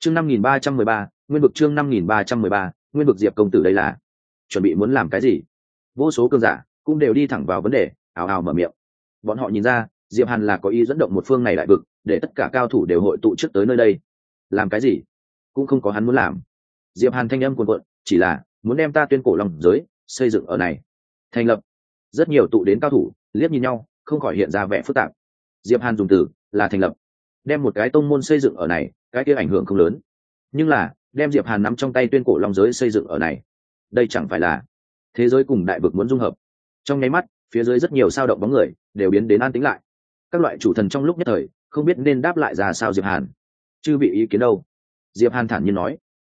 chương 5313, nguyên vực chương 5313, nguyên vực. Diệp công tử đây là chuẩn bị muốn làm cái gì? Vô số cường giả cũng đều đi thẳng vào vấn đề, ào ào mở miệng. Bọn họ nhìn ra Diệp Hàn là có ý dẫn động một phương này đại vực, để tất cả cao thủ đều hội tụ trước tới nơi đây. Làm cái gì? Cũng không có hắn muốn làm. Diệp Hàn thanh âm cuồn cuộn, chỉ là muốn đem ta tuyên cổ long giới xây dựng ở này. Thành lập. Rất nhiều tụ đến cao thủ liếc nhìn nhau, không khỏi hiện ra vẻ phức tạp. Diệp Hàn dùng từ là thành lập, đem một cái tông môn xây dựng ở này, cái kia ảnh hưởng không lớn. Nhưng là đem Diệp Hàn nắm trong tay tuyên cổ long giới xây dựng ở này, đây chẳng phải là thế giới cùng đại vực muốn dung hợp. Trong nháy mắt, phía dưới rất nhiều sao động bóng người đều biến đến an tĩnh lại. Các loại chủ thần trong lúc nhất thời không biết nên đáp lại ra sao. Diệp Hàn chư vị ý kiến đâu? Diệp Hàn thản nhiên nói,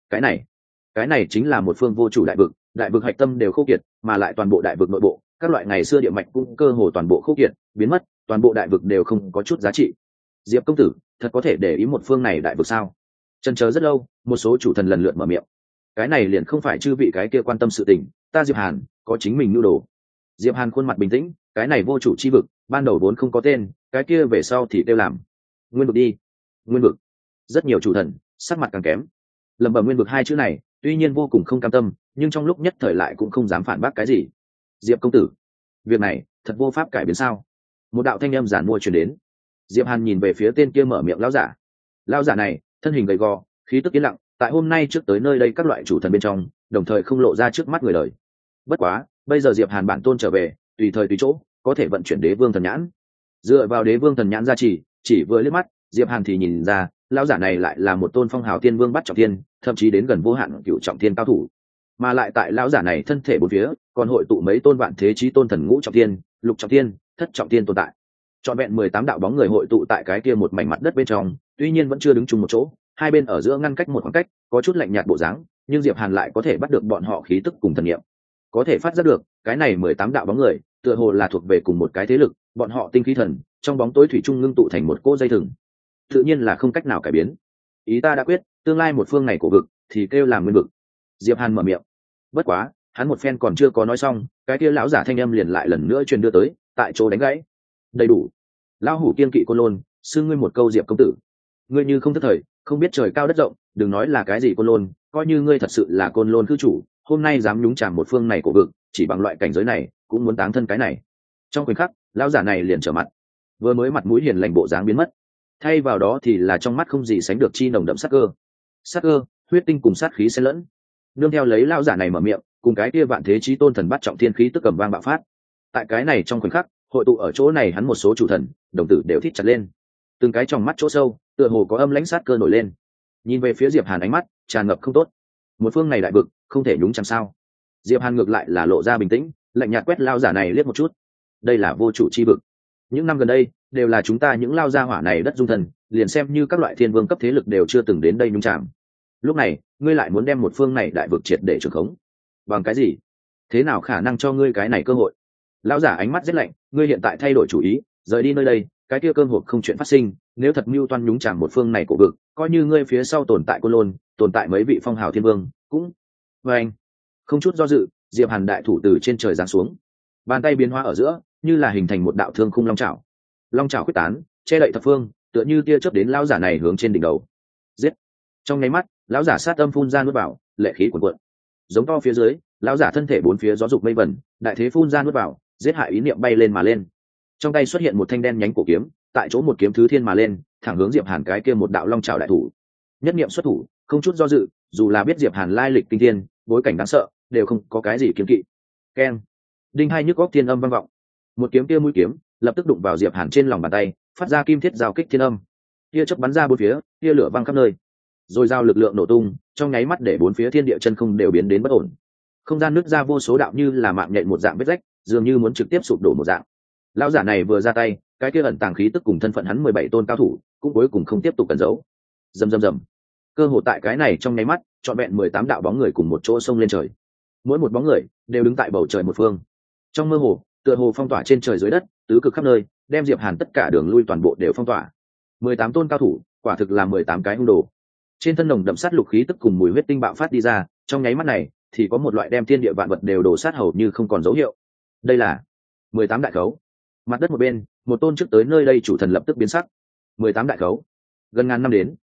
cái này chính là một phương vô chủ đại vực hạch tâm đều khô kiệt, mà lại toàn bộ đại vực nội bộ các loại ngày xưa địa mạch cũng cơ hồ toàn bộ khô kiệt biến mất, toàn bộ đại vực đều không có chút giá trị. Diệp công tử thật có thể để ý một phương này đại vực sao? Chần chờ rất lâu, một số chủ thần lần lượt mở miệng. Cái này liền không phải chư vị cái kia quan tâm sự tình, ta Diệp Hàn có chính mình nhu đồ. Diệp Hàn khuôn mặt bình tĩnh, cái này vô chủ chi vực ban đầu vốn không có tên, cái kia về sau thì tiêu làm nguyên vực đi. Nguyên vực. Rất nhiều chủ thần sắc mặt càng kém, lẩm bẩm nguyên vực hai chữ này tuy nhiên vô cùng không cam tâm, nhưng trong lúc nhất thời lại cũng không dám phản bác cái gì. Diệp công tử, việc này thật vô pháp cải biến sao? Một đạo thanh âm giản mua truyền đến. Diệp Hàn nhìn về phía tên kia mở miệng lão giả. Lão giả này thân hình gầy gò, khí tức yên lặng, tại hôm nay trước tới nơi đây các loại chủ thần bên trong, đồng thời không lộ ra trước mắt người đời. Bất quá bây giờ Diệp Hàn bản tôn trở về, tùy thời tùy chỗ có thể vận chuyển đế vương thần nhãn. Dựa vào đế vương thần nhãn gia trì, chỉ vừa liếc mắt Diệp Hàn thì nhìn ra lão giả này lại là một tôn phong hào tiên vương bắt trọng thiên, thậm chí đến gần vô hạn cửu trọng thiên cao thủ. Mà lại tại lão giả này thân thể bốn phía còn hội tụ mấy tôn vạn thế chí tôn thần ngũ trọng thiên, lục trọng thiên, thất trọng thiên tồn tại. Trọn vẹn 18 đạo bóng người hội tụ tại cái kia một mảnh mặt đất bên trong, tuy nhiên vẫn chưa đứng chung một chỗ, hai bên ở giữa ngăn cách một khoảng cách, có chút lạnh nhạt bộ dáng, nhưng Diệp Hàn lại có thể bắt được bọn họ khí tức cùng thần niệm. Có thể phát giác được, cái này 18 đạo bóng người, tựa hồ là thuộc về cùng một cái thế lực, bọn họ tinh khí thần, trong bóng tối thủy chung ngưng tụ thành một cỗ dây thừng. Tự nhiên là không cách nào cải biến. Ý ta đã quyết, tương lai một phương này của vực thì kêu là nguyên vực. Diệp Hàn mở miệng. Bất quá, hắn một phen còn chưa có nói xong, cái kia lão giả thanh âm liền lại lần nữa truyền đưa tới, tại chỗ đánh gãy. Đầy đủ. Lão hủ kiên kỵ Côn Lôn, xưng ngươi một câu Diệp công tử. Ngươi như không thất thời, không biết trời cao đất rộng, đừng nói là cái gì Côn Lôn, coi như ngươi thật sự là Côn Lôn cư chủ, hôm nay dám nhúng chàm một phương này của vực, chỉ bằng loại cảnh giới này, cũng muốn táng thân cái này. Trong khoảnh khắc, lão giả này liền trở mặt, vừa mới mặt mũi hiền lành bộ dáng biến mất, thay vào đó thì là trong mắt không gì sánh được chi nồng đậm sát cơ, huyết tinh cùng sát khí xen lẫn. Nương theo lấy lão giả này mở miệng, cùng cái kia vạn thế chí tôn thần bắt trọng thiên khí tức cầm vang bạo phát. Tại cái này trong khoảnh khắc, hội tụ ở chỗ này hắn một số chủ thần, đồng tử đều thít chặt lên. Từng cái trong mắt chỗ sâu, tựa hồ có âm lãnh sát cơ nổi lên. Nhìn về phía Diệp Hàn ánh mắt tràn ngập không tốt. Một phương này đại vực, không thể nhúng chàm sao? Diệp Hàn ngược lại là lộ ra bình tĩnh, lạnh nhạt quét lão giả này liếc một chút. Đây là vô chủ chi vực. Những năm gần đây, đều là chúng ta những lao gia hỏa này đất dung thần, liền xem như các loại thiên vương cấp thế lực đều chưa từng đến đây nhúng chàm. Lúc này, ngươi lại muốn đem một phương này đại vực triệt để trưởng khống. Bằng cái gì? Thế nào khả năng cho ngươi cái này cơ hội? Lão giả ánh mắt rất lạnh, ngươi hiện tại thay đổi chủ ý, rời đi nơi đây, cái kia cơm hộp không chuyện phát sinh, nếu thật mưu toan nhúng chàm một phương này của vực, coi như ngươi phía sau tồn tại Côn Lôn, tồn tại mấy vị phong hào thiên vương, cũng anh không chút do dự, Diệp Hàn đại thủ từ trên trời giáng xuống, bàn tay biến hóa ở giữa, như là hình thành một đạo thương khung long chảo. Long chảo quyết tán, che đậy thập phương, tựa như tia chớp đến lão giả này hướng trên đỉnh đầu. Giết! Trong nháy mắt, lão giả sát âm phun ra nuốt vào, lệ khí cuồn cuộn. Giống to phía dưới, lão giả thân thể bốn phía gió dục mây vẩn, đại thế phun ra nuốt vào, giết hại ý niệm bay lên mà lên. Trong tay xuất hiện một thanh đen nhánh cổ kiếm, tại chỗ một kiếm thứ thiên mà lên, thẳng hướng Diệp Hàn cái kia một đạo long chảo đại thủ. Nhất niệm xuất thủ, không chút do dự, dù là biết Diệp Hàn lai lịch kinh thiên, bối cảnh đáng sợ, đều không có cái gì kiếm kỵ. Keng! Đinh hai nhức óc thiên âm vang vọng. Một kiếm kia mũi kiếm, lập tức đụng vào Diệp Hàn trên lòng bàn tay, phát ra kim thiết giao kích thiên âm. Tia chớp bắn ra bốn phía, tia lửa vang khắp nơi. Rồi giao lực lượng nổ tung, trong nháy mắt để bốn phía thiên địa chân không đều biến đến bất ổn. Không gian nứt ra vô số đạo như là mạng nhện một dạng vết rách, dường như muốn trực tiếp sụp đổ một dạng. Lão giả này vừa ra tay, cái kia ẩn tàng khí tức cùng thân phận hắn 17 tôn cao thủ, cũng cuối cùng không tiếp tục cẩn giấu. Rầm. Cơ hồ tại cái này trong nháy mắt, trọn vẹn 18 đạo bóng người cùng một chỗ xông lên trời. Mỗi một bóng người đều đứng tại bầu trời một phương. Trong mơ hồ, tựa hồ phong tỏa trên trời dưới đất, tứ cực khắp nơi, đem Diệp Hàn tất cả đường lui toàn bộ đều phong tỏa. 18 tôn cao thủ, quả thực là 18 cái hung đồ. Trên thân nồng đậm sát lục khí tức cùng mùi huyết tinh bạo phát đi ra, trong nháy mắt này thì có một loại đem thiên địa vạn vật đều đổ sát hầu như không còn dấu hiệu. Đây là 18 đại khấu. Mặt đất một bên, một tôn trước tới nơi đây chủ thần lập tức biến sắc. 18 đại khấu. Gần ngàn năm đến,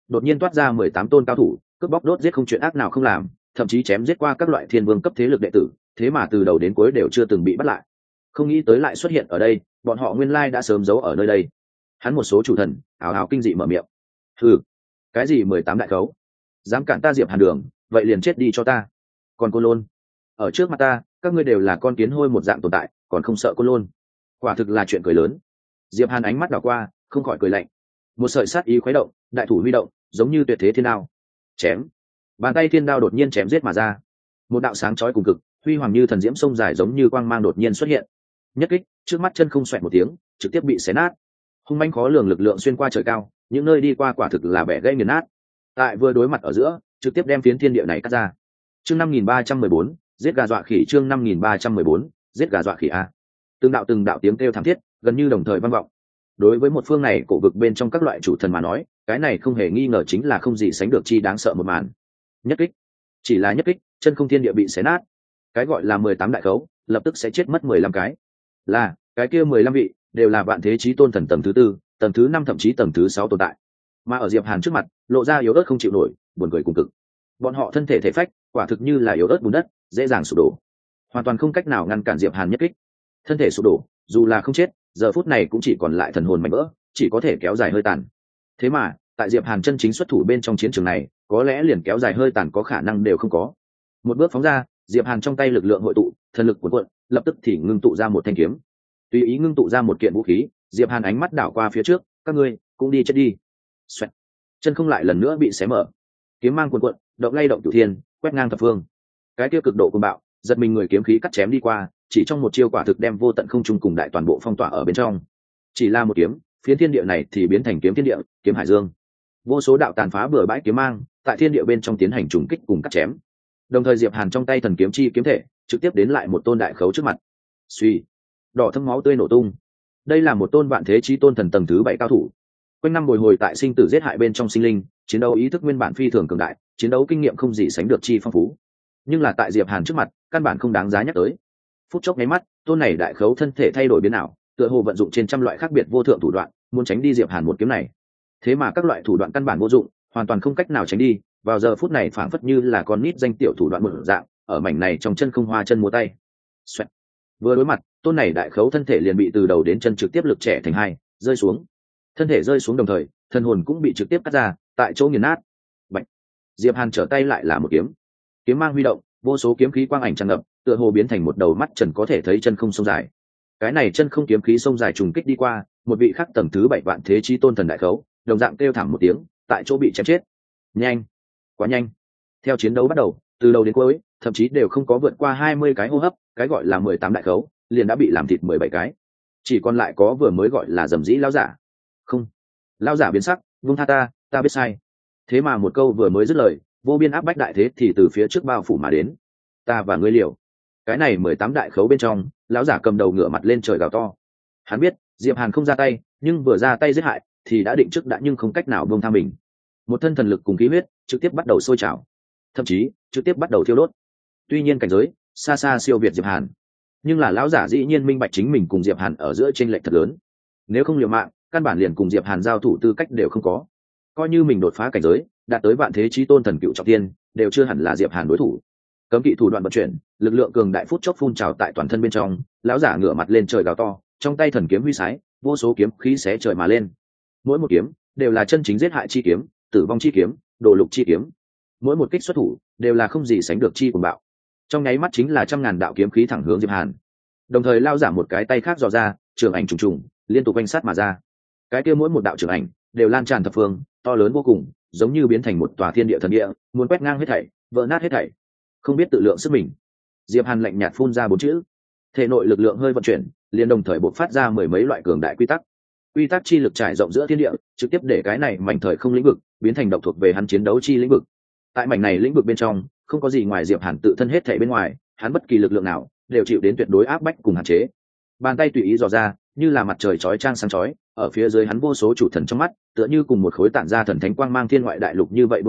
đột nhiên toát ra 18 tôn cao thủ, cướp bóc đốt giết không chuyện ác nào không làm, thậm chí chém giết qua các loại thiên vương cấp thế lực đệ tử, thế mà từ đầu đến cuối đều chưa từng bị bắt lại. Không nghĩ tới lại xuất hiện ở đây, bọn họ nguyên lai đã sớm giấu ở nơi đây. Hắn một số chủ thần ảo ảo kinh dị mở miệng. Hừ, cái gì 18 đại khấu, dám cản ta Diệp Hàn đường, vậy liền chết đi cho ta. Còn Côn Lôn, ở trước mặt ta, các ngươi đều là con kiến hôi một dạng tồn tại, còn không sợ Côn Lôn? Quả thực là chuyện cười lớn. Diệp Hàn ánh mắt đảo qua, không khỏi cười lạnh. Một sợi sát ý khuấy động, đại thủ huy động, giống như tuyệt thế thiên đao. Chém. Bàn tay thiên đao đột nhiên chém giết mà ra. Một đạo sáng chói cùng cực, huy hoàng như thần diễm sông dài giống như quang mang đột nhiên xuất hiện. Nhất kích, trước mắt chân không xoẹt một tiếng, trực tiếp bị xé nát. Hung mãnh khó lường lực lượng xuyên qua trời cao, những nơi đi qua quả thực là bẻ gãy nghiền nát. Tại vừa đối mặt ở giữa, trực tiếp đem phiến thiên địa này cắt ra. Chương 5314, giết gà dọa khỉ. Chương 5314, giết gà dọa khỉ a. Từng đạo tiếng kêu thảm thiết, gần như đồng thời vang vọng. Đối với một phương này cổ vực bên trong các loại chủ thần mà nói, cái này không hề nghi ngờ chính là không gì sánh được chi đáng sợ một màn. Nhất kích, chỉ là nhất kích, chân không thiên địa bị xé nát. Cái gọi là 18 đại khấu, lập tức sẽ chết mất 15 cái. Là, cái kia 15 vị đều là vạn thế chí tôn thần tầng thứ 4, tầng thứ 5 thậm chí tầng thứ 6 tồn tại. Mà ở Diệp Hàn trước mặt, lộ ra yếu ớt không chịu nổi, buồn cười cùng cực. Bọn họ thân thể thể phách, quả thực như là yếu ớt bùn đất, dễ dàng sụp đổ, hoàn toàn không cách nào ngăn cản Diệp Hàn nhất kích. Thân thể sụp đổ, dù là không chết, giờ phút này cũng chỉ còn lại thần hồn mảnh vỡ, chỉ có thể kéo dài hơi tàn. Thế mà, tại Diệp Hàn chân chính xuất thủ bên trong chiến trường này, có lẽ liền kéo dài hơi tàn có khả năng đều không có. Một bước phóng ra, Diệp Hàn trong tay lực lượng hội tụ, thần lực cuồn cuộn, lập tức thì ngưng tụ ra một thanh kiếm. Tùy ý ngưng tụ ra một kiện vũ khí, Diệp Hàn ánh mắt đảo qua phía trước, các ngươi cũng đi chết đi. Xoẹt. Chân không lại lần nữa bị xé mở. Kiếm mang cuồn cuộn, động lay động cửu thiên, quét ngang thập phương. Cái kia cực độ cuồng bạo, giật mình người kiếm khí cắt chém đi qua, chỉ trong một chiêu quả thực đem vô tận không trung cùng đại toàn bộ phong tỏa ở bên trong. Chỉ là một kiếm, phiến thiên địa này thì biến thành kiếm thiên địa, kiếm hải dương. Vô số đạo tàn phá bừa bãi kiếm mang, tại thiên địa bên trong tiến hành trùng kích cùng cắt chém. Đồng thời Diệp Hàn trong tay thần kiếm chi kiếm thể, trực tiếp đến lại một tôn đại khấu trước mặt. Suy, đỏ thâm máu tươi nổ tung. Đây là một tôn vạn thế chí tôn thần tầng thứ 7 cao thủ. Quanh năm bồi hồi tại sinh tử giết hại bên trong sinh linh, chiến đấu ý thức nguyên bản phi thường cường đại, chiến đấu kinh nghiệm không gì sánh được chi phong phú. Nhưng là tại Diệp Hàn trước mặt, căn bản không đáng giá nhắc tới. Phút chốc nháy mắt, tôn này đại khấu thân thể thay đổi biến ảo, tựa hồ vận dụng trên trăm loại khác biệt vô thượng thủ đoạn, muốn tránh đi Diệp Hàn một kiếm này. Thế mà các loại thủ đoạn căn bản vô dụng, hoàn toàn không cách nào tránh đi, vào giờ phút này phảng phất như là con nít danh tiểu thủ đoạn một dạng, ở mảnh này trong chân không hoa chân múa tay. Xoẹt. Vừa đối mặt, tôn này đại khấu thân thể liền bị từ đầu đến chân trực tiếp lực trẻ thành hai, rơi xuống. Thân thể rơi xuống đồng thời, thân hồn cũng bị trực tiếp cắt ra, tại chỗ nghiền nát. Bạch. Diệp Hàn trở tay lại là một kiếm. Kiếm mang huy động, vô số kiếm khí quang ảnh tràn ngập, tựa hồ biến thành một đầu mắt trần có thể thấy chân không sông dài. Cái này chân không kiếm khí sông dài trùng kích đi qua, một vị khắc tầng thứ 7 vạn thế chí tôn thần đại khấu, đồng dạng kêu thảm một tiếng, tại chỗ bị chém chết. Nhanh, quá nhanh. Theo chiến đấu bắt đầu, từ đầu đến cuối, thậm chí đều không có vượt qua 20 cái hô hấp, cái gọi là 18 đại khấu, liền đã bị làm thịt 17 cái. Chỉ còn lại có vừa mới gọi là dầm dĩ lão giả. Không. Lão giả biến sắc, "Vung tha ta biết sai." Thế mà một câu vừa mới dứt lời, vô biên áp bách đại thế thì từ phía trước bao phủ mà đến. "Ta và ngươi liều." Cái này 18 đại khấu bên trong, lão giả cầm đầu ngửa mặt lên trời gào to. Hắn biết, Diệp Hàn không ra tay, nhưng vừa ra tay giết hại, thì đã định trước đã nhưng không cách nào buông tha mình. Một thân thần lực cùng khí huyết, trực tiếp bắt đầu sôi trào, thậm chí trực tiếp bắt đầu thiêu đốt. Tuy nhiên cảnh giới xa xa siêu việt Diệp Hàn, nhưng là lão giả dĩ nhiên minh bạch chính mình cùng Diệp Hàn ở giữa chênh lệch thật lớn. Nếu không liều mạng, căn bản liền cùng Diệp Hàn giao thủ tư cách đều không có. Coi như mình đột phá cảnh giới, đạt tới vạn thế chí tôn thần cựu trọng thiên, đều chưa hẳn là Diệp Hàn đối thủ. Cấm kỵ thủ đoạn vận chuyển, lực lượng cường đại phút chốc phun trào tại toàn thân bên trong, lão giả ngửa mặt lên trời gào to, trong tay thần kiếm huy sái, vô số kiếm khí xé trời mà lên. Mỗi một kiếm đều là chân chính giết hại chi kiếm, tử vong chi kiếm, đồ lục chi kiếm. Mỗi một kích xuất thủ đều là không gì sánh được chi cuồng bạo. Trong nháy mắt chính là trăm ngàn đạo kiếm khí thẳng hướng Diệp Hàn. Đồng thời lao giả một cái tay khác dò ra, trường ảnh trùng trùng, liên tục quanh sát mà ra. Cái kia mỗi một đạo trường ảnh đều lan tràn thập phương, to lớn vô cùng, giống như biến thành một tòa thiên địa thần địa, muốn quét ngang hết thảy, vỡ nát hết thảy. Không biết tự lượng sức mình, Diệp Hàn lạnh nhạt phun ra 4 chữ. Thể nội lực lượng hơi vận chuyển, liền đồng thời bộc phát ra mười mấy loại cường đại quy tắc. Quy tắc chi lực trải rộng giữa thiên địa, trực tiếp để cái này mảnh thời không lĩnh vực biến thành độc thuộc về hắn chiến đấu chi lĩnh vực. Tại mảnh này lĩnh vực bên trong, không có gì ngoài Diệp Hàn tự thân hết thảy bên ngoài, hắn bất kỳ lực lượng nào đều chịu đến tuyệt đối áp bách cùng hạn chế. Bàn tay tùy ý dò ra, như là mặt trời chói chang sáng chói, ở phía dưới hắn vô số chủ thần trong mắt, tựa như cùng một khối tản ra thần thánh quang mang thiên ngoại đại lục như vậy buông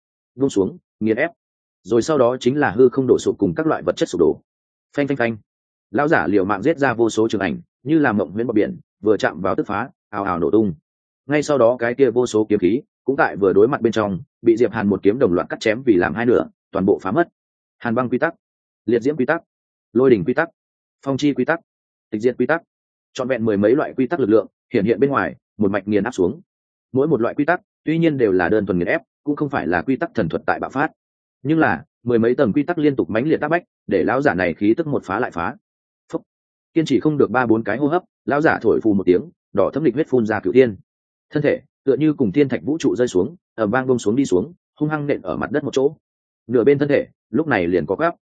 xuống, nghiền ép. Rồi sau đó chính là hư không đổ sụp cùng các loại vật chất sụp đổ. Phanh phanh phanh. Lão giả liều mạng giết ra vô số trường ảnh, như là mộng huyễn bờ biển, vừa chạm vào tức phá, ào ào nổ tung. Ngay sau đó cái kia vô số kiếm khí cũng tại vừa đối mặt bên trong bị diệp hàn một kiếm đồng loạt cắt chém vì làm hai nửa, toàn bộ phá mất. Hàn băng quy tắc, liệt diễm quy tắc, lôi đỉnh quy tắc, phong chi quy tắc, tịch diệt quy tắc, trọn vẹn mười mấy loại quy tắc lực lượng hiện hiện bên ngoài, một mạch nghiền áp xuống. Mỗi một loại quy tắc tuy nhiên đều là đơn thuần nghiền ép, cũng không phải là quy tắc thần thuật tại bạo phát, nhưng là mười mấy tầng quy tắc liên tục mãnh liệt áp bách, để lão giả này khí tức một phá lại phá. Phúc. Kiên trì không được 3-4 cái hô hấp, lão giả thổi phù một tiếng, đỏ thấm lịch huyết phun ra cửu thiên. Thân thể tựa như cùng thiên thạch vũ trụ rơi xuống, ầm vang buông xuống đi xuống, hung hăng nện ở mặt đất một chỗ. Nửa bên thân thể lúc này liền có gáp.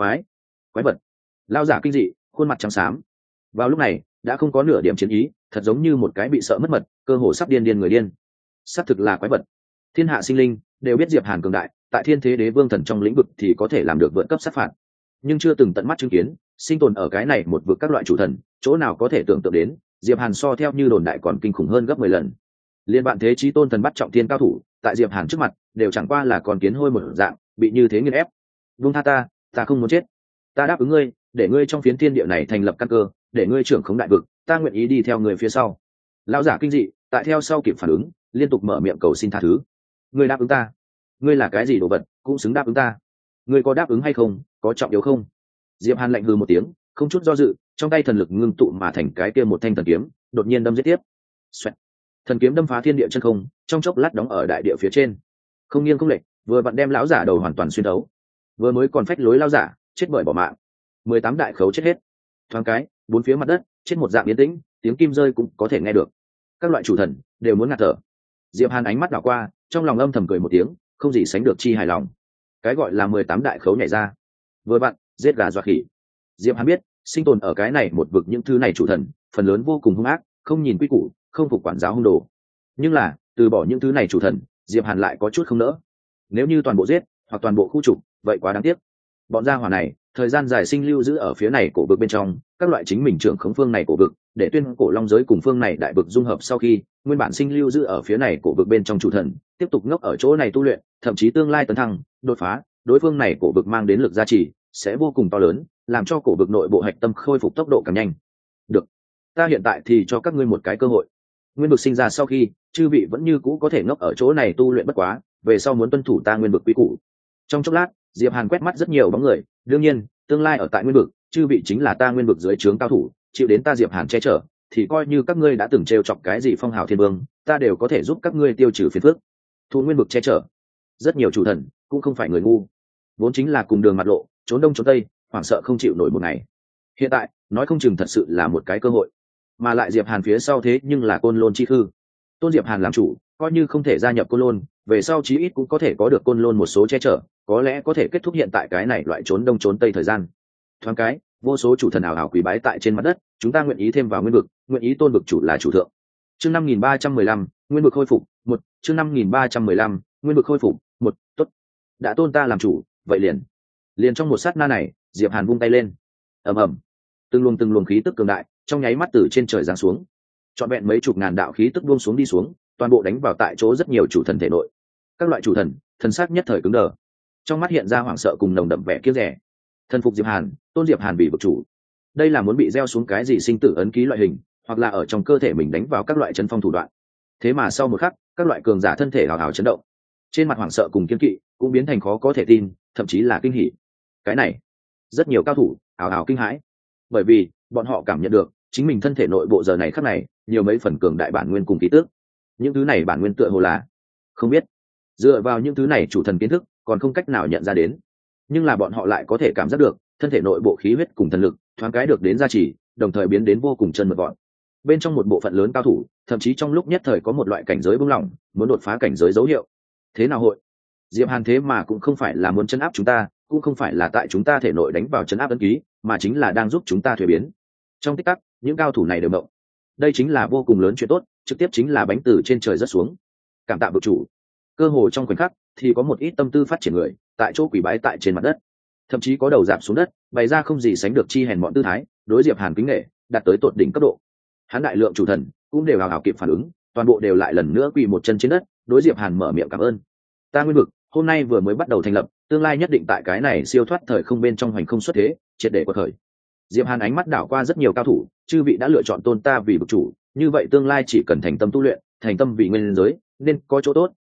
Quái vật. Lão giả kinh dị, khuôn mặt trắng xám. Vào lúc này đã không có nửa điểm chiến ý, thật giống như một cái bị sợ mất mật, cơ hồ sắp điên người điên. Sắp thực là quái vật. Thiên hạ sinh linh đều biết Diệp Hàn cường đại, tại Thiên Thế Đế Vương thần trong lĩnh vực thì có thể làm được vượt cấp sát phạt, nhưng chưa từng tận mắt chứng kiến sinh tồn ở cái này một vực các loại chủ thần, chỗ nào có thể tưởng tượng đến Diệp Hàn so theo như đồn đại còn kinh khủng hơn gấp 10 lần. Liên bạn thế chí tôn thần bắt trọng thiên cao thủ, tại Diệp Hàn trước mặt đều chẳng qua là con kiến hôi một dạng, bị như thế nghiền ép. Vung tha ta không muốn chết. Ta đáp ứng ngươi, để ngươi trong phiến thiên địa này thành lập căn cơ, để ngươi trưởng khống đại vực, ta nguyện ý đi theo người phía sau. Lão giả kinh dị, tại theo sau kịp phản ứng, liên tục mở miệng cầu xin tha thứ. Ngươi đáp ứng ta? Ngươi là cái gì đồ vật, cũng xứng đáp ứng ta? Ngươi có đáp ứng hay không, có trọng yếu không? Diệp Hàn lạnh hừ một tiếng, không chút do dự, trong tay thần lực ngưng tụ mà thành cái kia một thanh thần kiếm, đột nhiên đâm giết tiếp. Xoẹt. Thần kiếm đâm phá thiên địa chân không, trong chốc lát đóng ở đại địa phía trên, không nghiêng không lệch, vừa vặn đem lão giả đầu hoàn toàn xuyên thấu. Vừa mới còn phách lối lão giả, chết bởi bỏ mạng. 18 đại khấu chết hết. Thoáng cái, bốn phía mặt đất chết một dạng yên tĩnh, tiếng kim rơi cũng có thể nghe được. Các loại chủ thần đều muốn ngạt thở. Diệp Hàn ánh mắt đảo qua, trong lòng âm thầm cười một tiếng, không gì sánh được chi hài lòng. Cái gọi là 18 đại khấu nhảy ra, vừa vặn giết gà dọa khỉ. Diệp Hàn biết, sinh tồn ở cái này một vực những thứ này chủ thần, phần lớn vô cùng hung ác, không nhìn quy củ, không phục quản giáo hung đồ. Nhưng là, từ bỏ những thứ này chủ thần, Diệp Hàn lại có chút không nỡ. Nếu như toàn bộ giết, hoặc toàn bộ khu trục, vậy quá đáng tiếc. Bọn gia hỏa này, thời gian dài sinh lưu giữ ở phía này cổ vực bên trong, các loại chính mình trưởng khống phương này cổ vực, để tuyên cổ long giới cùng phương này đại vực dung hợp sau khi, nguyên bản sinh lưu giữ ở phía này cổ vực bên trong chủ thần, tiếp tục ngốc ở chỗ này tu luyện, thậm chí tương lai tấn thăng, đột phá, đối phương này cổ vực mang đến lực gia trì sẽ vô cùng to lớn, làm cho cổ vực nội bộ hạch tâm khôi phục tốc độ càng nhanh. Được, ta hiện tại thì cho các ngươi một cái cơ hội. Nguyên vực sinh ra sau khi, chư vị vẫn như cũ có thể ngốc ở chỗ này tu luyện bất quá, về sau muốn tuân thủ ta nguyên vực quy củ. Trong chốc lát, Diệp Hàn quét mắt rất nhiều bóng người, đương nhiên, tương lai ở tại nguyên vực, chư vị chính là ta nguyên vực dưới trướng cao thủ, chịu đến ta Diệp Hàn che chở, thì coi như các ngươi đã từng trêu chọc cái gì phong hào thiên vương, ta đều có thể giúp các ngươi tiêu trừ phiền phức. Thu nguyên vực che chở. Rất nhiều chủ thần cũng không phải người ngu, vốn chính là cùng đường mặt lộ, trốn đông trốn tây, hoảng sợ không chịu nổi một ngày. Hiện tại, nói không chừng thật sự là một cái cơ hội. Mà lại Diệp Hàn phía sau thế nhưng là Côn Lôn chi khư. Tôn Diệp Hàn làm chủ, coi như không thể gia nhập Côn Lôn, về sau chí ít cũng có thể có được Côn Lôn một số che chở, có lẽ có thể kết thúc hiện tại cái này loại trốn đông trốn tây thời gian. Thoáng cái, vô số chủ thần ảo ảo quỳ bái tại trên mặt đất, chúng ta nguyện ý thêm vào nguyên vực, nguyện ý tôn vực chủ là chủ thượng. Chương 5315, nguyên vực khôi phục, 1, chương 5315, nguyên vực khôi phục, 1, tốt. Đã tôn ta làm chủ, vậy liền trong một sát na này, Diệp Hàn vung tay lên. Ầm ầm. Từng luồng khí tức cường đại, trong nháy mắt từ trên trời giáng xuống. Trọn vẹn mấy chục ngàn đạo khí tức buông xuống đi xuống, toàn bộ đánh vào tại chỗ rất nhiều chủ thần thể nội. Các loại chủ thần, thần sắc nhất thời cứng đờ. Trong mắt hiện ra hoảng sợ cùng nồng đậm vẻ kiêng dè. Thần phục Diệp Hàn, tôn Diệp Hàn vì vực chủ. Đây là muốn bị gieo xuống cái gì sinh tử ấn ký loại hình, hoặc là ở trong cơ thể mình đánh vào các loại chấn phong thủ đoạn. Thế mà sau một khắc, các loại cường giả thân thể hào hào chấn động. Trên mặt hoảng sợ cùng kiêng kỵ, cũng biến thành khó có thể tin, thậm chí là kinh hỉ. Cái này, rất nhiều cao thủ hào hào kinh hãi, bởi vì bọn họ cảm nhận được chính mình thân thể nội bộ giờ này khắc này nhiều mấy phần cường đại bản nguyên cùng ký tước. Những thứ này bản nguyên tựa hồ là không biết, dựa vào những thứ này chủ thần kiến thức còn không cách nào nhận ra đến, nhưng là bọn họ lại có thể cảm giác được thân thể nội bộ khí huyết cùng thần lực thoáng cái được đến gia trì, đồng thời biến đến vô cùng chân mượt gọn. Bên trong một bộ phận lớn cao thủ thậm chí trong lúc nhất thời có một loại cảnh giới buông lỏng, muốn đột phá cảnh giới dấu hiệu. Thế nào hội? Diệp Hàn thế mà cũng không phải là muốn chấn áp chúng ta, cũng không phải là tại chúng ta thể nội đánh vào chấn áp ấn ký, mà chính là đang giúp chúng ta thuế biến. Trong tích tắc, những cao thủ này đều mộng. Đây chính là vô cùng lớn chuyện tốt, trực tiếp chính là bánh từ trên trời rớt xuống. Cảm tạ vực chủ. Cơ hồ trong khoảnh khắc thì có một ít tâm tư phát triển người tại chỗ quỳ bái tại trên mặt đất, thậm chí có đầu rạp xuống đất, bày ra không gì sánh được chi hèn mọn tư thái, đối Diệp Hàn kính nể đạt tới tột đỉnh cấp độ. Hắn đại lượng chủ thần cũng đều hào hào kịp phản ứng, toàn bộ đều lại lần nữa quỳ một chân trên đất, đối Diệp Hàn mở miệng cảm ơn. Ta nguyên vực hôm nay vừa mới bắt đầu thành lập, tương lai nhất định tại cái này siêu thoát thời không bên trong hoành không xuất thế, triệt để quật khởi. Diệp Hàn ánh mắt đảo qua rất nhiều cao thủ, chư vị đã lựa chọn tôn ta vì vực chủ, như vậy tương lai chỉ cần thành tâm tu luyện, thành tâm vì nguyên giới, nên có chỗ tốt,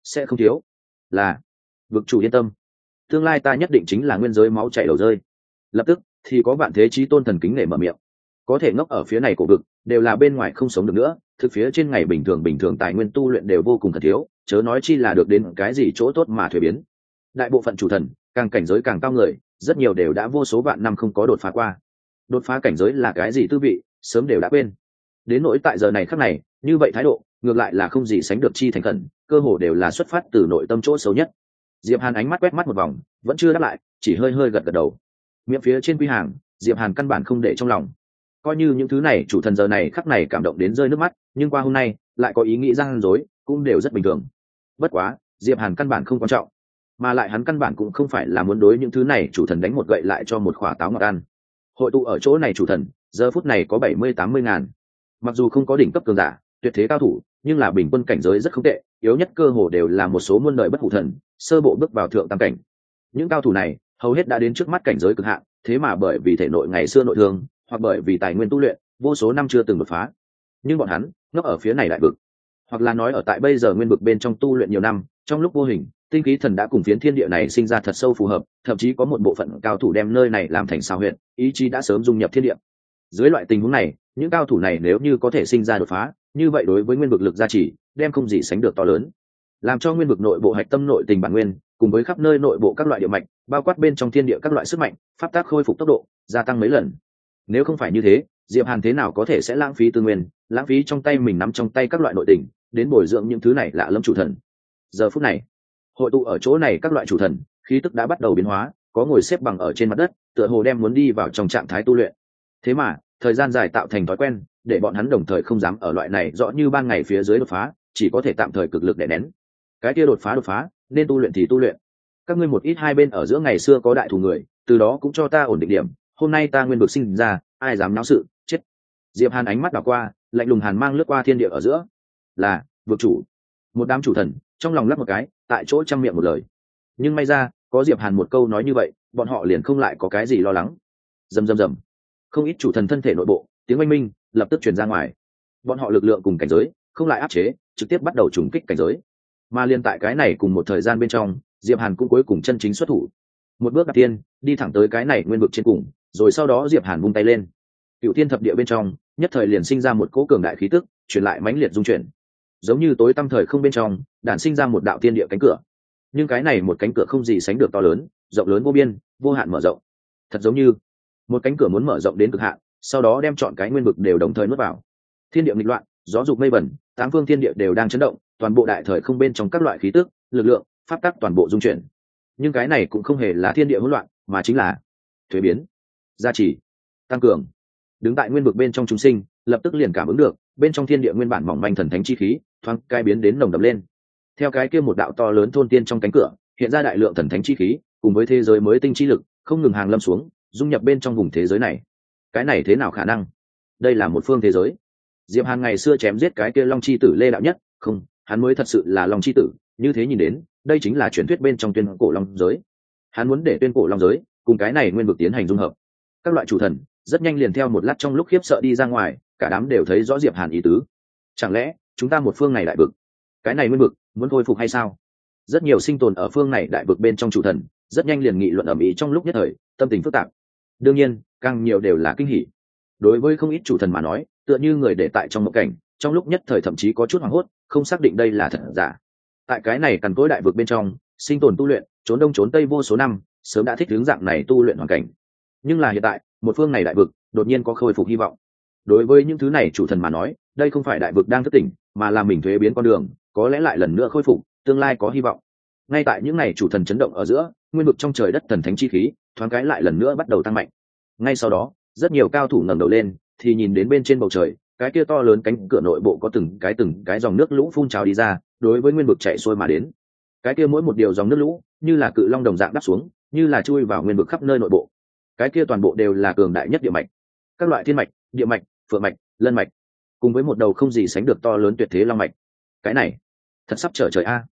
sẽ không thiếu. Là, vực chủ yên tâm, tương lai ta nhất định chính là nguyên giới máu chảy đầu rơi. Lập tức thì có vạn thế chí tôn thần kính nể mở miệng. Có thể ngốc ở phía này của vực đều là bên ngoài không sống được nữa, thực phía trên ngày bình thường tài nguyên tu luyện đều vô cùng thật thiếu, chớ nói chi là được đến cái gì chỗ tốt mà thuế biến. Đại bộ phận chủ thần càng cảnh giới càng cao người, rất nhiều đều đã vô số vạn năm không có đột phá qua. Đột phá cảnh giới là cái gì tư vị, sớm đều đã quên. Đến nỗi tại giờ này khắc này, như vậy thái độ ngược lại là không gì sánh được chi thành khẩn, cơ hồ đều là xuất phát từ nội tâm chỗ xấu nhất. Diệp Hàn ánh mắt quét mắt một vòng, vẫn chưa đáp lại, chỉ hơi hơi gật gật đầu. Miệng phía trên quy hàng, Diệp Hàn căn bản không để trong lòng. Coi như những thứ này chủ thần giờ này khắc này cảm động đến rơi nước mắt, nhưng qua hôm nay lại có ý nghĩ gian dối, cũng đều rất bình thường. Bất quá, Diệp Hàn căn bản không quan trọng, mà lại hắn căn bản cũng không phải là muốn đối những thứ này chủ thần đánh một gậy lại cho một quả táo ngọt ăn. Hội tụ ở chỗ này chủ thần, giờ phút này có 70-80 ngàn. Mặc dù không có đỉnh cấp cường giả, tuyệt thế cao thủ, nhưng là bình quân cảnh giới rất không tệ, yếu nhất cơ hồ đều là một số muôn đời bất hủ thần, sơ bộ bước vào thượng tam cảnh. Những cao thủ này hầu hết đã đến trước mắt cảnh giới cực hạn, thế mà bởi vì thể nội ngày xưa nội thương, hoặc bởi vì tài nguyên tu luyện vô số năm chưa từng đột phá. Nhưng bọn hắn ngốc ở phía này đại vực, hoặc là nói ở tại bây giờ nguyên vực bên trong tu luyện nhiều năm, trong lúc vô hình tinh khí thần đã cùng phiến thiên địa này sinh ra thật sâu phù hợp, thậm chí có một bộ phận cao thủ đem nơi này làm thành sao huyện, ý chí đã sớm dung nhập thiên địa. Dưới loại tình huống này, những cao thủ này nếu như có thể sinh ra đột phá, như vậy đối với nguyên vực lực gia trì đem không gì sánh được to lớn, làm cho nguyên vực nội bộ hạch tâm nội tình bản nguyên cùng với khắp nơi nội bộ các loại địa mạch, bao quát bên trong thiên địa các loại sức mạnh, pháp tác khôi phục tốc độ gia tăng mấy lần. Nếu không phải như thế, Diệp Hàn thế nào có thể sẽ lãng phí tư nguyên, lãng phí trong tay mình nắm trong tay các loại nội tình đến bồi dưỡng những thứ này lạ lẫm chủ thần. Giờ phút này, hội tụ ở chỗ này các loại chủ thần khí tức đã bắt đầu biến hóa, có ngồi xếp bằng ở trên mặt đất, tựa hồ đem muốn đi vào trong trạng thái tu luyện. Thế mà thời gian dài tạo thành thói quen, để bọn hắn đồng thời không dám ở loại này rõ như ban ngày phía dưới đột phá, chỉ có thể tạm thời cực lực đè nén. Cái kia đột phá nên tu luyện thì tu luyện. Các ngươi một ít hai bên ở giữa ngày xưa có đại thù người, từ đó cũng cho ta ổn định điểm, hôm nay ta nguyên vực sinh ra, ai dám náo sự, chết. Diệp Hàn ánh mắt đảo qua, lạnh lùng hàn mang lướt qua thiên địa ở giữa. Là vực chủ. Một đám chủ thần trong lòng lắp một cái, tại chỗ trăm miệng một lời. Nhưng may ra có Diệp Hàn một câu nói như vậy, bọn họ liền không lại có cái gì lo lắng. Rầm rầm rầm, không ít chủ thần thân thể nội bộ tiếng oanh minh lập tức truyền ra ngoài. Bọn họ lực lượng cùng cảnh giới không lại áp chế, trực tiếp bắt đầu trùng kích cảnh giới. Mà liên tại cái này cùng một thời gian bên trong, Diệp Hàn cũng cuối cùng chân chính xuất thủ, một bước đặt tiên đi thẳng tới cái này nguyên vực trên cùng, rồi sau đó Diệp Hàn vung tay lên, cựu thiên thập địa bên trong nhất thời liền sinh ra một cỗ cường đại khí tức, truyền lại mãnh liệt dung chuyển, giống như tối tăm thời không bên trong đản sinh ra một đạo thiên địa cánh cửa. Nhưng cái này một cánh cửa không gì sánh được to lớn, rộng lớn vô biên, vô hạn mở rộng, thật giống như một cánh cửa muốn mở rộng đến cực hạn, sau đó đem chọn cái nguyên vực đều đồng thời nuốt vào. Thiên địa nghịch loạn, gió dục mây bẩn, tám phương thiên địa đều đang chấn động, toàn bộ đại thời không bên trong các loại khí tức, lực lượng, pháp tắc toàn bộ dung chuyển. Nhưng cái này cũng không hề là thiên địa hỗn loạn, mà chính là thuế biến, gia trì, tăng cường. Đứng tại nguyên vực bên trong chúng sinh lập tức liền cảm ứng được, bên trong thiên địa nguyên bản mỏng manh thần thánh chi khí thoáng cai biến đến nồng đậm lên. Theo cái kia một đạo to lớn thôn tiên trong cánh cửa hiện ra đại lượng thần thánh chi khí, cùng với thế giới mới tinh chi lực không ngừng hàng lâm xuống, dung nhập bên trong vùng thế giới này. Cái này thế nào khả năng? Đây là một phương thế giới. Diệp Hàn ngày xưa chém giết cái kia Long chi tử Lê đạo nhất, không, hắn mới thật sự là Long chi tử. Như thế nhìn đến, đây chính là truyền thuyết bên trong tuyên cổ long giới. Hắn muốn để tuyên cổ long giới cùng cái này nguyên vực tiến hành dung hợp. Các loại chủ thần rất nhanh liền theo một lát trong lúc khiếp sợ đi ra ngoài, cả đám đều thấy rõ Diệp Hàn ý tứ. Chẳng lẽ chúng ta một phương này đại vực, cái này nguyên vực muốn khôi phục hay sao? Rất nhiều sinh tồn ở phương này đại vực bên trong chủ thần rất nhanh liền nghị luận ầm ĩ trong lúc nhất thời, tâm tình phức tạp. Đương nhiên, càng nhiều đều là kinh hỉ. Đối với không ít chủ thần mà nói, tựa như người để tại trong một cảnh, trong lúc nhất thời thậm chí có chút hoảng hốt, không xác định đây là thật giả. Tại cái này cằn cỗi đại vực bên trong, sinh tồn tu luyện, trốn đông trốn tây vô số năm, sớm đã thích hướng dạng này tu luyện hoàn cảnh. Nhưng là hiện tại, một phương này đại vực đột nhiên có khôi phục hy vọng. Đối với những thứ này chủ thần mà nói, đây không phải đại vực đang thức tỉnh, mà là mình thuế biến con đường, có lẽ lại lần nữa khôi phục, tương lai có hy vọng. Ngay tại những này chủ thần chấn động ở giữa, nguyên vực trong trời đất thần thánh chi khí thoáng cái lại lần nữa bắt đầu tăng mạnh. Ngay sau đó, rất nhiều cao thủ ngẩng đầu lên, thì nhìn đến bên trên bầu trời, cái kia to lớn cánh cửa nội bộ có từng cái dòng nước lũ phun trào đi ra, đối với nguyên vực chạy xuôi mà đến. Cái kia mỗi một điều dòng nước lũ, như là cự long đồng dạng đắp xuống, như là chui vào nguyên vực khắp nơi nội bộ. Cái kia toàn bộ đều là cường đại nhất địa mạch, các loại thiên mạch, địa mạch, phượng mạch, lân mạch, cùng với một đầu không gì sánh được to lớn tuyệt thế long mạch. Cái này thật sắp trở trời a!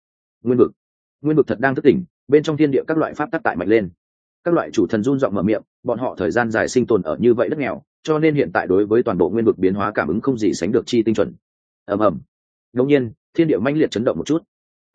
Nguyên vực thật đang thức tỉnh, bên trong thiên địa các loại pháp tắc tại mạnh lên. Các loại chủ thần run giọng mở miệng, bọn họ thời gian dài sinh tồn ở như vậy đất nghèo, cho nên hiện tại đối với toàn bộ nguyên vực biến hóa cảm ứng không gì sánh được chi tinh chuẩn. Ầm ầm. Đột nhiên, thiên địa mãnh liệt chấn động một chút.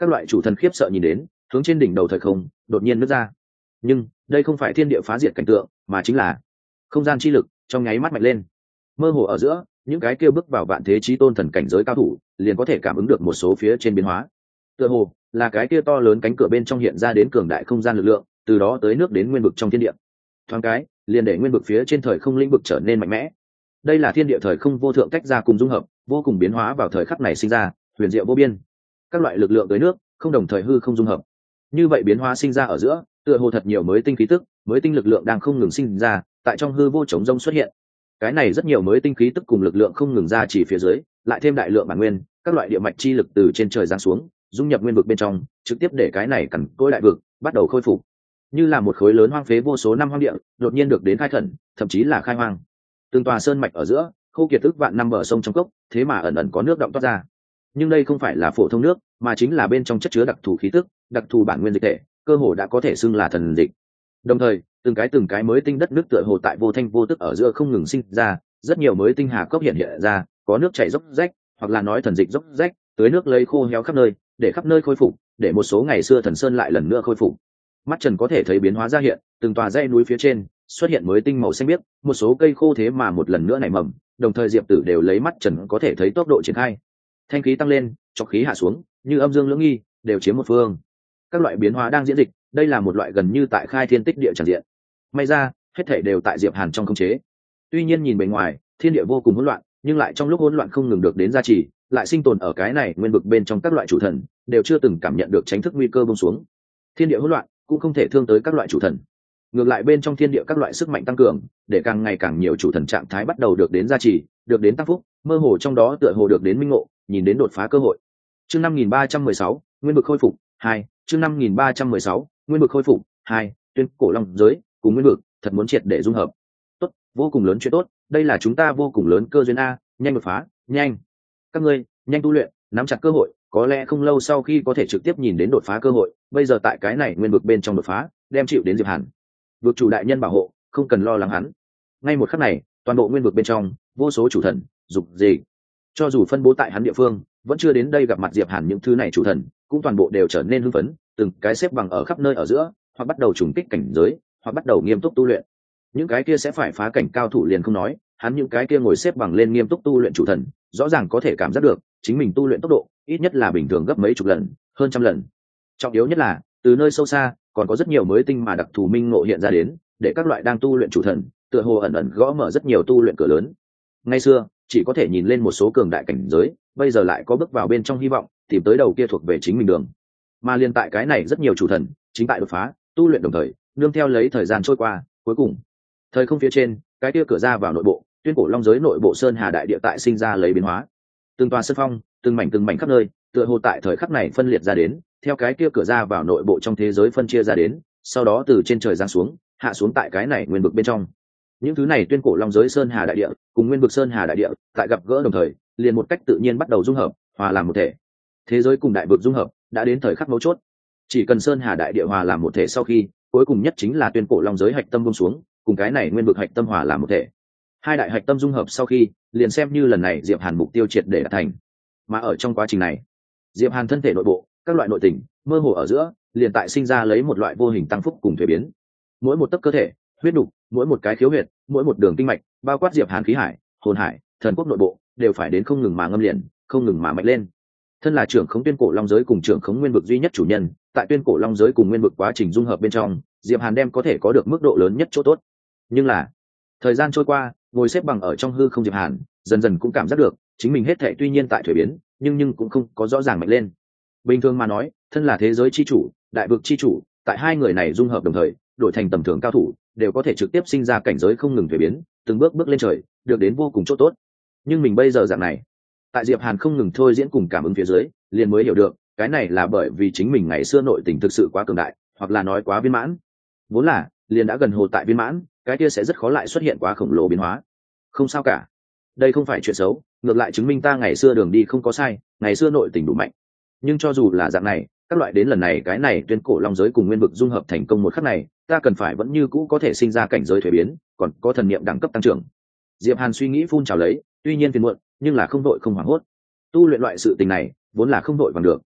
Các loại chủ thần khiếp sợ nhìn đến, hướng trên đỉnh đầu thời không đột nhiên nứt ra. Nhưng đây không phải thiên địa phá diệt cảnh tượng, mà chính là không gian chi lực trong nháy mắt mạnh lên. Mơ hồ ở giữa, những cái kia bước vào vạn thế chí tôn thần cảnh giới cao thủ liền có thể cảm ứng được một số phía trên biến hóa. Tựa hồ là cái kia to lớn cánh cửa bên trong hiện ra đến cường đại không gian lực lượng, từ đó tới nước đến nguyên vực trong thiên địa. Thoáng cái liền để nguyên vực phía trên thời không lĩnh vực trở nên mạnh mẽ. Đây là thiên địa thời không vô thượng tách ra cùng dung hợp, vô cùng biến hóa vào thời khắc này sinh ra huyền diệu vô biên. Các loại lực lượng tới nước không đồng thời hư không dung hợp, như vậy biến hóa sinh ra ở giữa, tựa hồ thật nhiều mới tinh khí tức, mới tinh lực lượng đang không ngừng sinh ra tại trong hư vô trống rông xuất hiện. Cái này rất nhiều mới tinh khí tức cùng lực lượng không ngừng ra chỉ phía dưới, lại thêm đại lượng bản nguyên, các loại địa mạch chi lực từ trên trời giáng xuống, dung nhập nguyên vực bên trong, trực tiếp để cái này cằn cỗi đại vực bắt đầu khôi phục. Như là một khối lớn hoang phế vô số năm hoang địa, đột nhiên được đến khai khẩn, thậm chí là khai hoang. Từng tòa sơn mạch ở giữa, khô kiệt ức vạn năm bờ sông trong cốc, thế mà ẩn ẩn có nước động toát ra. Nhưng đây không phải là phổ thông nước, mà chính là bên trong chất chứa đặc thù khí tức, đặc thù bản nguyên dịch thể, cơ hồ đã có thể xưng là thần dịch. Đồng thời, từng cái mới tinh đất nước tựa hồ tại vô thanh vô tức ở giữa không ngừng sinh ra, rất nhiều mới tinh hà cốc hiện ra, có nước chảy dốc rách, hoặc là nói thần dịch dốc rách, tưới nước lấy khô héo khắp nơi, để khắp nơi khôi phục, để một số ngày xưa thần sơn lại lần nữa khôi phục. Mắt trần có thể thấy biến hóa ra hiện, từng tòa dãy núi phía trên xuất hiện mới tinh màu xanh biếc, một số cây khô thế mà một lần nữa nảy mầm, đồng thời diệp tử đều lấy mắt trần có thể thấy tốc độ triển khai. Thanh khí tăng lên, trọc khí hạ xuống, như âm dương lưỡng nghi đều chiếm một phương. Các loại biến hóa đang diễn dịch, đây là một loại gần như tại khai thiên tích địa tràn diện. May ra, hết thảy đều tại Diệp Hàn trong khống chế. Tuy nhiên nhìn bề ngoài, thiên địa vô cùng hỗn loạn, nhưng lại trong lúc hỗn loạn không ngừng được đến gia trì, lại sinh tồn ở cái này nguyên vực bên trong các loại chủ thần, đều chưa từng cảm nhận được tránh thức nguy cơ buông xuống. Thiên địa hỗn loạn cũng không thể thương tới các loại chủ thần. Ngược lại bên trong thiên địa các loại sức mạnh tăng cường, để càng ngày càng nhiều chủ thần trạng thái bắt đầu được đến gia trì, được đến tăng phúc, mơ hồ trong đó tựa hồ được đến minh ngộ, nhìn đến đột phá cơ hội. Chương 5316, nguyên vực khôi phục 2, chương 5316, nguyên vực khôi phục 2, tuyên cổ long giới cùng nguyên vực thật muốn triệt để dung hợp. Tốt, vô cùng lớn chuyện tốt, đây là chúng ta vô cùng lớn cơ duyên a, nhanh đột phá, nhanh. Các ngươi, nhanh tu luyện, nắm chặt cơ hội, có lẽ không lâu sau khi có thể trực tiếp nhìn đến đột phá cơ hội, bây giờ tại cái này nguyên vực bên trong đột phá, đem chịu đến Diệp Hàn. Vực chủ đại nhân bảo hộ, không cần lo lắng hắn. Ngay một khắc này, toàn bộ nguyên vực bên trong, vô số chủ thần, dục gì, cho dù phân bố tại hắn địa phương, vẫn chưa đến đây gặp mặt Diệp Hàn những thứ này chủ thần, cũng toàn bộ đều trở nên hưng phấn, từng cái xếp bằng ở khắp nơi ở giữa, hoặc bắt đầu trùng kích cảnh giới, hoặc bắt đầu nghiêm túc tu luyện. Những cái kia sẽ phải phá cảnh cao thủ liền không nói, hắn những cái kia ngồi xếp bằng lên nghiêm túc tu luyện chủ thần, rõ ràng có thể cảm giác được chính mình tu luyện tốc độ ít nhất là bình thường gấp mấy chục lần, hơn trăm lần. Trọng yếu nhất là, từ nơi sâu xa còn có rất nhiều mới tinh mà đặc thù minh ngộ hiện ra đến, để các loại đang tu luyện chủ thần, tựa hồ ẩn ẩn gõ mở rất nhiều tu luyện cửa lớn. Ngày xưa, chỉ có thể nhìn lên một số cường đại cảnh giới, bây giờ lại có bước vào bên trong hy vọng, tìm tới đầu kia thuộc về chính mình đường. Mà liên tại cái này rất nhiều chủ thần, chính tại đột phá, tu luyện đồng thời, nương theo lấy thời gian trôi qua, cuối cùng, thời không phía trên, cái kia cửa ra vào nội bộ, tuyên cổ long giới nội bộ sơn hà đại địa tại sinh ra lấy biến hóa. Từng tòa sơn phong, từng mảnh khắp nơi, tựa hồ tại thời khắc này phân liệt ra đến, theo cái kia cửa ra vào nội bộ trong thế giới phân chia ra đến, sau đó từ trên trời giáng xuống, hạ xuống tại cái này nguyên vực bên trong. Những thứ này tuyên cổ long giới sơn hà đại địa cùng nguyên vực sơn hà đại địa tại gặp gỡ đồng thời, liền một cách tự nhiên bắt đầu dung hợp, hòa làm một thể. Thế giới cùng đại vực dung hợp đã đến thời khắc mấu chốt. Chỉ cần sơn hà đại địa hòa làm một thể sau khi, cuối cùng nhất chính là tuyên cổ long giới hạch tâm buông xuống, cùng cái này nguyên vực hạch tâm hòa làm một thể. Hai đại hạch tâm dung hợp sau khi, liền xem như lần này Diệp Hàn mục tiêu triệt để đạt thành. Mà ở trong quá trình này, Diệp Hàn thân thể nội bộ, các loại nội tình, mơ hồ ở giữa, liền tại sinh ra lấy một loại vô hình tăng phúc cùng thuế biến. Mỗi một tấc cơ thể, huyết đục, mỗi một cái khiếu huyệt, mỗi một đường kinh mạch, bao quát Diệp Hàn khí hải, hồn hải, thần quốc nội bộ, đều phải đến không ngừng mà ngâm liền, không ngừng mà mạnh lên. Thân là trưởng khống tuyên cổ long giới cùng trưởng khống nguyên vực duy nhất chủ nhân, tại tuyên cổ long giới cùng nguyên vực quá trình dung hợp bên trong, Diệp Hàn đem có thể có được mức độ lớn nhất chỗ tốt. Nhưng là, thời gian trôi qua, ngồi xếp bằng ở trong hư không Diệp Hàn, dần dần cũng cảm giác được, chính mình hết thảy tuy nhiên tại thuế biến, nhưng cũng không có rõ ràng mạnh lên. Bình thường mà nói, thân là thế giới chi chủ, đại vực chi chủ, tại hai người này dung hợp đồng thời, đổi thành tầm thường cao thủ, đều có thể trực tiếp sinh ra cảnh giới không ngừng thuế biến, từng bước bước lên trời, được đến vô cùng chỗ tốt. Nhưng mình bây giờ dạng này, tại Diệp Hàn không ngừng thôi diễn cùng cảm ứng phía dưới, liền mới hiểu được, cái này là bởi vì chính mình ngày xưa nội tình thực sự quá cường đại, hoặc là nói quá viên mãn. Vốn là, liền đã gần hồ tại viên mãn, cái kia sẽ rất khó lại xuất hiện quá khổng lồ biến hóa. Không sao cả, đây không phải chuyện xấu, ngược lại chứng minh ta ngày xưa đường đi không có sai, ngày xưa nội tình đủ mạnh. Nhưng cho dù là dạng này, các loại đến lần này cái này tuyên cổ long giới cùng nguyên vực dung hợp thành công một khắc này, ta cần phải vẫn như cũ có thể sinh ra cảnh giới thuế biến, còn có thần niệm đẳng cấp tăng trưởng. Diệp Hàn suy nghĩ phun trào lấy, tuy nhiên phiền muộn, nhưng là không đội không hoảng hốt. Tu luyện loại sự tình này, vốn là không đội bằng được.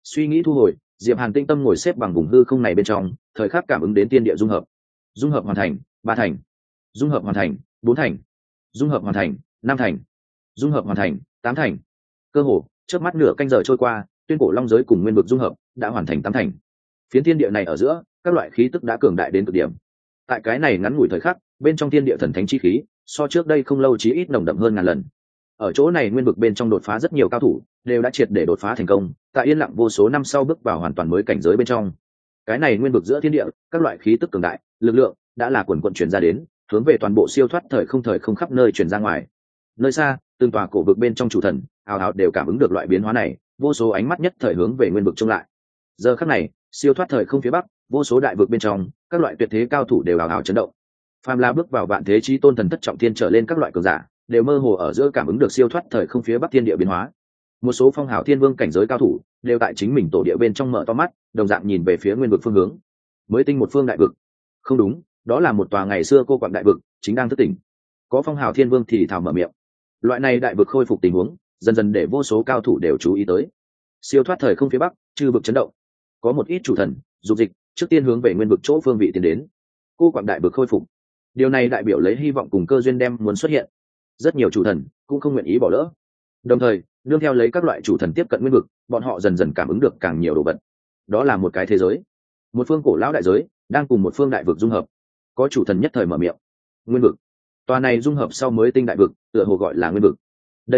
Suy nghĩ thu hồi, Diệp Hàn tinh tâm ngồi xếp bằng vùng hư không này bên trong, thời khắc cảm ứng đến tiên địa dung hợp. Dung hợp hoàn thành, 3 thành. Dung hợp hoàn thành, 4 thành. Dung hợp hoàn thành, 5 thành. Dung hợp hoàn thành, 8 thành. Cơ hồ chớp mắt nửa canh giờ trôi qua, tuyên cổ long giới cùng nguyên vực dung hợp đã hoàn thành 8 thành. Phiến thiên địa này ở giữa, các loại khí tức đã cường đại đến cực điểm. Tại cái này ngắn ngủi thời khắc, bên trong thiên địa thần thánh chi khí, so trước đây không lâu chí ít nồng đậm hơn ngàn lần. Ở chỗ này nguyên vực bên trong đột phá rất nhiều cao thủ, đều đã triệt để đột phá thành công, tại yên lặng vô số năm sau bước vào hoàn toàn mới cảnh giới bên trong. Cái này nguyên vực giữa thiên địa, các loại khí tức cường đại, lực lượng đã là quần quần truyền ra đến, hướng về toàn bộ siêu thoát thời không khắp nơi truyền ra ngoài. Nơi xa, từng tòa cổ vực bên trong chủ thần, hào hào đều cảm ứng được loại biến hóa này, vô số ánh mắt nhất thời hướng về nguyên vực trông lại. Giờ khắc này, siêu thoát thời không phía bắc, vô số đại vực bên trong, các loại tuyệt thế cao thủ đều hào hào chấn động. Phàm La bước vào vạn thế chí tôn thần thất trọng thiên trở lên các loại cường giả, đều mơ hồ ở giữa cảm ứng được siêu thoát thời không phía bắc thiên địa biến hóa. Một số phong hào thiên vương cảnh giới cao thủ, đều tại chính mình tổ địa bên trong mở to mắt, đồng dạng nhìn về phía nguyên vực phương hướng. Mới tinh một phương đại vực. Không đúng, đó là một tòa ngày xưa cô quạng đại vực, chính đang thức tỉnh. Có phong hào thiên vương thì thào mở miệng. Loại này đại vực khôi phục tình huống, dần dần để vô số cao thủ đều chú ý tới. Siêu thoát thời không phía bắc, chư vực chấn động. Có một ít chủ thần, dục dịch, trước tiên hướng về nguyên vực chỗ phương vị tiến đến. Cô quạng đại vực khôi phục. Điều này đại biểu lấy hy vọng cùng cơ duyên đem muốn xuất hiện. Rất nhiều chủ thần cũng không nguyện ý bỏ lỡ. Đồng thời, nương theo lấy các loại chủ thần tiếp cận nguyên vực, bọn họ dần dần cảm ứng được càng nhiều đồ vật. Đó là một cái thế giới, một phương cổ lão đại giới đang cùng một phương đại vực dung hợp. Có chủ thần nhất thời mở miệng. Nguyên vực. Tòa này dung hợp sau mới tinh đại vực, tựa hồ gọi là nguyên vực. Đây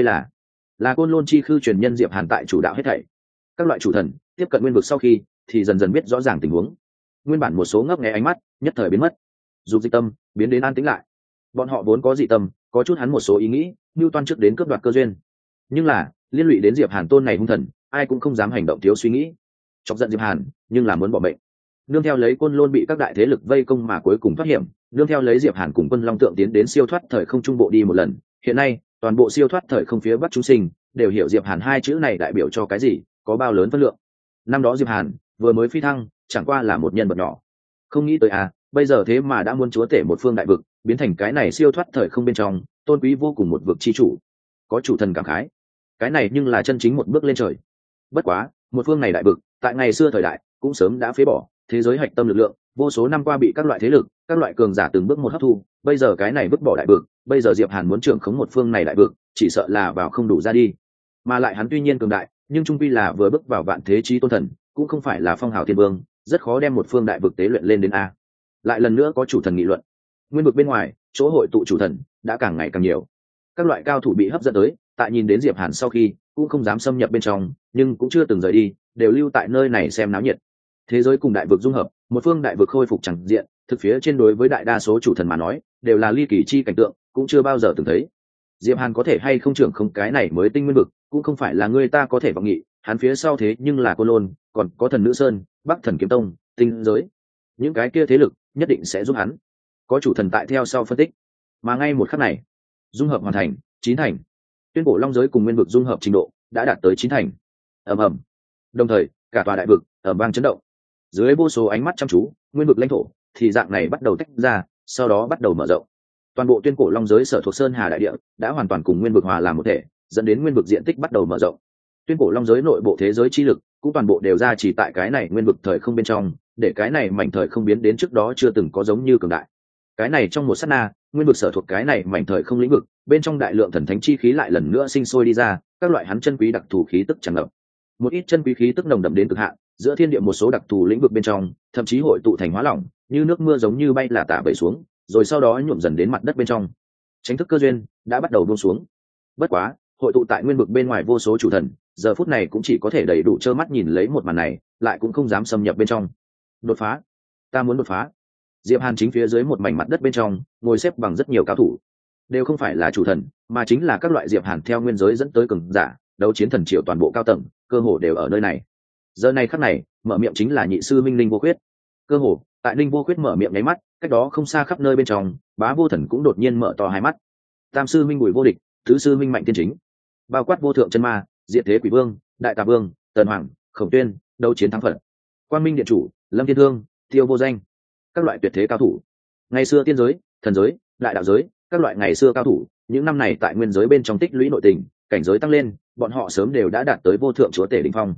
là côn lôn chi khư truyền nhân Diệp Hàn tại chủ đạo hết thảy. Các loại chủ thần tiếp cận nguyên vực sau khi, thì dần dần biết rõ ràng tình huống. Nguyên bản một số ngấp nghé ánh mắt, nhất thời biến mất. Dục dịch tâm biến đến an tĩnh lại. Bọn họ vốn có dị tâm, có chút hắn một số ý nghĩ, mưu toan trước đến cướp đoạt cơ duyên. Nhưng là liên lụy đến Diệp Hàn tôn này hung thần, ai cũng không dám hành động thiếu suy nghĩ. Chọc giận Diệp Hàn, nhưng là muốn bỏ mệnh. Nương theo lấy côn lôn bị các đại thế lực vây công mà cuối cùng thoát hiểm, nương theo lấy Diệp Hàn cùng quân long tượng tiến đến siêu thoát thời không trung bộ đi một lần. Hiện nay, toàn bộ siêu thoát thời không phía bắc chúng sinh đều hiểu Diệp Hàn hai chữ này đại biểu cho cái gì, có bao lớn phân lượng. Năm đó Diệp Hàn vừa mới phi thăng, chẳng qua là một nhân vật nhỏ. Không nghĩ tới bây giờ thế mà đã muốn chúa tể một phương đại vực, biến thành cái này siêu thoát thời không bên trong tôn quý vô cùng một vực chi chủ. Có chủ thần cảm khái, cái này nhưng là chân chính một bước lên trời. Bất quá, một phương này đại vực tại ngày xưa thời đại cũng sớm đã phế bỏ, thế giới hạch tâm lực lượng vô số năm qua bị các loại thế lực, các loại cường giả từng bước một hấp thu. Bây giờ cái này vứt bỏ đại vực, bây giờ Diệp Hàn muốn trưởng khống một phương này đại vực, chỉ sợ là vào không đủ ra đi. Mà lại hắn tuy nhiên cường đại, nhưng trung quy là vừa bước vào vạn thế chí tôn thần, cũng không phải là phong hào thiên vương, rất khó đem một phương đại vực tế luyện lên đến a. Lại lần nữa có chủ thần nghị luận. Nguyên vực bên ngoài, chỗ hội tụ chủ thần đã càng ngày càng nhiều. Các loại cao thủ bị hấp dẫn tới, tại nhìn đến Diệp Hàn sau khi, cũng không dám xâm nhập bên trong, nhưng cũng chưa từng rời đi, đều lưu tại nơi này xem náo nhiệt. Thế giới cùng đại vực dung hợp, một phương đại vực khôi phục chẳng diện, thực phía trên đối với đại đa số chủ thần mà nói, đều là ly kỳ chi cảnh tượng, cũng chưa bao giờ từng thấy. Diệp Hàn có thể hay không trưởng không cái này mới tinh nguyên vực, cũng không phải là người ta có thể vọng nghị, hắn phía sau thế nhưng là Côn Lôn, còn có Thần Nữ Sơn, Bắc Thần Kiếm Tông, Tinh Giới. Những cái kia thế lực nhất định sẽ giúp hắn. Có chủ thần tại theo sau phân tích. Mà ngay một khắc này, dung hợp hoàn thành, 9 thành. Tuyên cổ long giới cùng nguyên vực dung hợp trình độ đã đạt tới 9 thành. Ầm ầm. Đồng thời, cả tòa đại vực ầm vang chấn động. Dưới vô số ánh mắt chăm chú, nguyên vực lãnh thổ thì dạng này bắt đầu tách ra, sau đó bắt đầu mở rộng. Toàn bộ tuyên cổ long giới sở thuộc sơn hà đại địa đã hoàn toàn cùng nguyên vực hòa làm một thể, dẫn đến nguyên vực diện tích bắt đầu mở rộng. Tuyên cổ long giới nội bộ thế giới chi lực cũng toàn bộ đều ra chỉ tại cái này nguyên vực thời không bên trong, để cái này mảnh thời không biến đến trước đó chưa từng có giống như cường đại. Cái này trong một sát na, nguyên vực sở thuộc cái này mảnh thời không lĩnh vực bên trong đại lượng thần thánh chi khí lại lần nữa sinh sôi đi ra, các loại hắn chân quý đặc thù khí tức tràn ngập. Một ít chân quý khí tức nồng đậm đến cực hạn, giữa thiên địa một số đặc thù lĩnh vực bên trong thậm chí hội tụ thành hóa lỏng, như nước mưa giống như bay là tả vẩy xuống, rồi sau đó nhuộm dần đến mặt đất bên trong. Chính thức cơ duyên đã bắt đầu buông xuống. Bất quá, hội tụ tại nguyên vực bên ngoài vô số chủ thần, giờ phút này cũng chỉ có thể đầy đủ trơ mắt nhìn lấy một màn này, lại cũng không dám xâm nhập bên trong. Đột phá, ta muốn đột phá. Diệp Hàn chính phía dưới một mảnh mặt đất bên trong, ngồi xếp bằng rất nhiều cao thủ, đều không phải là chủ thần, mà chính là các loại Diệp Hàn theo nguyên giới dẫn tới cường giả, đấu chiến thần triều toàn bộ cao tầng, cơ hồ đều ở nơi này. Giờ này khắc này, mở miệng chính là nhị sư minh Linh Vô Khuyết. Cơ hồ tại Linh Vô Khuyết mở miệng nháy mắt, cách đó không xa khắp nơi bên trong, Bá Vô Thần cũng đột nhiên mở to hai mắt. Tam sư minh Bùi Vô Địch, tứ sư minh Mạnh Tiên Chính, bao quát vô thượng chân ma, diệt thế quỷ vương, đại tà vương, tần hoàng, khổng tuyên, đấu chiến thắng phật, quan minh điện chủ, lâm thiên thương, tiêu vô danh, các loại tuyệt thế cao thủ. Ngày xưa tiên giới, thần giới, đại đạo giới, các loại ngày xưa cao thủ, những năm này tại nguyên giới bên trong tích lũy nội tình, cảnh giới tăng lên, bọn họ sớm đều đã đạt tới vô thượng chúa tể đỉnh phong.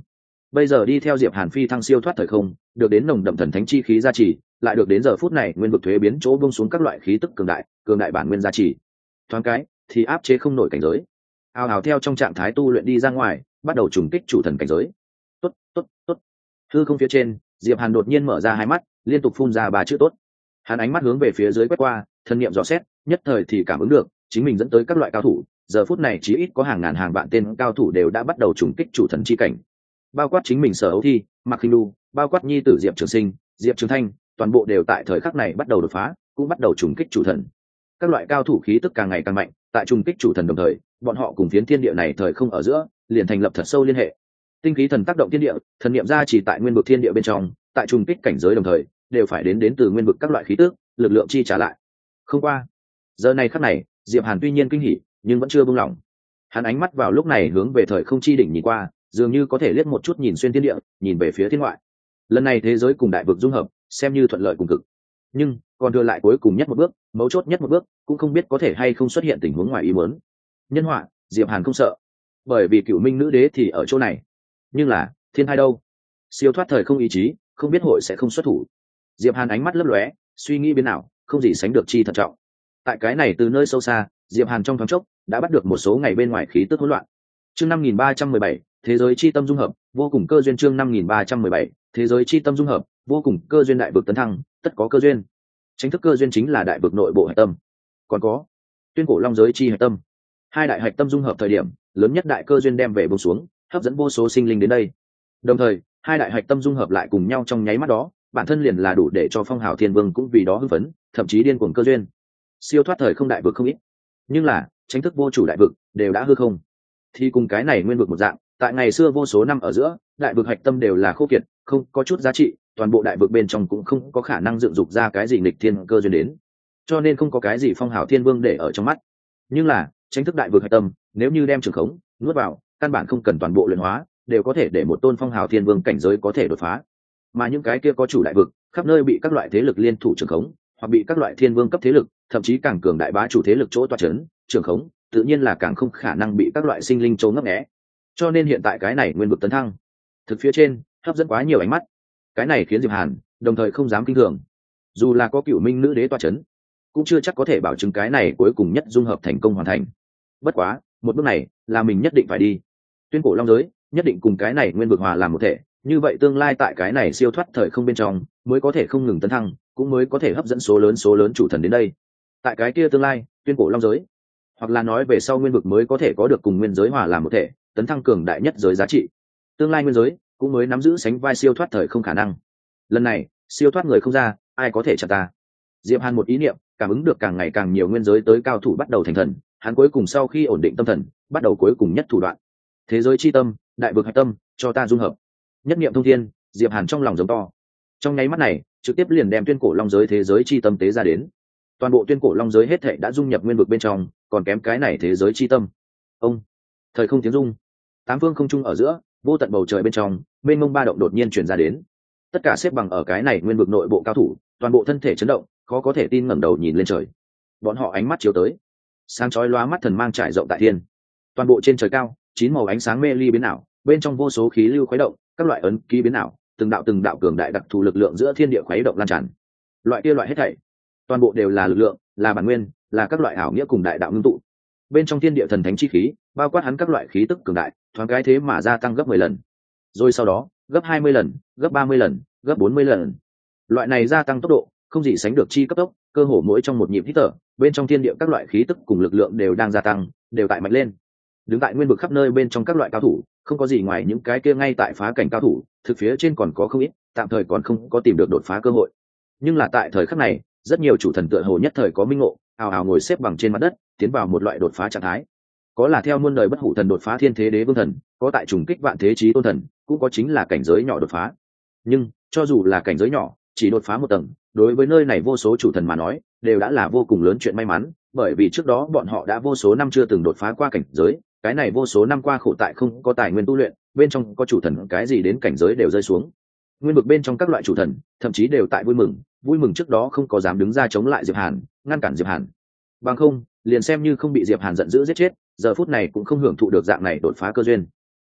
bây giờ đi theo diệp hàn phi thăng siêu thoát thời không, được đến nồng đậm thần thánh chi khí gia trì, lại được đến giờ phút này nguyên vực thuế biến chỗ buông xuống các loại khí tức cường đại bản nguyên gia trì, thoáng cái thì áp chế không nổi cảnh giới, ào ào theo trong trạng thái tu luyện đi ra ngoài, bắt đầu trùng kích chủ thần cảnh giới. Tốt tốt tốt. Hư không phía trên, diệp hàn đột nhiên mở ra hai mắt, liên tục phun ra ba chữ tốt. Hắn ánh mắt hướng về phía dưới quét qua, thân niệm dò xét, nhất thời thì cảm ứng được chính mình dẫn tới các loại cao thủ, giờ phút này chí ít có hàng ngàn hàng vạn tên cao thủ đều đã bắt đầu trùng kích chủ thần chi cảnh, bao quát chính mình Sở Ấu Thi, Mạc Khinh Du, bao quát nhi tử Diệp Trường Sinh, Diệp Trường Thanh, toàn bộ đều tại thời khắc này bắt đầu đột phá, cũng bắt đầu trùng kích chủ thần. Các loại cao thủ khí tức càng ngày càng mạnh, tại trùng kích chủ thần đồng thời, bọn họ cùng phiến thiên địa này thời không ở giữa, liền thành lập thật sâu liên hệ. Tinh khí thần tác động thiên địa, thần niệm ra chỉ tại nguyên vực thiên địa bên trong, tại trùng kích cảnh giới đồng thời, đều phải đến từ nguyên vực các loại khí tức, lực lượng chi trả lại. Không qua, giờ này khắc này, Diệp Hàn tuy nhiên kinh hỉ, nhưng vẫn chưa buông lỏng. Hắn ánh mắt vào lúc này hướng về thời không chi đỉnh nhìn qua, dường như có thể liếc một chút nhìn xuyên thiên địa, nhìn về phía thiên ngoại. Lần này thế giới cùng đại vực dung hợp, xem như thuận lợi cùng cực. Nhưng còn thừa lại cuối cùng nhất một bước, mấu chốt nhất một bước, cũng không biết có thể hay không xuất hiện tình huống ngoài ý muốn. Nhân họa, Diệp Hàn không sợ, bởi vì Cửu Minh nữ đế thì ở chỗ này. Nhưng là, thiên hai đâu? Siêu thoát thời không ý chí, không biết hội sẽ không xuất thủ. Diệp Hàn ánh mắt lấp lóe, suy nghĩ biến nào, không gì sánh được chi thận trọng. Tại cái này từ nơi sâu xa, Diệp Hàn trong thoáng chốc đã bắt được một số ngày bên ngoài khí tức hỗn loạn. Chương 5317, thế giới chi tâm dung hợp, vô cùng cơ duyên. Chương 5317, thế giới chi tâm dung hợp, vô cùng cơ duyên. Đại vực tấn thăng, tất có cơ duyên. Chính thức cơ duyên chính là đại vực nội bộ hạch tâm, còn có tuyên cổ long giới chi hạch tâm. Hai đại hạch tâm dung hợp thời điểm, lớn nhất đại cơ duyên đem về buông xuống, hấp dẫn vô số sinh linh đến đây. Đồng thời, hai đại hạch tâm dung hợp lại cùng nhau trong nháy mắt đó, bản thân liền là đủ để cho Phong Hào Thiên Vương cũng vì đó hưng phấn, thậm chí điên cuồng cơ duyên. Siêu thoát thời không đại vực không ít, nhưng là chính thức vô chủ đại vực đều đã hư không, thì cùng cái này nguyên vực một dạng, tại ngày xưa vô số năm ở giữa, đại vực hạch tâm đều là khô kiệt, không có chút giá trị, toàn bộ đại vực bên trong cũng không có khả năng dựng dục ra cái gì nghịch thiên cơ duyên đến, cho nên không có cái gì Phong Hào Thiên Vương để ở trong mắt. Nhưng là chính thức đại vực hạch tâm, nếu như đem trường khống nuốt vào, căn bản không cần toàn bộ luyện hóa, đều có thể để một tôn Phong Hào Thiên Vương cảnh giới có thể đột phá. Mà những cái kia có chủ đại vực, khắp nơi bị các loại thế lực liên thủ trường khống, hoặc bị các loại thiên vương cấp thế lực, thậm chí càng cường đại bá chủ thế lực chỗ toa chấn trường khống, tự nhiên là càng không khả năng bị các loại sinh linh trốn ngấp nghé. Cho nên hiện tại cái này nguyên vực tấn thăng, thực phía trên hấp dẫn quá nhiều ánh mắt, cái này khiến Diệp Hàn đồng thời không dám kinh thường. Dù là có Cửu Minh nữ đế toa chấn, cũng chưa chắc có thể bảo chứng cái này cuối cùng nhất dung hợp thành công hoàn thành. Bất quá một bước này là mình nhất định phải đi. Tuyên cổ long giới nhất định cùng cái này nguyên vực hòa làm một thể, như vậy tương lai tại cái này siêu thoát thời không bên trong mới có thể không ngừng tấn thăng, cũng mới có thể hấp dẫn số lớn chủ thần đến đây. Tại cái kia tương lai tuyên cổ long giới, hoặc là nói về sau nguyên vực mới có thể có được cùng nguyên giới hòa làm một thể, tấn thăng cường đại nhất giới giá trị. Tương lai nguyên giới cũng mới nắm giữ sánh vai siêu thoát thời không khả năng. Lần này siêu thoát người không ra, ai có thể chặn ta? Diệp Hàn một ý niệm, cảm ứng được càng ngày càng nhiều nguyên giới tới cao thủ bắt đầu thành thần, hắn cuối cùng sau khi ổn định tâm thần, bắt đầu cuối cùng nhất thủ đoạn. Thế giới chi tâm, đại vực hạch tâm, cho ta dung hợp. Nhất niệm thông thiên, Diệp Hàn trong lòng giống to. Trong nháy mắt này, trực tiếp liền đem tuyên cổ long giới thế giới chi tâm tế ra đến. Toàn bộ tuyên cổ long giới hết thảy đã dung nhập nguyên vực bên trong, còn kém cái này thế giới chi tâm. Ông, thời không tiếng rung, tám phương không trung ở giữa, vô tận bầu trời bên trong, mênh mông ba động đột nhiên truyền ra đến. Tất cả xếp bằng ở cái này nguyên vực nội bộ cao thủ, toàn bộ thân thể chấn động, khó có thể tin ngẩng đầu nhìn lên trời. Bọn họ ánh mắt chiếu tới, sáng chói lóa mắt thần mang trải rộng tại thiên. Toàn bộ trên trời cao, chín màu ánh sáng mê ly biến ảo, bên trong vô số khí lưu khuấy động, các loại ấn ký biến ảo, từng đạo cường đại đặc thù lực lượng giữa thiên địa khuấy động lan tràn. Loại kia loại hết thảy, toàn bộ đều là lực lượng, là bản nguyên, là các loại ảo nghĩa cùng đại đạo ngưng tụ. Bên trong thiên địa thần thánh chi khí, bao quát hắn các loại khí tức cường đại, thoáng cái thế mà gia tăng gấp 10 lần. Rồi sau đó, gấp 20 lần, gấp 30 lần, gấp 40 lần. Loại này gia tăng tốc độ, không gì sánh được chi cấp tốc, cơ hồ mỗi trong một nhịp hít thở, bên trong thiên địa các loại khí tức cùng lực lượng đều đang gia tăng, đều tại mạnh lên. Đứng tại nguyên vực khắp nơi bên trong các loại cao thủ, không có gì ngoài những cái kia ngay tại phá cảnh cao thủ, thực phía trên còn có không ít, tạm thời còn không có tìm được đột phá cơ hội. Nhưng là tại thời khắc này, rất nhiều chủ thần tựa hồ nhất thời có minh ngộ, ào ào ngồi xếp bằng trên mặt đất, tiến vào một loại đột phá trạng thái. Có là theo muôn đời bất hủ thần đột phá thiên thế đế vương thần, có tại trùng kích vạn thế chí tôn thần, cũng có chính là cảnh giới nhỏ đột phá. Nhưng cho dù là cảnh giới nhỏ, chỉ đột phá một tầng, đối với nơi này vô số chủ thần mà nói, đều đã là vô cùng lớn chuyện may mắn, bởi vì trước đó bọn họ đã vô số năm chưa từng đột phá qua cảnh giới, cái này vô số năm qua khổ tại không có tài nguyên tu luyện, bên trong có chủ thần cái gì đến cảnh giới đều rơi xuống. Nguyên vực bên trong các loại chủ thần, thậm chí đều tại vui mừng trước đó không có dám đứng ra chống lại Diệp Hàn, ngăn cản Diệp Hàn. Bằng không, liền xem như không bị Diệp Hàn giận dữ giết chết, giờ phút này cũng không hưởng thụ được dạng này đột phá cơ duyên.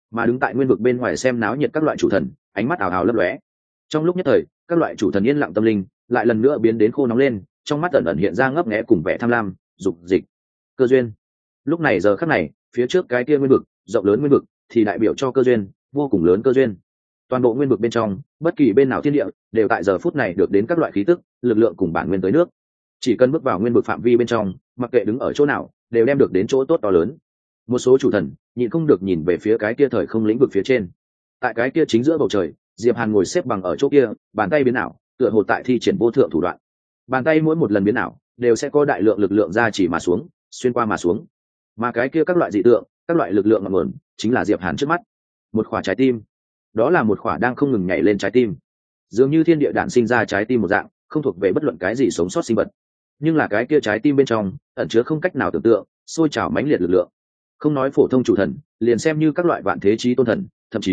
mà đứng tại nguyên vực bên ngoài xem náo nhiệt các loại chủ thần ánh mắt ảo ảo lấp lóe. Trong lúc nhất thời các loại chủ thần yên lặng tâm linh lại lần nữa biến đến khô nóng lên, trong mắt ẩn ẩn hiện ra ngấp nghé cùng vẻ tham lam, dục dịch, cơ duyên. Lúc này giờ khắc này, phía trước cái kia nguyên vực rộng lớn nguyên vực thì đại biểu cho cơ duyên, vô cùng lớn cơ duyên. Toàn bộ nguyên vực bên trong, bất kỳ bên nào thiên địa đều tại giờ phút này được đến các loại khí tức, lực lượng cùng bản nguyên tới nước. Chỉ cần bước vào nguyên vực phạm vi bên trong, mặc kệ đứng ở chỗ nào, đều đem được đến chỗ tốt to lớn. Một số chủ thần nhịn không được nhìn về phía cái kia thời không lĩnh vực phía trên. Tại cái kia chính giữa bầu trời, Diệp Hàn ngồi xếp bằng ở chỗ kia, bàn tay biến ảo, tựa hồ tại thi triển vô thượng thủ đoạn. Bàn tay mỗi một lần biến ảo, đều sẽ có đại lượng lực lượng ra chỉ mà xuống, xuyên qua mà xuống. Mà cái kia các loại dị tượng, các loại lực lượng ngọn nguồn, chính là Diệp Hàn trước mắt. Một khỏa trái tim, đó là một khỏa đang không ngừng nhảy lên trái tim. Dường như thiên địa đản sinh ra trái tim một dạng, không thuộc về bất luận cái gì sống sót sinh vật. Nhưng là cái kia trái tim bên trong, ẩn chứa không cách nào tưởng tượng, sôi trào mãnh liệt lực lượng. Không nói phổ thông chủ thần, liền xem như các loại vạn thế chí tôn thần,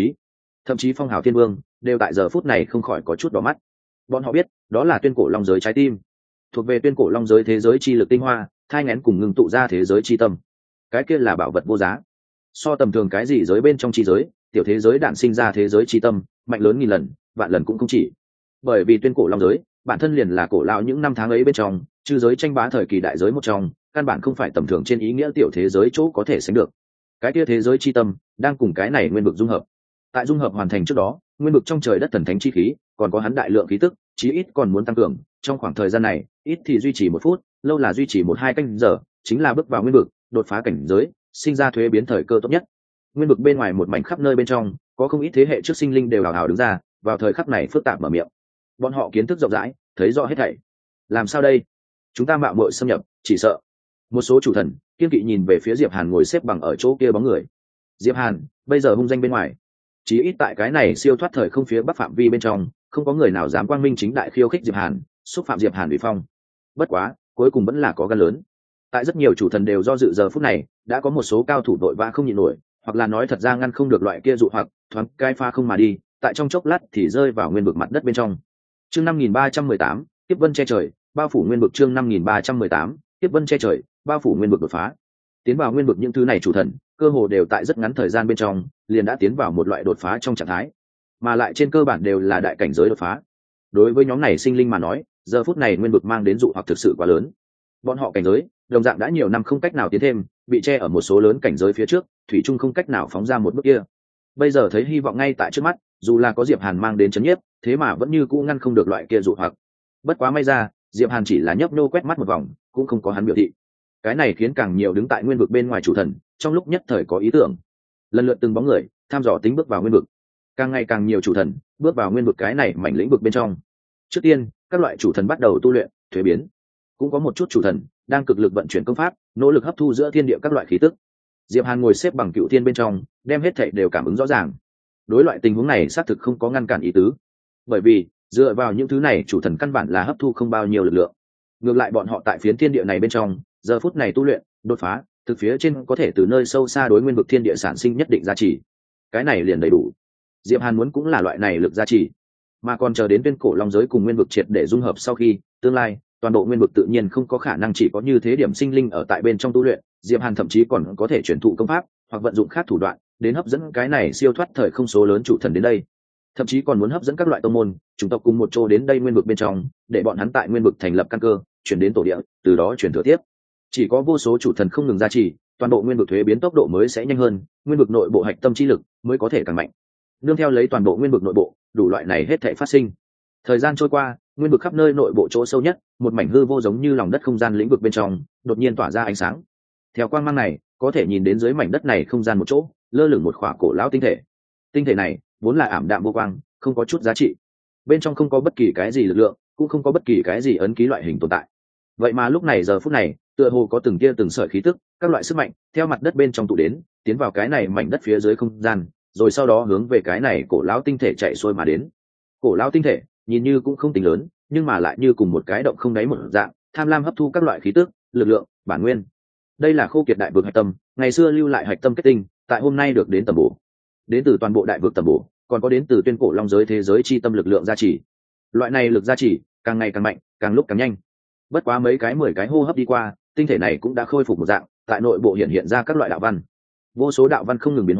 thậm chí phong hào thiên vương, đều tại giờ phút này không khỏi có chút đỏ mắt. Bọn họ biết, đó là tuyên cổ long giới trái tim, thuộc về tuyên cổ long giới thế giới chi lực tinh hoa, thai nghén cùng ngưng tụ ra thế giới chi tâm. Cái kia là bảo vật vô giá, so tầm thường cái gì giới bên trong chi giới, tiểu thế giới đản sinh ra thế giới chi tâm, mạnh lớn nghìn lần, vạn lần cũng không chỉ. Bởi vì tuyên cổ long giới, bản thân liền là cổ lão những năm tháng ấy bên trong, chư giới tranh bá thời kỳ đại giới một trong, căn bản không phải tầm thường trên ý nghĩa tiểu thế giới chỗ có thể sánh được. Cái kia thế giới chi tâm đang cùng cái này nguyên vực dung hợp. Tại dung hợp hoàn thành trước đó, nguyên vực trong trời đất thần thánh chi khí, còn có hắn đại lượng khí tức, chí ít còn muốn tăng cường. Trong khoảng thời gian này, ít thì duy trì 1 phút, lâu là duy trì 1-2 canh giờ, chính là bước vào nguyên vực, đột phá cảnh giới, sinh ra thuế biến thời cơ tốt nhất. Nguyên vực bên ngoài một mảnh khắp nơi bên trong, có không ít thế hệ trước sinh linh đều hào hào đứng ra, vào thời khắc này phức tạp mở miệng. Bọn họ kiến thức rộng rãi, thấy rõ hết thảy. Làm sao đây? Chúng ta mạo muội xâm nhập, chỉ sợ. Một số chủ thần kiên kỵ nhìn về phía Diệp Hàn ngồi xếp bằng ở chỗ kia bóng người. Diệp Hàn bây giờ hung danh bên ngoài, chí ít tại cái này siêu thoát thời không phía bắc phạm vi bên trong, không có người nào dám quang minh chính đại khiêu khích Diệp Hàn, xúc phạm Diệp Hàn uy phong. Bất quá, cuối cùng vẫn là có gan lớn. Tại rất nhiều chủ thần đều do dự giờ phút này, đã có một số cao thủ đội vã không nhịn nổi, hoặc là nói thật ra ngăn không được loại kia dụ hoặc, thoáng cai pha không mà đi, tại trong chốc lát thì rơi vào nguyên vực mặt đất bên trong. Chương 5318, tiếp vân che trời, bao phủ nguyên vực. Chương 5318, tiếp vân che trời, bao phủ nguyên vực đột phá. Tiến vào nguyên vực những thứ này chủ thần, cơ hồ đều tại rất ngắn thời gian bên trong, liền đã tiến vào một loại đột phá trong trạng thái, mà lại trên cơ bản đều là đại cảnh giới đột phá. Đối với nhóm này sinh linh mà nói, giờ phút này nguyên vực mang đến dụ hoặc thực sự quá lớn. Bọn họ cảnh giới, đồng dạng đã nhiều năm không cách nào tiến thêm, bị che ở một số lớn cảnh giới phía trước, thủy chung không cách nào phóng ra một bước kia. Bây giờ thấy hy vọng ngay tại trước mắt, dù là có Diệp Hàn mang đến chấn nhiếp, thế mà vẫn như cũ ngăn không được loại kia dụ hoặc. Bất quá may ra, Diệp Hàn chỉ là nhấp nô quét mắt một vòng, cũng không có hắn biểu thị. Cái này khiến càng nhiều đứng tại nguyên vực bên ngoài chủ thần, trong lúc nhất thời có ý tưởng, lần lượt từng bóng người tham dò tính bước vào nguyên vực. Càng ngày càng nhiều chủ thần bước vào nguyên vực cái này mảnh lĩnh vực bên trong. Trước tiên, các loại chủ thần bắt đầu tu luyện, thuế biến. Cũng có một chút chủ thần đang cực lực vận chuyển công pháp, nỗ lực hấp thu giữa thiên địa các loại khí tức. Diệp Hàn ngồi xếp bằng cựu thiên bên trong, đem hết thảy đều cảm ứng rõ ràng. Đối loại tình huống này xác thực không có ngăn cản ý tứ, bởi vì dựa vào những thứ này chủ thần căn bản là hấp thu không bao nhiêu lực lượng. Ngược lại bọn họ tại phiến thiên địa này bên trong, giờ phút này tu luyện, đột phá, thực phía trên có thể từ nơi sâu xa đối nguyên vực thiên địa sản sinh nhất định giá trị. Cái này liền đầy đủ. Diệp Hàn muốn cũng là loại này lực giá trị, mà còn chờ đến tuyên cổ long giới cùng nguyên vực triệt để dung hợp sau khi, tương lai toàn bộ nguyên vực tự nhiên không có khả năng chỉ có như thế điểm sinh linh ở tại bên trong tu luyện. Diệp Hàn thậm chí còn có thể chuyển thụ công pháp hoặc vận dụng khác thủ đoạn đến hấp dẫn cái này siêu thoát thời không số lớn chủ thần đến đây, thậm chí còn muốn hấp dẫn các loại tông môn chủng tộc cùng một chỗ đến đây nguyên vực bên trong, để bọn hắn tại nguyên vực thành lập căn cơ, chuyển đến tổ địa, từ đó chuyển thừa tiếp. Chỉ có vô số chủ thần không ngừng gia trì, toàn bộ nguyên vực thuế biến tốc độ mới sẽ nhanh hơn, nguyên vực nội bộ hạch tâm chi lực mới có thể càng mạnh. Nương theo lấy toàn bộ nguyên vực nội bộ, đủ loại này hết thảy phát sinh. Thời gian trôi qua, nguyên vực khắp nơi nội bộ chỗ sâu nhất, một mảnh hư vô giống như lòng đất không gian lĩnh vực bên trong, đột nhiên tỏa ra ánh sáng. Theo quang mang này, có thể nhìn đến dưới mảnh đất này không gian một chỗ, lơ lửng một khỏa cổ lão tinh thể. Tinh thể này vốn là ảm đạm vô quang, không có chút giá trị. Bên trong không có bất kỳ cái gì lực lượng, cũng không có bất kỳ cái gì ấn ký loại hình tồn tại. Vậy mà lúc này giờ phút này, tựa hồ có từng tia từng sợi khí tức, các loại sức mạnh theo mặt đất bên trong tụ đến, tiến vào cái này mảnh đất phía dưới không gian, rồi sau đó hướng về cái này cổ lão tinh thể chạy xuôi mà đến. Cổ lão tinh thể nhìn như cũng không tính lớn, nhưng mà lại như cùng một cái động không đáy một dạng, tham lam hấp thu các loại khí tức, lực lượng, bản nguyên. Đây là khô kiệt đại vực hạch tâm, ngày xưa lưu lại hạch tâm kết tinh, tại hôm nay được đến tầm bổ. Đến từ toàn bộ đại vực tầm bổ, còn có đến từ tuyên cổ long giới thế giới chi tâm lực lượng gia trì. Loại này lực gia trì càng ngày càng mạnh, càng lúc càng nhanh. Bất quá mấy cái 10 cái hô hấp đi qua, tinh thể này cũng đã khôi phục một dạng, tại nội bộ hiện ra các loại đạo văn. Vô số đạo văn không ngừng biến hóa,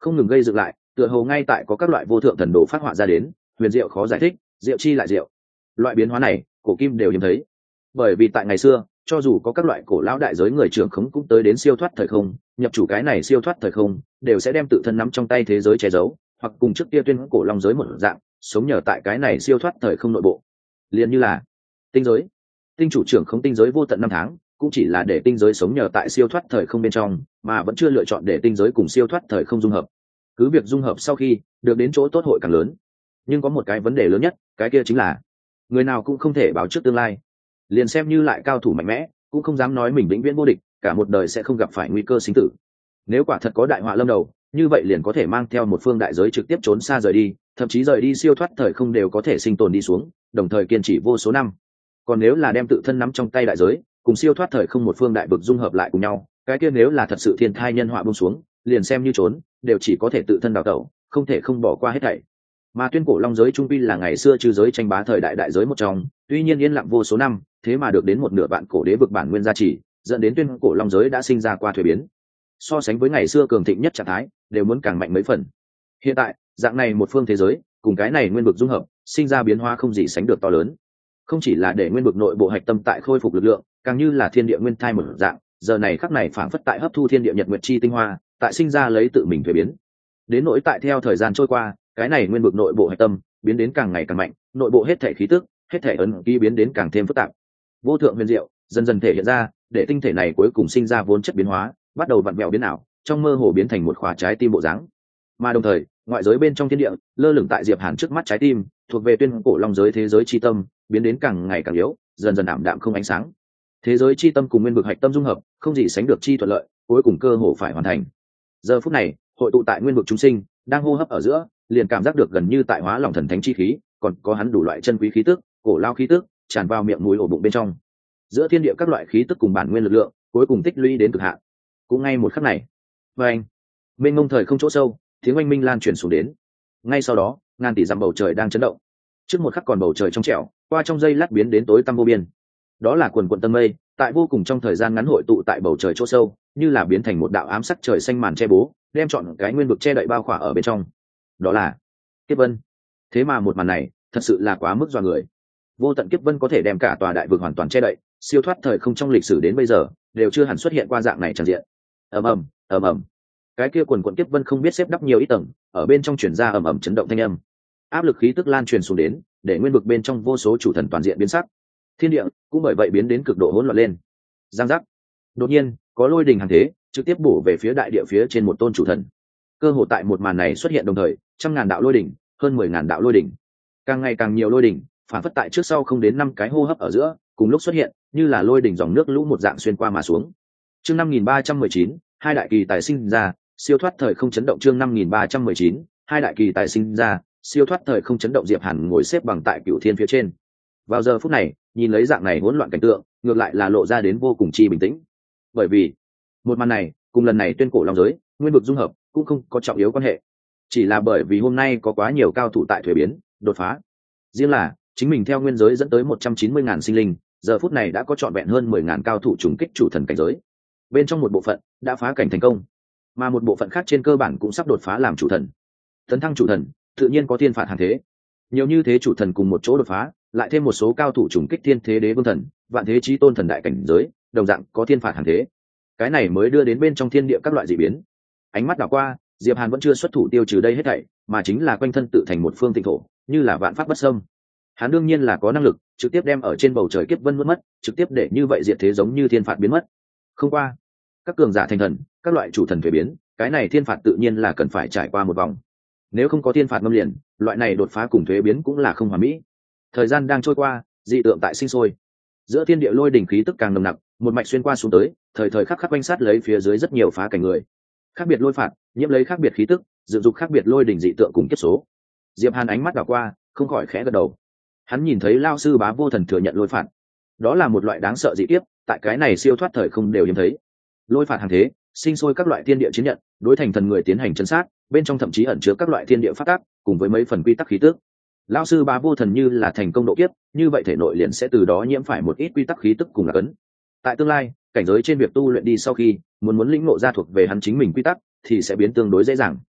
không ngừng gây dựng lại, tựa hồ ngay tại có các loại vô thượng thần đồ phát họa ra đến, huyền diệu khó giải thích, diệu chi lại diệu. Loại biến hóa này cổ kim đều hiếm thấy, bởi vì tại ngày xưa cho dù có các loại cổ lão đại giới người trưởng khống cũng tới đến siêu thoát thời không, nhập chủ cái này siêu thoát thời không đều sẽ đem tự thân nắm trong tay thế giới che giấu, hoặc cùng trước kia tuyên cổ long giới một dạng sống nhờ tại cái này siêu thoát thời không nội bộ. Liền như là tinh giới, tinh chủ trưởng không tinh giới vô tận năm tháng cũng chỉ là để tinh giới sống nhờ tại siêu thoát thời không bên trong, mà vẫn chưa lựa chọn để tinh giới cùng siêu thoát thời không dung hợp. Cứ việc dung hợp sau khi được đến chỗ tốt hội càng lớn, nhưng có một cái vấn đề lớn nhất, cái kia chính là người nào cũng không thể báo trước tương lai. Liền xem như lại cao thủ mạnh mẽ cũng không dám nói mình vĩnh viễn vô địch, cả một đời sẽ không gặp phải nguy cơ sinh tử. Nếu quả thật có đại họa lâm đầu, như vậy liền có thể mang theo một phương đại giới trực tiếp trốn xa rời đi, thậm chí rời đi siêu thoát thời không đều có thể sinh tồn đi xuống, đồng thời kiên trì vô số năm. Còn nếu là đem tự thân nắm trong tay đại giới cùng siêu thoát thời không một phương đại vực dung hợp lại cùng nhau, cái kia nếu là thật sự thiên thai nhân họa buông xuống, liền xem như trốn đều chỉ có thể tự thân đào tẩu, không thể không bỏ qua hết thảy. Mà tuyên cổ long giới trung quy là ngày xưa trừ giới tranh bá thời đại đại giới một trong, tuy nhiên yên lặng vô số năm, thế mà được đến một nửa vạn cổ đế vực bản nguyên gia trì, dẫn đến tuyên cổ long giới đã sinh ra qua thuế biến. So sánh với ngày xưa cường thịnh nhất trạng thái đều muốn càng mạnh mấy phần. Hiện tại dạng này một phương thế giới cùng cái này nguyên vực dung hợp, sinh ra biến hóa không gì sánh được to lớn. Không chỉ là để nguyên vực nội bộ hạch tâm tại khôi phục lực lượng, càng như là thiên địa nguyên thai một dạng, giờ này khắc này phảng phất tại hấp thu thiên địa nhật nguyệt chi tinh hoa, tại sinh ra lấy tự mình thuế biến. Đến nỗi tại theo thời gian trôi qua, cái này nguyên vực nội bộ hạch tâm biến đến càng ngày càng mạnh, nội bộ hết thể khí tức, hết thể ấn ký biến đến càng thêm phức tạp. Vô thượng huyền diệu dần dần thể hiện ra, để tinh thể này cuối cùng sinh ra vốn chất biến hóa, bắt đầu vặn vẹo biến ảo, trong mơ hồ biến thành một khỏa trái tim bộ dáng. Mà đồng thời, ngoại giới bên trong thiên địa, lơ lửng tại Diệp Hàn trước mắt trái tim, thuộc về tuyên cổ long giới thế giới chi tâm, biến đến càng ngày càng yếu, dần dần ảm đạm không ánh sáng. Thế giới chi tâm cùng nguyên vực hạch tâm dung hợp, không gì sánh được chi thuận lợi, cuối cùng cơ hồ phải hoàn thành. Giờ phút này, hội tụ tại nguyên vực chúng sinh, đang hô hấp ở giữa, liền cảm giác được gần như tại hóa lòng thần thánh chi khí, còn có hắn đủ loại chân quý khí tức, cổ lao khí tức, tràn vào miệng mũi ổ bụng bên trong. Giữa thiên địa các loại khí tức cùng bản nguyên lực lượng, cuối cùng tích lũy đến cực hạn. Cũng ngay một khắc này, oanh, mênh mông thời không chỗ sâu, tiếng oanh minh lan truyền xuống đến. Ngay sau đó, ngàn tỷ dặm bầu trời đang chấn động. Trước một khắc còn bầu trời trong trẻo, qua trong giây lát biến đến tối tăm vô biên. Đó là quần quần tầng mây, tại vô cùng trong thời gian ngắn hội tụ tại bầu trời chỗ sâu, như là biến thành một đạo ám sắc trời xanh màn che bố, đem trọn cái nguyên vực che đậy bao khỏa ở bên trong. Đó là kiếp vân. Thế mà một màn này thật sự là quá mức dọa người. Vô tận kiếp vân có thể đem cả tòa đại vực hoàn toàn che đậy, siêu thoát thời không trong lịch sử đến bây giờ đều chưa hẳn xuất hiện qua dạng này tràn diện. Ầm ầm, ầm ầm. Cái kia quần quần kiếp vân không biết xếp đắp nhiều ít tầng, ở bên trong truyền ra ầm ầm chấn động thanh âm. Áp lực khí tức lan truyền xuống đến, để nguyên vực bên trong vô số chủ thần toàn diện biến sắc. Thiên địa cũng bởi vậy biến đến cực độ hỗn loạn lên. Giang giác. Đột nhiên, có lôi đình hàng thế, trực tiếp bổ về phía đại địa phía trên một tôn chủ thần. Cơ hồ tại một màn này xuất hiện đồng thời, trăm ngàn đạo lôi đỉnh, hơn 10.000 đạo lôi đỉnh. Càng ngày càng nhiều lôi đỉnh, phản phất tại trước sau không đến 5 cái hô hấp ở giữa, cùng lúc xuất hiện, như là lôi đỉnh dòng nước lũ một dạng xuyên qua mà xuống. Chương 5319, hai đại kỳ tài sinh ra, siêu thoát thời không chấn động. Chương 5319, hai đại kỳ tài sinh ra, siêu thoát thời không chấn động. Diệp Hàn ngồi xếp bằng tại Cửu Thiên phía trên. Vào giờ phút này, nhìn lấy dạng này hỗn loạn cảnh tượng, ngược lại là lộ ra đến vô cùng chi bình tĩnh. Bởi vì, một màn này, cùng lần này tuyên cổ long giới, nguyên vực dung hợp, cũng không có trọng yếu quan hệ. Chỉ là bởi vì hôm nay có quá nhiều cao thủ tại thuế biến, đột phá. Riêng là, chính mình theo nguyên giới dẫn tới 190.000 sinh linh, giờ phút này đã có trọn vẹn hơn 10.000 cao thủ trùng kích chủ thần cảnh giới. Bên trong một bộ phận đã phá cảnh thành công, mà một bộ phận khác trên cơ bản cũng sắp đột phá làm chủ thần. Tấn thăng chủ thần, tự nhiên có thiên phạt hàng thế. Nhiều như thế chủ thần cùng một chỗ đột phá, lại thêm một số cao thủ trùng kích thiên thế đế vương thần, vạn thế chí tôn thần đại cảnh giới, đồng dạng có thiên phạt hàng thế. Cái này mới đưa đến bên trong thiên địa các loại dị biến. Ánh mắt đảo qua, Diệp Hàn vẫn chưa xuất thủ tiêu trừ đây hết thảy, mà chính là quanh thân tự thành một phương tịnh thổ, như là vạn pháp bất xâm. Hắn đương nhiên là có năng lực trực tiếp đem ở trên bầu trời kiếp vân mất, trực tiếp để như vậy diệt thế giống như thiên phạt biến mất. Không qua, các cường giả thành thần, các loại chủ thần thuế biến, cái này thiên phạt tự nhiên là cần phải trải qua một vòng. Nếu không có thiên phạt ngâm liền, loại này đột phá cùng thuế biến cũng là không hoàn mỹ. Thời gian đang trôi qua, dị tượng tại sinh sôi. Giữa thiên địa lôi đỉnh khí tức càng nồng nặc, một mạch xuyên qua xuống tới, thời thời khắc khắc quanh sát lấy phía dưới rất nhiều phá cảnh người. Khác biệt lôi phạt, nhiễm lấy khác biệt khí tức, dự dục khác biệt lôi đỉnh dị tượng cùng kiếp số. Diệp Hàn ánh mắt đảo qua, không khỏi khẽ gật đầu. Hắn nhìn thấy Lão sư Bá Vô Thần thừa nhận lôi phạt, đó là một loại đáng sợ dị kiếp, tại cái này siêu thoát thời không đều hiếm thấy. Lôi phạt hàng thế, sinh sôi các loại thiên địa chiến nhận, đối thành thần người tiến hành chân sát, bên trong thậm chí ẩn chứa các loại thiên địa pháp tắc, cùng với mấy phần quy tắc khí tức. Lão sư Bá Vô Thần như là thành công độ kiếp, như vậy thể nội liền sẽ từ đó nhiễm phải một ít quy tắc khí tức cùng là cấn. Tại tương lai, cảnh giới trên việc tu luyện đi sau khi muốn lĩnh ngộ ra thuộc về hắn chính mình quy tắc, thì sẽ biến tương đối dễ dàng.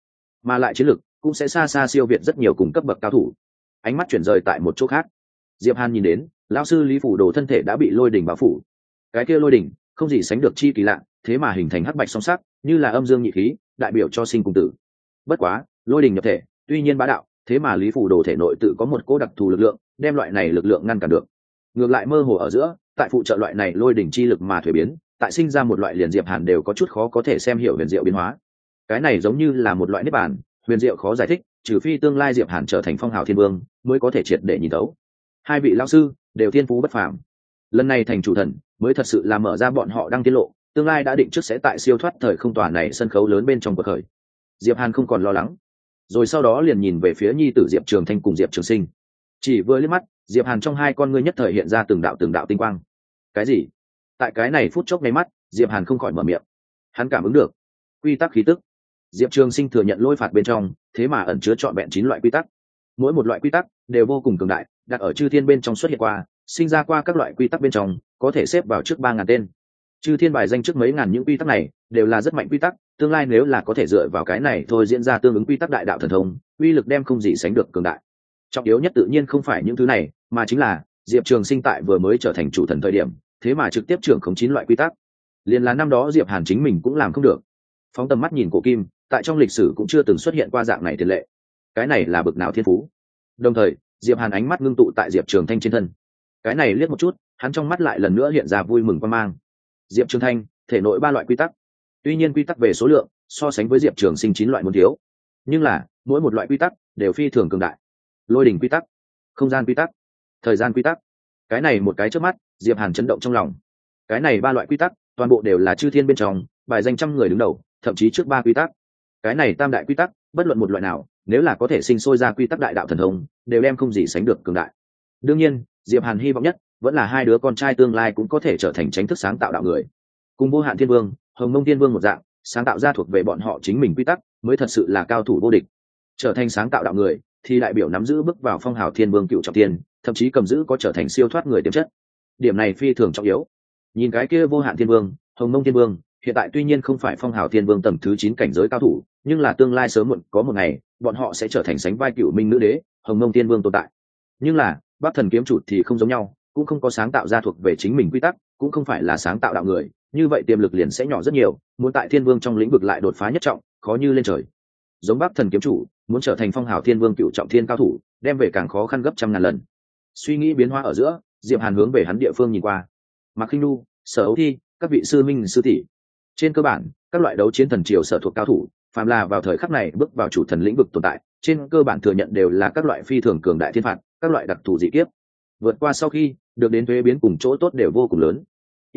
mà lại chiến lực cũng sẽ xa xa siêu việt rất nhiều cùng cấp bậc cao thủ. Ánh mắt chuyển rời tại một chỗ khác, Diệp Hàn nhìn đến lão sư Lý Phủ Đồ thân thể đã bị lôi đỉnh bao phủ. Cái kia lôi đỉnh không gì sánh được chi kỳ lạ, thế mà hình thành hắc bạch song sắc, như là âm dương nhị khí, đại biểu cho sinh cùng tử. Bất quá, lôi đỉnh nhập thể, tuy nhiên bá đạo, thế mà Lý Phủ Đồ thể nội tự có một cỗ đặc thù lực lượng, đem loại này lực lượng ngăn cản được. Ngược lại mơ hồ ở giữa, tại phụ trợ loại này lôi đỉnh chi lực mà thuế biến, tại sinh ra một loại liền Diệp Hàn đều có chút khó có thể xem hiểu huyền diệu biến hóa. Cái này giống như là một loại niết bàn, huyền diệu khó giải thích, trừ phi tương lai Diệp Hàn trở thành phong hào thiên vương, mới có thể triệt để nhìn thấu. Hai vị lão sư đều thiên phú bất phàm, lần này thành chủ thần mới thật sự là mở ra bọn họ đang tiết lộ, tương lai đã định trước sẽ tại siêu thoát thời không tòa này sân khấu lớn bên trong cuộc khởi. Diệp Hàn không còn lo lắng, rồi sau đó liền nhìn về phía nhi tử Diệp Trường Thanh cùng Diệp Trường Sinh. Chỉ vừa liếc mắt, Diệp Hàn trong hai con ngươi nhất thời hiện ra từng đạo tinh quang. Cái gì? Tại cái này phút chốc ngay mắt, Diệp Hàn không khỏi mở miệng. Hắn cảm ứng được quy tắc khí tức. Diệp Trường Sinh thừa nhận lôi phạt bên trong, thế mà ẩn chứa trọn vẹn 9 loại quy tắc. Mỗi một loại quy tắc đều vô cùng cường đại, đặt ở chư thiên bên trong xuất hiện qua, sinh ra qua các loại quy tắc bên trong, có thể xếp vào trước 3000 tên. Chư thiên bài danh trước mấy ngàn những quy tắc này, đều là rất mạnh quy tắc, tương lai nếu là có thể dựa vào cái này thôi diễn ra tương ứng quy tắc đại đạo thần thông, uy lực đem không gì sánh được cường đại. Trọng yếu nhất tự nhiên không phải những thứ này, mà chính là Diệp Trường Sinh tại vừa mới trở thành chủ thần thời điểm, thế mà trực tiếp trưởng khống 9 loại quy tắc. Liên là năm đó Diệp Hàn chính mình cũng làm không được. Phóng tầm mắt nhìn cổ kim, tại trong lịch sử cũng chưa từng xuất hiện qua dạng này tiền lệ. Cái này là bực nào thiên phú. Đồng thời, Diệp Hàn ánh mắt ngưng tụ tại Diệp Trường Thanh trên thân. Cái này liếc một chút, hắn trong mắt lại lần nữa hiện ra vui mừng quan mang. Diệp Trường Thanh thể nội 3 loại quy tắc, tuy nhiên quy tắc về số lượng so sánh với Diệp Trường Sinh 9 loại muốn thiếu, nhưng là mỗi một loại quy tắc đều phi thường cường đại. Lôi đỉnh quy tắc, không gian quy tắc, thời gian quy tắc. Cái này một cái chớp mắt, Diệp Hàn chấn động trong lòng. Cái này 3 loại quy tắc, toàn bộ đều là chư thiên bên trong, bài danh trăm người đứng đầu, thậm chí trước 3 quy tắc. Cái này tam đại quy tắc, bất luận một loại nào, nếu là có thể sinh sôi ra quy tắc đại đạo thần thông, đều đem không gì sánh được cường đại. Đương nhiên, Diệp Hàn hy vọng nhất vẫn là hai đứa con trai tương lai cũng có thể trở thành chánh thức sáng tạo đạo người. Cùng Vô Hạn Thiên Vương, Hồng Mông Thiên Vương một dạng, sáng tạo ra thuộc về bọn họ chính mình quy tắc, mới thật sự là cao thủ vô địch. Trở thành sáng tạo đạo người, thì đại biểu nắm giữ bước vào phong hào Thiên Vương cựu trọng thiên, thậm chí cầm giữ có trở thành siêu thoát người tiềm chất. Điểm này phi thường trọng yếu. Nhìn cái kia Vô Hạn Thiên Vương, Hồng Mông Thiên Vương, hiện tại tuy nhiên không phải phong hào Thiên Vương tầng thứ 9 cảnh giới cao thủ, nhưng là tương lai sớm muộn có một ngày, bọn họ sẽ trở thành sánh vai cựu minh nữ đế, Hồng Mông Thiên Vương tồn tại. Nhưng là, Bắc Thần Kiếm Chủ thì không giống nhau, cũng không có sáng tạo ra thuộc về chính mình quy tắc, cũng không phải là sáng tạo đạo người, như vậy tiềm lực liền sẽ nhỏ rất nhiều, muốn tại Thiên Vương trong lĩnh vực lại đột phá nhất trọng, khó như lên trời. Giống Bắc Thần Kiếm Chủ, muốn trở thành phong hào Thiên Vương cựu trọng thiên cao thủ, đem về càng khó khăn gấp trăm ngàn lần. Suy nghĩ biến hóa ở giữa, Diệp Hàn hướng về hắn địa phương nhìn qua. Mạc Khinh Nu, Sở Âu Thi, các vị sư minh sư tỷ. Trên cơ bản, các loại đấu chiến thần triều sở thuộc cao thủ, phàm là vào thời khắc này bước vào chủ thần lĩnh vực tồn tại, trên cơ bản thừa nhận đều là các loại phi thường cường đại thiên phạt, các loại đặc thù dị kiếp. Vượt qua sau khi được đến thuế biến cùng chỗ tốt đều vô cùng lớn.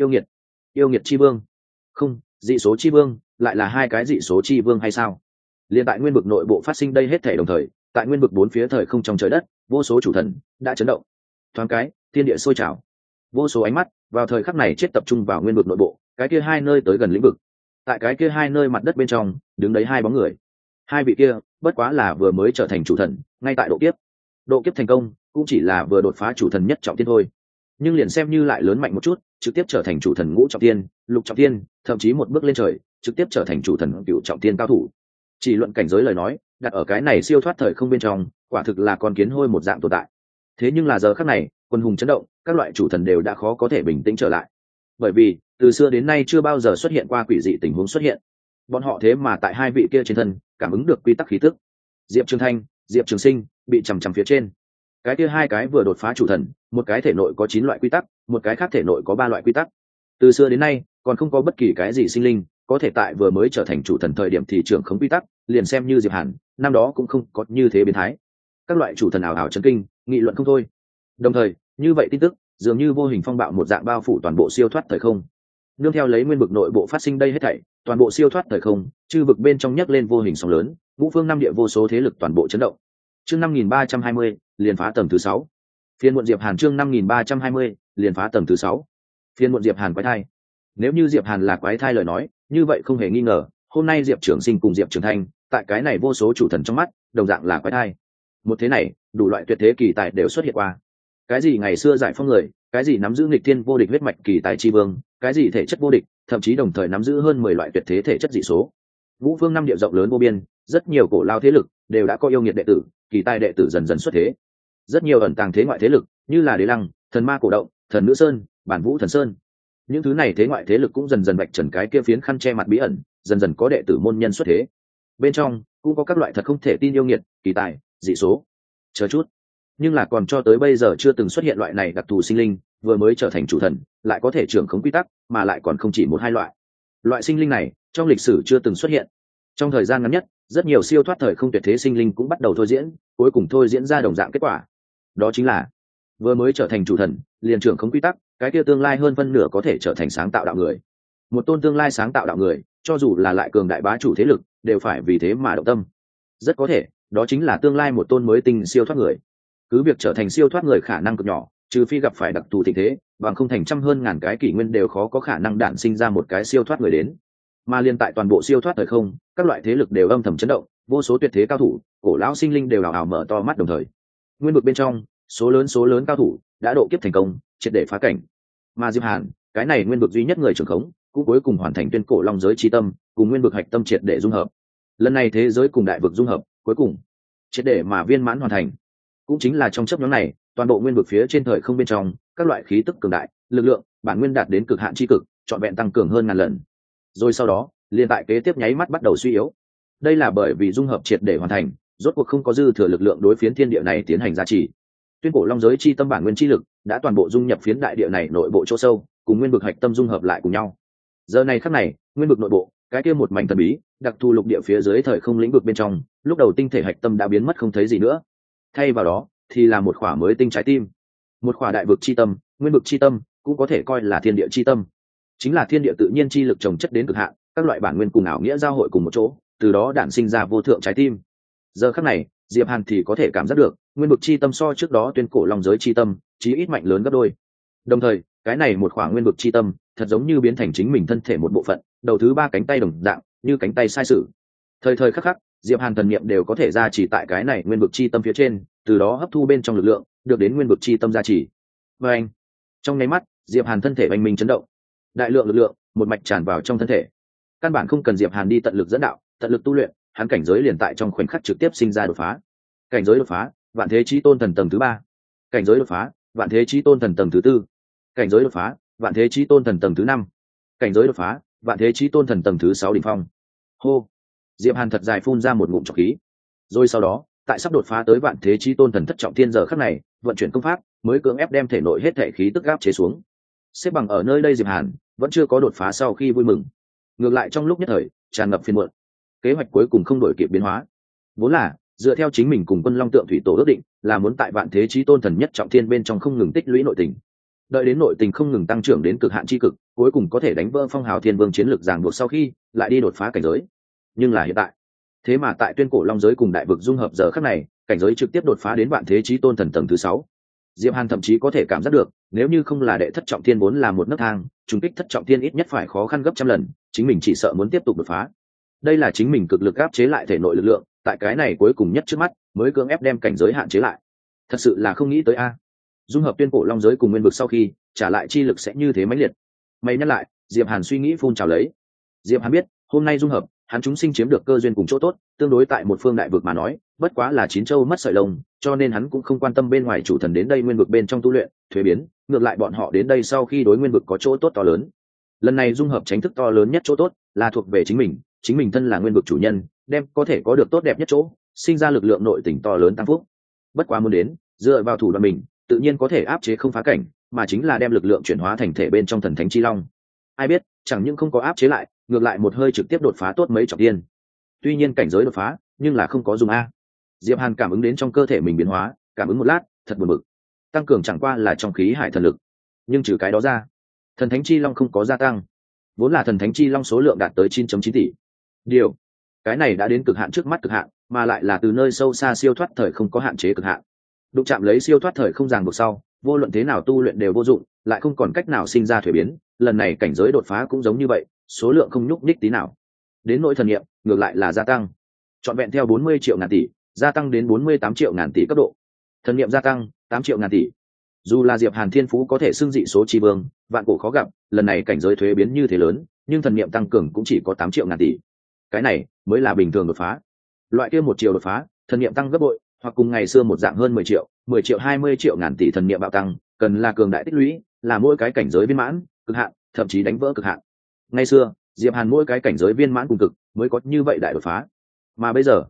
Yêu nghiệt chi vương, không, dị số chi vương, lại là hai cái dị số chi vương hay sao? Liên tại nguyên vực nội bộ phát sinh đây hết thể đồng thời, tại nguyên vực bốn phía thời không trong trời đất, vô số chủ thần đã chấn động. Thoáng cái, thiên địa sôi trào. Vô số ánh mắt vào thời khắc này chết tập trung vào nguyên vực nội bộ, cái kia hai nơi tới gần lĩnh vực. Tại cái kia hai nơi mặt đất bên trong, đứng đấy hai bóng người. Hai vị kia, bất quá là vừa mới trở thành chủ thần, ngay tại độ kiếp. Độ kiếp thành công, cũng chỉ là vừa đột phá chủ thần nhất trọng thiên thôi. Nhưng liền xem như lại lớn mạnh một chút, trực tiếp trở thành chủ thần ngũ trọng thiên, lục trọng thiên, thậm chí một bước lên trời, trực tiếp trở thành chủ thần cửu trọng thiên cao thủ. Chỉ luận cảnh giới lời nói, đặt ở cái này siêu thoát thời không bên trong, quả thực là con kiến hôi một dạng tồn tại. Thế nhưng là giờ khắc này, quân hùng chấn động, các loại chủ thần đều đã khó có thể bình tĩnh trở lại. Bởi vì, từ xưa đến nay chưa bao giờ xuất hiện qua quỷ dị tình huống xuất hiện. Bọn họ thế mà tại hai vị kia trên thân, cảm ứng được quy tắc khí tức. Diệp Trường Thanh, Diệp Trường Sinh bị chằm chằm phía trên. Cái kia hai cái vừa đột phá chủ thần, một cái thể nội có 9 loại quy tắc, một cái khác thể nội có 3 loại quy tắc. Từ xưa đến nay, còn không có bất kỳ cái gì sinh linh có thể tại vừa mới trở thành chủ thần thời điểm thì trưởng khống quy tắc, liền xem như Diệp Hàn, năm đó cũng không có như thế biến thái. Các loại chủ thần ảo ảo chấn kinh, nghị luận không thôi. Đồng thời, như vậy tin tức dường như vô hình phong bạo một dạng bao phủ toàn bộ siêu thoát thời không. Nương theo lấy nguyên vực nội bộ phát sinh đây hết thảy, toàn bộ siêu thoát thời không, chư vực bên trong nhấc lên vô hình sóng lớn, ngũ phương năm địa vô số thế lực toàn bộ chấn động. Chương 5320, liền phá tầng thứ 6. Phiên muộn Diệp Hàn chương 5320, liền phá tầng thứ 6. Phiên muộn Diệp Hàn quái thai. Nếu như Diệp Hàn là quái thai lời nói, như vậy không hề nghi ngờ, hôm nay Diệp Trường Sinh cùng Diệp Trường Thanh, tại cái này vô số chủ thần trong mắt, đồng dạng là quái thai. Một thế này, đủ loại tuyệt thế kỳ tài đều xuất hiện qua. Cái gì ngày xưa giải phong người, cái gì nắm giữ nghịch thiên vô địch huyết mạch kỳ tài chi vương, cái gì thể chất vô địch, thậm chí đồng thời nắm giữ hơn 10 loại tuyệt thế thể chất dị số. Vũ Phương năm địa rộng lớn vô biên, rất nhiều cổ lao thế lực đều đã có yêu nghiệt đệ tử, kỳ tài đệ tử dần dần xuất thế. Rất nhiều ẩn tàng thế ngoại thế lực, như là Đế Lăng, Thần Ma Cổ Động, Thần Nữ Sơn, Bản Vũ Thần Sơn. Những thứ này thế ngoại thế lực cũng dần dần vạch trần cái kia phiến khăn che mặt bí ẩn, dần dần có đệ tử môn nhân xuất thế. Bên trong cũng có các loại thật không thể tin yêu nghiệt, kỳ tài, dị số. Chờ chút, nhưng là còn cho tới bây giờ chưa từng xuất hiện loại này đặc thù sinh linh, vừa mới trở thành chủ thần, lại có thể trưởng khống quy tắc, mà lại còn không chỉ một hai loại. Loại sinh linh này trong lịch sử chưa từng xuất hiện. Trong thời gian ngắn nhất, rất nhiều siêu thoát thời không tuyệt thế sinh linh cũng bắt đầu thôi diễn, cuối cùng thôi diễn ra đồng dạng kết quả. Đó chính là vừa mới trở thành chủ thần, liền trưởng khống quy tắc, cái kia tương lai hơn phân nửa có thể trở thành sáng tạo đạo người. Một tôn tương lai sáng tạo đạo người, cho dù là lại cường đại bá chủ thế lực, đều phải vì thế mà động tâm. Rất có thể, đó chính là tương lai một tôn mới tinh siêu thoát người. Cứ việc trở thành siêu thoát người khả năng cực nhỏ, trừ phi gặp phải đặc thù tình thế, bằng không thành trăm hơn ngàn cái kỷ nguyên đều khó có khả năng đản sinh ra một cái siêu thoát người đến. Mà liên tại toàn bộ siêu thoát thời không, các loại thế lực đều âm thầm chấn động, vô số tuyệt thế cao thủ, cổ lão sinh linh đều ảo ảo mở to mắt đồng thời. Nguyên vực bên trong, số lớn cao thủ đã độ kiếp thành công, triệt để phá cảnh. Mà Diệp Hàn, cái này nguyên vực duy nhất người trưởng khống, cũng cuối cùng hoàn thành tuyên cổ long giới chi tâm, cùng nguyên vực hạch tâm triệt để dung hợp. Lần này thế giới cùng đại vực dung hợp, cuối cùng triệt để mà viên mãn hoàn thành. Cũng chính là trong chớp nhoáng này, toàn bộ nguyên vực phía trên thời không bên trong, các loại khí tức cường đại, lực lượng, bản nguyên đạt đến cực hạn chi cực, trọn vẹn tăng cường hơn ngàn lần. Rồi sau đó, liên tại kế tiếp nháy mắt bắt đầu suy yếu. Đây là bởi vì dung hợp triệt để hoàn thành, rốt cuộc không có dư thừa lực lượng đối phiến thiên địa này tiến hành gia trì. Tuyên cổ long giới chi tâm bản nguyên chi lực đã toàn bộ dung nhập phiến đại địa này nội bộ chỗ sâu, cùng nguyên vực hạch tâm dung hợp lại cùng nhau. Giờ này khắc này, nguyên vực nội bộ, cái kia một mảnh thần bí, đặc thù lục địa phía dưới thời không lĩnh vực bên trong, lúc đầu tinh thể hạch tâm đã biến mất không thấy gì nữa. Thay vào đó, thì là một khỏa mới tinh trái tim, một khỏa đại vực chi tâm, nguyên vực chi tâm, cũng có thể coi là thiên địa chi tâm. Chính là thiên địa tự nhiên chi lực trồng chất đến cực hạn, các loại bản nguyên cùng ảo nghĩa giao hội cùng một chỗ, từ đó đản sinh ra vô thượng trái tim. Giờ khắc này, Diệp Hàn thì có thể cảm giác được, nguyên vực chi tâm so trước đó tuyên cổ long giới chi tâm, chí ít mạnh lớn gấp đôi. Đồng thời, cái này một khoảng nguyên vực chi tâm, thật giống như biến thành chính mình thân thể một bộ phận, đầu thứ ba cánh tay đồng dạng, như cánh tay sai sử. Thời thời khắc khắc, Diệp Hàn thần niệm đều có thể ra chỉ tại cái này nguyên vực chi tâm phía trên, từ đó hấp thu bên trong lực lượng, được đến nguyên vực chi tâm gia trì. Và anh, trong nháy mắt, Diệp Hàn thân thể oanh minh chấn động, đại lượng lực lượng một mạch tràn vào trong thân thể. Căn bản không cần Diệp Hàn đi tận lực dẫn đạo, tận lực tu luyện, hắn cảnh giới liền tại trong khoảnh khắc trực tiếp sinh ra đột phá. Cảnh giới đột phá, vạn thế chí tôn thần tầng thứ 3. Cảnh giới đột phá, vạn thế chí tôn thần tầng thứ 4. Cảnh giới đột phá, vạn thế chí tôn thần tầng thứ 5. Cảnh giới đột phá, vạn thế chí tôn thần tầng thứ 6 đỉnh phong. Hô. Diệp Hàn thật dài phun ra một ngụm trọc khí. Rồi sau đó, tại sắp đột phá tới vạn thế chí tôn thần thất trọng thiên giờ khắc này, vận chuyển công pháp, mới cưỡng ép đem thể nội hết thể khí tức áp chế xuống. Xếp bằng ở nơi đây Diệp Hàn, vẫn chưa có đột phá sau khi vui mừng. Ngược lại trong lúc nhất thời, tràn ngập phiền muộn. Kế hoạch cuối cùng không đổi kịp biến hóa. Vốn là dựa theo chính mình cùng Quân Long Tượng Thủy Tổ ước định, là muốn tại vạn thế chí tôn thần nhất trọng thiên bên trong không ngừng tích lũy nội tình. Đợi đến nội tình không ngừng tăng trưởng đến cực hạn chi cực, cuối cùng có thể đánh vỡ Phong Hào Thiên Vương chiến lược ràng buộc sau khi lại đi đột phá cảnh giới. Nhưng là hiện tại, thế mà tại tuyên cổ long giới cùng đại vực dung hợp giờ khắc này, cảnh giới trực tiếp đột phá đến vạn thế chí tôn thần tầng thứ 6. Diệp Hàn thậm chí có thể cảm giác được, nếu như không là đệ thất trọng thiên vốn là một nấc thang, trùng kích thất trọng thiên ít nhất phải khó khăn gấp trăm lần, chính mình chỉ sợ muốn tiếp tục đột phá. Đây là chính mình cực lực áp chế lại thể nội lực lượng, tại cái này cuối cùng nhất trước mắt, mới cưỡng ép đem cảnh giới hạn chế lại. Thật sự là không nghĩ tới a. Dung hợp tuyên cổ long giới cùng nguyên vực sau khi, trả lại chi lực sẽ như thế mãnh liệt. Mày nhắc lại, Diệp Hàn suy nghĩ phun trào lấy. Diệp Hàn biết, hôm nay dung hợp, hắn chúng sinh chiếm được cơ duyên cùng chỗ tốt, tương đối tại một phương đại vực mà nói, bất quá là chín châu mất sợi lông, cho nên hắn cũng không quan tâm bên ngoài chủ thần đến đây nguyên vực bên trong tu luyện, thuế biến, ngược lại bọn họ đến đây sau khi đối nguyên vực có chỗ tốt to lớn. Lần này dung hợp chính thức to lớn nhất chỗ tốt là thuộc về chính mình thân là nguyên vực chủ nhân, đem có thể có được tốt đẹp nhất chỗ, sinh ra lực lượng nội tình to lớn tăng phúc. Bất quá muốn đến, dựa vào thủ đoạn mình, tự nhiên có thể áp chế không phá cảnh, mà chính là đem lực lượng chuyển hóa thành thể bên trong thần thánh chi long. Ai biết, chẳng những không có áp chế lại, ngược lại một hơi trực tiếp đột phá tốt mấy trọng thiên. Tuy nhiên cảnh giới đột phá, nhưng là không có dùng a. Diệp Hàn cảm ứng đến trong cơ thể mình biến hóa, cảm ứng một lát, thật buồn bực. Tăng cường chẳng qua là trong khí hải thần lực, nhưng trừ cái đó ra, thần thánh chi long không có gia tăng. Vốn là thần thánh chi long số lượng đạt tới 9.9 tỷ. Điều, cái này đã đến cực hạn trước mắt cực hạn, mà lại là từ nơi sâu xa siêu thoát thời không có hạn chế cực hạn. Đụng chạm lấy siêu thoát thời không ràng buộc sau, vô luận thế nào tu luyện đều vô dụng, lại không còn cách nào sinh ra thuế biến, lần này cảnh giới đột phá cũng giống như vậy, số lượng không nhúc nhích tí nào. Đến nỗi thần niệm, ngược lại là gia tăng. Trọn vẹn theo 40 triệu ngàn tỷ, gia tăng đến 48 triệu ngàn tỷ cấp độ. Thần niệm gia tăng 8 triệu ngàn tỷ. Dù là Diệp Hàn thiên phú có thể xưng dị số chi vương, vạn cổ khó gặp, lần này cảnh giới thuế biến như thế lớn, nhưng thần niệm tăng cường cũng chỉ có 8 triệu ngàn tỷ. cái này mới là bình thường đột phá. Loại kia một chiều đột phá, thần niệm tăng gấp bội, hoặc cùng ngày xưa một dạng hơn 10 triệu 20 triệu ngàn tỷ thần niệm bạo tăng, cần là cường đại tích lũy, là mỗi cái cảnh giới viên mãn, cực hạn, thậm chí đánh vỡ cực hạn. Ngày xưa, Diệp Hàn mỗi cái cảnh giới viên mãn cùng cực mới có như vậy đại đột phá. Mà bây giờ,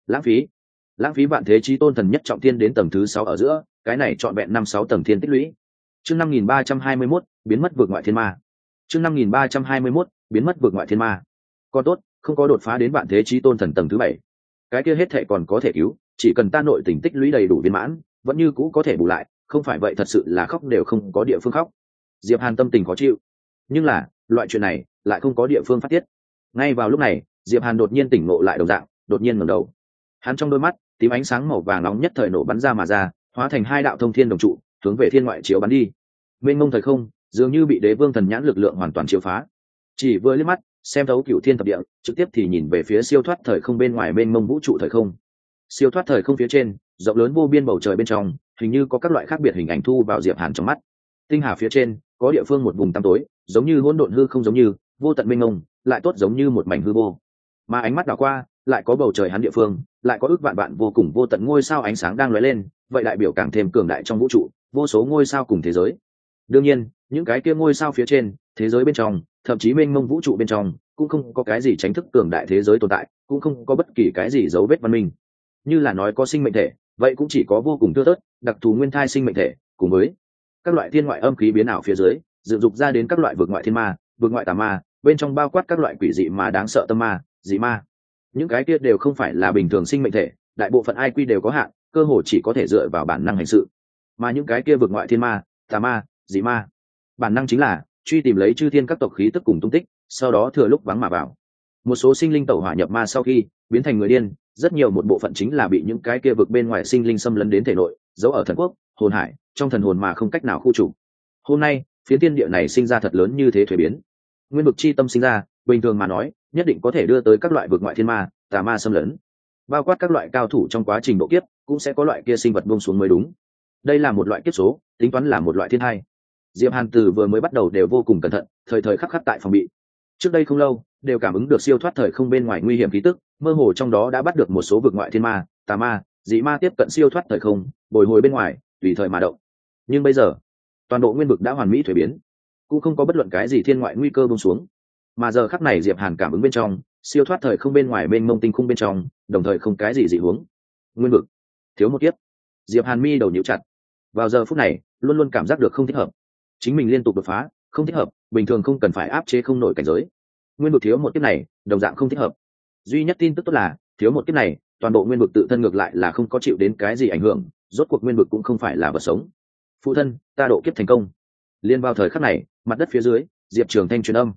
lãng phí vạn thế chí tôn thần nhất trọng thiên đến tầng thứ 6 ở giữa, cái này trọn vẹn 5-6 tầng thiên tích lũy. Chương 5321, biến mất vượt ngoại thiên ma. Chương 5321, biến mất vượt ngoại thiên ma. Còn tốt, không có đột phá đến vạn thế chí tôn thần tầng thứ 7. Cái kia hết thảy còn có thể cứu, chỉ cần ta nội tình tích lũy đầy đủ viên mãn, vẫn như cũ có thể bù lại, không phải vậy thật sự là khóc đều không có địa phương khóc. Diệp Hàn tâm tình khó chịu, nhưng là, loại chuyện này lại không có địa phương phát tiết. Ngay vào lúc này, Diệp Hàn đột nhiên tỉnh ngộ lại đồng dạng, đột nhiên ngẩng đầu. Hắn trong đôi mắt, tím ánh sáng màu vàng nóng nhất thời nổ bắn ra mà ra, hóa thành hai đạo thông thiên đồng trụ, hướng về thiên ngoại chiếu bắn đi. Mênh mông thời không, dường như bị Đế Vương thần nhãn lực lượng hoàn toàn chiếu phá. Chỉ vừa liếc mắt, xem thấu cửu thiên thập địa, trực tiếp thì nhìn về phía siêu thoát thời không bên ngoài mênh mông vũ trụ thời không. Siêu thoát thời không phía trên, rộng lớn vô biên bầu trời bên trong, hình như có các loại khác biệt hình ảnh thu vào Diệp Hàn trong mắt. Tinh hà phía trên, có địa phương một vùng tăm tối, giống như hỗn độn hư không giống như vô tận mênh mông, lại tốt giống như một mảnh hư vô. Mà ánh mắt đảo qua, lại có bầu trời hắn địa phương, lại có ước vạn vạn vô cùng vô tận ngôi sao ánh sáng đang lóe lên, vậy đại biểu càng thêm cường đại trong vũ trụ, vô số ngôi sao cùng thế giới. Đương nhiên, những cái kia ngôi sao phía trên, thế giới bên trong, thậm chí mênh mông vũ trụ bên trong, cũng không có cái gì tránh thức cường đại thế giới tồn tại, cũng không có bất kỳ cái gì dấu vết văn minh. Như là nói có sinh mệnh thể, vậy cũng chỉ có vô cùng thưa thớt, đặc thù nguyên thai sinh mệnh thể, cùng với các loại thiên ngoại âm khí biến ảo phía dưới, dựng dục ra đến các loại vực ngoại thiên ma, vực ngoại tà ma, bên trong bao quát các loại quỷ dị mà đáng sợ tâm ma, dị ma. Những cái kia đều không phải là bình thường sinh mệnh thể, đại bộ phận IQ đều có hạn, cơ hồ chỉ có thể dựa vào bản năng hành sự. Mà những cái kia vực ngoại thiên ma, tà ma, dị ma, bản năng chính là truy tìm lấy chư thiên các tộc khí tức cùng tung tích, sau đó thừa lúc vắng mà vào. Một số sinh linh tẩu hỏa nhập ma sau khi biến thành người điên, rất nhiều một bộ phận chính là bị những cái kia vực bên ngoài sinh linh xâm lấn đến thể nội, giấu ở thần quốc, hồn hải, trong thần hồn mà không cách nào khu trục. Hôm nay, phiến tiên địa này sinh ra thật lớn như thế thuế biến. Nguyên vực chi tâm sinh ra, bình thường mà nói, nhất định có thể đưa tới các loại vực ngoại thiên ma, tà ma xâm lấn. Bao quát các loại cao thủ trong quá trình độ kiếp, cũng sẽ có loại kia sinh vật buông xuống mới đúng. Đây là một loại kiếp số, tính toán là một loại thiên hai. Diệp Hàn từ vừa mới bắt đầu đều vô cùng cẩn thận, thời thời khắc khắc tại phòng bị. Trước đây không lâu, đều cảm ứng được siêu thoát thời không bên ngoài nguy hiểm khí tức, mơ hồ trong đó đã bắt được một số vực ngoại thiên ma, tà ma, dị ma tiếp cận siêu thoát thời không, bồi hồi bên ngoài, tùy thời mà động. Nhưng bây giờ, toàn bộ nguyên vực đã hoàn mỹ thuế biến, cũng không có bất luận cái gì thiên ngoại nguy cơ buông xuống. Mà giờ khắc này Diệp Hàn cảm ứng bên trong, siêu thoát thời không bên ngoài bên mông tinh khung bên trong, đồng thời không cái gì dị huống. Nguyên vực thiếu một kiếp. Diệp Hàn mi đầu nhíu chặt. Vào giờ phút này, luôn luôn cảm giác được không thích hợp. Chính mình liên tục đột phá, không thích hợp, bình thường không cần phải áp chế không nổi cảnh giới. Nguyên vực thiếu một kiếp này, đồng dạng không thích hợp. Duy nhất tin tức tốt là, thiếu một kiếp này, toàn bộ nguyên vực tự thân ngược lại là không có chịu đến cái gì ảnh hưởng, rốt cuộc nguyên vực cũng không phải là vật sống. Phụ thân, ta độ kiếp thành công. Liên vào thời khắc này, mặt đất phía dưới, Diệp Trường Thanh truyền âm.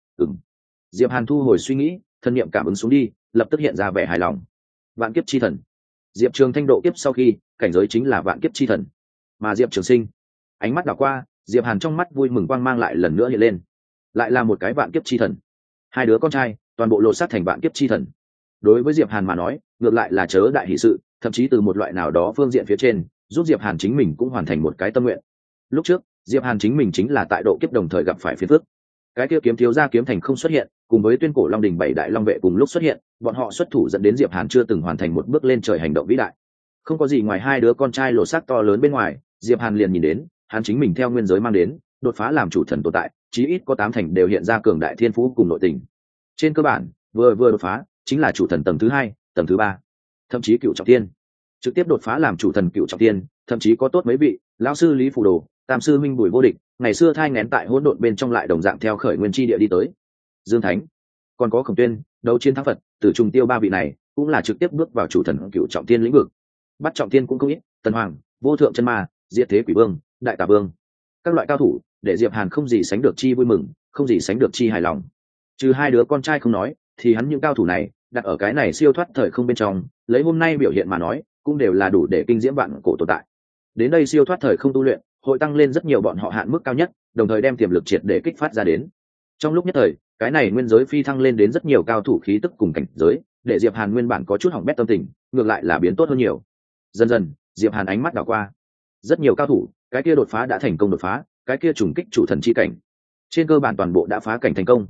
Diệp Hàn thu hồi suy nghĩ, thân niệm cảm ứng xuống đi, lập tức hiện ra vẻ hài lòng. Vạn kiếp chi thần. Diệp Trường Thanh độ kiếp sau khi, cảnh giới chính là vạn kiếp chi thần. Mà Diệp Trường Sinh, ánh mắt đảo qua, Diệp Hàn trong mắt vui mừng quang mang lại lần nữa hiện lên. Lại là một cái vạn kiếp chi thần. Hai đứa con trai, toàn bộ lột xác thành vạn kiếp chi thần. Đối với Diệp Hàn mà nói, ngược lại là chớ đại hỷ sự, thậm chí từ một loại nào đó phương diện phía trên, giúp Diệp Hàn chính mình cũng hoàn thành một cái tâm nguyện. Lúc trước, Diệp Hàn chính mình chính là tại độ kiếp đồng thời gặp phải phiền phức. Cái kia kiếm thiếu gia kiếm thành không xuất hiện, cùng với tuyên cổ long đình bảy đại long vệ cùng lúc xuất hiện, bọn họ xuất thủ dẫn đến Diệp Hàn chưa từng hoàn thành một bước lên trời hành động vĩ đại. Không có gì ngoài hai đứa con trai lột xác to lớn bên ngoài, Diệp Hàn liền nhìn đến, hắn chính mình theo nguyên giới mang đến, đột phá làm chủ thần tồn tại, chí ít có 8 thành đều hiện ra cường đại thiên phú cùng nội tình. Trên cơ bản, vừa đột phá, chính là chủ thần tầng thứ 2, tầng thứ 3, thậm chí cựu trọng thiên. Trực tiếp đột phá làm chủ thần cựu trọng thiên, thậm chí có tốt mấy vị, lão sư Lý Phù Đồ, Tam sư Minh Bùi Vô Địch, ngày xưa thai nghén tại hỗn độn bên trong lại đồng dạng theo khởi nguyên chi địa đi tới. Dương Thánh, còn có Khổng Tuyên, đấu chiến thắng Phật, Tử Trùng Tiêu ba vị này, cũng là trực tiếp bước vào chủ thần cựu trọng thiên lĩnh vực. Bắt trọng thiên cũng không ít, Tần Hoàng, Vô Thượng Chân Ma, Diệt Thế Quỷ Vương, Đại Tà Vương, các loại cao thủ, để Diệp Hàn không gì sánh được chi vui mừng, không gì sánh được chi hài lòng. Trừ hai đứa con trai không nói, thì hắn những cao thủ này, đặt ở cái này siêu thoát thời không bên trong, lấy hôm nay biểu hiện mà nói, cũng đều là đủ để kinh diễm vạn cổ tồn tại. Đến đây siêu thoát thời không tu luyện, hội tăng lên rất nhiều bọn họ hạn mức cao nhất, đồng thời đem tiềm lực triệt để kích phát ra đến. Trong lúc nhất thời, cái này nguyên giới phi thăng lên đến rất nhiều cao thủ khí tức cùng cảnh giới, để Diệp Hàn nguyên bản có chút hỏng bét tâm tình, ngược lại là biến tốt hơn nhiều. Dần dần, Diệp Hàn ánh mắt đảo qua, rất nhiều cao thủ, cái kia đột phá đã thành công đột phá, cái kia trùng kích chủ thần chi cảnh, trên cơ bản toàn bộ đã phá cảnh thành công.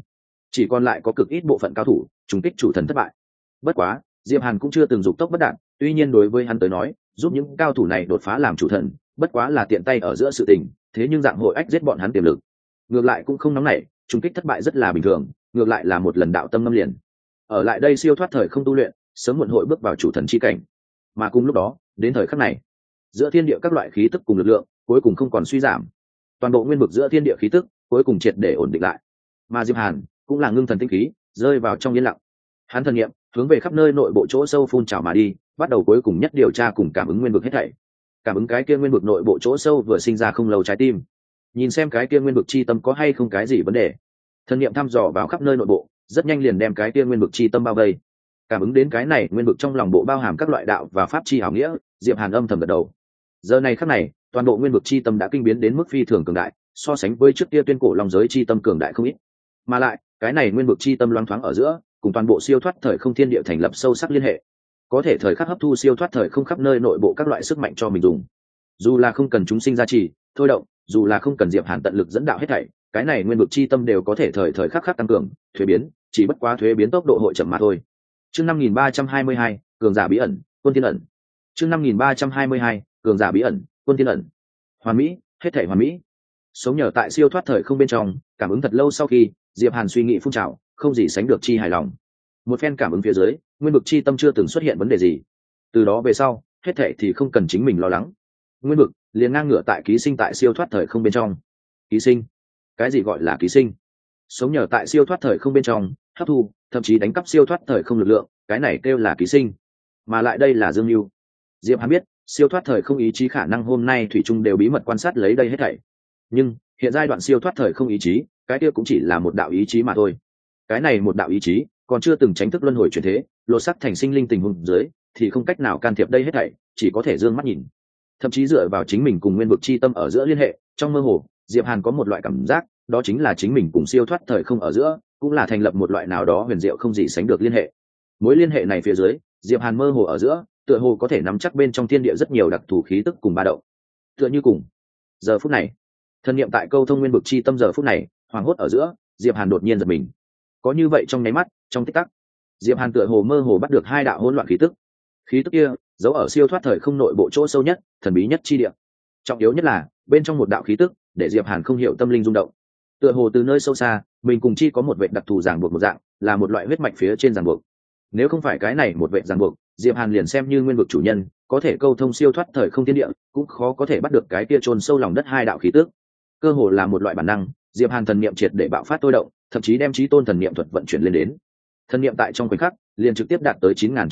chỉ còn lại có cực ít bộ phận cao thủ trùng kích chủ thần thất bại. Bất quá diệp hàn cũng chưa từng dục tốc bất đạt, tuy nhiên đối với hắn tới nói giúp những cao thủ này đột phá làm chủ thần bất quá là tiện tay ở giữa sự tình, thế nhưng dạng hội ách giết bọn hắn tiềm lực ngược lại cũng không nóng nảy, trùng kích thất bại rất là bình thường, ngược lại là một lần đạo tâm ngâm liền ở lại đây siêu thoát thời không tu luyện, sớm muộn hội bước vào chủ thần chi cảnh. Mà cùng lúc đó đến thời khắc này, giữa thiên địa các loại khí tức cùng lực lượng cuối cùng không còn suy giảm, toàn bộ nguyên vực giữa thiên địa khí tức cuối cùng triệt để ổn định lại. Mà diệp hàn cũng là ngưng thần tinh khí rơi vào trong yên lặng, hắn thần niệm hướng về khắp nơi nội bộ chỗ sâu phun trào mà đi, bắt đầu cuối cùng nhất điều tra cùng cảm ứng nguyên vực hết thảy. Cảm ứng cái kia nguyên vực nội bộ chỗ sâu vừa sinh ra không lâu trái tim, nhìn xem cái kia nguyên vực chi tâm có hay không cái gì vấn đề. Thần niệm thăm dò vào khắp nơi nội bộ, rất nhanh liền đem cái kia nguyên vực chi tâm bao vây. Cảm ứng đến cái này nguyên vực trong lòng bộ bao hàm các loại đạo và pháp chi hảo nghĩa, diệp hàn âm thầm gật đầu. Giờ này khắc này toàn bộ nguyên vực chi tâm đã kinh biến đến mức phi thường cường đại, so sánh với trước kia tuyên cổ long giới chi tâm cường đại không ít. Mà lại cái này nguyên vực chi tâm loáng thoáng ở giữa cùng toàn bộ siêu thoát thời không thiên địa thành lập sâu sắc liên hệ, có thể thời khắc hấp thu siêu thoát thời không khắp nơi nội bộ các loại sức mạnh cho mình dùng. Dù là không cần chúng sinh gia trì thôi động, dù là không cần diệp hàn tận lực dẫn đạo hết thảy, cái này nguyên vực chi tâm đều có thể thời khắc khắc tăng cường thuế biến, chỉ bất quá thuế biến tốc độ hội chậm mà thôi. Chương 5322, cường giả bí ẩn, quân thiên ẩn. Chương 5322, cường giả bí ẩn, quân thiên ẩn. Hoàn mỹ, hết thảy hoàn mỹ. Sống nhờ tại siêu thoát thời không bên trong, cảm ứng thật lâu sau khi, diệp hàn suy nghĩ phun trào, không gì sánh được chi hài lòng. Một phen cảm ứng phía dưới, nguyên vực chi tâm chưa từng xuất hiện vấn đề gì. Từ đó về sau, hết thảy thì không cần chính mình lo lắng. Nguyên vực liền ngang ngửa tại ký sinh tại siêu thoát thời không bên trong. Ký sinh? Cái gì gọi là ký sinh? Sống nhờ tại siêu thoát thời không bên trong, hấp thu, thậm chí đánh cắp siêu thoát thời không lực lượng, cái này kêu là ký sinh. Mà lại đây là dương mưu. Diệp Hàn biết, siêu thoát thời không ý chí khả năng hôm nay thủy chung đều bí mật quan sát lấy đây hết thảy. Nhưng hiện giai đoạn siêu thoát thời không ý chí, cái kia cũng chỉ là một đạo ý chí mà thôi. Cái này một đạo ý chí, còn chưa từng tránh thức luân hồi chuyển thế, lột xác thành sinh linh tình huống dưới, thì không cách nào can thiệp đây hết thảy, chỉ có thể dương mắt nhìn. Thậm chí dựa vào chính mình cùng nguyên vực chi tâm ở giữa liên hệ, trong mơ hồ, Diệp Hàn có một loại cảm giác, đó chính là chính mình cùng siêu thoát thời không ở giữa, cũng là thành lập một loại nào đó huyền diệu không gì sánh được liên hệ. Mối liên hệ này phía dưới, Diệp Hàn mơ hồ ở giữa, tựa hồ có thể nắm chắc bên trong thiên địa rất nhiều đặc thù khí tức cùng ba động. Tựa như cùng giờ phút này, thân niệm tại câu thông nguyên vực chi tâm giờ phút này, hoàng hốt ở giữa, Diệp Hàn đột nhiên giật mình. Có như vậy trong nháy mắt, trong tích tắc, Diệp Hàn tựa hồ mơ hồ bắt được hai đạo hỗn loạn khí tức. Khí tức kia giấu ở siêu thoát thời không nội bộ chỗ sâu nhất, thần bí nhất chi địa. Trọng yếu nhất là bên trong một đạo khí tức, để Diệp Hàn không hiểu tâm linh rung động. Tựa hồ từ nơi sâu xa, mình cùng chi có một vệ đặc thù ràng buộc một dạng, là một loại huyết mạch phía trên ràng buộc. Nếu không phải cái này một vệ ràng buộc, Diệp Hàn liền xem như nguyên vực chủ nhân, có thể câu thông siêu thoát thời không thiên địa, cũng khó có thể bắt được cái kia chôn sâu lòng đất hai đạo khí tức. Cơ hồ là một loại bản năng, Diệp Hàn thần niệm triệt để bạo phát tôi động, thậm chí đem chí tôn thần niệm thuật vận chuyển lên đến. Thần niệm tại trong khoảnh khắc, liền trực tiếp đạt tới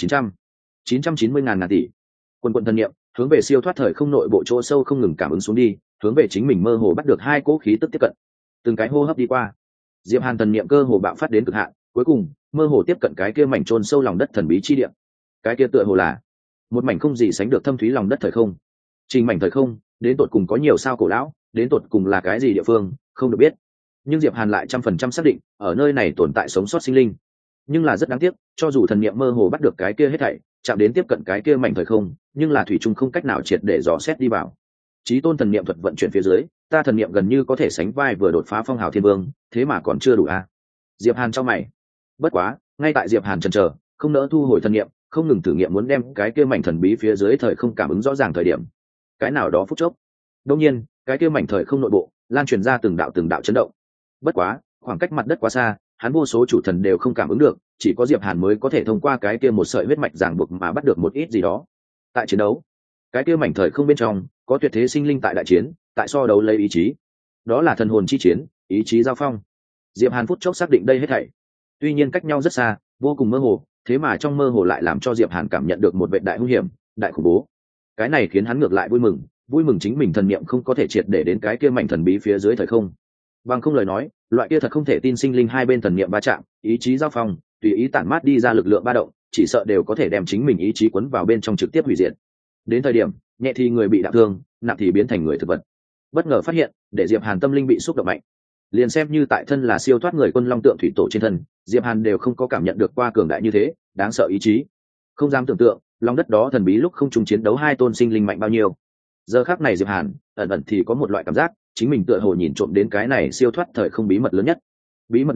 9.990.000 ngàn tỷ. Quần thần niệm hướng về siêu thoát thời không nội bộ chỗ sâu không ngừng cảm ứng xuống đi, hướng về chính mình mơ hồ bắt được hai cỗ khí tức tiếp cận. Từng cái hô hấp đi qua, Diệp Hàn thần niệm cơ hồ bạo phát đến cực hạn, cuối cùng mơ hồ tiếp cận cái kia mảnh chôn sâu lòng đất thần bí chi địa. Cái kia tựa hồ là một mảnh không gì sánh được thâm thúy lòng đất thời không. Trình mảnh thời không, đến tột cùng có nhiều sao cổ lão, đến tột cùng là cái gì địa phương, không được biết. Nhưng Diệp Hàn lại 100% xác định, ở nơi này tồn tại sống sót sinh linh. Nhưng là rất đáng tiếc, cho dù thần niệm mơ hồ bắt được cái kia hết thảy, chạm đến tiếp cận cái kia mảnh thời không, nhưng là thủy chung không cách nào triệt để dò xét đi vào. Chí tôn thần niệm thuật vận chuyển phía dưới, ta thần niệm gần như có thể sánh vai vừa đột phá phong hào thiên vương, thế mà còn chưa đủ a. Diệp Hàn trong mày. Bất quá, ngay tại Diệp Hàn chần chờ, không nỡ thu hồi thần niệm, không ngừng thử nghiệm muốn đem cái kia mảnh thần bí phía dưới thời không cảm ứng rõ ràng thời điểm. Cái nào đó phút chốc. Đương nhiên, cái kia mảnh thời không nội bộ, lan truyền ra từng đạo chấn động. Bất quá, khoảng cách mặt đất quá xa, hắn vô số chủ thần đều không cảm ứng được, chỉ có Diệp Hàn mới có thể thông qua cái kia một sợi huyết mạch ràng buộc mà bắt được một ít gì đó. Tại chiến đấu, cái kia mảnh thời không bên trong, có tuyệt thế sinh linh tại đại chiến, tại so đấu lấy ý chí. Đó là thần hồn chi chiến, ý chí giao phong. Diệp Hàn phút chốc xác định đây hết thảy. Tuy nhiên cách nhau rất xa, vô cùng mơ hồ, thế mà trong mơ hồ lại làm cho Diệp Hàn cảm nhận được một vệ đại hung hiểm, đại khủng bố. Cái này khiến hắn ngược lại vui mừng chính mình thần niệm không có thể triệt để đến cái kia mảnh thần bí phía dưới thời không. Bằng không lời nói, loại kia thật không thể tin sinh linh hai bên thần niệm va chạm, ý chí giao phong, tùy ý tản mát đi ra lực lượng ba động, chỉ sợ đều có thể đem chính mình ý chí cuốn vào bên trong trực tiếp hủy diệt. Đến thời điểm, nhẹ thì người bị đả thương, nặng thì biến thành người thực vật. Bất ngờ phát hiện, để Diệp Hàn tâm linh bị xúc động mạnh. Liền xem như tại thân là siêu thoát người quân long tượng thủy tổ trên thân, Diệp Hàn đều không có cảm nhận được qua cường đại như thế, đáng sợ ý chí. Không dám tưởng tượng, lòng đất đó thần bí lúc không trùng chiến đấu hai tôn sinh linh mạnh bao nhiêu. Giờ khắc này Diệp Hàn, ẩn thì có một loại cảm giác, chính mình tựa hồ nhìn trộm đến cái này siêu thoát thời không bí mật lớn nhất. Bí mật này,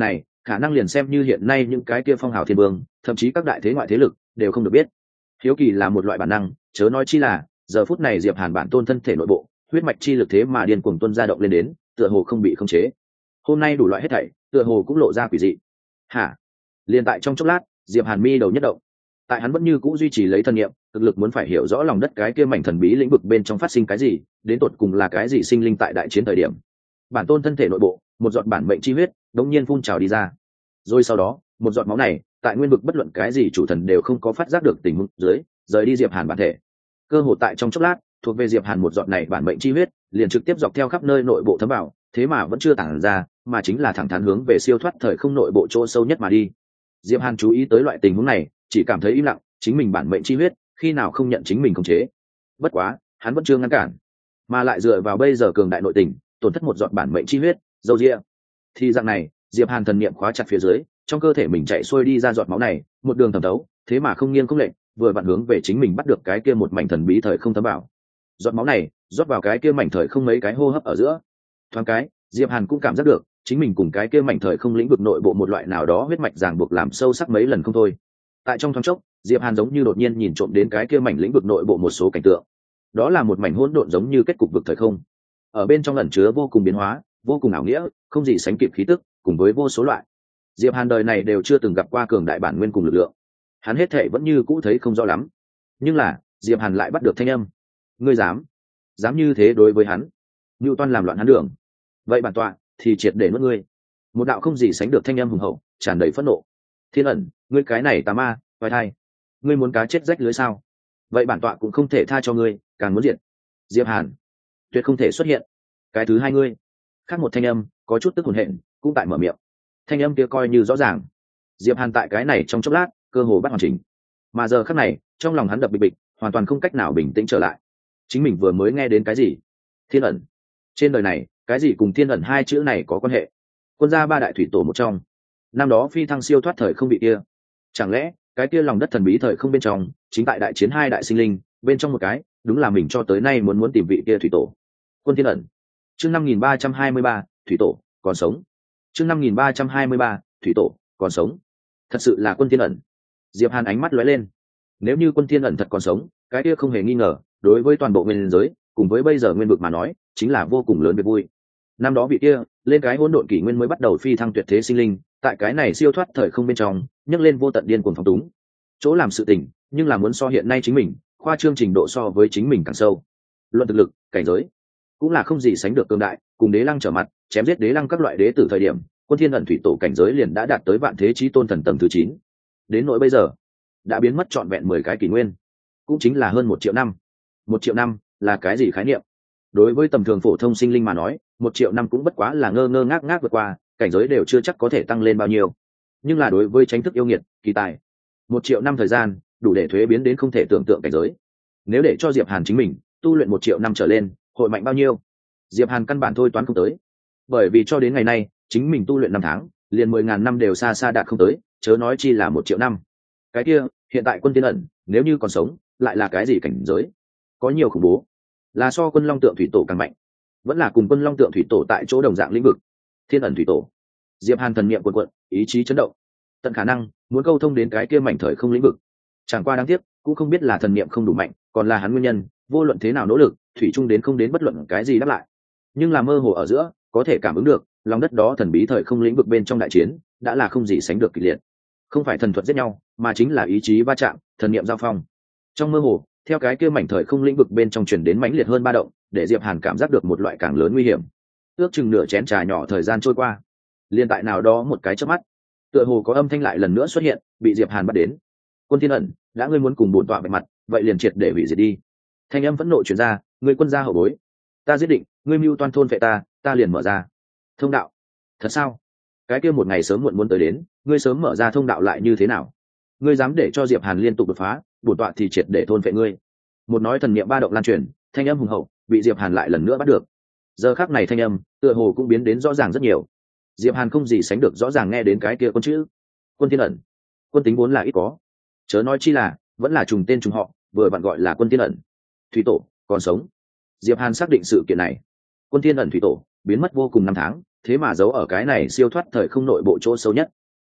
khả năng liền xem như hiện nay những cái kia phong hào thiên vương, thậm chí các đại thế ngoại thế lực đều không được biết. Hiếu kỳ là một loại bản năng, chớ nói chi là giờ phút này Diệp Hàn bản tôn thân thể nội bộ huyết mạch chi lực thế mà điên cuồng tuôn ra động lên đến, tựa hồ không bị khống chế. Hôm nay đủ loại hết thảy, tựa hồ cũng lộ ra quỷ dị. Hả? Liên tại trong chốc lát, Diệp Hàn mi đầu nhất động. Tại hắn vẫn như cũ duy trì lấy thân niệm, thực lực muốn phải hiểu rõ lòng đất cái kia mảnh thần bí lĩnh vực bên trong phát sinh cái gì, đến tột cùng là cái gì sinh linh tại đại chiến thời điểm. Bản tôn thân thể nội bộ, một giọt bản mệnh chi huyết đống nhiên phun trào đi ra. Rồi sau đó, một giọt máu này, tại nguyên vực bất luận cái gì chủ thần đều không có phát giác được tình huống dưới, rời đi Diệp Hàn bản thể. Cơ hội tại trong chốc lát, thuộc về Diệp Hàn một giọt này bản mệnh chi huyết, liền trực tiếp dọc theo khắp nơi nội bộ thấm vào, thế mà vẫn chưa tản ra, mà chính là thẳng thắn hướng về siêu thoát thời không nội bộ chỗ sâu nhất mà đi. Diệp Hàn chú ý tới loại tình huống này, chỉ cảm thấy im lặng, chính mình bản mệnh chi huyết, khi nào không nhận chính mình khống chế. Bất quá, hắn vẫn chưa ngăn cản, mà lại dựa vào bây giờ cường đại nội tình, tổn thất một giọt bản mệnh chi huyết, dâu dịa. Thì dạng này, Diệp Hàn thần niệm khóa chặt phía dưới, trong cơ thể mình chạy xuôi đi ra giọt máu này, một đường thẩm thấu, thế mà không nghiêng không lệch, vừa vặn hướng về chính mình bắt được cái kia một mảnh thần bí thời không thấm vào. Giọt máu này, rót vào cái kia mảnh thời không mấy cái hô hấp ở giữa. Thoáng cái, Diệp Hàn cũng cảm giác được, chính mình cùng cái kia mảnh thời không lĩnh vực nội bộ một loại nào đó huyết mạch ràng buộc làm sâu sắc mấy lần không thôi. Tại trong thoáng chốc, Diệp Hàn giống như đột nhiên nhìn trộm đến cái kia mảnh lĩnh vực nội bộ một số cảnh tượng. Đó là một mảnh hỗn độn giống như kết cục vực thời không. Ở bên trong ẩn chứa vô cùng biến hóa, vô cùng ảo nghĩa, không gì sánh kịp khí tức, cùng với vô số loại. Diệp Hàn đời này đều chưa từng gặp qua cường đại bản nguyên cùng lực lượng. Hắn hết thảy vẫn như cũ thấy không rõ lắm. Nhưng là, Diệp Hàn lại bắt được thanh âm. Ngươi dám như thế đối với hắn? Nưu Toan làm loạn hắn đường. Vậy bản tọa thì triệt để nuốt ngươi. Một đạo không gì sánh được thanh âm hùng hậu, tràn đầy phẫn nộ. Thiên ẩn, ngươi cái này tà ma, vai thai. Ngươi muốn cá chết rách lưới sao? Vậy bản tọa cũng không thể tha cho ngươi, càng muốn diệt. Diệp Hàn, tuyệt không thể xuất hiện. Cái thứ hai ngươi. Khác một thanh âm, có chút tức hồn hện, cũng tại mở miệng. Thanh âm kia coi như rõ ràng. Diệp Hàn tại cái này trong chốc lát, cơ hồ bắt hoàn chỉnh. Mà giờ khắc này, trong lòng hắn đập bịch bịch, hoàn toàn không cách nào bình tĩnh trở lại. Chính mình vừa mới nghe đến cái gì? Thiên ẩn. Trên đời này, cái gì cùng thiên ẩn hai chữ này có quan hệ? Quân gia ba đại thủy tổ một trong. Năm đó phi thăng siêu thoát thời không bị kia. Chẳng lẽ, cái kia lòng đất thần bí thời không bên trong, chính tại đại chiến hai đại sinh linh, bên trong một cái, đúng là mình cho tới nay muốn tìm vị kia thủy tổ. Quân thiên ẩn. Chương 5323, thủy tổ, còn sống. Chương 5323, thủy tổ, còn sống. Thật sự là Quân thiên ẩn. Diệp Hàn ánh mắt lóe lên. Nếu như Quân thiên ẩn thật còn sống, cái kia không hề nghi ngờ, đối với toàn bộ nguyên giới, cùng với bây giờ nguyên vực mà nói, chính là vô cùng lớn việc vui. Năm đó vị kia, lên cái hỗn độn kỷ nguyên mới bắt đầu phi thăng tuyệt thế sinh linh, tại cái này siêu thoát thời không bên trong, nhấc lên vô tận điên cuồng phóng túng. Chỗ làm sự tình, nhưng là muốn so hiện nay chính mình, khoa trương trình độ so với chính mình càng sâu. Luận thực lực, cảnh giới, cũng là không gì sánh được cường đại, cùng đế lăng trở mặt, chém giết đế lăng các loại đế tử thời điểm, Quân thiên ẩn thủy tổ cảnh giới liền đã đạt tới vạn thế chí tôn thần tầng thứ 9. Đến nỗi bây giờ, đã biến mất trọn vẹn 10 cái kỷ nguyên, cũng chính là hơn 1 triệu năm. 1 triệu năm là cái gì khái niệm? Đối với tầm thường phổ thông sinh linh mà nói, 1 triệu năm cũng bất quá là ngơ ngơ ngác ngác vượt qua, cảnh giới đều chưa chắc có thể tăng lên bao nhiêu. Nhưng là đối với chánh thức yêu nghiệt, kỳ tài, 1 triệu năm thời gian, đủ để thuế biến đến không thể tưởng tượng cảnh giới. Nếu để cho Diệp Hàn chính mình tu luyện 1 triệu năm trở lên, hội mạnh bao nhiêu? Diệp Hàn căn bản thôi toán không tới. Bởi vì cho đến ngày nay, chính mình tu luyện 5 tháng, liền 10.000 năm đều xa xa đạt không tới, chớ nói chi là 1 triệu năm. Cái kia, hiện tại Quân thiên ẩn, nếu như còn sống, lại là cái gì cảnh giới? Có nhiều khủng bố. Là so Quân Long Tượng thủy tổ càng mạnh, vẫn là cùng Quân Long Tượng thủy tổ tại chỗ đồng dạng lĩnh vực. Thiên ẩn thủy tổ. Diệp Hàn thần niệm cuộn cuộn, ý chí chấn động, tận khả năng muốn câu thông đến cái kia mảnh thời không lĩnh vực. Chẳng qua đáng tiếc, cũng không biết là thần niệm không đủ mạnh, còn là hắn nguyên nhân, vô luận thế nào nỗ lực, thủy chung đến không đến bất luận cái gì đáp lại. Nhưng là mơ hồ ở giữa, có thể cảm ứng được, lòng đất đó thần bí thời không lĩnh vực bên trong đại chiến, đã là không gì sánh được kịch liệt. Không phải thần thuật giết nhau, mà chính là ý chí va chạm, thần niệm giao phong. Trong mơ hồ, theo cái kia mảnh thời không lĩnh vực bên trong truyền đến mãnh liệt hơn ba động, để Diệp Hàn cảm giác được một loại càng lớn nguy hiểm. Ước chừng nửa chén trà nhỏ thời gian trôi qua, liên tại nào đó một cái chớp mắt, tựa hồ có âm thanh lại lần nữa xuất hiện, bị Diệp Hàn bắt đến. Quân thiên ẩn, đã ngươi muốn cùng bổn tọa bạch mặt, vậy liền triệt để hủy diệt đi. Thanh âm phẫn nộ truyền ra, ngươi Quân gia hậu bối, ta giết định, ngươi mưu toan thôn vệ ta liền mở ra thông đạo. Thật sao? Cái kia một ngày sớm muộn muốn tới đến, ngươi sớm mở ra thông đạo lại như thế nào? Ngươi dám để cho Diệp Hàn liên tục đột phá, bổn tọa thì triệt để thôn vệ ngươi. Một nói thần niệm ba động lan truyền, thanh âm hùng hậu, bị Diệp Hàn lại lần nữa bắt được. Giờ khắc này thanh âm, tựa hồ cũng biến đến rõ ràng rất nhiều. Diệp Hàn không gì sánh được rõ ràng nghe đến cái kia con chữ Quân thiên ẩn. Quân tính vốn là ít có, chớ nói chi là vẫn là trùng tên trùng họ, vừa bạn gọi là Quân thiên ẩn thủy tổ còn sống. Diệp Hàn xác định sự kiện này, Quân thiên ẩn thủy tổ biến mất vô cùng 5 tháng, thế mà giấu ở cái này siêu thoát thời không nội bộ chỗ sâu nhất.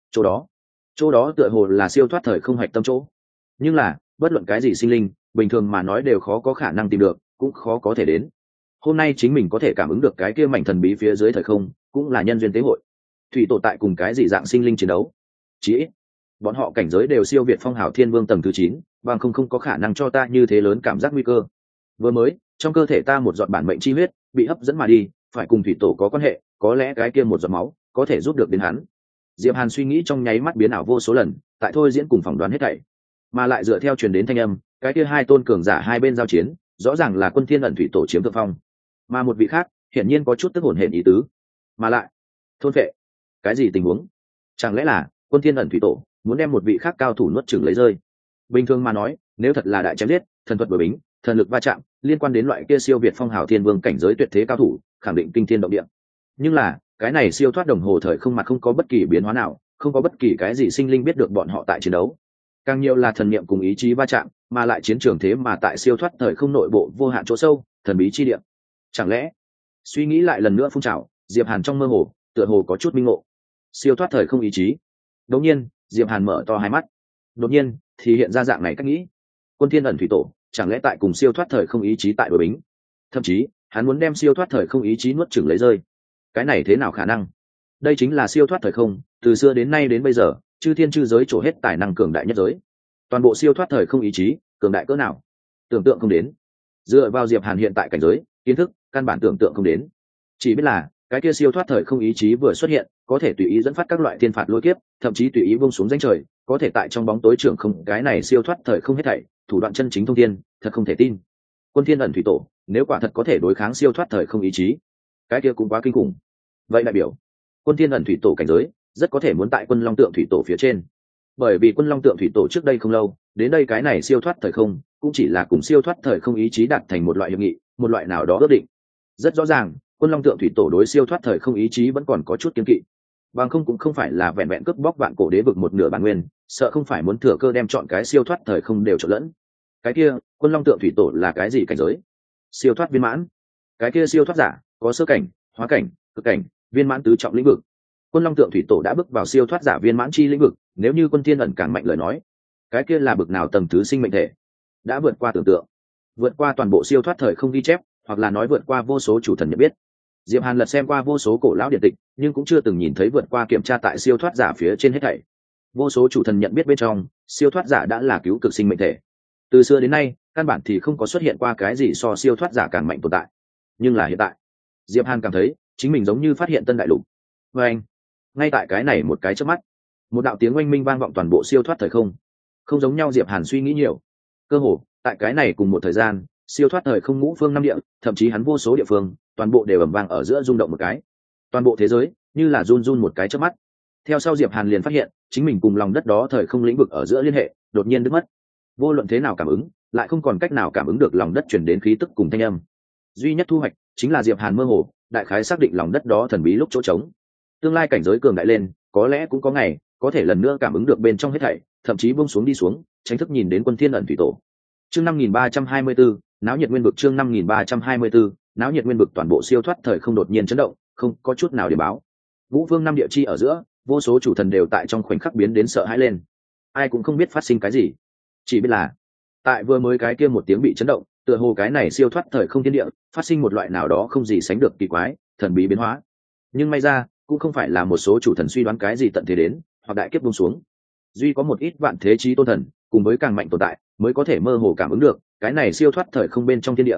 Chỗ đó tựa hồ là siêu thoát thời không hạch tâm chỗ, nhưng là bất luận cái gì sinh linh bình thường mà nói đều khó có khả năng tìm được, cũng khó có thể đến. Hôm nay chính mình có thể cảm ứng được cái kia mảnh thần bí phía dưới thời không, cũng là nhân duyên tế hội. Thủy tổ tại cùng cái gì dạng sinh linh chiến đấu, chí ít bọn họ cảnh giới đều siêu việt phong hào thiên vương tầng thứ 9, bằng không có khả năng cho ta như thế lớn cảm giác nguy cơ. Vừa mới trong cơ thể ta một giọt bản mệnh chi huyết bị hấp dẫn mà đi, phải cùng thủy tổ có quan hệ, có lẽ cái kia một giọt máu có thể giúp được đến hắn. Diệp Hàn suy nghĩ trong nháy mắt biến ảo vô số lần, tại thôi diễn cùng phỏng đoán hết thảy, mà lại dựa theo truyền đến thanh âm, cái kia hai tôn cường giả hai bên giao chiến, rõ ràng là Quân Thiên ẩn thủy tổ chiếm thượng phong, mà một vị khác hiển nhiên có chút tức hồn hển ý tứ, mà lại thôn phệ, cái gì tình huống? Chẳng lẽ là Quân Thiên ẩn thủy tổ muốn đem một vị khác cao thủ nuốt chửng lấy rơi? Bình thường mà nói, nếu thật là đại chém giết, thần thuật bừa bính, thần lực va chạm, liên quan đến loại kia siêu việt phong hào thiên vương cảnh giới tuyệt thế cao thủ, khẳng định kinh thiên động địa. Nhưng là cái này siêu thoát đồng hồ thời không mặt không có bất kỳ biến hóa nào, không có bất kỳ cái gì sinh linh biết được bọn họ tại chiến đấu, càng nhiều là thần niệm cùng ý chí va chạm, mà lại chiến trường thế mà tại siêu thoát thời không nội bộ vô hạn chỗ sâu, thần bí chi địa. Chẳng lẽ suy nghĩ lại lần nữa phun trào, Diệp Hàn trong mơ hồ tựa hồ có chút minh ngộ. Siêu thoát thời không ý chí. Đột nhiên Diệp Hàn mở to hai mắt, đột nhiên thì hiện ra dạng này cách nghĩ. Quân Thiên ẩn thủy tổ chẳng lẽ tại cùng siêu thoát thời không ý chí tại đối bính, thậm chí hắn muốn đem siêu thoát thời không ý chí nuốt chửng lấy rơi. Cái này thế nào khả năng? Đây chính là siêu thoát thời không, từ xưa đến nay đến bây giờ chư thiên chư giới trổ hết tài năng cường đại nhất giới. Toàn bộ siêu thoát thời không ý chí cường đại cỡ nào, tưởng tượng không đến. Dựa vào Diệp Hàn hiện tại cảnh giới kiến thức, căn bản tưởng tượng không đến. Chỉ biết là cái kia siêu thoát thời không ý chí vừa xuất hiện, có thể tùy ý dẫn phát các loại thiên phạt lôi kiếp, thậm chí tùy ý buông xuống danh trời, có thể tại trong bóng tối trưởng không. Cái này siêu thoát thời không hết thảy, thủ đoạn chân chính thông thiên, thật không thể tin. Quân Thiên ẩn thủy tổ nếu quả thật có thể đối kháng siêu thoát thời không ý chí, cái kia cũng quá kinh khủng. Vậy đại biểu Quân Thiên ẩn thủy tổ cảnh giới rất có thể muốn tại Quân Long Tượng thủy tổ phía trên, bởi vì Quân Long Tượng thủy tổ trước đây không lâu đến đây, cái này siêu thoát thời không cũng chỉ là cùng siêu thoát thời không ý chí đạt thành một loại hiệp nghị, một loại nào đó ước định. Rất rõ ràng Quân Long Tượng thủy tổ đối siêu thoát thời không ý chí vẫn còn có chút kiêng kỵ, bằng không cũng không phải là vẹn vẹn cướp bóc vạn cổ đế vực một nửa bản nguyên, sợ không phải muốn thừa cơ đem chọn cái siêu thoát thời không đều trộn lẫn. Cái kia Quân Long Tượng thủy tổ là cái gì cảnh giới? Siêu thoát viên mãn. Cái kia siêu thoát giả có sơ cảnh, hóa cảnh, cực cảnh, viên mãn tứ trọng lĩnh vực. Quân Long Tượng thủy tổ đã bước vào siêu thoát giả viên mãn chi lĩnh vực, nếu như Quân Thiên ẩn càng mạnh lời nói, cái kia là bực nào tầng thứ sinh mệnh thể, đã vượt qua tưởng tượng, vượt qua toàn bộ siêu thoát thời không ghi chép, hoặc là nói vượt qua vô số chủ thần nhận biết. Diệp Hàn lật xem qua vô số cổ lão điện tịch, nhưng cũng chưa từng nhìn thấy vượt qua kiểm tra tại siêu thoát giả phía trên hết thảy. Vô số chủ thần nhận biết bên trong, siêu thoát giả đã là cứu cực sinh mệnh thể. Từ xưa đến nay, căn bản thì không có xuất hiện qua cái gì so siêu thoát giả càng mạnh tồn tại. Nhưng là hiện tại, Diệp Hàn cảm thấy chính mình giống như phát hiện tân đại lục. Và anh, ngay tại cái này một cái chớp mắt, một đạo tiếng oanh minh vang vọng toàn bộ siêu thoát thời không. Không giống nhau Diệp Hàn suy nghĩ nhiều. Cơ hồ tại cái này cùng một thời gian, siêu thoát thời không ngũ phương năm địa, thậm chí hắn vô số địa phương, toàn bộ đều ầm vang ở giữa rung động một cái. Toàn bộ thế giới như là run run một cái chớp mắt. Theo sau Diệp Hàn liền phát hiện, chính mình cùng lòng đất đó thời không lĩnh vực ở giữa liên hệ đột nhiên đứt mất. Vô luận thế nào cảm ứng, lại không còn cách nào cảm ứng được lòng đất truyền đến khí tức cùng thanh âm. Duy nhất thu hoạch chính là Diệp Hàn mơ hồ, đại khái xác định lòng đất đó thần bí lúc chỗ trống. Tương lai cảnh giới cường đại lên, có lẽ cũng có ngày có thể lần nữa cảm ứng được bên trong hết thảy, thậm chí buông xuống đi xuống, tránh thức nhìn đến Quân Thiên ẩn thủy tổ. Chương 5324, náo nhiệt nguyên vực. Chương 5324, náo nhiệt nguyên vực. Toàn bộ siêu thoát thời không đột nhiên chấn động, không có chút nào để báo. Vũ Vương năm địa chi ở giữa, vô số chủ thần đều tại trong khoảnh khắc biến đến sợ hãi lên. Ai cũng không biết phát sinh cái gì, chỉ biết là tại vừa mới cái kia một tiếng bị chấn động, tựa hồ cái này siêu thoát thời không thiên địa phát sinh một loại nào đó không gì sánh được kỳ quái, thần bí biến hóa. Nhưng may ra cũng không phải là một số chủ thần suy đoán cái gì tận thế đến, hoặc đại kiếp buông xuống. Duy có một ít vạn thế chí tôn thần cùng với càng mạnh tồn tại mới có thể mơ hồ cảm ứng được cái này siêu thoát thời không bên trong thiên địa,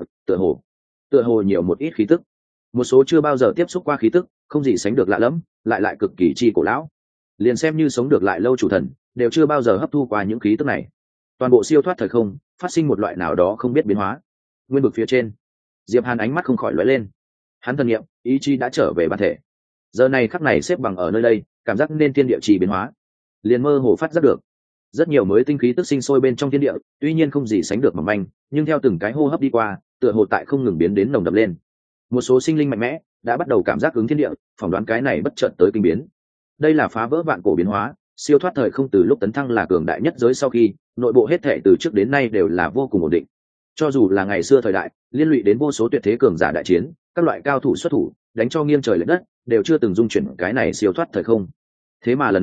tựa hồ nhiều một ít khí tức, một số chưa bao giờ tiếp xúc qua khí tức, không gì sánh được lạ lẫm, lại cực kỳ chi cổ lão. Liền xem như sống được lại lâu chủ thần đều chưa bao giờ hấp thu qua những khí tức này. Toàn bộ siêu thoát thời không phát sinh một loại nào đó không biết biến hóa. Nguyên vực phía trên, Diệp Hàn ánh mắt không khỏi lóe lên. Hắn thần niệm, ý chí đã trở về bản thể. Giờ này khắc này xếp bằng ở nơi đây, cảm giác nên thiên địa trì biến hóa, liền mơ hồ phát giác được rất nhiều mới tinh khí tức sinh sôi bên trong thiên địa, tuy nhiên không gì sánh được mỏng manh, nhưng theo từng cái hô hấp đi qua, tựa hồ tại không ngừng biến đến nồng đậm lên. Một số sinh linh mạnh mẽ đã bắt đầu cảm giác ứng thiên địa, phỏng đoán cái này bất chợt tới kinh biến. Đây là phá vỡ vạn cổ biến hóa, siêu thoát thời không từ lúc tấn thăng là cường đại nhất giới sau khi, nội bộ hết thảy từ trước đến nay đều là vô cùng ổn định. Cho dù là ngày xưa thời đại, liên lụy đến vô số tuyệt thế cường giả đại chiến, các loại cao thủ xuất thủ, đánh cho nghiêng trời lệch đất, đều chưa từng dung chuyển cái này siêu thoát thời không. Thế mà lần này,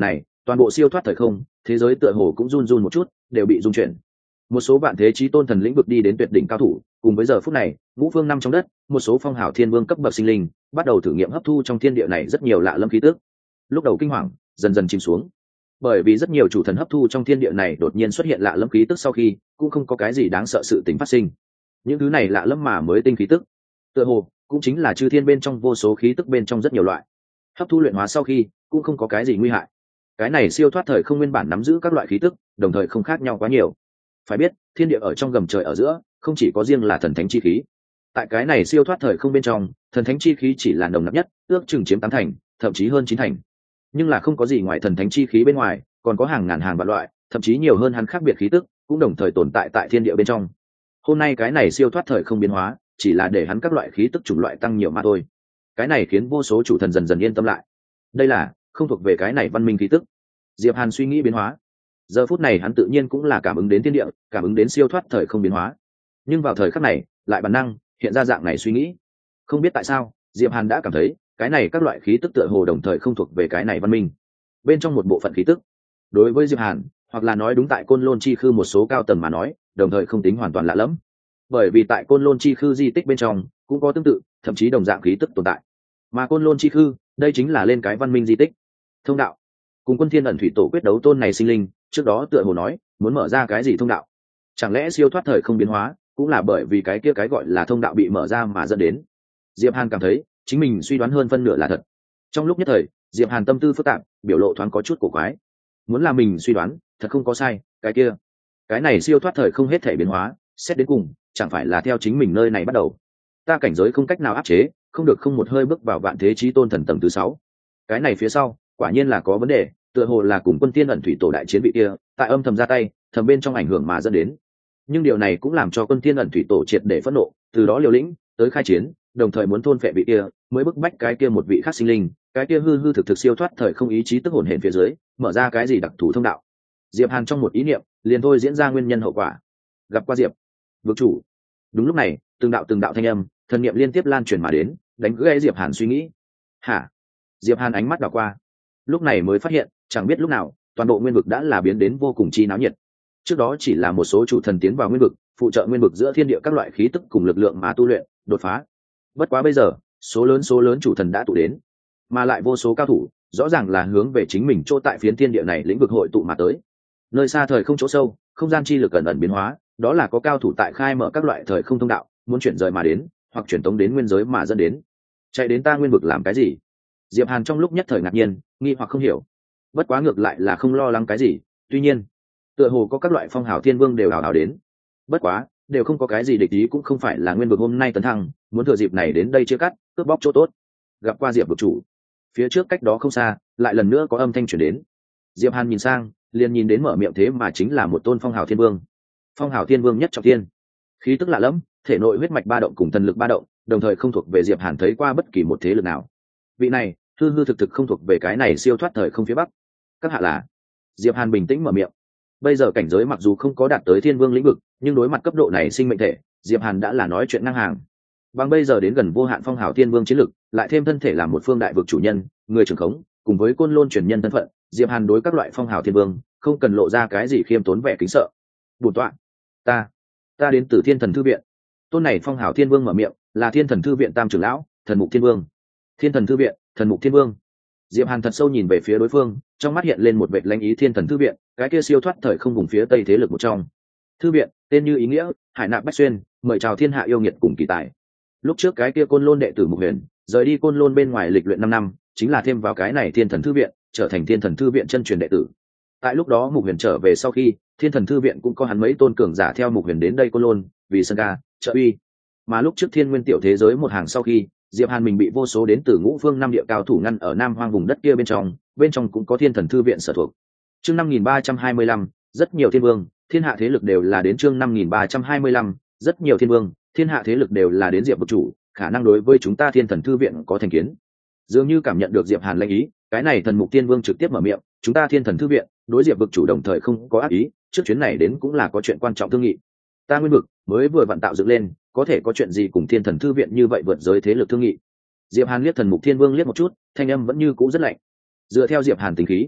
toàn bộ siêu thoát thời không, thế giới tựa hồ cũng run run một chút, đều bị rung chuyển. Một số vạn thế chí tôn thần lĩnh vực đi đến tuyệt đỉnh cao thủ, cùng với giờ phút này ngũ phương năm trong đất, một số phong hào thiên vương cấp bậc sinh linh bắt đầu thử nghiệm hấp thu trong thiên địa này rất nhiều lạ lâm khí tức. Lúc đầu kinh hoàng dần dần chìm xuống, bởi vì rất nhiều chủ thần hấp thu trong thiên địa này đột nhiên xuất hiện lạ lâm khí tức, sau khi cũng không có cái gì đáng sợ sự tình phát sinh. Những thứ này lạ lâm mà mới tinh khí tức, tựa hồ cũng chính là chư thiên bên trong vô số khí tức bên trong rất nhiều loại, hấp thu luyện hóa sau khi cũng không có cái gì nguy hại. Cái này siêu thoát thời không nguyên bản nắm giữ các loại khí tức, đồng thời không khác nhau quá nhiều. Phải biết thiên địa ở trong gầm trời ở giữa không chỉ có riêng là thần thánh chi khí, tại cái này siêu thoát thời không bên trong, thần thánh chi khí chỉ là nồng nặc nhất, ước chừng chiếm 8 thành, thậm chí hơn 9 thành. Nhưng là không có gì ngoài thần thánh chi khí bên ngoài, còn có hàng ngàn hàng vạn loại, thậm chí nhiều hơn hắn khác biệt khí tức, cũng đồng thời tồn tại tại thiên địa bên trong. Hôm nay cái này siêu thoát thời không biến hóa, chỉ là để hắn các loại khí tức chủng loại tăng nhiều mà thôi. Cái này khiến vô số chủ thần dần dần yên tâm lại. Đây là không thuộc về cái này văn minh khí tức. Diệp Hàn suy nghĩ biến hóa. Giờ phút này hắn tự nhiên cũng là cảm ứng đến thiên địa, cảm ứng đến siêu thoát thời không biến hóa. Nhưng vào thời khắc này, lại bản năng hiện ra dạng này suy nghĩ. Không biết tại sao, Diệp Hàn đã cảm thấy, cái này các loại khí tức tựa hồ đồng thời không thuộc về cái này văn minh. Bên trong một bộ phận khí tức, đối với Diệp Hàn, hoặc là nói đúng tại Côn Lôn chi khư một số cao tầng mà nói, đồng thời không tính hoàn toàn lạ lẫm. Bởi vì tại Côn Lôn chi khư di tích bên trong, cũng có tương tự, thậm chí đồng dạng khí tức tồn tại. Mà Côn Lôn chi khư, đây chính là lên cái văn minh di tích. Thông đạo. Cùng Quân Thiên ẩn thủy tổ quyết đấu tôn này sinh linh, trước đó tựa hồ nói, muốn mở ra cái gì thông đạo. Chẳng lẽ siêu thoát thời không biến hóa, cũng là bởi vì cái kia cái gọi là thông đạo bị mở ra mà dẫn đến. Diệp Hàn cảm thấy, chính mình suy đoán hơn phân nửa là thật. Trong lúc nhất thời, Diệp Hàn tâm tư phức tạp, biểu lộ thoáng có chút cổ quái. Muốn là mình suy đoán, thật không có sai, cái này siêu thoát thời không hết thể biến hóa, xét đến cùng, chẳng phải là theo chính mình nơi này bắt đầu. Ta cảnh giới không cách nào áp chế, không được không một hơi bước vào vạn thế chí tôn thần tầng thứ 6. Cái này phía sau, quả nhiên là có vấn đề, tựa hồ là cùng Quân Tiên ẩn thủy tổ đại chiến vị kia, tại âm thầm ra tay, thầm bên trong ảnh hưởng mà dẫn đến. Nhưng điều này cũng làm cho Quân Tiên ẩn thủy tổ triệt để phẫn nộ, từ đó liều lĩnh tới khai chiến, đồng thời muốn thôn phệ vị kia, mới bức bách cái kia một vị khác sinh linh, cái kia hư hư thực thực siêu thoát thời không ý chí tức hồn hển phía dưới, mở ra cái gì đặc thù thông đạo. Diệp Hàn trong một ý niệm, liền thôi diễn ra nguyên nhân hậu quả. Gặp qua Diệp vực chủ. Đúng lúc này, từng đạo thanh âm, thần niệm liên tiếp lan truyền mà đến, đánh gãy Diệp Hàn suy nghĩ. Hả? Diệp Hàn ánh mắt đảo qua, lúc này mới phát hiện, chẳng biết lúc nào, toàn bộ nguyên vực đã là biến đến vô cùng chi náo nhiệt. Trước đó chỉ là một số chủ thần tiến vào nguyên vực, phụ trợ nguyên vực giữa thiên địa các loại khí tức cùng lực lượng mà tu luyện, đột phá. Bất quá bây giờ, số lớn chủ thần đã tụ đến, mà lại vô số cao thủ, rõ ràng là hướng về chính mình chỗ tại phiến thiên địa này lĩnh vực hội tụ mà tới. Nơi xa thời không chỗ sâu, không gian chi lực ẩn ẩn biến hóa, đó là có cao thủ tại khai mở các loại thời không thông đạo, muốn chuyển rời mà đến, hoặc chuyển tống đến nguyên giới mà dẫn đến. Chạy đến ta nguyên vực làm cái gì? Diệp Hàn trong lúc nhất thời ngạc nhiên, nghi hoặc không hiểu. Bất quá ngược lại là không lo lắng cái gì, tuy nhiên, tựa hồ có các loại phong hào thiên vương đều hào hào đến. Bất quá, đều không có cái gì địch ý, cũng không phải là nguyên vực hôm nay tấn thăng, muốn thừa dịp này đến đây chia cắt, cướp bóc chỗ tốt. Gặp qua Diệp vực chủ. Phía trước cách đó không xa, lại lần nữa có âm thanh truyền đến. Diệp Hàn nhìn sang, liền nhìn đến mở miệng thế mà chính là một tôn phong hào thiên vương. Phong hào thiên vương nhất trọng thiên, khí tức lạ lẫm, thể nội huyết mạch ba động cùng thần lực ba động, đồng thời không thuộc về Diệp Hàn thấy qua bất kỳ một thế lực nào. Vị này, hư hư thực thực không thuộc về cái này siêu thoát thời không phía bắc. Các hạ là? Diệp Hàn bình tĩnh mở miệng. Bây giờ cảnh giới mặc dù không có đạt tới thiên vương lĩnh vực, nhưng đối mặt cấp độ này sinh mệnh thể, Diệp Hàn đã là nói chuyện ngang hàng. Bằng bây giờ đến gần vô hạn phong hào thiên vương chiến lực, lại thêm thân thể làm một phương đại vực chủ nhân, người trưởng khống, cùng với côn lôn truyền nhân thân phận, Diệp Hàn đối các loại phong hào thiên vương, không cần lộ ra cái gì khiêm tốn vẻ kính sợ. Bổn tọa, ta đến từ Thiên Thần Thư viện. Tôn này phong hào thiên vương mở miệng, là Thiên Thần Thư viện tam trưởng lão, Thần Mục Thiên Vương. Thiên Thần Thư viện, Thần Mục Thiên Vương. Diệp Hàn thật sâu nhìn về phía đối phương, trong mắt hiện lên một vệt lãnh ý. Thiên Thần Thư viện, cái kia siêu thoát thời không vùng phía tây thế lực một trong. Thư viện, tên như ý nghĩa, hải nạp bách xuyên, mời chào thiên hạ yêu nghiệt cùng kỳ tài. Lúc trước cái kia côn lôn đệ tử Mục Huyền, rời đi côn lôn bên ngoài lịch luyện 5 năm, chính là thêm vào cái này Thiên Thần Thư viện, trở thành Thiên Thần Thư viện chân truyền đệ tử. Tại lúc đó Mục Huyền trở về sau khi, Thiên Thần Thư viện cũng có hắn mấy tôn cường giả theo Mục Huyền đến đây côn lôn, vì sân ca, trợ uy. Mà lúc trước Thiên Nguyên tiểu thế giới một hàng sau khi, Diệp Hàn mình bị vô số đến từ ngũ phương năm địa cao thủ ngăn ở Nam Hoang vùng đất kia bên trong cũng có Thiên Thần Thư viện sở thuộc. Chương 5325, rất nhiều thiên vương, thiên hạ thế lực đều là đến chương 5325, rất nhiều thiên vương, thiên hạ thế lực đều là đến Diệp vực chủ, khả năng đối với chúng ta Thiên Thần Thư viện có thành kiến. Dường như cảm nhận được Diệp Hàn lệnh ý, cái này Thần Mục Tiên Vương trực tiếp mở miệng, chúng ta Thiên Thần Thư viện, đối Diệp vực chủ đồng thời không có ác ý, trước chuyến này đến cũng là có chuyện quan trọng thương nghị. Ta nguyên vực mới vừa vặn tạo dựng lên, có thể có chuyện gì cùng Thiên Thần Thư viện như vậy vượt giới thế lực thương nghị. Diệp Hàn liếc Thần Mục Thiên Vương liếc một chút, thanh âm vẫn như cũ rất lạnh. Dựa theo Diệp Hàn tính khí,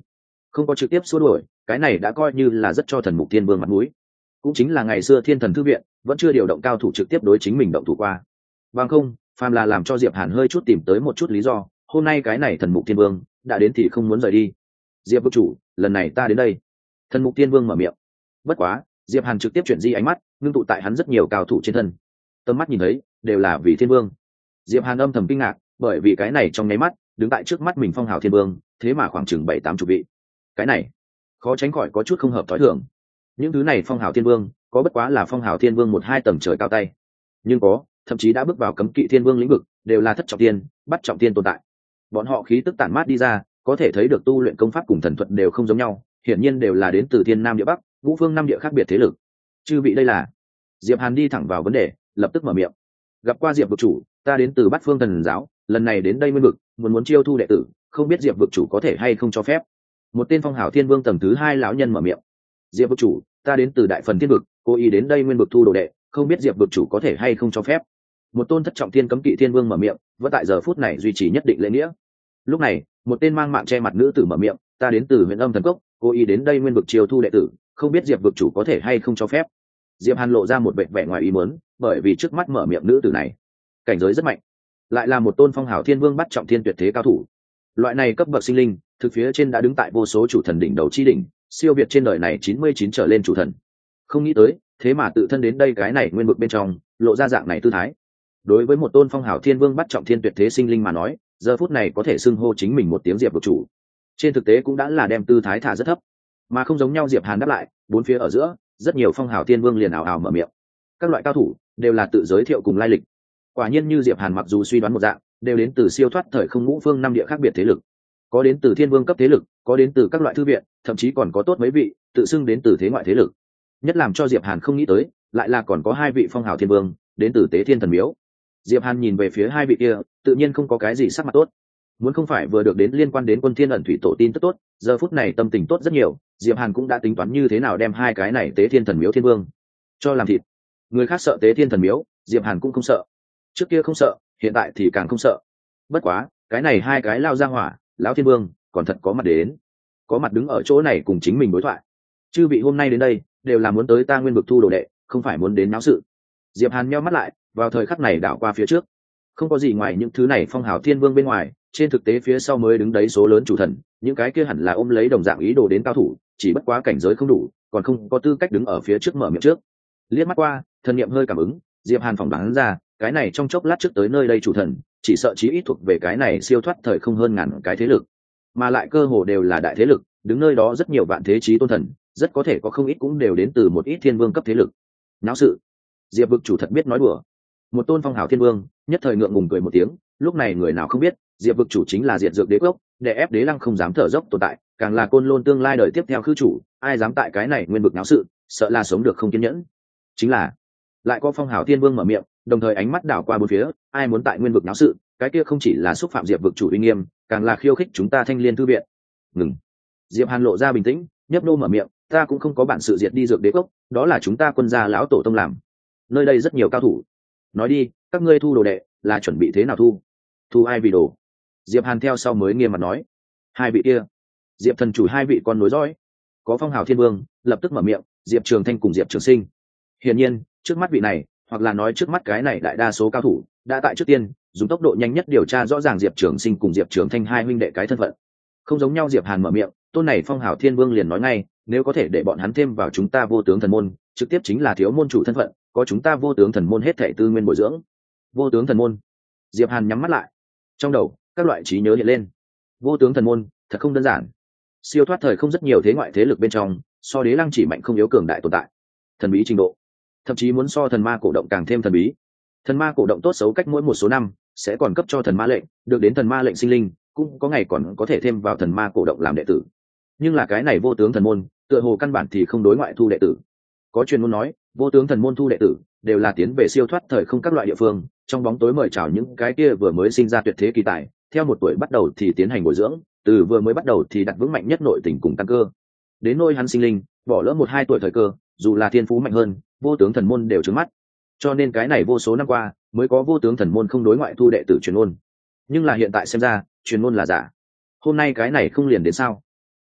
không có trực tiếp xua đuổi, cái này đã coi như là rất cho thần mục thiên vương mặt mũi. Cũng chính là ngày xưa thiên thần thư viện vẫn chưa điều động cao thủ trực tiếp đối chính mình động thủ qua, bằng không phàm là làm cho Diệp Hàn hơi chút tìm tới một chút lý do, hôm nay cái này thần mục thiên vương đã đến thì không muốn rời đi. Diệp vực chủ, lần này ta đến đây. Thần mục thiên vương mở miệng. Bất quá Diệp Hàn trực tiếp chuyển di ánh mắt ngưng tụ tại hắn rất nhiều cao thủ trên thân, tầm mắt nhìn thấy đều là vì thiên vương. Diệp Hàn âm thầm kinh ngạc, bởi vì cái này trong nháy mắt đứng tại trước mắt mình phong hào thiên vương thế mà khoảng chừng 7-8 chục vị. Cái này khó tránh khỏi có chút không hợp thói thường. Những thứ này phong hào thiên vương có bất quá là phong hào thiên vương 1-2 tầng trời cao tay, nhưng có thậm chí đã bước vào cấm kỵ thiên vương lĩnh vực, đều là thất trọng tiên, bắt trọng tiên tồn tại. Bọn họ khí tức tản mát đi ra, có thể thấy được tu luyện công pháp cùng thần thuật đều không giống nhau, hiển nhiên đều là đến từ thiên nam địa bắc, ngũ phương năm địa khác biệt thế lực. Chư vị đây là? Diệp Hàn đi thẳng vào vấn đề, lập tức mở miệng. Gặp qua Diệp vực chủ, ta đến từ Bát Phương Thần giáo, lần này đến đây Nguyên vực, muốn chiêu thu đệ tử, không biết Diệp vực chủ có thể hay không cho phép. Một tên phong hào thiên vương tầng thứ 2 lão nhân mở miệng. Diệp vực chủ, ta đến từ Đại Phần Thiên vực, cố ý đến đây Nguyên vực thu đồ đệ, không biết Diệp vực chủ có thể hay không cho phép. Một tôn thất trọng thiên cấm kỵ thiên vương mở miệng, vẫn tại giờ phút này duy trì nhất định lễ nghĩa. Lúc này một tên mang mạng che mặt nữ tử mở miệng, ta đến từ Huyền Âm Thần Cốc, cố ý đến đây Nguyên vực chiêu thu đệ tử, không biết Diệp vực chủ có thể hay không cho phép. Diệp Hàn lộ ra một vẻ ngoài ý muốn, bởi vì trước mắt mở miệng nữ tử này cảnh giới rất mạnh, lại là một tôn phong hào thiên vương bắt trọng thiên tuyệt thế cao thủ. Loại này cấp bậc sinh linh thực phía trên đã đứng tại vô số chủ thần đỉnh đầu chi đỉnh, siêu việt trên đời này 99 trở lên chủ thần. Không nghĩ tới thế mà tự thân đến đây cái này Nguyên vực bên trong lộ ra dạng này tư thái. Đối với một tôn phong hào thiên vương bắt trọng thiên tuyệt thế sinh linh mà nói, giờ phút này có thể xưng hô chính mình một tiếng Diệp vực chủ, trên thực tế cũng đã là đem tư thái thả rất thấp. Mà không giống nhau, Diệp Hàn đáp lại, bốn phía ở giữa rất nhiều phong hào thiên vương liền ảo ảo mở miệng. Các loại cao thủ đều là tự giới thiệu cùng lai lịch. Quả nhiên như Diệp Hàn mặc dù suy đoán một dạng, đều đến từ siêu thoát thời không ngũ phương năm địa khác biệt thế lực, có đến từ thiên vương cấp thế lực, có đến từ các loại thư viện, thậm chí còn có tốt mấy vị tự xưng đến từ thế ngoại thế lực. Nhất làm cho Diệp Hàn không nghĩ tới, lại là còn có 2 vị phong hào thiên vương đến từ Tế Thiên Thần Miếu. Diệp Hàn nhìn về phía 2 vị kia, tự nhiên không có cái gì sắc mặt tốt. Muốn không phải vừa được đến liên quan đến Quân Thiên ẩn thủy tổ tin tức tốt, giờ phút này tâm tình tốt rất nhiều. Diệp Hàn cũng đã tính toán như thế nào đem 2 cái này Tế Thiên Thần Miếu thiên vương cho làm thịt. Người khác sợ Tế Thiên Thần Miếu, Diệp Hàn cũng không sợ. Trước kia không sợ, hiện tại thì càng không sợ. Bất quá, cái này 2 cái lao ra hỏa, lão thiên vương, còn thật có mặt đến, có mặt đứng ở chỗ này cùng chính mình đối thoại. Chư vị hôm nay đến đây, đều là muốn tới ta Nguyên vực thu đồ đệ, không phải muốn đến náo sự. Diệp Hàn nheo mắt lại, vào thời khắc này đảo qua phía trước, không có gì ngoài những thứ này phong hào thiên vương bên ngoài, trên thực tế phía sau mới đứng đấy số lớn chủ thần, những cái kia hẳn là ôm lấy đồng dạng ý đồ đến cao thủ, chỉ bất quá cảnh giới không đủ, còn không có tư cách đứng ở phía trước mở miệng trước. Liếc mắt qua, thần niệm hơi cảm ứng, Diệp Hàn phỏng đoán ra, cái này trong chốc lát trước tới nơi đây chủ thần, chỉ sợ chí ít thuộc về cái này siêu thoát thời không hơn ngàn cái thế lực, mà lại cơ hồ đều là đại thế lực, đứng nơi đó rất nhiều vạn thế chí tôn thần, rất có thể có không ít cũng đều đến từ một ít thiên vương cấp thế lực. Náo sự. Diệp vực chủ thật biết nói đùa. Một tôn phong hào thiên vương nhất thời ngượng ngùng cười một tiếng, lúc này người nào không biết, Diệp vực chủ chính là Diệt Dược Đế Quốc, để ép Đế Lăng không dám thở dốc tồn tại, càng là Côn Lôn tương lai đời tiếp theo khư chủ, ai dám tại cái này Nguyên vực náo sự, sợ là sống được không kiên nhẫn. Chính là, lại có phong hào thiên vương mở miệng, đồng thời ánh mắt đảo qua bốn phía, ai muốn tại Nguyên vực náo sự, cái kia không chỉ là xúc phạm Diệp vực chủ uy nghiêm, càng là khiêu khích chúng ta Thanh Liên thư viện. Ngừng. Diệp Hàn lộ ra bình tĩnh, nhấp nô mở miệng, ta cũng không có bản sự diệt đi Dược Đế Quốc, đó là chúng ta Quân gia lão tổ tông làm. Nơi đây rất nhiều cao thủ, nói đi, các ngươi thu đồ đệ là chuẩn bị thế nào thu ai vì đồ? Diệp Hàn theo sau mới nghiêm mặt nói, 2 vị kia, Diệp thần chủ 2 vị con nối dõi. Có phong hào thiên vương lập tức mở miệng, Diệp Trường Thanh cùng Diệp Trường Sinh. Hiển nhiên trước mắt vị này, hoặc là nói trước mắt cái này đại đa số cao thủ đã tại trước tiên dùng tốc độ nhanh nhất điều tra rõ ràng Diệp Trường Sinh cùng Diệp Trường Thanh 2 huynh đệ cái thân phận. Không giống nhau, Diệp Hàn mở miệng, tôn này phong hào thiên vương liền nói ngay, nếu có thể để bọn hắn thêm vào chúng ta Vô Tướng Thần môn, trực tiếp chính là thiếu môn chủ thân phận, có chúng ta Vô Tướng Thần môn hết thảy tư nguyên bồi dưỡng. Vô Tướng Thần môn. Diệp Hàn nhắm mắt lại, trong đầu các loại trí nhớ hiện lên. Vô Tướng Thần môn thật không đơn giản, siêu thoát thời không rất nhiều thế ngoại thế lực bên trong, so Đế Lăng chỉ mạnh không yếu cường đại tồn tại, thần bí trình độ thậm chí muốn so thần ma cổ động càng thêm thần bí. Thần ma cổ động tốt xấu cách mỗi một số năm sẽ còn cấp cho thần ma lệnh, được đến thần ma lệnh sinh linh cũng có ngày còn có thể thêm vào thần ma cổ động làm đệ tử. Nhưng là cái này Vô Tướng Thần môn tựa hồ căn bản thì không đối ngoại thu đệ tử. Có truyền ngôn nói Vô Tướng Thần môn thu đệ tử đều là tiến về siêu thoát thời không các loại địa phương, trong bóng tối mời chào những cái kia vừa mới sinh ra tuyệt thế kỳ tài, theo 1 tuổi bắt đầu thì tiến hành bồi dưỡng, từ vừa mới bắt đầu thì đặt vững mạnh nhất nội tình cùng căn cơ, đến nôi hắn sinh linh bỏ lỡ 1-2 tuổi thời cơ, dù là thiên phú mạnh hơn, Vô Tướng Thần môn đều trừng mắt. Cho nên cái này vô số năm qua mới có Vô Tướng Thần môn không đối ngoại thu đệ tử truyền ngôn. Nhưng là hiện tại xem ra truyền ngôn là giả. Hôm nay cái này không liền đến sao?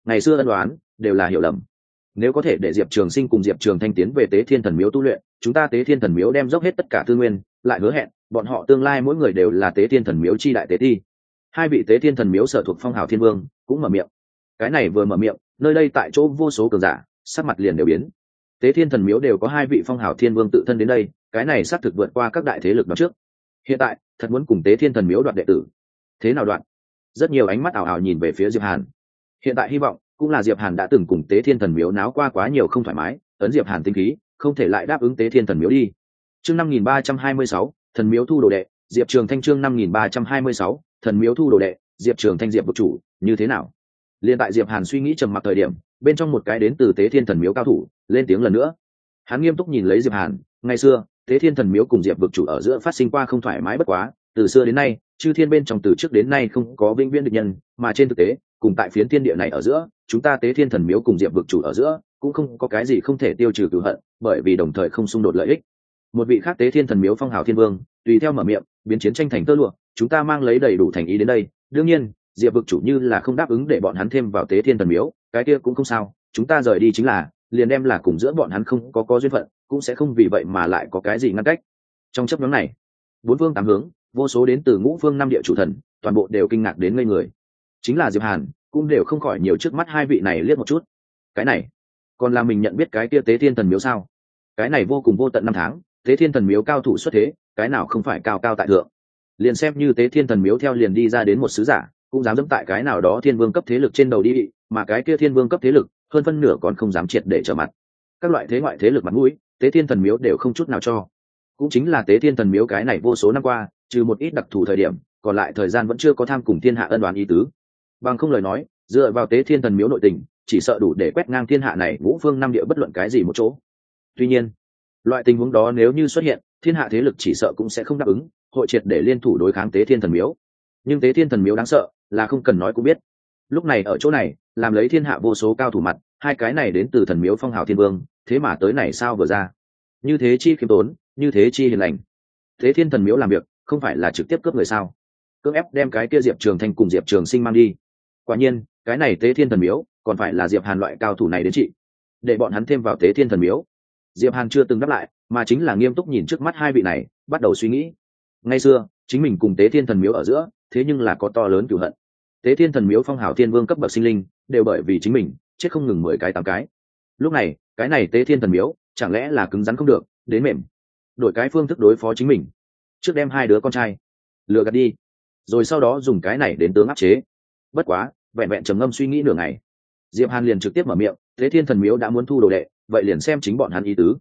ngày xưa ân đoán đều là hiểu lầm. Nếu có thể để Diệp Trường Sinh cùng Diệp Trường Thanh tiến về Tế Thiên Thần Miếu tu luyện, chúng ta Tế Thiên Thần Miếu đem dốc hết tất cả tư nguyên, lại hứa hẹn bọn họ tương lai mỗi người đều là Tế Thiên Thần Miếu chi đại tế ti. Hai vị Tế Thiên Thần Miếu sở thuộc Phong Hào Thiên Vương cũng mở miệng. Cái này vừa mở miệng, nơi đây tại chỗ vô số cường giả sắc mặt liền đều biến. Tế Thiên Thần Miếu đều có hai vị Phong Hào Thiên Vương tự thân đến đây, cái này xác thực vượt qua các đại thế lực đó trước. Hiện tại thật muốn cùng Tế Thiên Thần Miếu đoạt đệ tử. Thế nào đoạn? Rất nhiều ánh mắt ảo ảo nhìn về phía Diệp Hàn. Hiện tại hy vọng cũng là Diệp Hàn đã từng cùng Tế Thiên Thần Miếu náo qua quá nhiều không thoải mái, ấn Diệp Hàn tinh khí, không thể lại đáp ứng Tế Thiên Thần Miếu đi. Chương 5326, Thần Miếu thu đồ đệ, Diệp Trường Thanh chương 5326, Thần Miếu thu đồ đệ, Diệp Trường Thanh Diệp vực chủ, như thế nào? Liên tại Diệp Hàn suy nghĩ trầm mặc thời điểm, bên trong một cái đến từ Tế Thiên Thần Miếu cao thủ, lên tiếng lần nữa. Hắn nghiêm túc nhìn lấy Diệp Hàn, ngày xưa, Tế Thiên Thần Miếu cùng Diệp vực chủ ở giữa phát sinh qua không thoải mái bất quá, từ xưa đến nay, chư thiên bên trong từ trước đến nay không có vĩnh viễn địch nhân, mà trên thực tế, cùng tại phiến thiên địa này ở giữa, chúng ta Tế Thiên Thần Miếu cùng Diệp vực chủ ở giữa, cũng không có cái gì không thể tiêu trừ cừu hận, bởi vì đồng thời không xung đột lợi ích. Một vị khác Tế Thiên Thần Miếu Phong Hào Thiên Vương, tùy theo mở miệng, biến chiến tranh thành tơ lụa, chúng ta mang lấy đầy đủ thành ý đến đây, đương nhiên, Diệp vực chủ như là không đáp ứng để bọn hắn thêm vào Tế Thiên Thần Miếu, cái kia cũng không sao, chúng ta rời đi chính là, liền đem là cùng giữa bọn hắn không có duyên phận, cũng sẽ không vì vậy mà lại có cái gì ngăn cách. Trong chấp nhóm này, bốn phương tám hướng, vô số đến từ ngũ phương năm địa chủ thần, toàn bộ đều kinh ngạc đến ngây người. Chính là Diệp Hàn, cũng đều không khỏi nhiều trước mắt hai vị này liếc một chút. Cái này, còn là mình nhận biết cái kia Tế Thiên Thần Miếu sao? Cái này vô cùng vô tận năm tháng, Tế Thiên Thần Miếu cao thủ xuất thế, cái nào không phải cao cao tại thượng. Liền xem như Tế Thiên Thần Miếu theo liền đi ra đến một sứ giả, cũng dám dẫm tại cái nào đó thiên vương cấp thế lực trên đầu đi, mà cái kia thiên vương cấp thế lực, hơn phân nửa còn không dám triệt để trở mặt. Các loại thế ngoại thế lực mặt mũi, Tế Thiên Thần Miếu đều không chút nào cho. Cũng chính là Tế Thiên Thần Miếu cái này vô số năm qua, trừ một ít đặc thù thời điểm, còn lại thời gian vẫn chưa có tham cùng thiên hạ ân đoán ý tứ. Bằng không lời nói, dựa vào Tế Thiên Thần Miếu nội tình, chỉ sợ đủ để quét ngang thiên hạ này ngũ phương năm địa bất luận cái gì một chỗ. Tuy nhiên, loại tình huống đó nếu như xuất hiện, thiên hạ thế lực chỉ sợ cũng sẽ không đáp ứng, hội triệt để liên thủ đối kháng Tế Thiên Thần Miếu. Nhưng Tế Thiên Thần Miếu đáng sợ, là không cần nói cũng biết. Lúc này ở chỗ này, làm lấy thiên hạ vô số cao thủ mặt, hai cái này đến từ Thần Miếu Phong Hào Thiên Vương, thế mà tới này sao vừa ra? Như thế chi khiêm tốn, như thế chi hiền lành. Tế Thiên Thần Miếu làm việc, không phải là trực tiếp cướp người sao? Cưỡng ép đem cái kia Diệp Trường Thanh cùng Diệp Trường Sinh mang đi. Quả nhiên, cái này Tế Thiên Thần Miếu, còn phải là Diệp Hàn loại cao thủ này đến trị, để bọn hắn thêm vào Tế Thiên Thần Miếu. Diệp Hàn chưa từng đáp lại, mà chính là nghiêm túc nhìn trước mắt hai vị này, bắt đầu suy nghĩ. Ngày xưa, chính mình cùng Tế Thiên Thần Miếu ở giữa, thế nhưng là có to lớn cừu hận. Tế Thiên Thần Miếu Phong Hào Thiên Vương cấp bậc sinh linh, đều bởi vì chính mình, chết không ngừng 10 cái 8 cái. Lúc này, cái này Tế Thiên Thần Miếu, chẳng lẽ là cứng rắn không được, đến mềm. Đổi cái phương thức đối phó chính mình. Trước đem hai đứa con trai lừa gạt đi, rồi sau đó dùng cái này đến tướng áp chế. Bất quá, vẹn vẹn trầm ngâm suy nghĩ nửa ngày, Diệp Hàn liền trực tiếp mở miệng, Tế Thiên Thần Miếu đã muốn thu đồ đệ, vậy liền xem chính bọn hắn ý tứ.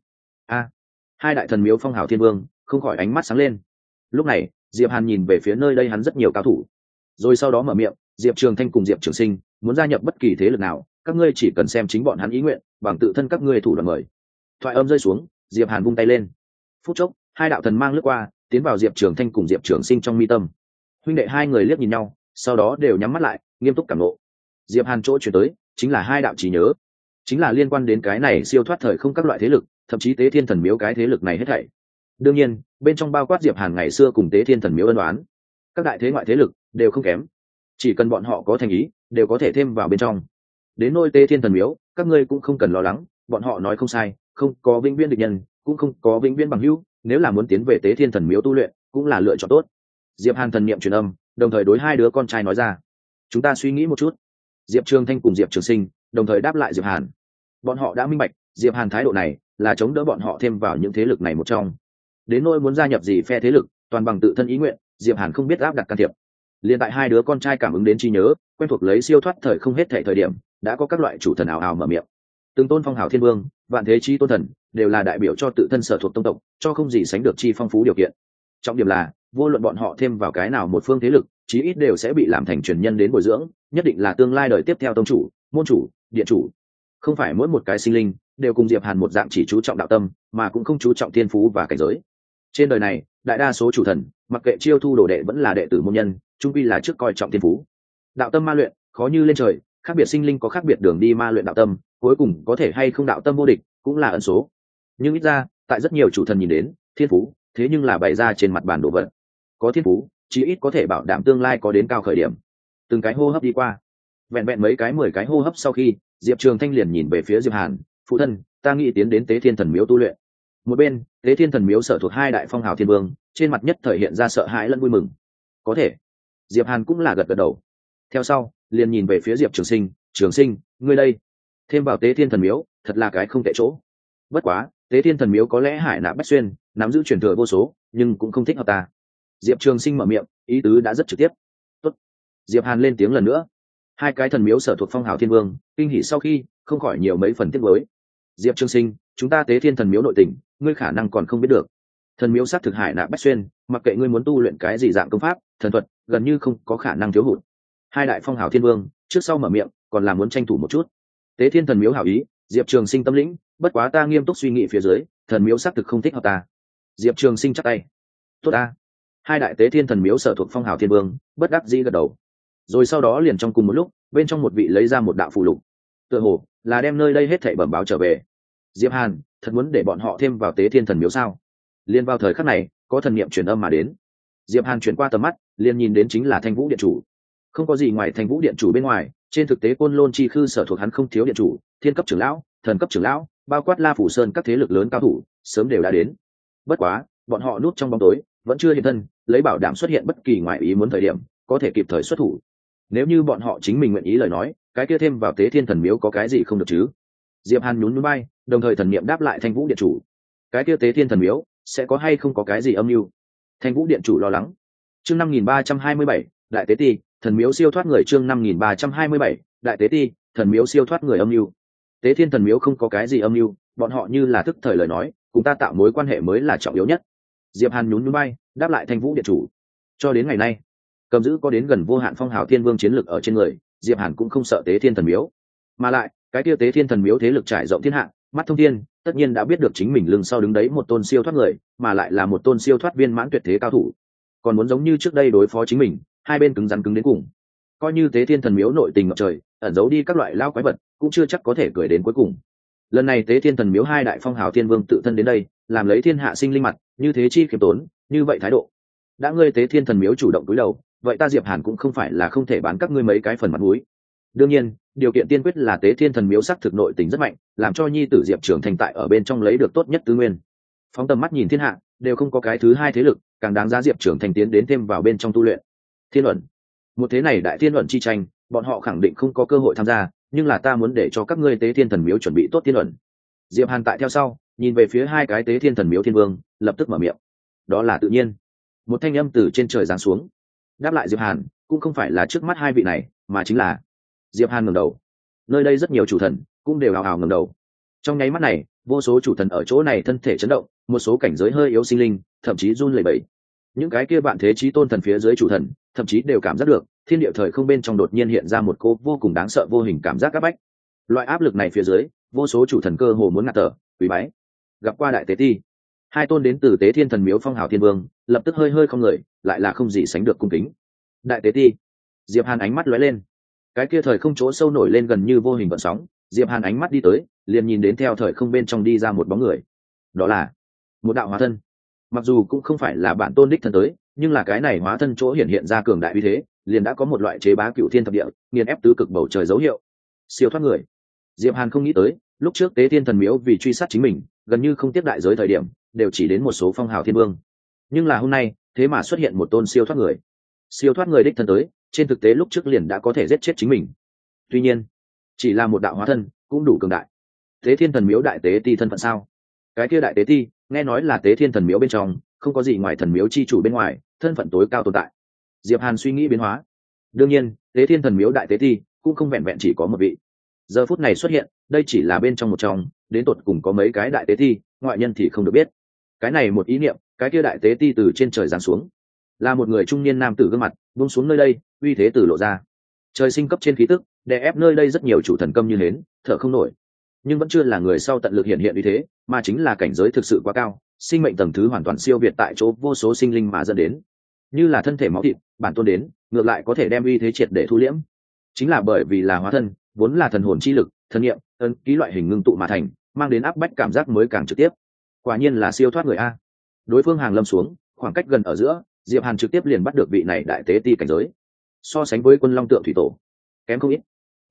Hai đại thần miếu Phong Hào Thiên Vương không khỏi ánh mắt sáng lên. Lúc này, Diệp Hàn nhìn về phía nơi đây hắn rất nhiều cao thủ, rồi sau đó mở miệng, Diệp Trường Thanh cùng Diệp Trường Sinh muốn gia nhập bất kỳ thế lực nào, các ngươi chỉ cần xem chính bọn hắn ý nguyện, bằng tự thân các ngươi thủ đoạn mời. Thoại âm rơi xuống, Diệp Hàn vung tay lên. Phút chốc, hai đạo thần mang lướt qua, tiến vào Diệp Trường Thanh cùng Diệp Trường Sinh trong mi tâm. Huynh đệ hai người liếc nhìn nhau, sau đó đều nhắm mắt lại, nghiêm túc cảm ngộ. Diệp Hàn chỗ chuyển tới, chính là hai đạo trí nhớ, chính là liên quan đến cái này siêu thoát thời không các loại thế lực, thậm chí Tế Thiên Thần Miếu cái thế lực này hết thảy. Đương nhiên, bên trong bao quát Diệp Hàn ngày xưa cùng Tế Thiên Thần Miếu ân oán, các đại thế ngoại thế lực đều không kém, chỉ cần bọn họ có thành ý, đều có thể thêm vào bên trong. Đến nôi Tế Thiên Thần Miếu, các ngươi cũng không cần lo lắng, bọn họ nói không sai, không có vĩnh viễn địch nhân, cũng không có vĩnh viễn bằng hữu, nếu là muốn tiến về Tế Thiên Thần Miếu tu luyện, cũng là lựa chọn tốt. Diệp Hàn thần niệm truyền âm, đồng thời đối hai đứa con trai nói ra. Chúng ta suy nghĩ một chút. Diệp Trường Thanh cùng Diệp Trường Sinh đồng thời đáp lại Diệp Hàn. Bọn họ đã minh bạch, Diệp Hàn thái độ này là chống đỡ bọn họ thêm vào những thế lực này một trong. Đến nỗi muốn gia nhập gì phe thế lực, toàn bằng tự thân ý nguyện, Diệp Hàn không biết áp đặt can thiệp. Liên tại hai đứa con trai cảm ứng đến trí nhớ, quen thuộc lấy siêu thoát thời không hết thảy thời điểm, đã có các loại chủ thần ảo ảo mở miệng. Từng tôn Phong Hào Thiên Vương, vạn thế chi tôn thần, đều là đại biểu cho tự thân sở thuộc tông tộc, cho không gì sánh được chi phong phú điều kiện. Trọng điểm là, vô luận bọn họ thêm vào cái nào một phương thế lực, chí ít đều sẽ bị làm thành truyền nhân đến bồi dưỡng, nhất định là tương lai đời tiếp theo tông chủ, môn chủ, điện chủ. Không phải mỗi một cái sinh linh đều cùng Diệp Hàn một dạng chỉ chú trọng đạo tâm, mà cũng không chú trọng thiên phú và cảnh giới. Trên đời này, đại đa số chủ thần, mặc kệ chiêu thu đồ đệ vẫn là đệ tử môn nhân, chung quy là trước coi trọng thiên phú. Đạo tâm ma luyện, khó như lên trời, khác biệt sinh linh có khác biệt đường đi ma luyện đạo tâm, cuối cùng có thể hay không đạo tâm vô địch, cũng là ẩn số. Nhưng ít ra, tại rất nhiều chủ thần nhìn đến, thiên phú, thế nhưng là bày ra trên mặt bàn đồ vật. Có thiên phú, chí ít có thể bảo đảm tương lai có đến cao khởi điểm. Từng cái hô hấp đi qua, vẹn vẹn mấy cái 10 cái hô hấp sau khi, Diệp Trường Thanh liền nhìn về phía Diệp Hàn, phụ thân, ta nghĩ tiến đến Tế Thiên Thần Miếu tu luyện. Một bên, Tế Thiên Thần Miếu sở thuộc hai đại phong hào thiên vương, trên mặt nhất thời hiện ra sợ hãi lẫn vui mừng. Có thể. Diệp Hàn cũng là gật gật đầu. Theo sau, liền nhìn về phía Diệp Trường Sinh, ngươi đây, thêm vào Tế Thiên Thần Miếu, thật là cái không tệ chỗ. Bất quá, Tế Thiên Thần Miếu có lẽ hải nạp bách xuyên, nắm giữ truyền thừa vô số, nhưng cũng không thích hợp ta. Diệp Trường Sinh mở miệng, ý tứ đã rất trực tiếp. Tốt. Diệp Hàn lên tiếng lần nữa. Hai cái thần miếu sở thuộc phong hào thiên vương, kinh hỉ sau khi, không khỏi nhiều mấy phần tiếc nuối. Diệp Trường Sinh, chúng ta Tế Thiên Thần Miếu nội tình, ngươi khả năng còn không biết được. Thần miếu sát thực hải nạp bách xuyên, mặc kệ ngươi muốn tu luyện cái gì dạng công pháp, thần thuật, gần như không có khả năng thiếu hụt. Hai đại phong hào thiên vương, trước sau mở miệng, còn là muốn tranh thủ một chút. Tế Thiên Thần Miếu hảo ý, Diệp Trường Sinh tâm lĩnh, bất quá ta nghiêm túc suy nghĩ phía dưới, thần miếu xác thực không thích hợp ta. Diệp Trường Sinh chắp tay. Tốt ta. Hai đại Tế Thiên Thần Miếu sở thuộc phong hào thiên vương, bất đắc dĩ gật đầu. Rồi sau đó liền trong cùng một lúc, bên trong một vị lấy ra một đạo phù lục. Tựa hồ là đem nơi đây hết thảy bẩm báo trở về. Diệp Hàn, thật muốn để bọn họ thêm vào Tế Thiên Thần Miếu sao? Liên vào thời khắc này, có thần niệm truyền âm mà đến. Diệp Hàn chuyển qua tầm mắt, liền nhìn đến chính là Thanh Vũ Điện chủ. Không có gì ngoài Thanh Vũ Điện chủ bên ngoài, trên thực tế Côn Lôn chi khư sở thuộc hắn không thiếu điện chủ, thiên cấp trưởng lão, thần cấp trưởng lão, bao quát La Phủ Sơn các thế lực lớn cao thủ, sớm đều đã đến. Bất quá, bọn họ núp trong bóng tối, vẫn chưa hiện thân, lấy bảo đảm xuất hiện bất kỳ ngoại ý muốn thời điểm, có thể kịp thời xuất thủ. Nếu như bọn họ chính mình nguyện ý lời nói, cái kia thêm vào Tế Thiên Thần Miếu có cái gì không được chứ? Diệp Hàn nhún nhún vai, đồng thời thần niệm đáp lại Thanh Vũ Điện chủ. Cái kia Tế Thiên Thần Miếu sẽ có hay không có cái gì âm mưu? Thanh Vũ Điện chủ lo lắng. Chương 5327, Đại Tế Ti, thần miếu siêu thoát người. Chương 5327, Đại Tế Ti, thần miếu siêu thoát người âm mưu. Tế Thiên Thần Miếu không có cái gì âm mưu, bọn họ như là thức thời lời nói, cùng ta tạo mối quan hệ mới là trọng yếu nhất. Diệp Hàn nhún nhún vai, đáp lại Thanh Vũ Điện chủ. Cho đến ngày nay, cầm giữ có đến gần vô hạn phong hào thiên vương chiến lực ở trên người, Diệp Hàn cũng không sợ Tế Thiên Thần Miếu. Mà lại, cái kia Tế Thiên Thần Miếu thế lực trải rộng thiên hạ, mắt thông thiên, tất nhiên đã biết được chính mình lưng sau đứng đấy một tôn siêu thoát người, mà lại là một tôn siêu thoát viên mãn tuyệt thế cao thủ. Còn muốn giống như trước đây đối phó chính mình, hai bên cứng rắn cứng đến cùng. Coi như Tế Thiên Thần Miếu nội tình ngập trời, ẩn giấu đi các loại lao quái vật, cũng chưa chắc có thể cười đến cuối cùng. Lần này Tế Thiên Thần Miếu hai đại phong hào thiên vương tự thân đến đây, làm lấy thiên hạ sinh linh mặt, như thế chi khiêm tốn, như vậy thái độ. Đã ngươi Tế Thiên Thần Miếu chủ động cúi đầu, vậy ta Diệp Hàn cũng không phải là không thể bán các ngươi mấy cái phần mặt mũi. Đương nhiên, điều kiện tiên quyết là Tế Thiên Thần Miếu sắc thực nội tình rất mạnh, làm cho nhi tử Diệp Trường Thành tại ở bên trong lấy được tốt nhất tư nguyên. Phóng tầm mắt nhìn thiên hạ, đều không có cái thứ hai thế lực càng đáng giá Diệp Trường Thành tiến đến thêm vào bên trong tu luyện. Thiên luận, một thế này đại thiên luận chi tranh, bọn họ khẳng định không có cơ hội tham gia, nhưng là ta muốn để cho các ngươi Tế Thiên Thần Miếu chuẩn bị tốt thiên luận. Diệp Hàn tại theo sau, nhìn về phía hai cái Tế Thiên Thần Miếu thiên vương, lập tức mở miệng. Đó là tự nhiên. Một thanh âm từ trên trời giáng xuống. Đáp lại Diệp Hàn, cũng không phải là trước mắt hai vị này, mà chính là Diệp Hàn ngẩng đầu. Nơi đây rất nhiều chủ thần, cũng đều hào hào ngẩng đầu. Trong nháy mắt này, vô số chủ thần ở chỗ này thân thể chấn động, một số cảnh giới hơi yếu sinh linh, thậm chí run lẩy bẩy. Những cái kia bạn thế chí tôn thần phía dưới chủ thần, thậm chí đều cảm giác được, thiên địa thời không bên trong đột nhiên hiện ra một cô vô cùng đáng sợ vô hình cảm giác áp bách. Loại áp lực này phía dưới, vô số chủ thần cơ hồ muốn ngạt thở, quỳ bái. Gặp qua Đại Tế Ti, hai tôn đến từ Tế Thiên Thần Miếu phong hào thiên vương, lập tức hơi hơi không người, lại là không gì sánh được cung kính. Đại Tế Ti. Diệp Hàn ánh mắt lóe lên. Cái kia thời không chỗ sâu nổi lên gần như vô hình gợn sóng, Diệp Hàn ánh mắt đi tới, liền nhìn đến theo thời không bên trong đi ra một bóng người. Đó là một đạo hóa thân. Mặc dù cũng không phải là bản tôn đích thân tới, nhưng là cái này hóa thân chỗ hiện ra cường đại uy thế, liền đã có một loại chế bá cửu thiên thập địa, nghiền ép tứ cực bầu trời dấu hiệu. Siêu thoát người. Diệp Hàn không nghĩ tới, lúc trước Tế Thiên Thần Miếu vì truy sát chính mình, gần như không tiếp đại giới thời điểm, đều chỉ đến một số phong hào thiên vương. Nhưng là hôm nay, thế mà xuất hiện một tôn siêu thoát người. Siêu thoát người đích thân tới, trên thực tế lúc trước liền đã có thể giết chết chính mình. Tuy nhiên, chỉ là một đạo hóa thân, cũng đủ cường đại. Tế Thiên Thần Miếu Đại Tế Ti thân phận sao? Cái kia Đại Tế Ti, nghe nói là Tế Thiên Thần Miếu bên trong, không có gì ngoài thần miếu chi chủ bên ngoài, thân phận tối cao tồn tại. Diệp Hàn suy nghĩ biến hóa. Đương nhiên, Tế Thiên Thần Miếu Đại Tế Ti cũng không vẹn vẹn chỉ có một vị. Giờ phút này xuất hiện, đây chỉ là bên trong một trong, đến tột cùng có mấy cái Đại Tế Ti, ngoại nhân thì không được biết. Cái này một ý niệm, cái kia Đại Tế Ti từ trên trời giáng xuống, là một người trung niên nam tử gương mặt, buông xuống nơi đây, uy thế từ lộ ra. Trời sinh cấp trên khí tức, đè ép nơi đây rất nhiều chủ thần câm như nến, thở không nổi. Nhưng vẫn chưa là người sau tận lực hiện uy thế, mà chính là cảnh giới thực sự quá cao, sinh mệnh tầng thứ hoàn toàn siêu việt tại chỗ vô số sinh linh mà dẫn đến. Như là thân thể máu thịt, bản tôn đến, ngược lại có thể đem uy thế triệt để thu liễm. Chính là bởi vì là hóa thân, vốn là thần hồn chi lực, thần niệm, ân ký loại hình ngưng tụ mà thành, mang đến áp bách cảm giác mới càng trực tiếp. Quả nhiên là siêu thoát người a. Đối phương hàng lâm xuống, khoảng cách gần ở giữa, Diệp Hàn trực tiếp liền bắt được vị này Đại Tế Ti cảnh giới. So sánh với Quân Long Tượng Thủy Tổ, kém không ít,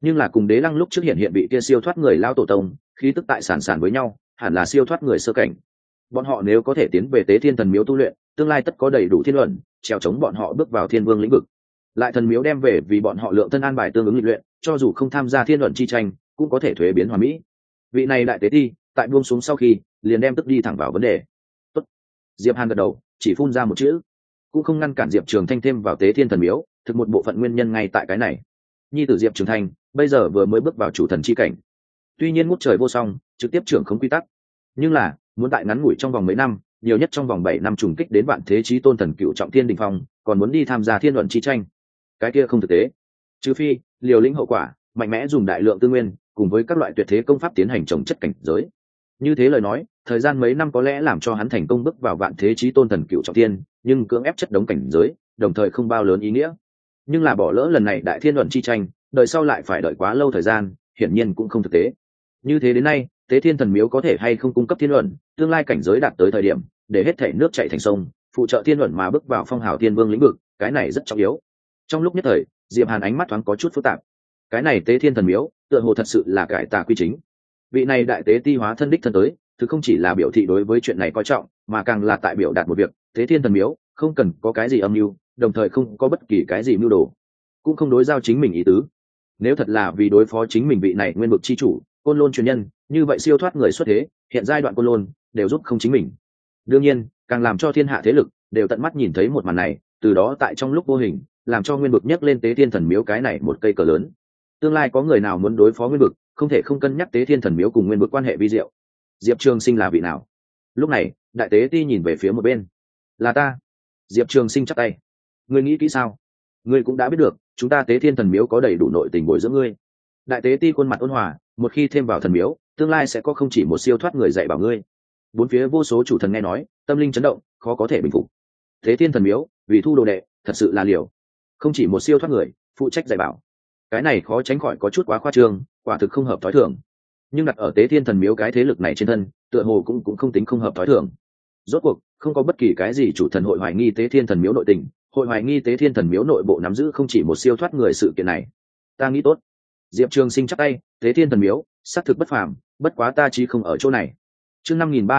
nhưng là cùng Đế Lăng lúc trước hiện hiện bị kia siêu thoát người lao tổ tông khí tức tại sản sản với nhau, hẳn là siêu thoát người sơ cảnh. Bọn họ nếu có thể tiến về Tế Thiên Thần Miếu tu luyện, tương lai tất có đầy đủ thiên luận trèo chống bọn họ bước vào thiên vương lĩnh vực. Lại thần miếu đem về vì bọn họ lượng thân an bài tương ứng lịch luyện, cho dù không tham gia thiên luận chi tranh cũng có thể thuế biến hoàn mỹ. Vị này đại tế ti tại buông xuống sau khi liền đem tức đi thẳng vào vấn đề. Tốt. Diệp Hàn gật đầu, chỉ phun ra một chữ, cũng không ngăn cản Diệp Trường Thanh thêm vào Tế Thiên Thần Miếu, thực một bộ phận nguyên nhân ngay tại cái này. Nhi tử Diệp Trường Thanh bây giờ vừa mới bước vào chủ thần chi cảnh, tuy nhiên ngút trời vô song, trực tiếp trưởng không quy tắc, nhưng là muốn tại ngắn ngủi trong vòng mấy năm, nhiều nhất trong vòng 7 năm trùng kích đến vạn thế chí tôn thần cựu trọng thiên đỉnh phong, còn muốn đi tham gia thiên luận chi tranh, cái kia không thực tế. Trừ phi liều lĩnh hậu quả, mạnh mẽ dùng đại lượng tư nguyên cùng với các loại tuyệt thế công pháp tiến hành trồng chất cảnh giới. Như thế lời nói, thời gian mấy năm có lẽ làm cho hắn thành công bước vào vạn thế chí tôn thần cựu trọng thiên, nhưng cưỡng ép chất đống cảnh giới, đồng thời không bao lớn ý nghĩa. Nhưng là bỏ lỡ lần này đại thiên luận chi tranh, đời sau lại phải đợi quá lâu thời gian, hiển nhiên cũng không thực tế. Như thế đến nay, Tế Thiên Thần Miếu có thể hay không cung cấp thiên luận, tương lai cảnh giới đạt tới thời điểm, để hết thảy nước chảy thành sông, phụ trợ thiên luận mà bước vào phong hào thiên vương lĩnh vực, cái này rất trọng yếu. Trong lúc nhất thời, Diệp Hàn ánh mắt thoáng có chút phức tạp. Cái này Tế Thiên Thần Miếu, tựa hồ thật sự là cải tà quy chính. Vị này đại tế ti hóa thân đích thân tới, thứ không chỉ là biểu thị đối với chuyện này coi trọng, mà càng là tại biểu đạt một việc, Tế Thiên Thần Miếu không cần có cái gì âm mưu, đồng thời không có bất kỳ cái gì mưu đồ, cũng không đối giao chính mình ý tứ. Nếu thật là vì đối phó chính mình vị này nguyên vực chi chủ, côn lôn truyền nhân, như vậy siêu thoát người xuất thế, hiện giai đoạn côn lôn đều giúp không chính mình. Đương nhiên, càng làm cho thiên hạ thế lực đều tận mắt nhìn thấy một màn này, từ đó tại trong lúc vô hình, làm cho nguyên vực nhấc lên Tế Thiên Thần Miếu cái này một cây cờ lớn. Tương lai có người nào muốn đối phó nguyên vực, không thể không cân nhắc Tế Thiên Thần Miếu cùng nguyên vực quan hệ vi diệu. Diệp Trường Sinh là vị nào? Lúc này, đại tế ti nhìn về phía một bên. Là ta. Diệp Trường Sinh chắp tay. Ngươi nghĩ kỹ sao? Ngươi cũng đã biết được, chúng ta Tế Thiên Thần Miếu có đầy đủ nội tình bồi dưỡng ngươi. Đại tế ti khuôn mặt ôn hòa, một khi thêm vào thần miếu, tương lai sẽ có không chỉ một siêu thoát người dạy bảo ngươi. Bốn phía vô số chủ thần nghe nói, tâm linh chấn động, khó có thể bình phục. Tế Thiên Thần Miếu vì thu đồ đệ, thật sự là liều. Không chỉ một siêu thoát người phụ trách dạy bảo, cái này khó tránh khỏi có chút quá khoa trương, quả thực không hợp thói thường. Nhưng đặt ở Tế Thiên Thần Miếu cái thế lực này trên thân, tựa hồ cũng không tính không hợp thói thường. Rốt cuộc không có bất kỳ cái gì chủ thần hội hoài nghi Tế Thiên Thần Miếu nội tình, hội hoài nghi Tế Thiên Thần Miếu nội bộ nắm giữ không chỉ một siêu thoát người sự kiện này. Ta nghĩ tốt. Diệp Trường Sinh chắp tay, Tế Thiên Thần Miếu xác thực bất phàm, bất quá ta chí không ở chỗ này. Chương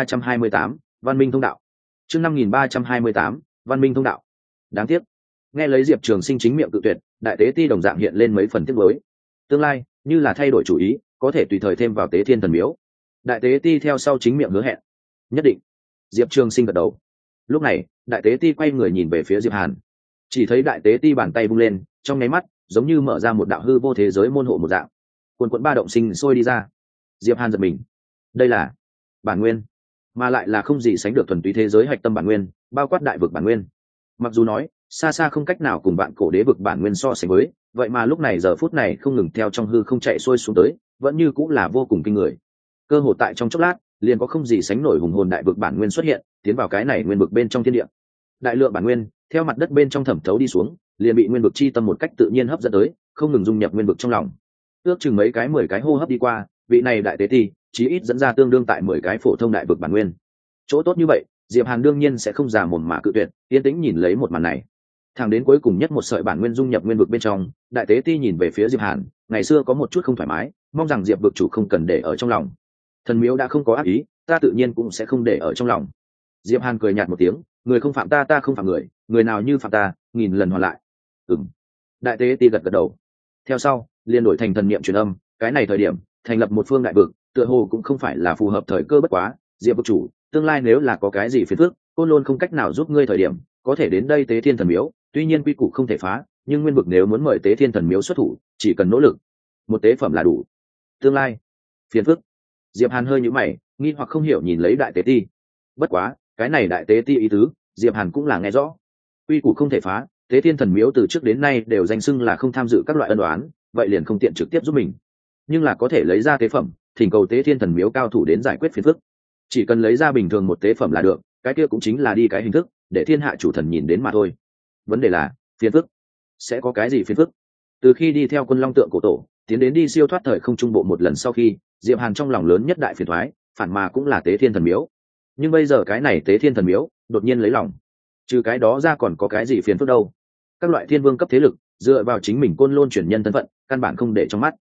5328, Văn Minh Thông Đạo. Chương 5328, Văn Minh Thông Đạo. Đáng tiếc, nghe lấy Diệp Trường Sinh chính miệng tự tuyệt, đại tế ti đồng dạng hiện lên mấy phần tiếc nuối. Tương lai, như là thay đổi chủ ý, có thể tùy thời thêm vào Tế Thiên Thần Miếu. Đại tế ti theo sau chính miệng hứa hẹn. Nhất định. Diệp Trường Sinh gật đầu. Lúc này, đại tế ti quay người nhìn về phía Diệp Hàn. Chỉ thấy đại tế ti bàn tay vung lên, trong nháy mắt, giống như mở ra một đạo hư vô thế giới môn hộ một dạng. Quần quần ba động sinh sôi đi ra. Diệp Hàn giật mình. Đây là bản nguyên, mà lại là không gì sánh được thuần túy thế giới hạch tâm bản nguyên, bao quát đại vực bản nguyên. Mặc dù nói, xa xa không cách nào cùng vạn cổ đế vực bản nguyên so sánh với, vậy mà lúc này giờ phút này không ngừng theo trong hư không chạy xuôi xuống tới, vẫn như cũng là vô cùng kinh người. Cơ hồ tại trong chốc lát, liền có không gì sánh nổi hùng hồn đại vực bản nguyên xuất hiện, tiến vào cái này nguyên vực bên trong thiên địa. Đại lượng bản nguyên theo mặt đất bên trong thẩm thấu đi xuống, liền bị nguyên vực chi tâm một cách tự nhiên hấp dẫn tới, không ngừng dung nhập nguyên vực trong lòng. Ước chừng mấy cái 10 cái hô hấp đi qua, vị này đại tế ti chí ít dẫn ra tương đương tại 10 cái phổ thông đại vực bản nguyên. Chỗ tốt như vậy, Diệp Hàn đương nhiên sẽ không giả mồm mà cự tuyệt, yên tĩnh nhìn lấy một màn này. Thẳng đến cuối cùng nhất một sợi bản nguyên dung nhập nguyên vực bên trong, đại tế ti nhìn về phía Diệp Hàn, ngày xưa có một chút không thoải mái, mong rằng Diệp vực chủ không cần để ở trong lòng. Thần miếu đã không có ác ý, ta tự nhiên cũng sẽ không để ở trong lòng. Diệp Hàn cười nhạt một tiếng, người không phạm ta, ta không phạm người, người nào như phạm ta, nghìn lần hoàn lại. Đại tế ti gật gật đầu. Theo sau, liền đổi thành thần niệm truyền âm, cái này thời điểm thành lập một phương đại vực, tựa hồ cũng không phải là phù hợp thời cơ bất quá. Diệp vực chủ, tương lai nếu là có cái gì phiền phức, côn lôn không cách nào giúp ngươi thời điểm, có thể đến đây Tế Thiên Thần Miếu, tuy nhiên quy củ không thể phá, nhưng nguyên vực nếu muốn mời Tế Thiên Thần Miếu xuất thủ, chỉ cần nỗ lực, một tế phẩm là đủ. Tương lai, phiền phức. Diệp Hàn hơi nhíu mày, nghi hoặc không hiểu nhìn lấy đại tế ti. Bất quá, cái này đại tế ti ý tứ, Diệp Hàn cũng là nghe rõ. Quy củ không thể phá, Tế Thiên Thần Miếu từ trước đến nay đều danh xưng là không tham dự các loại ân oán, vậy liền không tiện trực tiếp giúp mình. Nhưng là có thể lấy ra tế phẩm, thỉnh cầu Tế Thiên Thần Miếu cao thủ đến giải quyết phiền phức. Chỉ cần lấy ra bình thường một tế phẩm là được, cái kia cũng chính là đi cái hình thức, để thiên hạ chủ thần nhìn đến mà thôi. Vấn đề là, phiền phức. Sẽ có cái gì phiền phức? Từ khi đi theo Quân Long Tượng cổ tổ, tiến đến đi siêu thoát thời không trung bộ một lần sau khi, Diệp Hàn trong lòng lớn nhất đại phiền toái, phản mà cũng là Tế Thiên Thần Miếu. Nhưng bây giờ cái này Tế Thiên Thần Miếu, đột nhiên lấy lòng. Trừ cái đó ra còn có cái gì phiền phức đâu? Các loại thiên vương cấp thế lực, dựa vào chính mình côn lôn chuyển nhân thân phận, căn bản không để trong mắt.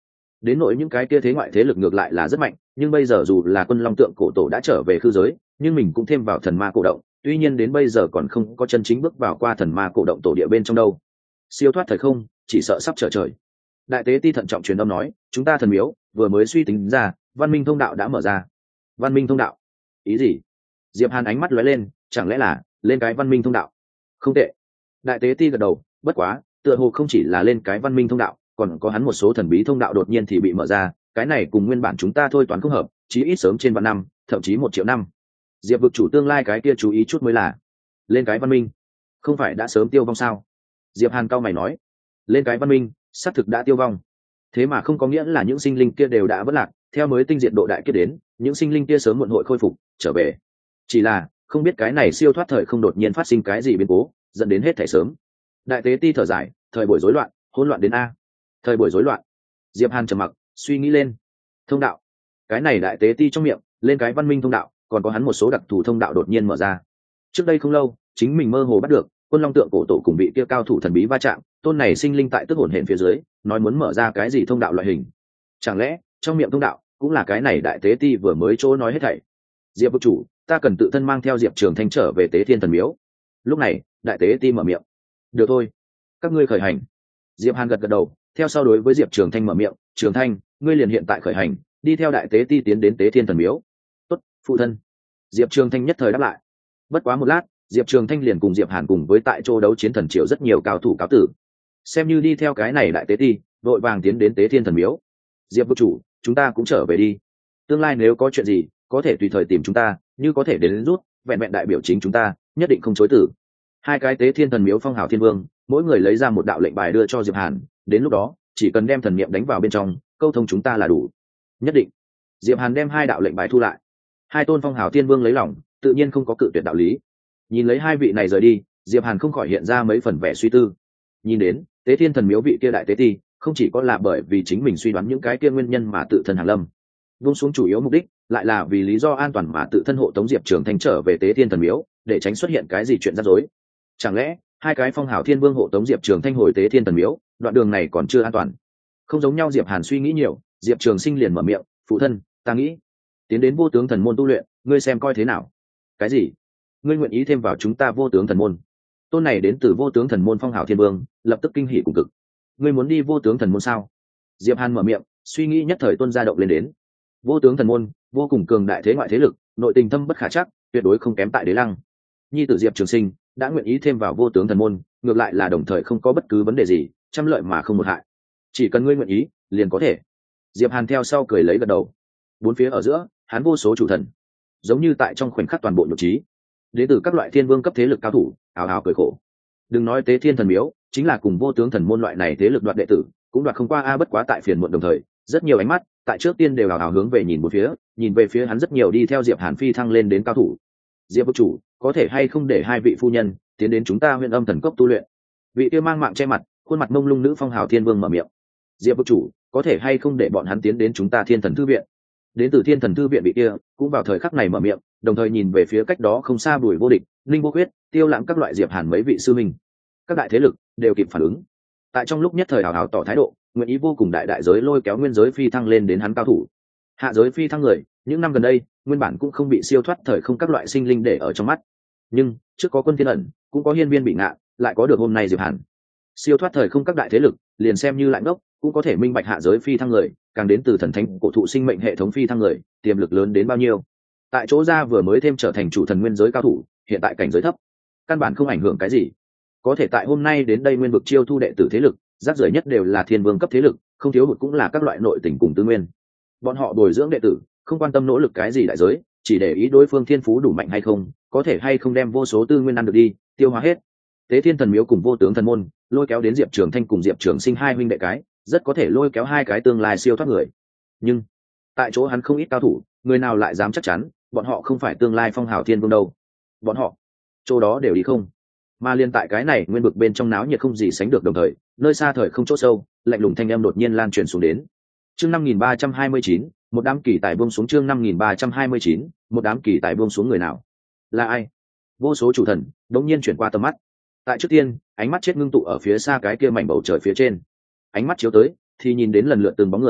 Đến nỗi những cái kia thế ngoại thế lực ngược lại là rất mạnh, nhưng bây giờ dù là Quân Long Tượng cổ tổ đã trở về khư giới, nhưng mình cũng thêm vào thần ma cổ động, tuy nhiên đến bây giờ còn không có chân chính bước vào qua thần ma cổ động tổ địa bên trong đâu. Siêu thoát thời không, chỉ sợ sắp trở trời. Đại tế ti thận trọng truyền âm nói, chúng ta thần miếu vừa mới suy tính ra, văn minh thông đạo đã mở ra. Văn minh thông đạo? Ý gì? Diệp Hàn ánh mắt lóe lên, chẳng lẽ là lên cái văn minh thông đạo? Không tệ. Đại tế ti gật đầu, bất quá, tựa hồ không chỉ là lên cái văn minh thông đạo, còn có hắn một số thần bí thông đạo đột nhiên thì bị mở ra, cái này cùng nguyên bản chúng ta thôi toán không hợp, chí ít sớm trên vạn năm, thậm chí 1 triệu năm. Diệp vực chủ tương lai cái kia chú ý chút mới là. Lên cái văn minh, không phải đã sớm tiêu vong sao? Diệp Hàn cao mày nói, lên cái văn minh, xác thực đã tiêu vong. Thế mà không có nghĩa là những sinh linh kia đều đã vỡ lạc, theo mới tinh diệt độ đại kết đến, những sinh linh kia sớm muộn hội khôi phục, trở về. Chỉ là, không biết cái này siêu thoát thời không đột nhiên phát sinh cái gì biến cố, dẫn đến hết thảy sớm. Đại tế ti thở dài, thời buổi rối loạn, hỗn loạn đến a. Thời buổi rối loạn. Diệp Hàn trầm mặc, suy nghĩ lên. Thông đạo. Cái này đại tế ti trong miệng, lên cái văn minh thông đạo, còn có hắn một số đặc thù thông đạo đột nhiên mở ra. Trước đây không lâu, chính mình mơ hồ bắt được, Quân Long Tượng cổ tổ cùng bị kia cao thủ thần bí va chạm, tôn này sinh linh tại tức hồn hển phía dưới, nói muốn mở ra cái gì thông đạo loại hình. Chẳng lẽ, trong miệng thông đạo cũng là cái này đại tế ti vừa mới chỗ nói hết thảy. Diệp vực chủ, ta cần tự thân mang theo Diệp Trường Thanh trở về Tế Thiên Thần Miếu. Lúc này, đại tế ti mở miệng. Được thôi, các ngươi khởi hành. Diệp Hàn gật gật đầu, theo sau đối với Diệp Trường Thanh mở miệng, Trường Thanh, ngươi liền hiện tại khởi hành, đi theo đại tế ti tiến đến Tế Thiên Thần Miếu. Tốt, phụ thân. Diệp Trường Thanh nhất thời đáp lại. Bất quá một lát, Diệp Trường Thanh liền cùng Diệp Hàn cùng với tại chỗ đấu chiến thần triều rất nhiều cao thủ cáo tử. Xem như đi theo cái này đại tế ti, vội vàng tiến đến Tế Thiên Thần Miếu. Diệp vực chủ, chúng ta cũng trở về đi. Tương lai nếu có chuyện gì, có thể tùy thời tìm chúng ta, như có thể đến rút, vẹn vẹn đại biểu chính chúng ta, nhất định không chối từ. Hai cái Tế Thiên Thần Miếu phong hào thiên vương, mỗi người lấy ra một đạo lệnh bài đưa cho Diệp Hàn, đến lúc đó, chỉ cần đem thần niệm đánh vào bên trong, câu thông chúng ta là đủ. Nhất định. Diệp Hàn đem 2 đạo lệnh bài thu lại. Hai tôn phong hào thiên vương lấy lòng, tự nhiên không có cự tuyệt đạo lý. Nhìn lấy 2 vị này rời đi, Diệp Hàn không khỏi hiện ra mấy phần vẻ suy tư. Nhìn đến, Tế Thiên Thần Miếu vị kia đại tế ti, không chỉ có là bởi vì chính mình suy đoán những cái kia nguyên nhân mà tự thân hàng lâm, buông xuống chủ yếu mục đích, lại là vì lý do an toàn mà tự thân hộ tống Diệp Trường Thanh trở về Tế Thiên Thần Miếu, để tránh xuất hiện cái gì chuyện rắc rối. Chẳng lẽ, 2 cái phong hào thiên vương hộ tống Diệp Trường Thanh hồi Tế Thiên Thần Miếu, đoạn đường này còn chưa an toàn? Không giống nhau. Diệp Hàn suy nghĩ nhiều, Diệp Trường Sinh liền mở miệng, phụ thân, ta nghĩ tiến đến vô tướng thần môn tu luyện, ngươi xem coi thế nào? Cái gì? Ngươi nguyện ý thêm vào chúng ta vô tướng thần môn? Tôn này đến từ vô tướng thần môn phong hào thiên vương lập tức kinh hỉ cùng cực. Ngươi muốn đi vô tướng thần môn sao? Diệp Hàn mở miệng, suy nghĩ nhất thời tuôn ra động lên đến. Vô tướng thần môn vô cùng cường đại thế ngoại thế lực, nội tình thâm bất khả trắc, tuyệt đối không kém tại Đế Lăng. Nhi tử Diệp Trường Sinh đã nguyện ý thêm vào vô tướng thần môn, ngược lại là đồng thời không có bất cứ vấn đề gì, trăm lợi mà không một hại. Chỉ cần ngươi nguyện ý, liền có thể. Diệp Hàn theo sau cười lấy gật đầu. Bốn phía ở giữa, hắn vô số chủ thần, giống như tại trong khoảnh khắc toàn bộ nhục trí. Đến từ các loại thiên vương cấp thế lực cao thủ, ào ào cười khổ. Đừng nói Tế Thiên Thần Miếu, chính là cùng vô tướng thần môn loại này thế lực đoạt đệ tử, cũng đoạt không qua a. Bất quá tại phiền muộn đồng thời, rất nhiều ánh mắt tại trước tiên đều ào ào hướng về nhìn một phía, nhìn về phía hắn rất nhiều đi theo Diệp Hàn phi thăng lên đến cao thủ. Diệp vực chủ, có thể hay không để 2 vị phu nhân tiến đến chúng ta Huyền Âm Thần Cốc tu luyện? Vị kia mang mạng che mặt, khuôn mặt mông lung nữ phong hào thiên vương mở miệng. Diệp vực chủ, có thể hay không để bọn hắn tiến đến chúng ta Thiên Thần Thư viện? Đến từ Thiên Thần Thư viện vị kia cũng vào thời khắc này mở miệng, đồng thời nhìn về phía cách đó không xa Bùi Vô Địch, Linh Vô Quyết, Tiêu Lãng các loại Diệp Hàn mấy vị sư minh. Các đại thế lực đều kịp phản ứng, tại trong lúc nhất thời hào hào tỏ thái độ, nguyện ý vô cùng đại giới lôi kéo nguyên giới phi thăng lên đến hắn cao thủ. Hạ giới phi thăng người, những năm gần đây nguyên bản cũng không bị siêu thoát thời không các loại sinh linh để ở trong mắt, nhưng trước có Quân Thiên ẩn, cũng có Hiên Viên bị ngạ, lại có được hôm nay Diệp Hàn. Siêu thoát thời không các đại thế lực, liền xem như lại ngốc, cũng có thể minh bạch hạ giới phi thăng người, càng đến từ thần thánh cổ thụ sinh mệnh hệ thống phi thăng người, tiềm lực lớn đến bao nhiêu. Tại chỗ ra vừa mới thêm trở thành chủ thần nguyên giới cao thủ, hiện tại cảnh giới thấp, căn bản không ảnh hưởng cái gì. Có thể tại hôm nay đến đây nguyên vực chiêu thu đệ tử thế lực, rác rưởi nhất đều là thiên vương cấp thế lực, không thiếu hụt cũng là các loại nội tình cùng tư nguyên. Bọn họ bồi dưỡng đệ tử, không quan tâm nỗ lực cái gì đại giới, chỉ để ý đối phương thiên phú đủ mạnh hay không, có thể hay không đem vô số tư nguyên ăn được đi, tiêu hóa hết. Tế Thiên Thần Miếu cùng vô tướng thần môn, lôi kéo đến Diệp Trường Thanh cùng Diệp Trường Sinh 2 huynh đệ cái, rất có thể lôi kéo 2 cái tương lai siêu thoát người. Nhưng tại chỗ hắn không ít cao thủ, người nào lại dám chắc chắn bọn họ không phải tương lai phong hào thiên vương đâu? Bọn họ chỗ đó đều đi không? Mà liên tại cái này nguyên vực bên trong náo nhiệt không gì sánh được đồng thời, nơi xa thời không chỗ sâu, lạnh lùng thanh âm đột nhiên lan truyền xuống đến. Chương 5329, một đám kỳ tài buông xuống. Chương 5329, một đám kỳ tài buông xuống. Người nào? Là ai? Vô số chủ thần đột nhiên chuyển qua tầm mắt. Tại trước tiên, ánh mắt chết ngưng tụ ở phía xa cái kia mảnh bầu trời phía trên. Ánh mắt chiếu tới, thì nhìn đến lần lượt từng bóng người,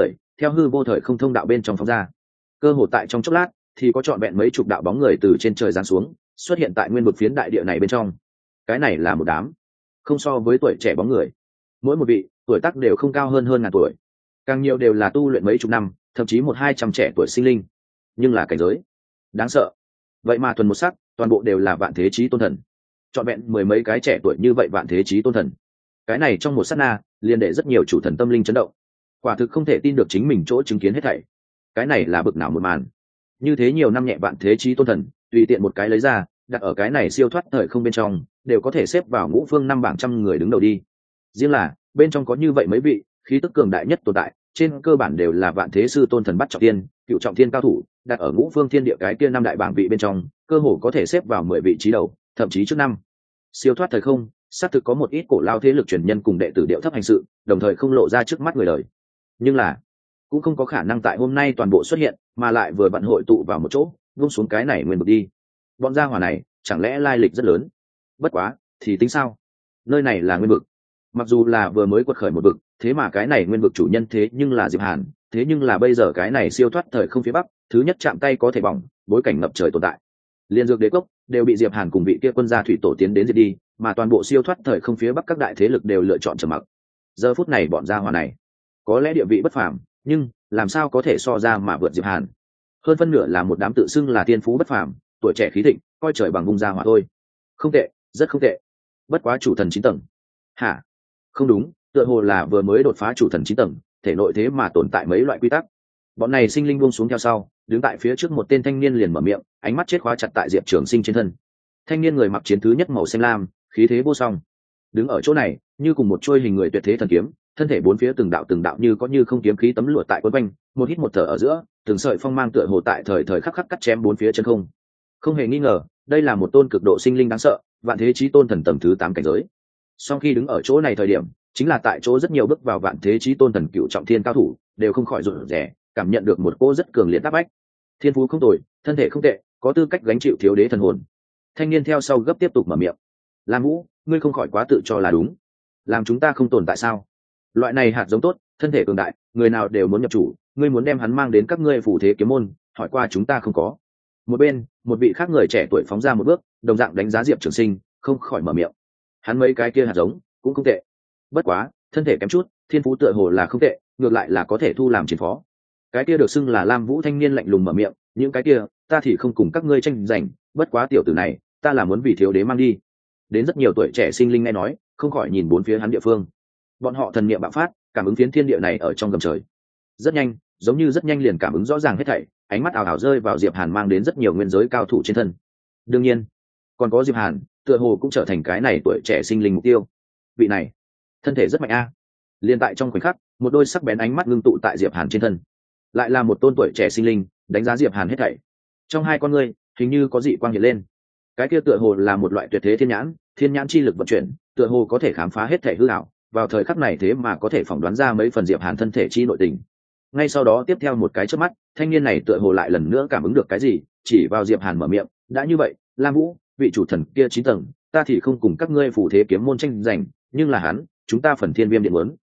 theo hư vô thời không thông đạo bên trong phóng ra. Cơ hồ tại trong chốc lát thì có trọn vẹn mấy chục đạo bóng người từ trên trời giáng xuống, xuất hiện tại nguyên vực phiến đại địa này bên trong. Cái này là một đám không so với tuổi trẻ bóng người, mỗi một vị tuổi tác đều không cao hơn ngàn tuổi, càng nhiều đều là tu luyện mấy chục năm, thậm chí 100-200 trẻ tuổi sinh linh. Nhưng là cảnh giới đáng sợ, vậy mà thuần một sắc toàn bộ đều là vạn thế chí tôn thần, trọn vẹn mười mấy cái trẻ tuổi như vậy vạn thế chí tôn thần. Cái này trong một sát na liền để rất nhiều chủ thần tâm linh chấn động, quả thực không thể tin được chính mình chỗ chứng kiến hết thảy. Cái này là bực nào một màn, như thế nhiều năm nhẹ vạn thế chí tôn thần tùy tiện một cái lấy ra đặt ở cái này siêu thoát thời không bên trong đều có thể xếp vào ngũ phương 5 bảng 100 người đứng đầu đi. Riêng là bên trong có như vậy mấy vị khí tức cường đại nhất tồn tại, trên cơ bản đều là vạn thế sư tôn thần bắt trọng thiên, cựu trọng thiên cao thủ, đặt ở ngũ phương thiên địa cái kia 5 đại bảng vị bên trong, cơ hồ có thể xếp vào 10 vị trí đầu, thậm chí trước năm. Siêu thoát thời không xác thực có một ít cổ lao thế lực truyền nhân cùng đệ tử điệu thấp hành sự, đồng thời không lộ ra trước mắt người đời, nhưng là cũng không có khả năng tại hôm nay toàn bộ xuất hiện, mà lại vừa bận hội tụ vào một chỗ vung xuống cái này nguyên vực đi. Bọn gia hỏa này chẳng lẽ lai lịch rất lớn? Bất quá thì tính sao, nơi này là nguyên vực, mặc dù là vừa mới quật khởi một vực, thế mà cái này nguyên vực chủ nhân thế nhưng là Diệp Hàn, thế nhưng là bây giờ cái này siêu thoát thời không phía bắc thứ nhất chạm tay có thể bỏng, bối cảnh ngập trời tồn tại. Liên dược đế cốc đều bị Diệp Hàn cùng vị kia quân gia thủy tổ tiến đến diệt đi, mà toàn bộ siêu thoát thời không phía bắc các đại thế lực đều lựa chọn trầm mặc. Giờ phút này bọn gia hỏa này có lẽ địa vị bất phàm, nhưng làm sao có thể so ra mà vượt Diệp Hàn? Hơn phân nửa là một đám tự xưng là tiên phú bất phàm, tuổi trẻ khí thịnh, coi trời bằng vung gia hỏa thôi. Không tệ, rất không tệ. Bất quá chủ thần 9 tầng. Hả? Không đúng, tựa hồ là vừa mới đột phá chủ thần 9 tầng, thể nội thế mà tồn tại mấy loại quy tắc. Bọn này sinh linh buông xuống theo sau, đứng tại phía trước một tên thanh niên liền mở miệng, ánh mắt chết khóa chặt tại Diệp Trường Sinh trên thân. Thanh niên người mặc chiến thứ nhất màu xanh lam, khí thế vô song. Đứng ở chỗ này, như cùng một trôi hình người tuyệt thế thần kiếm, thân thể bốn phía từng đạo như có như không kiếm khí tấm lụa tại quấn quanh, một hít một thở ở giữa, từng sợi phong mang tựa hồ tại thời thời khắc khắc cắt chém bốn phía chân không. Không hề nghi ngờ, đây là một tôn cực độ sinh linh đáng sợ, vạn thế chí tôn thần tầng thứ 8 cảnh giới. Sau khi đứng ở chỗ này thời điểm, chính là tại chỗ rất nhiều bước vào vạn thế chí tôn thần cựu trọng thiên cao thủ, đều không khỏi rụt rè, cảm nhận được một cô rất cường liệt áp bách. Thiên phú không tồi, thân thể không tệ, có tư cách gánh chịu thiếu đế thần hồn. Thanh niên theo sau gấp tiếp tục mở miệng. Lam Vũ, ngươi không khỏi quá tự cho là đúng. Làm chúng ta không tồn tại sao? Loại này hạt giống tốt, thân thể cường đại, người nào đều muốn nhập chủ, ngươi muốn đem hắn mang đến các ngươi phủ thế kiếm môn, hỏi qua chúng ta không có. Một bên, một vị khác người trẻ tuổi phóng ra một bước, đồng dạng đánh giá Diệp Trường Sinh, không khỏi mở miệng. Hắn mấy cái kia hạt giống cũng không tệ, bất quá thân thể kém chút, thiên phú tựa hồ là không tệ, ngược lại là có thể thu làm chiến phó. Cái kia được xưng là Lam Vũ thanh niên lạnh lùng mở miệng, những cái kia ta thì không cùng các ngươi tranh giành, bất quá tiểu tử này ta là muốn vì thiếu đế mang đi. Đến rất nhiều tuổi trẻ sinh linh nghe nói, không khỏi nhìn bốn phía hắn địa phương. Bọn họ thần niệm bạo phát, cảm ứng phiến thiên địa này ở trong gầm trời. Rất nhanh, giống như rất nhanh liền cảm ứng rõ ràng hết thảy, ánh mắt ảo ảo rơi vào Diệp Hàn mang đến rất nhiều nguyên giới cao thủ trên thân. Đương nhiên, còn có Diệp Hàn, tựa hồ cũng trở thành cái này tuổi trẻ sinh linh mục tiêu. Vị này, thân thể rất mạnh a. Liên tại trong khoảnh khắc, một đôi sắc bén ánh mắt ngưng tụ tại Diệp Hàn trên thân. Lại là một tôn tuổi trẻ sinh linh, đánh giá Diệp Hàn hết thảy. Trong hai con ngươi, hình như có dị quang hiện lên. Cái kia tựa hồ là một loại tuyệt thế thiên nhãn chi lực vận chuyển, tựa hồ có thể khám phá hết thảy hư ảo, vào thời khắc này thế mà có thể phỏng đoán ra mấy phần Diệp Hàn thân thể chi nội tình. Ngay sau đó tiếp theo một cái chớp mắt, thanh niên này tựa hồ lại lần nữa cảm ứng được cái gì, chỉ vào Diệp Hàn mở miệng, đã như vậy, Lam Vũ, vị chủ thần kia 9 tầng, ta thì không cùng các ngươi phủ thế kiếm môn tranh giành, nhưng là hắn, chúng ta phần thiên viêm điện muốn.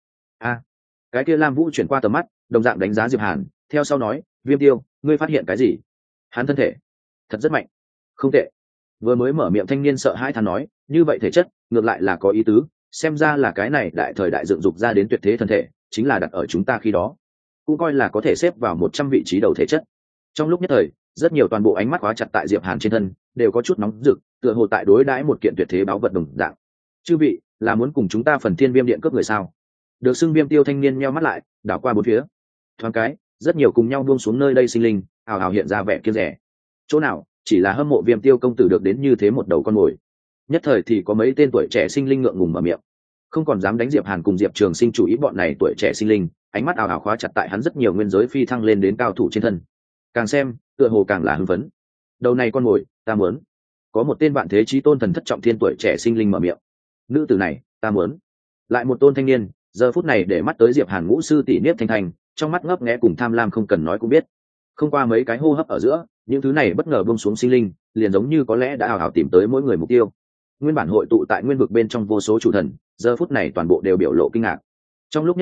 Cái kia Lam Vũ chuyển qua tầm mắt, đồng dạng đánh giá Diệp Hàn, theo sau nói, Viêm Tiêu, ngươi phát hiện cái gì? Hắn thân thể thật rất mạnh. Không tệ. Vừa mới mở miệng thanh niên sợ hãi thán nói, như vậy thể chất ngược lại là có ý tứ, xem ra là cái này đại thời đại dựng dục ra đến tuyệt thế thân thể, chính là đặt ở chúng ta khi đó, cũng coi là có thể xếp vào 100 vị trí đầu thể chất. Trong lúc nhất thời, rất nhiều toàn bộ ánh mắt khóa chặt tại Diệp Hàn trên thân, đều có chút nóng rực, tựa hồ tại đối đãi một kiện tuyệt thế báu vật đồng dạng. Chư vị, là muốn cùng chúng ta phần thiên viêm điện cướp người sao? Được xưng Viêm Tiêu thanh niên nheo mắt lại, đảo qua bốn phía. Thoáng cái, rất nhiều cùng nhau buông xuống nơi đây sinh linh, ào ào hiện ra vẻ kiêng rẻ. Chỗ nào, chỉ là hâm mộ Viêm Tiêu công tử được đến như thế một đầu con mồi. Nhất thời thì có mấy tên tuổi trẻ sinh linh ngượng ngùng mở miệng, không còn dám đánh Diệp Hàn cùng Diệp Trường Sinh chủ ý bọn này tuổi trẻ sinh linh, ánh mắt ào ào khóa chặt tại hắn rất nhiều nguyên giới phi thăng lên đến cao thủ trên thân. Càng xem, tựa hồ càng là hưng phấn. Đầu này con mồi, ta muốn. Có một tên vạn thế chí tôn thần thất trọng thiên tuổi trẻ sinh linh mở miệng. Nữ tử này, ta muốn. Lại một tôn thanh niên, giờ phút này để mắt tới Diệp Hàn ngũ sư tỷ Niếp Thanh Thành, trong mắt ngấp nghé cùng tham lam không cần nói cũng biết. Không qua mấy cái hô hấp ở giữa, những thứ này bất ngờ buông xuống sinh linh, liền giống như có lẽ đã ào ào tìm tới mỗi người mục tiêu. Nguyên bản hội tụ tại nguyên vực bên trong vô số chủ thần, giờ phút này toàn bộ đều biểu lộ kinh ngạc. Trong lúc nhất thời,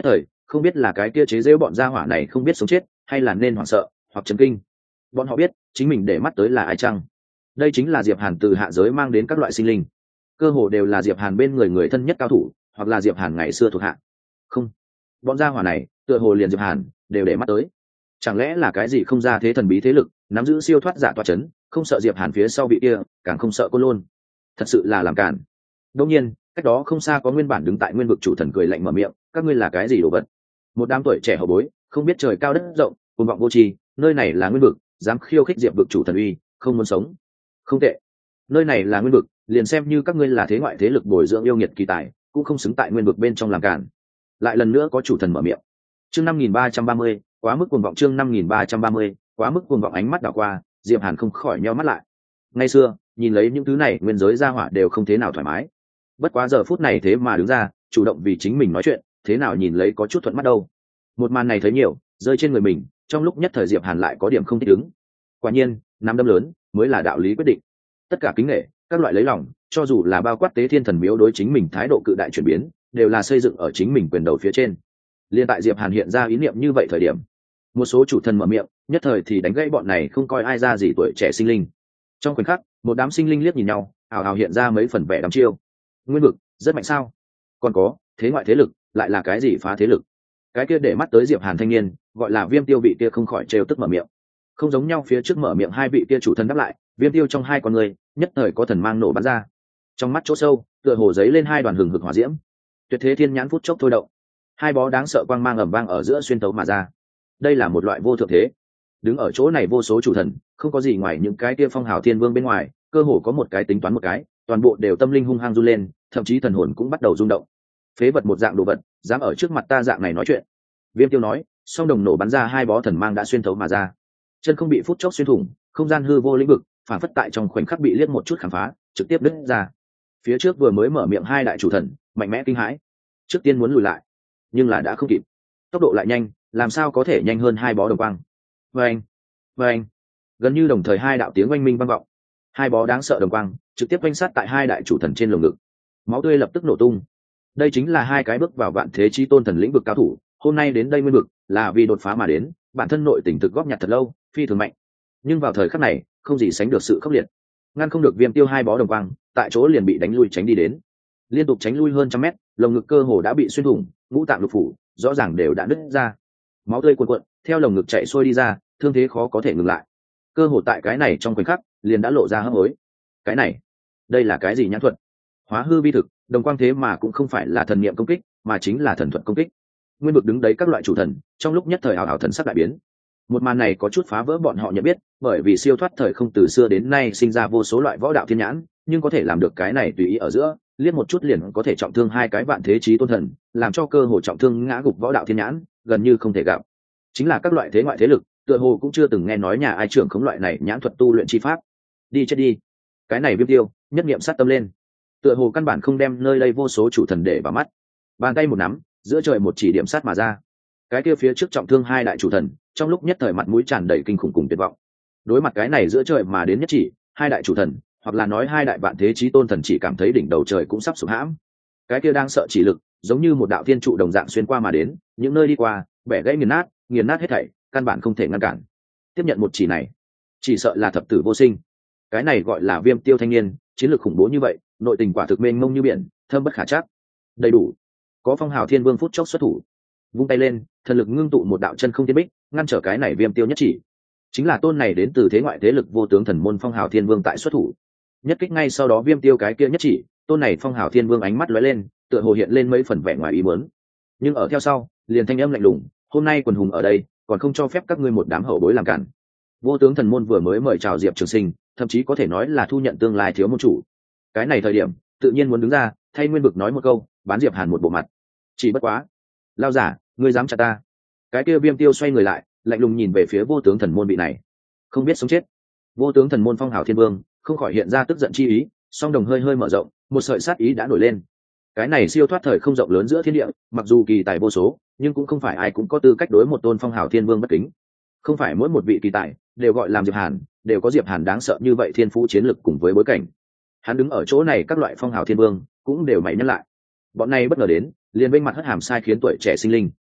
không biết là cái kia chế giễu bọn gia hỏa này không biết sống chết hay là nên hoảng sợ hoặc chấn kinh. Bọn họ biết chính mình để mắt tới là ai chăng? Đây chính là Diệp Hàn từ hạ giới mang đến các loại sinh linh, cơ hồ đều là Diệp Hàn bên người thân nhất cao thủ, hoặc là Diệp Hàn ngày xưa thuộc hạ. Không, bọn gia hỏa này tựa hồ liền Diệp Hàn đều để mắt tới. Chẳng lẽ là cái gì không ra thế thần bí thế lực nắm giữ siêu thoát giả tọa chấn, không sợ Diệp Hàn phía sau vị kia, càng không sợ Côn Lôn. Thật sự là làm cản. Đương nhiên, cách đó không xa có nguyên bản đứng tại nguyên vực chủ thần cười lạnh mở miệng, các ngươi là cái gì đồ vật? Một đám tuổi trẻ hậu bối, không biết trời cao đất rộng, cuồng vọng vô tri, nơi này là nguyên vực, dám khiêu khích Diệp vực chủ thần uy, không muốn sống. Không tệ, nơi này là nguyên vực, liền xem như các ngươi là thế ngoại thế lực bồi dưỡng yêu nghiệt kỳ tài, cũng không xứng tại nguyên vực bên trong làm cản. Lại lần nữa có chủ thần mở miệng. Chương 5330, quá mức cuồng vọng. Chương 5330, quá mức cuồng vọng. Ánh mắt đảo qua, Diệp Hàn không khỏi nheo mắt lại. Ngày xưa, nhìn lấy những thứ này nguyên giới gia hỏa đều không thế nào thoải mái, bất quá giờ phút này thế mà đứng ra chủ động vì chính mình nói chuyện, thế nào nhìn lấy có chút thuận mắt đâu. Một màn này thấy nhiều, rơi trên người mình, trong lúc nhất thời Diệp Hàn lại có điểm không thích ứng. Quả nhiên, nắm đấm lớn mới là đạo lý quyết định. Tất cả kính nể, các loại lấy lòng, cho dù là bao quát tế thiên thần miếu đối chính mình thái độ cự đại chuyển biến, đều là xây dựng ở chính mình quyền đầu phía trên. Liên tại Diệp Hàn hiện ra ý niệm như vậy thời điểm, một số chủ thần mở miệng, nhất thời thì đánh gãy bọn này không coi ai ra gì tuổi trẻ sinh linh. Trong khoảnh khắc, một đám sinh linh liếc nhìn nhau, ào ào hiện ra mấy phần vẻ đăm chiêu. Nguyên vực rất mạnh sao? Còn có thế ngoại thế lực, lại là cái gì phá thế lực? Cái kia để mắt tới Diệp Hàn thanh niên, gọi là Viêm Tiêu vị kia không khỏi trêu tức mở miệng. Không giống nhau, phía trước mở miệng hai vị kia chủ thần đáp lại, Viêm Tiêu trong hai con người, nhất thời có thần mang nổ bắn ra. Trong mắt chỗ sâu, tựa hồ giấy lên hai đoàn hừng hực hỏa diễm. Tuyệt thế thiên nhãn phút chốc thôi động, hai bó đáng sợ quang mang ầm vang ở giữa xuyên tấu mà ra. Đây là một loại vô thượng thế. Đứng ở chỗ này vô số chủ thần, không có gì ngoài những cái kia phong hào thiên vương bên ngoài, cơ hồ có một cái tính toán một cái, toàn bộ đều tâm linh hung hăng run lên, thậm chí thần hồn cũng bắt đầu rung động. Phế vật một dạng đồ vật, dám ở trước mặt ta dạng này nói chuyện. Viêm Tiêu nói, song đồng nổ bắn ra hai bó thần mang đã xuyên thấu mà ra. Chân không bị phút chốc xuyên thủng, không gian hư vô lĩnh vực, phản phất tại trong khoảnh khắc bị liếc một chút khám phá, trực tiếp đứt ra. Phía trước vừa mới mở miệng hai đại chủ thần, mạnh mẽ kinh hãi. Trước tiên muốn lùi lại, nhưng là đã không kịp. Tốc độ lại nhanh, làm sao có thể nhanh hơn hai bó đồng quang. Vâng, vâng. Gần như đồng thời hai đạo tiếng oanh minh vang vọng. Hai bó đáng sợ đồng quang trực tiếp oanh sát tại hai đại chủ thần trên lồng ngực. Máu tươi lập tức nổ tung. Đây chính là hai cái bước vào vạn thế chi tôn thần lĩnh vực cao thủ, hôm nay đến đây nguyên vực là vì đột phá mà đến, bản thân nội tình thực góp nhặt thật lâu, phi thường mạnh. Nhưng vào thời khắc này, không gì sánh được sự khốc liệt. Ngăn không được Viêm Tiêu hai bó đồng quang, tại chỗ liền bị đánh lui tránh đi đến. Liên tục tránh lui hơn trăm mét, lồng ngực cơ hồ đã bị xuyên thủng, ngũ tạng lục phủ rõ ràng đều đã nứt ra. Máu tươi cuồn cuộn theo lồng ngực chạy xuôi đi ra, thương thế khó có thể ngừng lại. Cơ hồ tại cái này trong khoảnh khắc, liền đã lộ ra hấp hối. Cái này, đây là cái gì nhãn thuật? Hóa hư vi thực, đồng quang thế mà cũng không phải là thần niệm công kích, mà chính là thần thuật công kích. Nguyên vực đứng đấy các loại chủ thần, trong lúc nhất thời ảo ảo thần sắc đại biến. Một màn này có chút phá vỡ bọn họ nhận biết, bởi vì siêu thoát thời không từ xưa đến nay sinh ra vô số loại võ đạo thiên nhãn, nhưng có thể làm được cái này tùy ý ở giữa, liếc một chút liền có thể trọng thương hai cái vạn thế chí tôn thần, làm cho cơ hội trọng thương ngã gục võ đạo thiên nhãn, gần như không thể gặp. Chính là các loại thế ngoại thế lực, tựa hồ cũng chưa từng nghe nói nhà ai trưởng khống loại này nhãn thuật tu luyện chi pháp. Đi chết đi. Cái này Viêm Tiêu, nhất niệm sát tâm lên. Tựa hồ căn bản không đem nơi đây vô số chủ thần để vào mắt. Bàn tay một nắm, giữa trời một chỉ điểm sát mà ra. Cái kia phía trước trọng thương hai đại chủ thần, trong lúc nhất thời mặt mũi tràn đầy kinh khủng cùng tuyệt vọng. Đối mặt cái này giữa trời mà đến nhất chỉ, hai đại chủ thần, hoặc là nói hai đại vạn thế chí tôn thần chỉ cảm thấy đỉnh đầu trời cũng sắp sụp hãm. Cái kia đang sợ chỉ lực, giống như một đạo thiên trụ đồng dạng xuyên qua mà đến, những nơi đi qua, bẻ gãy nghiền nát hết thảy, căn bản không thể ngăn cản. Tiếp nhận một chỉ này, chỉ sợ là thập tử vô sinh. Cái này gọi là Viêm Tiêu thanh niên, chiến lược khủng bố như vậy, nội tình quả thực mênh mông như biển, thâm bất khả trắc. Đầy đủ. Có Phong Hào Thiên Vương phút chốc xuất thủ, vung tay lên, thần lực ngưng tụ một đạo chân không thiên bích, ngăn trở cái này Viêm Tiêu nhất chỉ. Chính là tôn này đến từ thế ngoại thế lực vô tướng thần môn Phong Hào Thiên Vương tại xuất thủ. Nhất kích ngay sau đó Viêm Tiêu cái kia nhất chỉ, tôn này Phong Hào Thiên Vương ánh mắt lóe lên, tựa hồ hiện lên mấy phần vẻ ngoài ý muốn. Nhưng ở theo sau, liền thanh âm lạnh lùng, hôm nay quần hùng ở đây, còn không cho phép các ngươi một đám hậu bối làm cản. Vô tướng thần môn vừa mới mời chào Diệp Trường Sinh, thậm chí có thể nói là thu nhận tương lai thiếu môn chủ. Cái này thời điểm, tự nhiên muốn đứng ra, thay Nguyên Vực nói một câu, bán Diệp Hàn một bộ mặt. Chỉ bất quá, lao giả, ngươi dám chặt ta? Cái kia Viêm Tiêu xoay người lại, lạnh lùng nhìn về phía vô tướng thần môn vị này, không biết sống chết. Vô tướng thần môn Phong Hào Thiên Vương không khỏi hiện ra tức giận chi ý, song đồng hơi hơi mở rộng, một sợi sát ý đã nổi lên. Cái này siêu thoát thời không rộng lớn giữa thiên địa, mặc dù kỳ tài vô số, nhưng cũng không phải ai cũng có tư cách đối một tôn Phong Hào Thiên Vương bất kính. Không phải mỗi một vị kỳ tài đều gọi làm Diệp Hàn, đều có Diệp Hàn đáng sợ như vậy thiên phú chiến lực cùng với bối cảnh. Hắn đứng ở chỗ này, các loại Phong Hào Thiên Vương cũng đều mày nhắc lại. Bọn này bất ngờ đến, liền bên mặt hất hàm sai khiến tuổi trẻ sinh linh.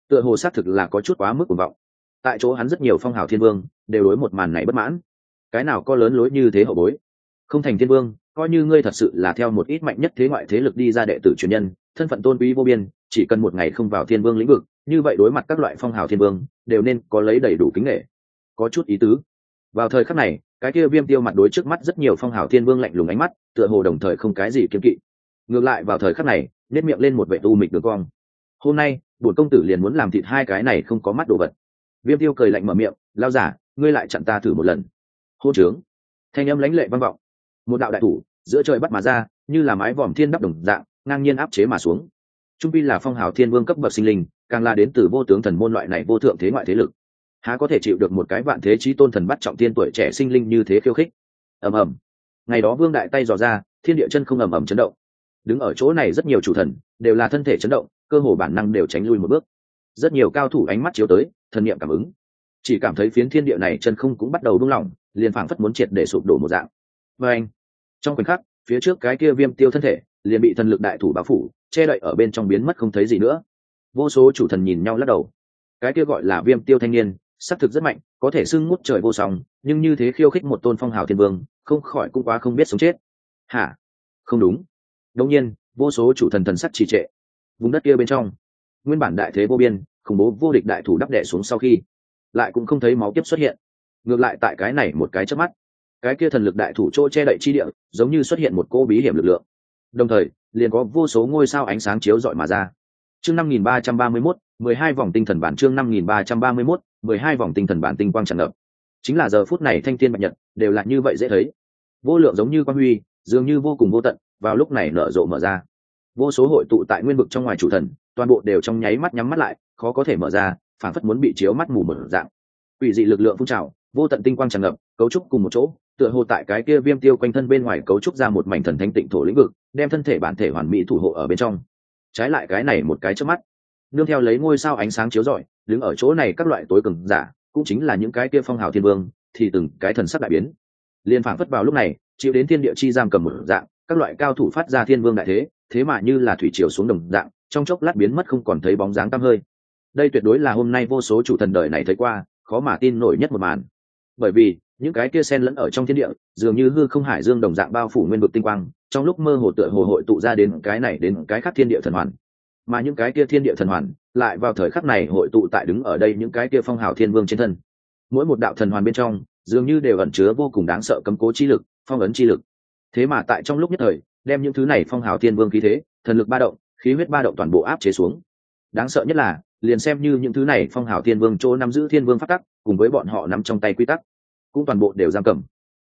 tựa hồ xác thực là có chút quá mức cuồng vọng. Tại chỗ hắn rất nhiều phong hào thiên vương đều đối một màn này bất mãn. Cái nào có lớn lối như thế hậu bối, không thành thiên vương, coi như ngươi thật sự là theo một ít mạnh nhất thế ngoại thế lực đi ra đệ tử truyền nhân, thân phận tôn quý vô biên, chỉ cần một ngày không vào thiên vương lĩnh vực, như vậy đối mặt các loại phong hào thiên vương đều nên có lấy đầy đủ kính nghệ. Có chút ý tứ. Vào thời khắc này, cái kia Viêm Tiêu mặt đối trước mắt rất nhiều phong hào thiên vương lạnh lùng ánh mắt, tựa hồ đồng thời không cái gì kiêng kỵ. Ngược lại vào thời khắc này, nét miệng lên một vẻ u mịch đường cong. Hôm nay, bổn công tử liền muốn làm thịt hai cái này không có mắt đồ vật. Viêm Tiêu cười lạnh mở miệng, lao giả, ngươi lại chặn ta thử một lần. Hô trướng. Thanh âm lãnh lệ vang vọng. Một đạo đại thủ giữa trời bắt mà ra, như là mái vòm thiên đắp đồng dạng, ngang nhiên áp chế mà xuống. Trung pi là phong hào thiên vương cấp bậc sinh linh, càng là đến từ vô tướng thần môn loại này vô thượng thế ngoại thế lực, há có thể chịu được một cái vạn thế chí tôn thần bắt trọng thiên tuổi trẻ sinh linh như thế khiêu khích. Ầm ầm. Ngày đó vương đại tay dò ra, thiên địa chân không ầm ầm chấn động. Đứng ở chỗ này rất nhiều chủ thần đều là thân thể chấn động, cơ hồ bản năng đều tránh lui một bước. Rất nhiều cao thủ ánh mắt chiếu tới, thần niệm cảm ứng, chỉ cảm thấy phiến thiên địa này chân không cũng bắt đầu buông lỏng, liền phảng phất muốn triệt để sụp đổ một dạng. Và anh, trong khoảnh khắc, phía trước cái kia Viêm Tiêu thân thể liền bị thần lực đại thủ bao phủ, che đậy ở bên trong biến mất không thấy gì nữa. Vô số chủ thần nhìn nhau lắc đầu. Cái kia gọi là Viêm Tiêu thanh niên, xác thực rất mạnh, có thể xưng ngút trời vô song, nhưng như thế khiêu khích một tôn phong hào thiên vương, không khỏi cũng quá không biết sống chết. Hả? Không đúng. Đương nhiên, vô số chủ thần thần sắc trì trệ. Vùng đất kia bên trong, nguyên bản đại thế vô biên, khủng bố vô địch đại thủ đắp đè xuống sau khi, lại cũng không thấy máu tiếp xuất hiện. Ngược lại tại cái này một cái chớp mắt, cái kia thần lực đại thủ chỗ che đậy chi địa, giống như xuất hiện một cô bí hiểm lực lượng. Đồng thời, liền có vô số ngôi sao ánh sáng chiếu rọi mà ra. Chương 5331, 12 vòng tinh thần bản, chương 5331, 12 vòng tinh thần bản tinh quang tràn ngập. Chính là giờ phút này thanh thiên bạch nhật đều là như vậy dễ thấy. Vô lượng giống như quang huy, dường như vô cùng vô tận, vào lúc này nở rộ mở ra. Vô số hội tụ tại nguyên vực trong ngoài chủ thần, toàn bộ đều trong nháy mắt nhắm mắt lại, khó có thể mở ra, phảng phất muốn bị chiếu mắt mù một dạng. Quỷ dị lực lượng phun trào, vô tận tinh quang tràn ngập, cấu trúc cùng một chỗ, tựa hồ tại cái kia Viêm Tiêu quanh thân bên ngoài cấu trúc ra một mảnh thần thánh tịnh thổ lĩnh vực, đem thân thể bản thể hoàn mỹ thủ hộ ở bên trong. Trái lại cái này một cái chớp mắt, nương theo lấy ngôi sao ánh sáng chiếu rọi, đứng ở chỗ này các loại tối cường giả, cũng chính là những cái kia phong hào thiên vương, thì từng cái thần sắc đại biến. Liên phảng phất vào lúc này, chịu đến thiên địa chi giam cầm một dạng, các loại cao thủ phát ra thiên vương đại thế, thế mà như là thủy triều xuống đồng dạng, trong chốc lát biến mất không còn thấy bóng dáng tăm hơi. Đây tuyệt đối là hôm nay vô số chủ thần đời này thấy qua, khó mà tin nổi nhất một màn. Bởi vì, những cái kia xen lẫn ở trong thiên địa, dường như hư không hải dương đồng dạng bao phủ nguyên vực tinh quang, trong lúc mơ hồ tựa hồ hội tụ ra đến cái này đến cái khác thiên địa thần hoàn. Mà những cái kia thiên địa thần hoàn, lại vào thời khắc này hội tụ tại đứng ở đây những cái kia phong hào thiên vương trên thân. Mỗi một đạo thần hoàn bên trong, dường như đều ẩn chứa vô cùng đáng sợ cấm cố chi lực, phong ấn chi lực. Thế mà tại trong lúc nhất thời, đem những thứ này phong hào thiên vương khí thế, thần lực ba động, khí huyết ba động toàn bộ áp chế xuống. Đáng sợ nhất là, liền xem như những thứ này phong hào thiên vương chỗ nắm giữ thiên vương pháp tắc, cùng với bọn họ nắm trong tay quy tắc, cũng toàn bộ đều giam cầm.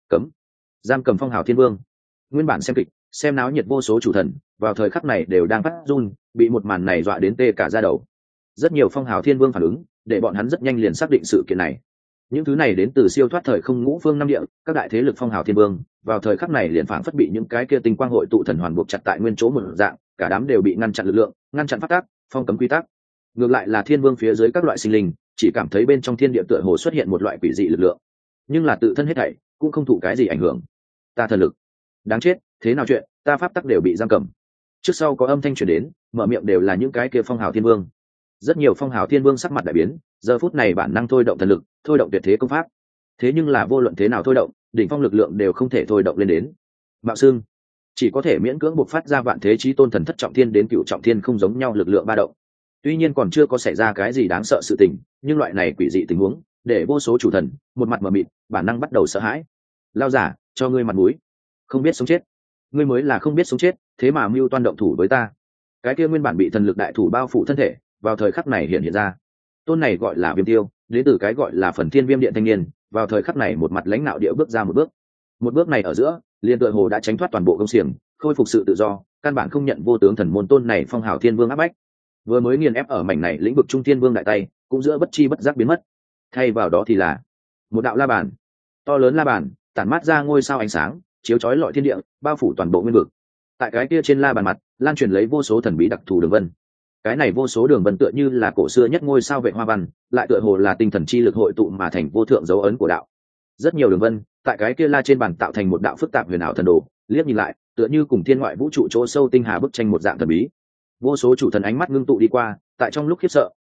Giam cầm phong hào thiên vương. Nguyên bản xem kịch, xem náo nhiệt vô số chủ thần, vào thời khắc này đều đang phát run, bị một màn này dọa đến tê cả da đầu. Rất nhiều phong hào thiên vương phản ứng, để bọn hắn rất nhanh liền xác định sự kiện này. Những thứ này đến từ siêu thoát thời không ngũ phương năm địa, các đại thế lực phong hào thiên vương, vào thời khắc này liền phảng phất bị những cái kia tinh quang hội tụ thần hoàn buộc chặt tại nguyên chỗ một dạng, cả đám đều bị ngăn chặn lực lượng, ngăn chặn pháp tắc, phong cấm quy tắc. Ngược lại là thiên vương phía dưới các loại sinh linh, chỉ cảm thấy bên trong thiên địa tựa hồ xuất hiện một loại quỷ dị lực lượng, nhưng là tự thân hết thảy cũng không thụ cái gì ảnh hưởng. Ta thần lực, đáng chết, thế nào chuyện, ta pháp tắc đều bị giam cầm. Trước sau có âm thanh truyền đến, mở miệng đều là những cái kia phong hào thiên vương. Rất nhiều phong hào thiên vương sắc mặt đại biến, giờ phút này bản năng thôi động thần lực, thôi động tuyệt thế công pháp. Thế nhưng là vô luận thế nào thôi động, đỉnh phong lực lượng đều không thể thôi động lên đến. Mạo xương chỉ có thể miễn cưỡng buộc phát ra vạn thế chí tôn thần thất trọng thiên đến cửu trọng thiên không giống nhau lực lượng ba động. Tuy nhiên còn chưa có xảy ra cái gì đáng sợ sự tình, nhưng loại này quỷ dị tình huống, để vô số chủ thần một mặt mờ mịt, bản năng bắt đầu sợ hãi. Lao giả, cho ngươi mặt mũi, không biết sống chết. Ngươi mới là không biết sống chết, thế mà mưu toan động thủ với ta. Cái kia nguyên bản bị thần lực đại thủ bao phủ thân thể, vào thời khắc này hiện ra. Tôn này gọi là Viêm Tiêu, đến từ cái gọi là phần thiên viêm điện thanh niên, vào thời khắc này một mặt lãnh nạo địa bước ra một bước. Một bước này ở giữa, liền tựa hồ đã tránh thoát toàn bộ công xiềng, khôi phục sự tự do, căn bản không nhận vô tướng thần môn tôn này phong hào thiên vương áp bách. Vừa mới nghiền ép ở mảnh này lĩnh vực trung thiên vương đại tay, cũng giữa bất chi bất giác biến mất. Thay vào đó thì là một đạo la bàn, to lớn la bàn, tản mát ra ngôi sao ánh sáng, chiếu chói lọi thiên địa, bao phủ toàn bộ nguyên vực. Tại cái kia trên la bàn mặt, lan truyền lấy vô số thần bí đặc thù đường vân. Cái này vô số đường vân tựa như là cổ xưa nhất ngôi sao vệ hoa văn, lại tựa hồ là tinh thần chi lực hội tụ mà thành vô thượng dấu ấn của đạo. Rất nhiều đường vân, tại cái kia la trên bàn tạo thành một đạo phức tạp huyền ảo thần đồ, liếc nhìn lại, tựa như cùng thiên ngoại vũ trụ chỗ sâu tinh hà bức tranh một dạng thần bí. Vô số chủ thần ánh mắt ngưng tụ đi qua, tại trong lúc khiếp sợ,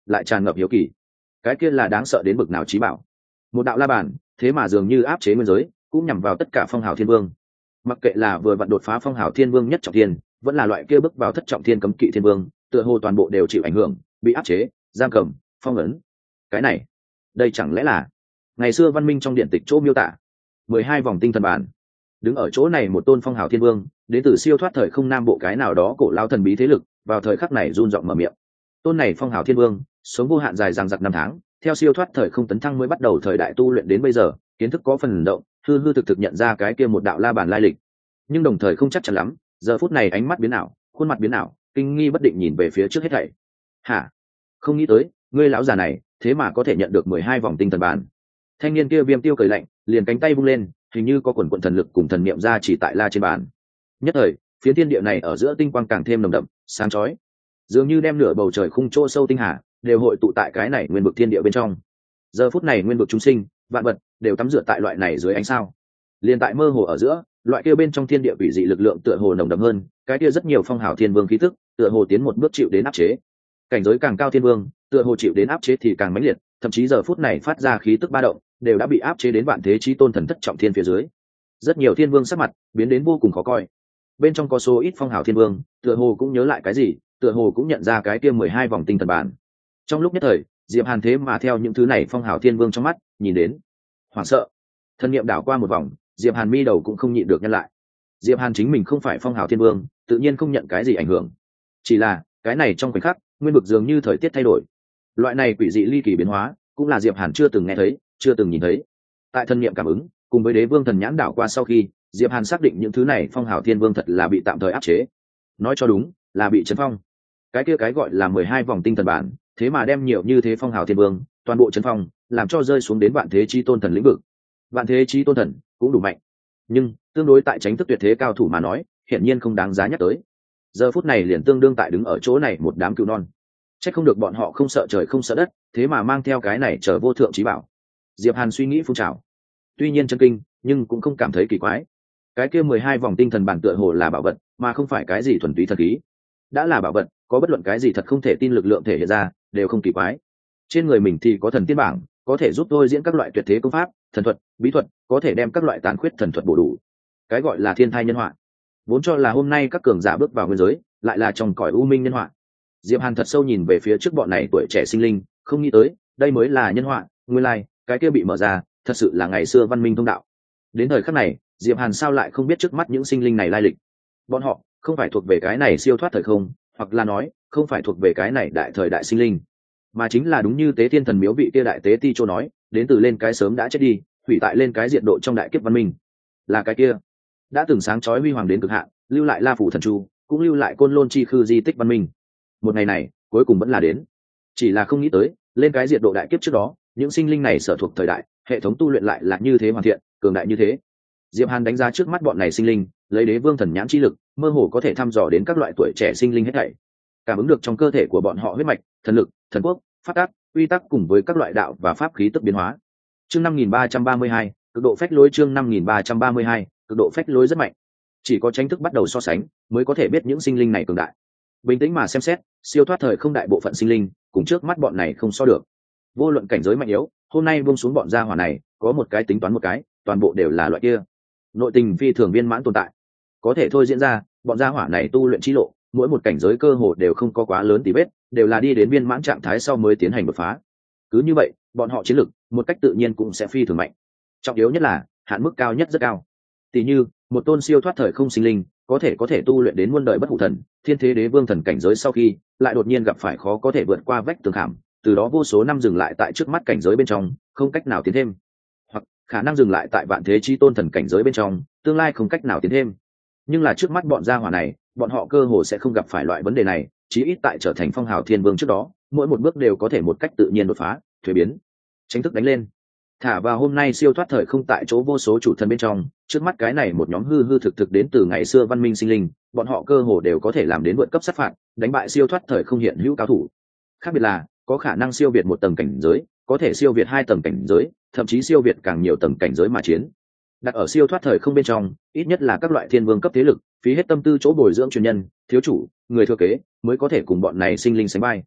lại tràn ngập hiếu kỳ. Cái kia là đáng sợ đến bực nào trí bảo. Một đạo la bàn, thế mà dường như áp chế nguyên giới, cũng nhằm vào tất cả phong hào thiên vương. Mặc kệ là vừa vặn đột phá phong hào thiên vương nhất trọng thiên, vẫn là loại kia bước vào thất trọng thiên cấm kỵ thiên vương, tựa hồ toàn bộ đều chịu ảnh hưởng, bị áp chế, giam cầm, phong ấn. Cái này, đây chẳng lẽ là ngày xưa văn minh trong điện tịch chỗ miêu tả 12 vòng tinh thần bàn. Đứng ở chỗ này một tôn phong hào thiên vương, đến từ siêu thoát thời không nam bộ cái nào đó cổ lao thần bí thế lực, vào thời khắc này run giọng mở miệng. Tôn này phong hào thiên vương, sống vô hạn dài dằng dặc 5 tháng, theo siêu thoát thời không tấn thăng mới bắt đầu thời đại tu luyện đến bây giờ, kiến thức có phần động, hư hư thực thực nhận ra cái kia một đạo la bàn lai lịch, nhưng đồng thời không chắc chắn lắm. Giờ phút này ánh mắt biến ảo, khuôn mặt biến ảo, kinh nghi bất định nhìn về phía trước hết thảy. Hả? Không nghĩ tới, ngươi lão già này thế mà có thể nhận được 12 vòng tinh thần bàn. Thanh niên kia Viêm Tiêu cười lạnh, liền cánh tay vung lên, hình như có quần quần thần lực cùng thần niệm ra chỉ tại la trên bàn. Nhất thời, phiến thiên địa này ở giữa tinh quang càng thêm nồng đậm, sáng chói, dường như đem nửa bầu trời khung chỗ sâu tinh hà đều hội tụ tại cái này nguyên vực thiên địa bên trong. Giờ phút này nguyên vực chúng sinh, vạn vật đều tắm rửa tại loại này dưới ánh sao. Liên tại mơ hồ ở giữa, loại kia bên trong thiên địa quỷ dị lực lượng tựa hồ nồng đậm hơn, cái kia rất nhiều phong hào thiên vương khí tức, tựa hồ tiến một bước chịu đến áp chế. Cảnh giới càng cao thiên vương, tựa hồ chịu đến áp chế thì càng mãnh liệt, thậm chí giờ phút này phát ra khí tức ba động, đều đã bị áp chế đến vạn thế chí tôn thần thất trọng thiên phía dưới. Rất nhiều thiên vương sắc mặt biến đến vô cùng khó coi. Bên trong có số ít phong hào thiên vương, tựa hồ cũng nhớ lại cái gì, tựa hồ cũng nhận ra cái kia 12 vòng tinh thần bản. Trong lúc nhất thời, Diệp Hàn thế mà theo những thứ này phong hào thiên vương trong mắt nhìn đến, hoảng sợ. Thân niệm đảo qua một vòng, Diệp Hàn mi đầu cũng không nhịn được nhăn lại. Diệp Hàn chính mình không phải phong hào thiên vương, tự nhiên không nhận cái gì ảnh hưởng. Chỉ là cái này trong khoảnh khắc, nguyên vực dường như thời tiết thay đổi. Loại này quỷ dị ly kỳ biến hóa, cũng là Diệp Hàn chưa từng nghe thấy, chưa từng nhìn thấy. Tại thân niệm cảm ứng, cùng với đế vương thần nhãn đảo qua sau khi, Diệp Hàn xác định những thứ này phong hào thiên vương thật là bị tạm thời áp chế. Nói cho đúng, là bị chấn phong. Cái kia cái gọi là 12 vòng tinh thần bản, thế mà đem nhiều như thế phong hào thiên vương, toàn bộ chấn phong, làm cho rơi xuống đến vạn thế chi tôn thần lĩnh vực. Vạn thế chi tôn thần cũng đủ mạnh, nhưng tương đối tại tránh thức tuyệt thế cao thủ mà nói, hiển nhiên không đáng giá nhắc tới. Giờ phút này liền tương đương tại đứng ở chỗ này một đám cừu non. Chắc không được bọn họ không sợ trời không sợ đất, thế mà mang theo cái này trở vô thượng chí bảo. Diệp Hàn suy nghĩ phun trào. Tuy nhiên chân kinh, nhưng cũng không cảm thấy kỳ quái. Cái kia 12 vòng tinh thần bản tựa hồ là bảo vật, mà không phải cái gì thuần túy thần khí. Đã là bảo vật, có bất luận cái gì thật không thể tin lực lượng thể hiện ra, đều không kỳ quái. Trên người mình thì có thần tiên bảng, có thể giúp tôi diễn các loại tuyệt thế công pháp, thần thuật, bí thuật, có thể đem các loại tàn khuyết thần thuật bổ đủ. Cái gọi là thiên thai nhân họa, vốn cho là hôm nay các cường giả bước vào nguyên giới, lại là trong cõi u minh nhân họa. Diệp Hàn thật sâu nhìn về phía trước bọn này tuổi trẻ sinh linh, không nghĩ tới, đây mới là nhân họa, nguyên lai, cái kia bị mở ra, thật sự là ngày xưa văn minh thông đạo. Đến thời khắc này, Diệp Hàn sao lại không biết trước mắt những sinh linh này lai lịch? Bọn họ không phải thuộc về cái này siêu thoát thời không, hoặc là nói, không phải thuộc về cái này đại thời đại sinh linh, mà chính là đúng như Tế Thiên Thần Miếu vị kia đại tế ti châu nói, đến từ lên cái sớm đã chết đi, hủy tại lên cái diện độ trong đại kiếp văn minh. Là cái kia đã từng sáng chói huy hoàng đến cực hạn, lưu lại La Phủ Thần Chu, cũng lưu lại Côn Lôn chi khư di tích văn minh. Một ngày này, cuối cùng vẫn là đến. Chỉ là không nghĩ tới, lên cái diện độ đại kiếp trước đó, những sinh linh này sở thuộc thời đại, hệ thống tu luyện lại là như thế hoàn thiện, cường đại như thế. Diệp Hàn đánh giá trước mắt bọn này sinh linh, lấy đế vương thần nhãn chi lực, mơ hồ có thể thăm dò đến các loại tuổi trẻ sinh linh hết thảy. Cảm ứng được trong cơ thể của bọn họ huyết mạch, thần lực, thần quốc, pháp tắc, uy tắc cùng với các loại đạo và pháp khí tức biến hóa. Chương 5332, cực độ phách lối. Chương 5332, cực độ phách lối rất mạnh. Chỉ có tranh thức bắt đầu so sánh, mới có thể biết những sinh linh này cường đại. Bình tĩnh mà xem xét, siêu thoát thời không đại bộ phận sinh linh, cùng trước mắt bọn này không so được. Vô luận cảnh giới mạnh yếu, hôm nay buông xuống bọn gia hỏa này, có một cái tính toán một cái, toàn bộ đều là loại kia. Nội tình phi thường viên mãn tồn tại, có thể thôi diễn ra, bọn gia hỏa này tu luyện chi lộ, mỗi một cảnh giới cơ hồ đều không có quá lớn tỉ vết, đều là đi đến viên mãn trạng thái sau mới tiến hành đột phá. Cứ như vậy, bọn họ chiến lực, một cách tự nhiên cũng sẽ phi thường mạnh. Trọng yếu nhất là, hạn mức cao nhất rất cao. Tỷ như, một tôn siêu thoát thời không sinh linh, có thể tu luyện đến muôn đời bất hủ thần, thiên thế đế vương thần cảnh giới sau khi, lại đột nhiên gặp phải khó có thể vượt qua vách tường khảm, từ đó vô số năm dừng lại tại trước mắt cảnh giới bên trong, không cách nào tiến thêm. Hoặc khả năng dừng lại tại vạn thế chi tôn thần cảnh giới bên trong, tương lai không cách nào tiến thêm. Nhưng là trước mắt bọn gia hỏa này, bọn họ cơ hồ sẽ không gặp phải loại vấn đề này, chí ít tại trở thành phong hào thiên vương trước đó, mỗi một bước đều có thể một cách tự nhiên đột phá, thuế biến, tranh thức đánh lên. Thả vào hôm nay siêu thoát thời không tại chỗ vô số chủ thần bên trong, trước mắt cái này một nhóm hư hư thực thực đến từ ngày xưa văn minh sinh linh, bọn họ cơ hồ đều có thể làm đến vượt cấp sát phạt, đánh bại siêu thoát thời không hiện hữu cao thủ. Khác biệt là, có khả năng siêu việt một tầng cảnh giới, có thể siêu việt 2 tầng cảnh giới, thậm chí siêu việt càng nhiều tầng cảnh giới mà chiến. Đặt ở siêu thoát thời không bên trong, ít nhất là các loại thiên vương cấp thế lực, phí hết tâm tư chỗ bồi dưỡng truyền nhân, thiếu chủ, người thừa kế, mới có thể cùng bọn này sinh linh sánh vai.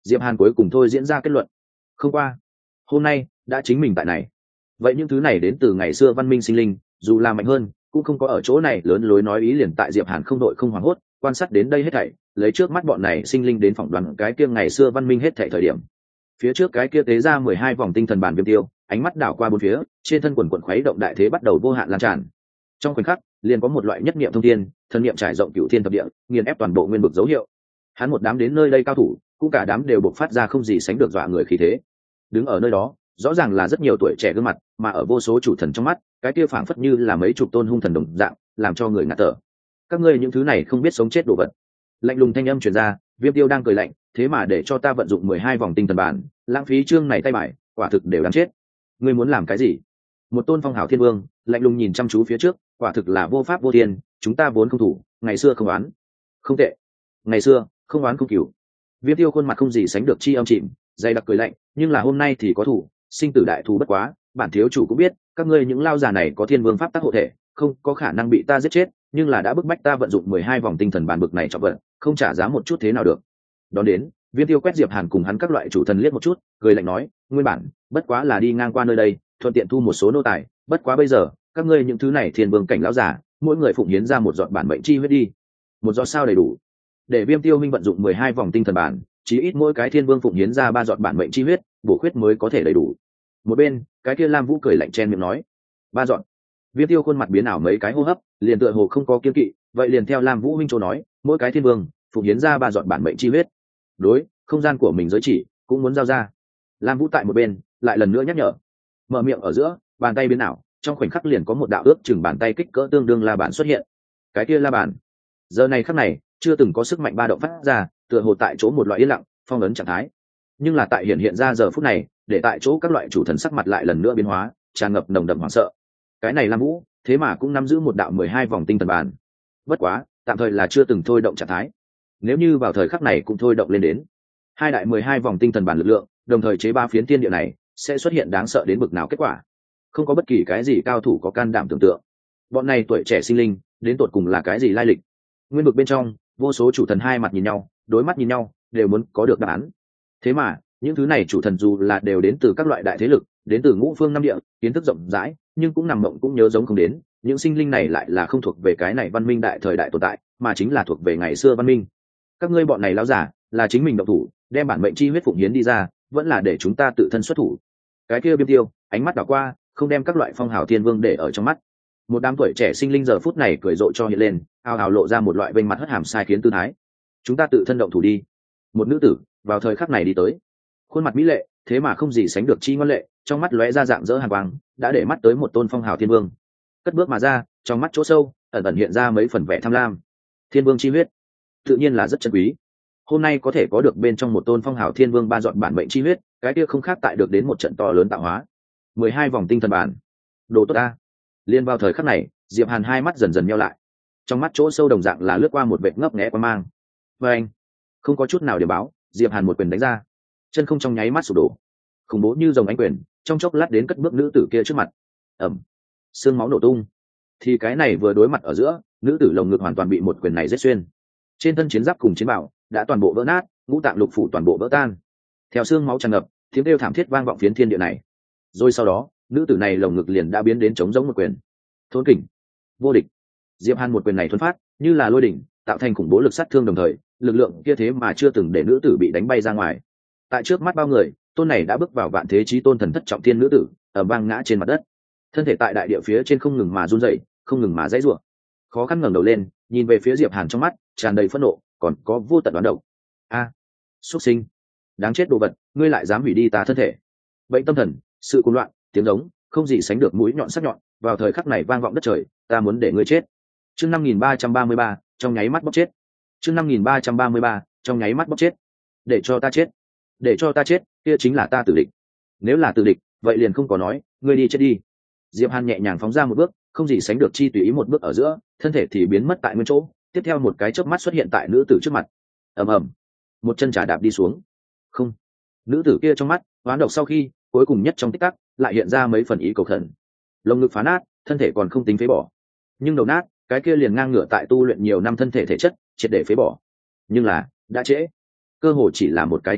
Diệp Hàn cuối cùng thôi diễn ra kết luận. Không qua, hôm nay đã chính mình tại này. Vậy những thứ này đến từ ngày xưa văn minh sinh linh, dù là mạnh hơn, cũng không có ở chỗ này lớn lối nói ý liền tại Diệp Hàn không đội không hoảng hốt, quan sát đến đây hết thảy, lấy trước mắt bọn này sinh linh đến phỏng đoán cái kia ngày xưa văn minh hết thảy thời điểm. Phía trước cái kia tế ra 12 vòng tinh thần bản viêm tiêu, ánh mắt đảo qua bốn phía, trên thân quần quần khuấy động đại thế bắt đầu vô hạn lan tràn. Trong khoảnh khắc, liền có một loại nhất niệm thông thiên, thần niệm trải rộng cửu thiên thập địa, nghiền ép toàn bộ nguyên vực dấu hiệu. Hắn một đám đến nơi đây cao thủ, cũng cả đám đều bộc phát ra không gì sánh được dọa người khí thế. Đứng ở nơi đó, rõ ràng là rất nhiều tuổi trẻ gương mặt, mà ở vô số chủ thần trong mắt, cái kia phảng phất như là mấy chục tôn hung thần đồng dạng, làm cho người ngạt thở. Các ngươi những thứ này không biết sống chết đồ vật. Lạnh lùng thanh âm truyền ra, Viêm Tiêu đang cười lạnh, thế mà để cho ta vận dụng 12 vòng tinh thần bản, lãng phí chương này tay bài, quả thực đều đáng chết. Ngươi muốn làm cái gì? Một tôn phong hào thiên vương, lạnh lùng nhìn chăm chú phía trước, quả thực là vô pháp vô thiên, chúng ta vốn không thủ, ngày xưa không oán. Không tệ. Ngày xưa, không oán không cửu. Viêm Tiêu khuôn mặt không gì sánh được chi âm chìm, dày đặc cười lạnh, nhưng là hôm nay thì có thủ, sinh tử đại thù bất quá, bản thiếu chủ cũng biết, các ngươi những lao già này có thiên vương pháp tắc hộ thể, không có khả năng bị ta giết chết, nhưng là đã bức bách ta vận dụng 12 vòng tinh thần bản bực này cho vận, không trả giá một chút thế nào được. Đón đến, Viêm Tiêu quét Diệp Hàn cùng hắn các loại chủ thần liếc một chút, cười lạnh nói, nguyên bản, bất quá là đi ngang qua nơi đây, thuận tiện thu một số nô tài, bất quá bây giờ, các ngươi những thứ này thiên vương cảnh lão giả, mỗi người phụng hiến ra một giọt bản mệnh chi huyết đi. Một giọt sao đầy đủ. Để Viêm Tiêu minh vận dụng 12 vòng tinh thần bản, chí ít mỗi cái thiên vương phụng hiến ra 3 giọt bản mệnh chi huyết, bổ khuyết mới có thể đầy đủ. Một bên, cái kia Lam Vũ cười lạnh chen miệng nói, 3 giọt. Viêm Tiêu khuôn mặt biến ảo mấy cái hô hấp, liền tựa hồ không có kiên kỵ, vậy liền theo Lam Vũ huynh châu nói, mỗi cái thiên vương phụng hiến ra 3 giọt bản mệnh chi huyết. Đối, không gian của mình giới chỉ cũng muốn giao ra. Lam Vũ tại một bên lại lần nữa nhắc nhở. Mở miệng ở giữa, bàn tay biến ảo, trong khoảnh khắc liền có một đạo ước chừng bàn tay kích cỡ tương đương la bàn xuất hiện. Cái kia la bàn, giờ này khắc này chưa từng có sức mạnh ba động phát ra, tựa hồ tại chỗ một loại yên lặng, phong ấn trạng thái. Nhưng là tại hiện ra giờ phút này, để tại chỗ các loại chủ thần sắc mặt lại lần nữa biến hóa, tràn ngập nồng đậm hoảng sợ. Cái này Lam Vũ, thế mà cũng nắm giữ một đạo 12 vòng tinh thần bàn. Bất quá, tạm thời là chưa từng thôi động trạng thái. Nếu như vào thời khắc này cũng thôi động lên đến, hai đại 12 vòng tinh thần bản lực lượng, đồng thời chế ba phiến thiên địa này, sẽ xuất hiện đáng sợ đến bực nào kết quả. Không có bất kỳ cái gì cao thủ có can đảm tưởng tượng. Bọn này tuổi trẻ sinh linh, đến tột cùng là cái gì lai lịch? Nguyên vực bên trong, vô số chủ thần hai mặt nhìn nhau, đối mắt nhìn nhau, đều muốn có được đáp án. Thế mà, những thứ này chủ thần dù là đều đến từ các loại đại thế lực, đến từ ngũ phương năm địa, kiến thức rộng rãi, nhưng cũng nằm mộng cũng nhớ giống không đến, những sinh linh này lại là không thuộc về cái này văn minh đại thời đại tồn tại, mà chính là thuộc về ngày xưa văn minh. Các ngươi bọn này lão giả, là chính mình động thủ, đem bản mệnh chi huyết phụng hiến đi ra, vẫn là để chúng ta tự thân xuất thủ. Cái kia Viêm Tiêu, ánh mắt đảo qua, không đem các loại phong hào thiên vương để ở trong mắt. Một đám tuổi trẻ sinh linh giờ phút này cười rộ cho hiện lên, ào ào lộ ra một loại vênh mặt hất hàm sai khiến tư thái. Chúng ta tự thân động thủ đi. Một nữ tử vào thời khắc này đi tới, khuôn mặt mỹ lệ, thế mà không gì sánh được chi ngoan lệ, trong mắt lóe ra dạng dỡ hàn quang, đã để mắt tới một tôn phong hào thiên vương. Cất bước mà ra, trong mắt chỗ sâu ẩn ẩn hiện ra mấy phần vẻ tham lam. Thiên vương chi huyết, tự nhiên là rất chân quý. Hôm nay có thể có được bên trong một tôn phong hào thiên vương ba dọn bản mệnh chi huyết, cái kia không khác tại được đến một trận to lớn tạo hóa. 12 vòng tinh thần bản, đồ tốt ta. Liên vào thời khắc này, Diệp Hàn hai mắt dần dần nheo lại, trong mắt chỗ sâu đồng dạng là lướt qua một vệt ngấp nghé quan mang. Và anh, không có chút nào để báo, Diệp Hàn một quyền đánh ra, chân không trong nháy mắt sụp đổ, khủng bố như dòng ánh quyền, trong chốc lát đến cất bước nữ tử kia trước mặt. Ầm, xương máu nổ tung. Thì cái này vừa đối mặt ở giữa, nữ tử lồng ngực hoàn toàn bị một quyền này giết xuyên, trên thân chiến giáp cùng chiến bảo đã toàn bộ vỡ nát, ngũ tạng lục phủ toàn bộ vỡ tan, theo xương máu tràn ngập, tiếng kêu thảm thiết vang vọng phiến thiên địa này. Rồi sau đó, nữ tử này lồng ngực liền đã biến đến trống giống một quyền. Thôn kình, vô địch. Diệp Hàn một quyền này thuần phát, như là lôi đỉnh, tạo thành khủng bố lực sát thương đồng thời, lực lượng kia thế mà chưa từng để nữ tử bị đánh bay ra ngoài. Tại trước mắt bao người, tôn này đã bước vào vạn thế chí tôn thần thất trọng thiên nữ tử, ở vang ngã trên mặt đất, thân thể tại đại địa phía trên không ngừng mà run rẩy, không ngừng mà giãy giụa. Khó khăn ngẩng đầu lên, nhìn về phía Diệp Hàn trong mắt tràn đầy phẫn nộ, còn có vô tận đoán độc. A, xuất sinh, đáng chết đồ vật, ngươi lại dám hủy đi ta thân thể. Bệnh tâm thần, sự cuồng loạn, tiếng giống, không gì sánh được mũi nhọn sắc nhọn, vào thời khắc này vang vọng đất trời, ta muốn để ngươi chết. Chương 5333, trong nháy mắt bóc chết. Chương 5333, trong nháy mắt bóc chết. Để cho ta chết. Để cho ta chết, kia chính là ta tử địch. Nếu là tử địch, vậy liền không có nói, ngươi đi chết đi. Diệp Hàn nhẹ nhàng phóng ra một bước, không gì sánh được chi tùy ý một bước ở giữa, thân thể thì biến mất tại nguyên chỗ, tiếp theo một cái chớp mắt xuất hiện tại nữ tử trước mặt. Ầm ầm, một chân trả đạp đi xuống. Không. Nữ tử kia trong mắt, oán độc sau khi, cuối cùng nhất trong tích tắc, lại hiện ra mấy phần ý cầu khẩn. Lồng ngực phá nát, thân thể còn không tính phế bỏ, nhưng đầu nát, cái kia liền ngang ngửa tại tu luyện nhiều năm thân thể thể chất, triệt để phế bỏ. Nhưng là, đã trễ. Cơ hồ chỉ là một cái chớp mắt,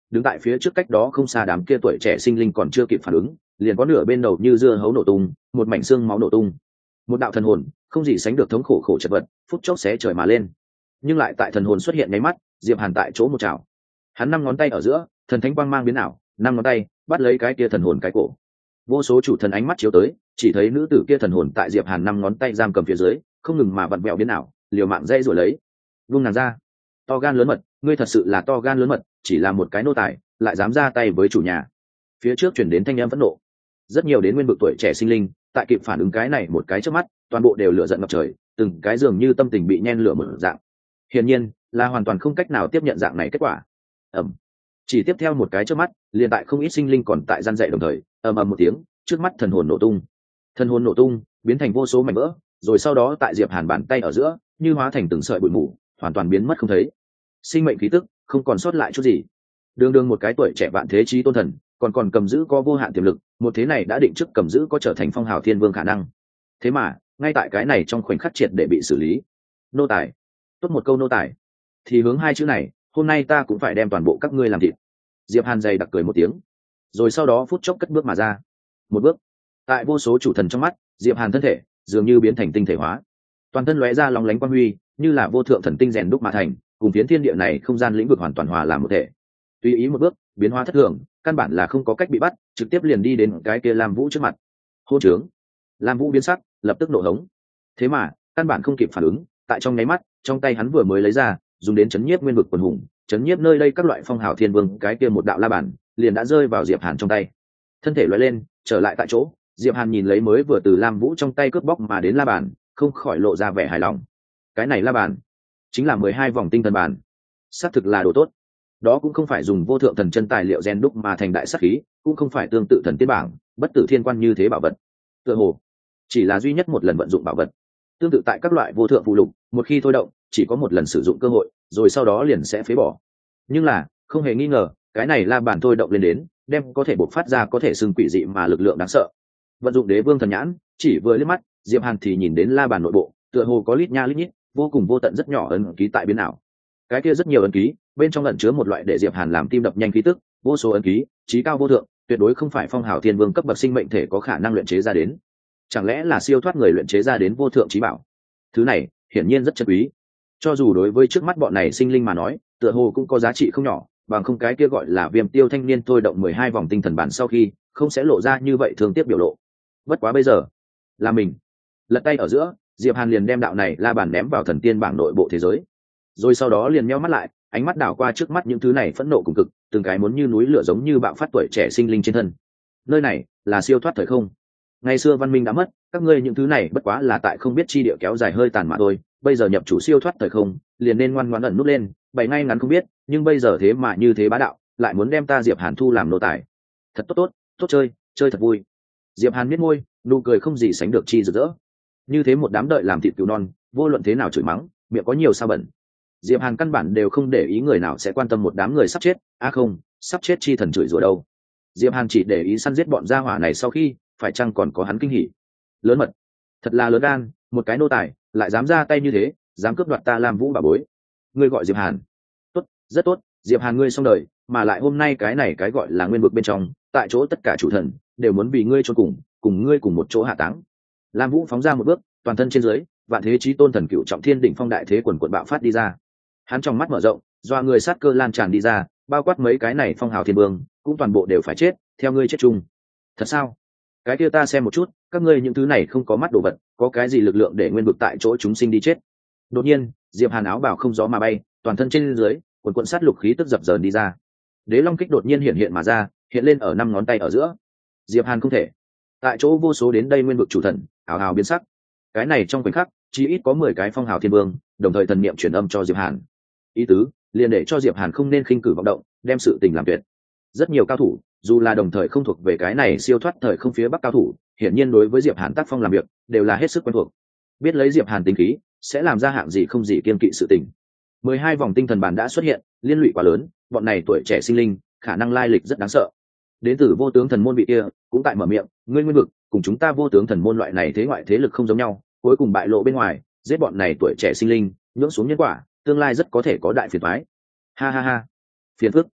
đứng tại phía trước cách đó không xa đám kia tuổi trẻ sinh linh còn chưa kịp phản ứng, liền có nửa bên đầu như dưa hấu nổ tung, một mảnh xương máu nổ tung. Một đạo thần hồn không gì sánh được thống khổ khổ chật vật, phút chốc xé trời mà lên. Nhưng lại tại thần hồn xuất hiện mấy mắt, Diệp Hàn tại chỗ một chảo. Hắn năm ngón tay ở giữa, thần thánh quang mang biến ảo, năm ngón tay bắt lấy cái kia thần hồn cái cổ. Vô số chủ thần ánh mắt chiếu tới, chỉ thấy nữ tử kia thần hồn tại Diệp Hàn năm ngón tay giam cầm phía dưới, không ngừng mà vặn vẹo biến ảo, liều mạng dây rồi lấy. Vung nàng ra. To gan lớn mật, ngươi thật sự là to gan lớn mật, chỉ là một cái nô tài, lại dám ra tay với chủ nhà. Phía trước chuyển đến thanh âm phẫn nộ. Rất nhiều đến nguyên vực tuổi trẻ sinh linh, tại kịp phản ứng cái này một cái chớp mắt, toàn bộ đều lửa giận ngập trời, từng cái dường như tâm tình bị nhen lửa mở dạng. Hiển nhiên, là hoàn toàn không cách nào tiếp nhận dạng này kết quả. Chỉ tiếp theo một cái chớp mắt, liền tại không ít sinh linh còn tại gian dậy đồng thời, ầm ầm một tiếng, trước mắt thần hồn nổ tung. Thần hồn nổ tung, biến thành vô số mảnh vỡ, rồi sau đó tại Diệp Hàn bàn tay ở giữa, như hóa thành từng sợi bụi mù, hoàn toàn biến mất không thấy. Sinh mệnh khí tức không còn sót lại chút gì. Đường đường một cái tuổi trẻ vạn thế chí tôn thần, còn cầm giữ có vô hạn tiềm lực, một thế này đã định trước cầm giữ có trở thành phong hào thiên vương khả năng. Thế mà, ngay tại cái này trong khoảnh khắc triệt để bị xử lý. Nô tài. Tốt một câu nô tài. Thì hướng hai chữ này, hôm nay ta cũng phải đem toàn bộ các ngươi làm thịt. Diệp Hàn dày đặc cười một tiếng, rồi sau đó phút chốc cất bước mà ra. Một bước, tại vô số chủ thần trong mắt, Diệp Hàn thân thể dường như biến thành tinh thể hóa, toàn thân lóe ra lóng lánh quang huy, như là vô thượng thần tinh rèn đúc mà thành, cùng phiến thiên địa này không gian lĩnh vực hoàn toàn hòa làm một thể. Tùy ý một bước, biến hóa thất thường, căn bản là không có cách bị bắt, trực tiếp liền đi đến cái kia Lam Vũ trước mặt. Hô trướng! Lam Vũ biến sắc, lập tức nổ hống. Thế mà, căn bản không kịp phản ứng, tại trong nháy mắt, trong tay hắn vừa mới lấy ra, dùng đến chấn nhiếp nguyên vực quần hùng, chấn nhiếp nơi đây các loại phong hào thiên vương, cái kia một đạo la bản, liền đã rơi vào Diệp Hàn trong tay. Thân thể lóe lên, trở lại tại chỗ, Diệp Hàn nhìn lấy mới vừa từ Lam Vũ trong tay cướp bóc mà đến la bàn, không khỏi lộ ra vẻ hài lòng. Cái này la bàn, chính là 12 vòng tinh thần bàn. Xác thực là đồ tốt. Đó cũng không phải dùng vô thượng thần chân tài liệu gen đúc mà thành đại sát khí, cũng không phải tương tự thần tiên bảng, bất tử thiên quan như thế bảo vật. Tựa hồ chỉ là duy nhất một lần vận dụng bảo vật. Tương tự tại các loại vô thượng phù lục, một khi thôi động, chỉ có một lần sử dụng cơ hội, rồi sau đó liền sẽ phế bỏ. Nhưng là, không hề nghi ngờ, cái này la bàn thôi động lên đến, đem có thể bộc phát ra có thể xưng quỷ dị mà lực lượng đáng sợ. Vận dụng đế vương thần nhãn, chỉ vừa liếc mắt, Diệp Hàn thì nhìn đến la bàn nội bộ, tựa hồ có lít nha lít nhít, vô cùng vô tận rất nhỏ ấn ký tại biến ảo. Cái kia rất nhiều ấn ký, bên trong ẩn chứa một loại để Diệp Hàn làm tim đập nhanh khí tức, vô số ấn ký, chí cao vô thượng, tuyệt đối không phải phong hào thiên vương cấp bậc sinh mệnh thể có khả năng luyện chế ra đến. Chẳng lẽ là siêu thoát người luyện chế ra đến vô thượng chí bảo? Thứ này, hiển nhiên rất chân quý. Cho dù đối với trước mắt bọn này sinh linh mà nói, tựa hồ cũng có giá trị không nhỏ, bằng không cái kia gọi là Viêm Tiêu thanh niên thôi động 12 vòng tinh thần bản sau khi, không sẽ lộ ra như vậy thương tiếc biểu lộ. Bất quá bây giờ, là mình. Lật tay ở giữa, Diệp Hàn liền đem đạo này la bàn ném vào thần tiên bảng nội bộ thế giới. Rồi sau đó liền nheo mắt lại, ánh mắt đảo qua trước mắt những thứ này phẫn nộ cùng cực, từng cái muốn như núi lửa giống như bạo phát tuổi trẻ sinh linh trên thân. Nơi này là siêu thoát thời không. Ngày xưa văn minh đã mất, các ngươi những thứ này bất quá là tại không biết chi địa kéo dài hơi tàn mà thôi, bây giờ nhập chủ siêu thoát thời không, liền nên ngoan ngoãn ẩn nút lên, bày ngay ngắn không biết, nhưng bây giờ thế mà như thế bá đạo, lại muốn đem ta Diệp Hàn thu làm nô tài. Thật tốt chơi, chơi thật vui. Diệp Hàn nhếch môi, nụ cười không gì sánh được chi rực rỡ. Như thế một đám đợi làm thịt cứu non, vô luận thế nào chửi mắng, miệng có nhiều sao bẩn. Diệp Hàn căn bản đều không để ý người nào sẽ quan tâm một đám người sắp chết, không, sắp chết chi thần chửi rủa đâu. Diệp Hàn chỉ để ý săn giết bọn gia hỏa này sau khi, phải chăng còn có hắn kinh hỉ. Lớn mật, thật là lớn gan, một cái nô tài, lại dám ra tay như thế, dám cướp đoạt ta Lam Vũ bà bối. Ngươi gọi Diệp Hàn? Tốt, rất tốt, Diệp Hàn ngươi xong đời, mà lại hôm nay cái này cái gọi là nguyên vực bên trong, tại chỗ tất cả chủ thần đều muốn vì ngươi chôn cùng ngươi cùng một chỗ hạ táng. Lam Vũ phóng ra một bước, toàn thân trên dưới, vạn thế chí tôn thần cựu trọng thiên đỉnh phong đại thế quần quần bạo phát đi ra. Hắn trong mắt mở rộng, doa người sát cơ lan tràn đi ra, bao quát mấy cái này phong hào thiên vương, cũng toàn bộ đều phải chết, theo ngươi chết chung. Thật sao? Cái kia ta xem một chút, các ngươi những thứ này không có mắt đồ vật, có cái gì lực lượng để nguyên vực tại chỗ chúng sinh đi chết? Đột nhiên, Diệp Hàn áo bào không gió mà bay, toàn thân trên dưới, quần quần sát lục khí tức dập dờn đi ra. Đế Long kích đột nhiên hiện hiện mà ra, hiện lên ở 5 ngón tay ở giữa. Diệp Hàn không thể. Tại chỗ vô số đến đây nguyên vực chủ thần, ảo ảo biến sắc. Cái này trong khoảnh khắc, chỉ ít có 10 cái phong hào thiên vương, đồng thời thần niệm truyền âm cho Diệp Hàn. Ý tứ, liền để cho Diệp Hàn không nên khinh cử vọng động, đem sự tình làm tuyệt. Rất nhiều cao thủ, dù là đồng thời không thuộc về cái này siêu thoát thời không phía bắc cao thủ, hiển nhiên đối với Diệp Hàn tác phong làm việc, đều là hết sức quen thuộc. Biết lấy Diệp Hàn tính khí, sẽ làm ra hạng gì không gì kiên kỵ sự tình. 12 vòng tinh thần bản đã xuất hiện, liên lụy quá lớn, bọn này tuổi trẻ sinh linh, khả năng lai lịch rất đáng sợ. Đến từ vô tướng thần môn vị kia, cũng tại mở miệng, ngươi nguyên vực, cùng chúng ta vô tướng thần môn loại này thế ngoại thế lực không giống nhau, cuối cùng bại lộ bên ngoài, giết bọn này tuổi trẻ sinh linh, nhưỡng xuống nhân quả, tương lai rất có thể có đại phiền toái. Ha ha ha, phiền phức.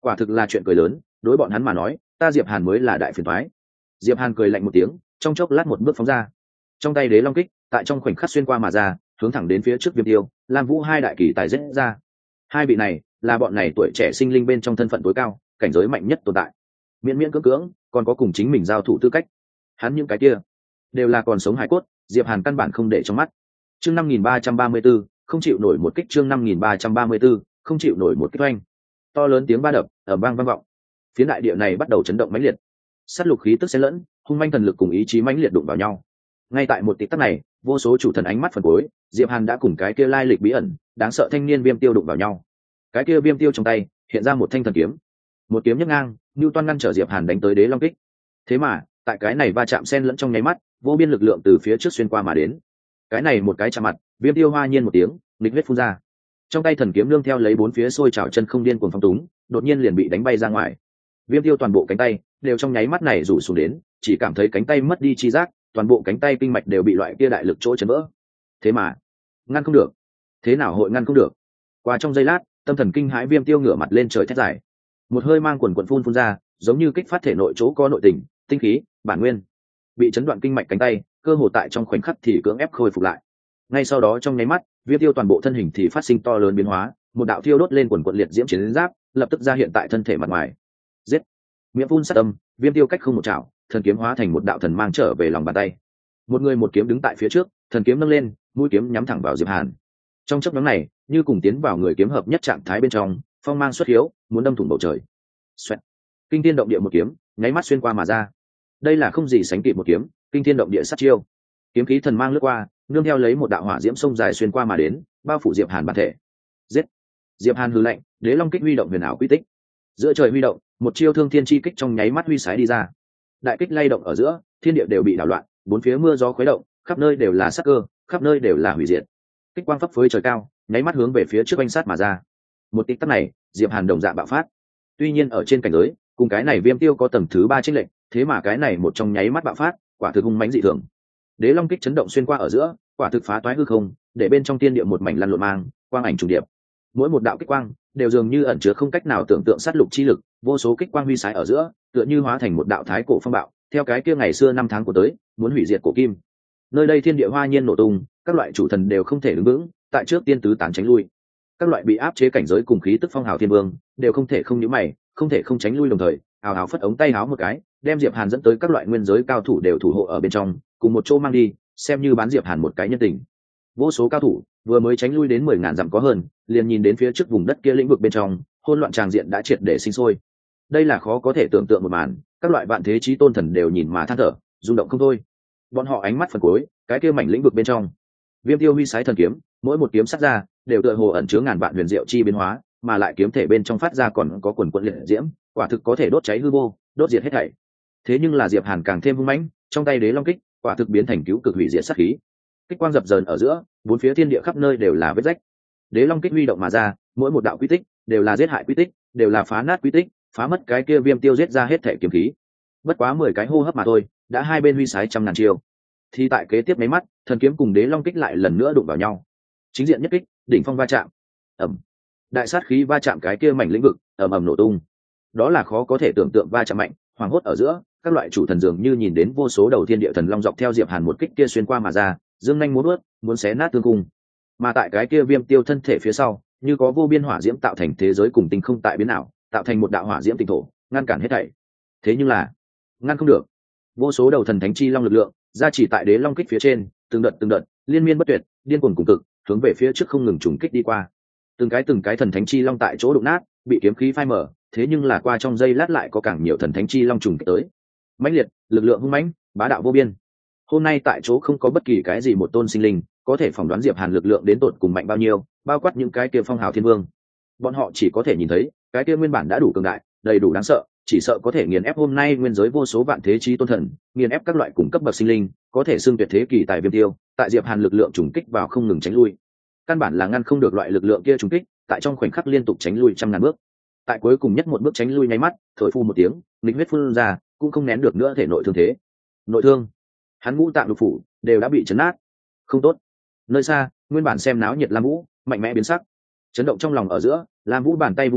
quả thực là chuyện cười lớn, đối bọn hắn mà nói ta Diệp Hàn mới là đại phiền toái. Diệp Hàn cười lạnh một tiếng, trong chốc lát một bước phóng ra, trong tay đế long kích tại trong khoảnh khắc xuyên qua mà ra, hướng thẳng đến phía trước Viêm Tiêu, Lam Vũ hai đại kỳ tài giết ra. Hai vị này là bọn này tuổi trẻ sinh linh bên trong thân phận tối cao, cảnh giới mạnh nhất tồn tại, miễn miễn cưỡng cưỡng còn có cùng chính mình giao thủ tư cách. Hắn những cái kia đều là còn sống hải cốt, Diệp Hàn căn bản không để trong mắt. Chương 5334, không chịu nổi một kích. Chương 5334, không chịu nổi một kích oanh. To lớn tiếng ba đập ở vang vọng, phiến đại địa này bắt đầu chấn động mãnh liệt, sát lục khí tức xen lẫn, hung manh thần lực cùng ý chí mãnh liệt đụng vào nhau. Ngay tại một tích tắc này, vô số chủ thần ánh mắt phần cuối, Diệp Hàn đã cùng cái kia lai lịch bí ẩn đáng sợ thanh niên Viêm Tiêu đụng vào nhau. Cái kia Viêm Tiêu trong tay hiện ra một thanh thần kiếm, một kiếm nhấc ngang, Newton ngăn trở Diệp Hàn đánh tới đế long kích. Thế mà tại cái này va chạm xen lẫn trong nháy mắt, vô biên lực lượng từ phía trước xuyên qua mà đến. Cái này một cái chạm mặt, Viêm Tiêu hoa nhiên một tiếng, nghịch huyết phun ra. Trong tay thần kiếm nương theo lấy bốn phía sôi trào chân không điên cuồng phong túng, đột nhiên liền bị đánh bay ra ngoài. Viêm Tiêu toàn bộ cánh tay đều trong nháy mắt này rủ xuống đến, chỉ cảm thấy cánh tay mất đi chi giác, toàn bộ cánh tay kinh mạch đều bị loại kia đại lực chỗ chấn vỡ. Thế mà ngăn không được, thế nào hội ngăn không được? Qua trong giây lát, tâm thần kinh hãi Viêm Tiêu ngửa mặt lên trời thét dài, một hơi mang quần quần phun ra, giống như kích phát thể nội chỗ có nội tình, tinh khí, bản nguyên, bị chấn đoạn kinh mạch cánh tay, cơ hồ tại trong khoảnh khắc thì cưỡng ép khôi phục lại. Ngay sau đó trong nháy mắt, Viêm Tiêu toàn bộ thân hình thì phát sinh to lớn biến hóa, một đạo thiêu đốt lên quần quần liệt diễm chiến giáp, lập tức ra hiện tại thân thể mặt ngoài. Giết! Miệng phun sát âm, Viêm Tiêu cách không một chảo, thần kiếm hóa thành một đạo thần mang trở về lòng bàn tay. Một người một kiếm đứng tại phía trước, thần kiếm nâng lên, mũi kiếm nhắm thẳng vào Diệp Hàn. Trong chớp nhoáng này, như cùng tiến vào người kiếm hợp nhất trạng thái bên trong, phong mang xuất hiếu, muốn đâm thủng bầu trời. Xoẹt. Kinh thiên động địa một kiếm, nháy mắt xuyên qua mà ra. Đây là không gì sánh kịp một kiếm, kinh thiên động địa sát chiêu. Kiếm khí thần mang lướt qua, nương theo lấy một đạo hỏa diễm sông dài xuyên qua mà đến, bao phủ Diệp Hàn bản thể. Giết! Diệp Hàn hừ lạnh, đế long kích huy động huyền ảo quy tích. Giữa trời huy động, một chiêu thương thiên chi kích trong nháy mắt huy sái đi ra. Đại kích lay động ở giữa, thiên địa đều bị đảo loạn, bốn phía mưa gió khuấy động, khắp nơi đều là sát cơ, khắp nơi đều là hủy diệt. Kích quang phấp phới trời cao, nháy mắt hướng về phía trước oanh sát mà ra. Một tích tắc này, Diệp Hàn đồng dạng bạo phát. Tuy nhiên ở trên cảnh giới, cùng cái này Viêm Tiêu có tầng thứ 3 chênh lệnh, thế mà cái này một trong nháy mắt bạo phát, quả thực hung mãnh dị thường. Đế long kích chấn động xuyên qua ở giữa, quả thực phá toái hư không, để bên trong thiên địa một mảnh lăn lộn mang, quang ảnh trùng điệp. Mỗi một đạo kích quang đều dường như ẩn chứa không cách nào tưởng tượng sát lục chi lực, vô số kích quang huy sái ở giữa, tựa như hóa thành một đạo thái cổ phong bạo, theo cái kia ngày xưa năm tháng của tới, muốn hủy diệt cổ kim. Nơi đây thiên địa hoa nhiên nổ tung, các loại chủ thần đều không thể đứng vững, tại trước tiên tứ tán tránh lui. Các loại bị áp chế cảnh giới cùng khí tức phong hào thiên vương, đều không thể không nhíu mày, không thể không tránh lui đồng thời, ào ào phất ống tay áo một cái, đem Diệp Hàn dẫn tới các loại nguyên giới cao thủ đều thủ hộ ở bên trong, cùng một chỗ mang đi, xem như bán Diệp Hàn một cái nhân tình. Vô số cao thủ vừa mới tránh lui đến 10.000 dặm có hơn, liền nhìn đến phía trước vùng đất kia lĩnh vực bên trong, hỗn loạn tràng diện đã triệt để sinh sôi. Đây là khó có thể tưởng tượng một màn, các loại vạn thế chí tôn thần đều nhìn mà than thở, rung động không thôi. Bọn họ ánh mắt phần cuối, cái kia mảnh lĩnh vực bên trong, Viêm Tiêu huy sái thần kiếm, mỗi một kiếm sắc ra đều tựa hồ ẩn chứa ngàn vạn huyền diệu chi biến hóa, mà lại kiếm thể bên trong phát ra còn có quần quần liệt diễm, quả thực có thể đốt cháy hư vô, đốt diệt hết thảy. Thế nhưng là Diệp Hàn càng thêm hung mãnh, trong tay đế long kích, quả thực biến thành cứu cực hủy diệt sát khí. Kích quang dập dờn ở giữa, bốn phía thiên địa khắp nơi đều là vết rách. Đế long kích huy động mà ra, mỗi một đạo quy tích đều là giết hại quy tích, đều là phá nát quy tích, phá mất cái kia Viêm Tiêu giết ra hết thể kiếm khí. Bất quá 10 cái hô hấp mà thôi, đã hai bên huy sái trăm ngàn chiêu. Thì tại kế tiếp mấy mắt, thần kiếm cùng đế long kích lại lần nữa đụng vào nhau. Chính diện nhất kích, đỉnh phong va chạm. Ầm. Đại sát khí va chạm cái kia mảnh lĩnh vực, ầm ầm nổ tung. Đó là khó có thể tưởng tượng va chạm mạnh, hoàng hốt ở giữa, các loại chủ thần dường như nhìn đến vô số đầu thiên địa thần long dọc theo Diệp Hàn một kích kia xuyên qua mà ra, dương nhanh múa vuốt, muốn xé nát tương cung. Mà tại cái kia Viêm Tiêu thân thể phía sau, như có vô biên hỏa diễm tạo thành thế giới cùng tinh không tại biến ảo, tạo thành một đạo hỏa diễm tinh thổ, ngăn cản hết thảy. Thế nhưng là, ngăn không được. Vô số đầu thần thánh chi long lực lượng, gia chỉ tại đế long kích phía trên, từng đợt, liên miên bất tuyệt, điên cuồng cùng cực, hướng về phía trước không ngừng trùng kích đi qua. Từng cái thần thánh chi long tại chỗ đụng nát, bị kiếm khí phai mở, thế nhưng là qua trong giây lát lại có càng nhiều thần thánh chi long trùng kích tới. Mãnh liệt, lực lượng hung mãnh, bá đạo vô biên. Hôm nay tại chỗ không có bất kỳ cái gì một tôn sinh linh có thể phỏng đoán Diệp Hàn lực lượng đến tột cùng mạnh bao nhiêu, bao quát những cái kia phong hào thiên vương. Bọn họ chỉ có thể nhìn thấy, cái kia nguyên bản đã đủ cường đại, đầy đủ đáng sợ, chỉ sợ có thể nghiền ép hôm nay nguyên giới vô số vạn thế chí tôn thần, nghiền ép các loại cùng cấp bậc sinh linh, có thể xưng tuyệt thế kỳ tài Viêm Tiêu, tại Diệp Hàn lực lượng trùng kích vào không ngừng tránh lui. Căn bản là ngăn không được loại lực lượng kia trùng kích, tại trong khoảnh khắc liên tục tránh lui trăm ngàn bước. Tại cuối cùng nhất một bước tránh lui nháy mắt, thổi phu một tiếng, nghịch huyết phun ra, cũng không nén được nữa thể nội thương thế. Nội thương, hắn ngũ tạng lục phủ đều đã bị chấn nát. Không tốt. Nơi xa, nguyên bản xem náo nhiệt Lam Vũ mạnh mẽ biến sắc, chấn động trong lòng ở giữa, Lam Vũ bàn tay vung lên,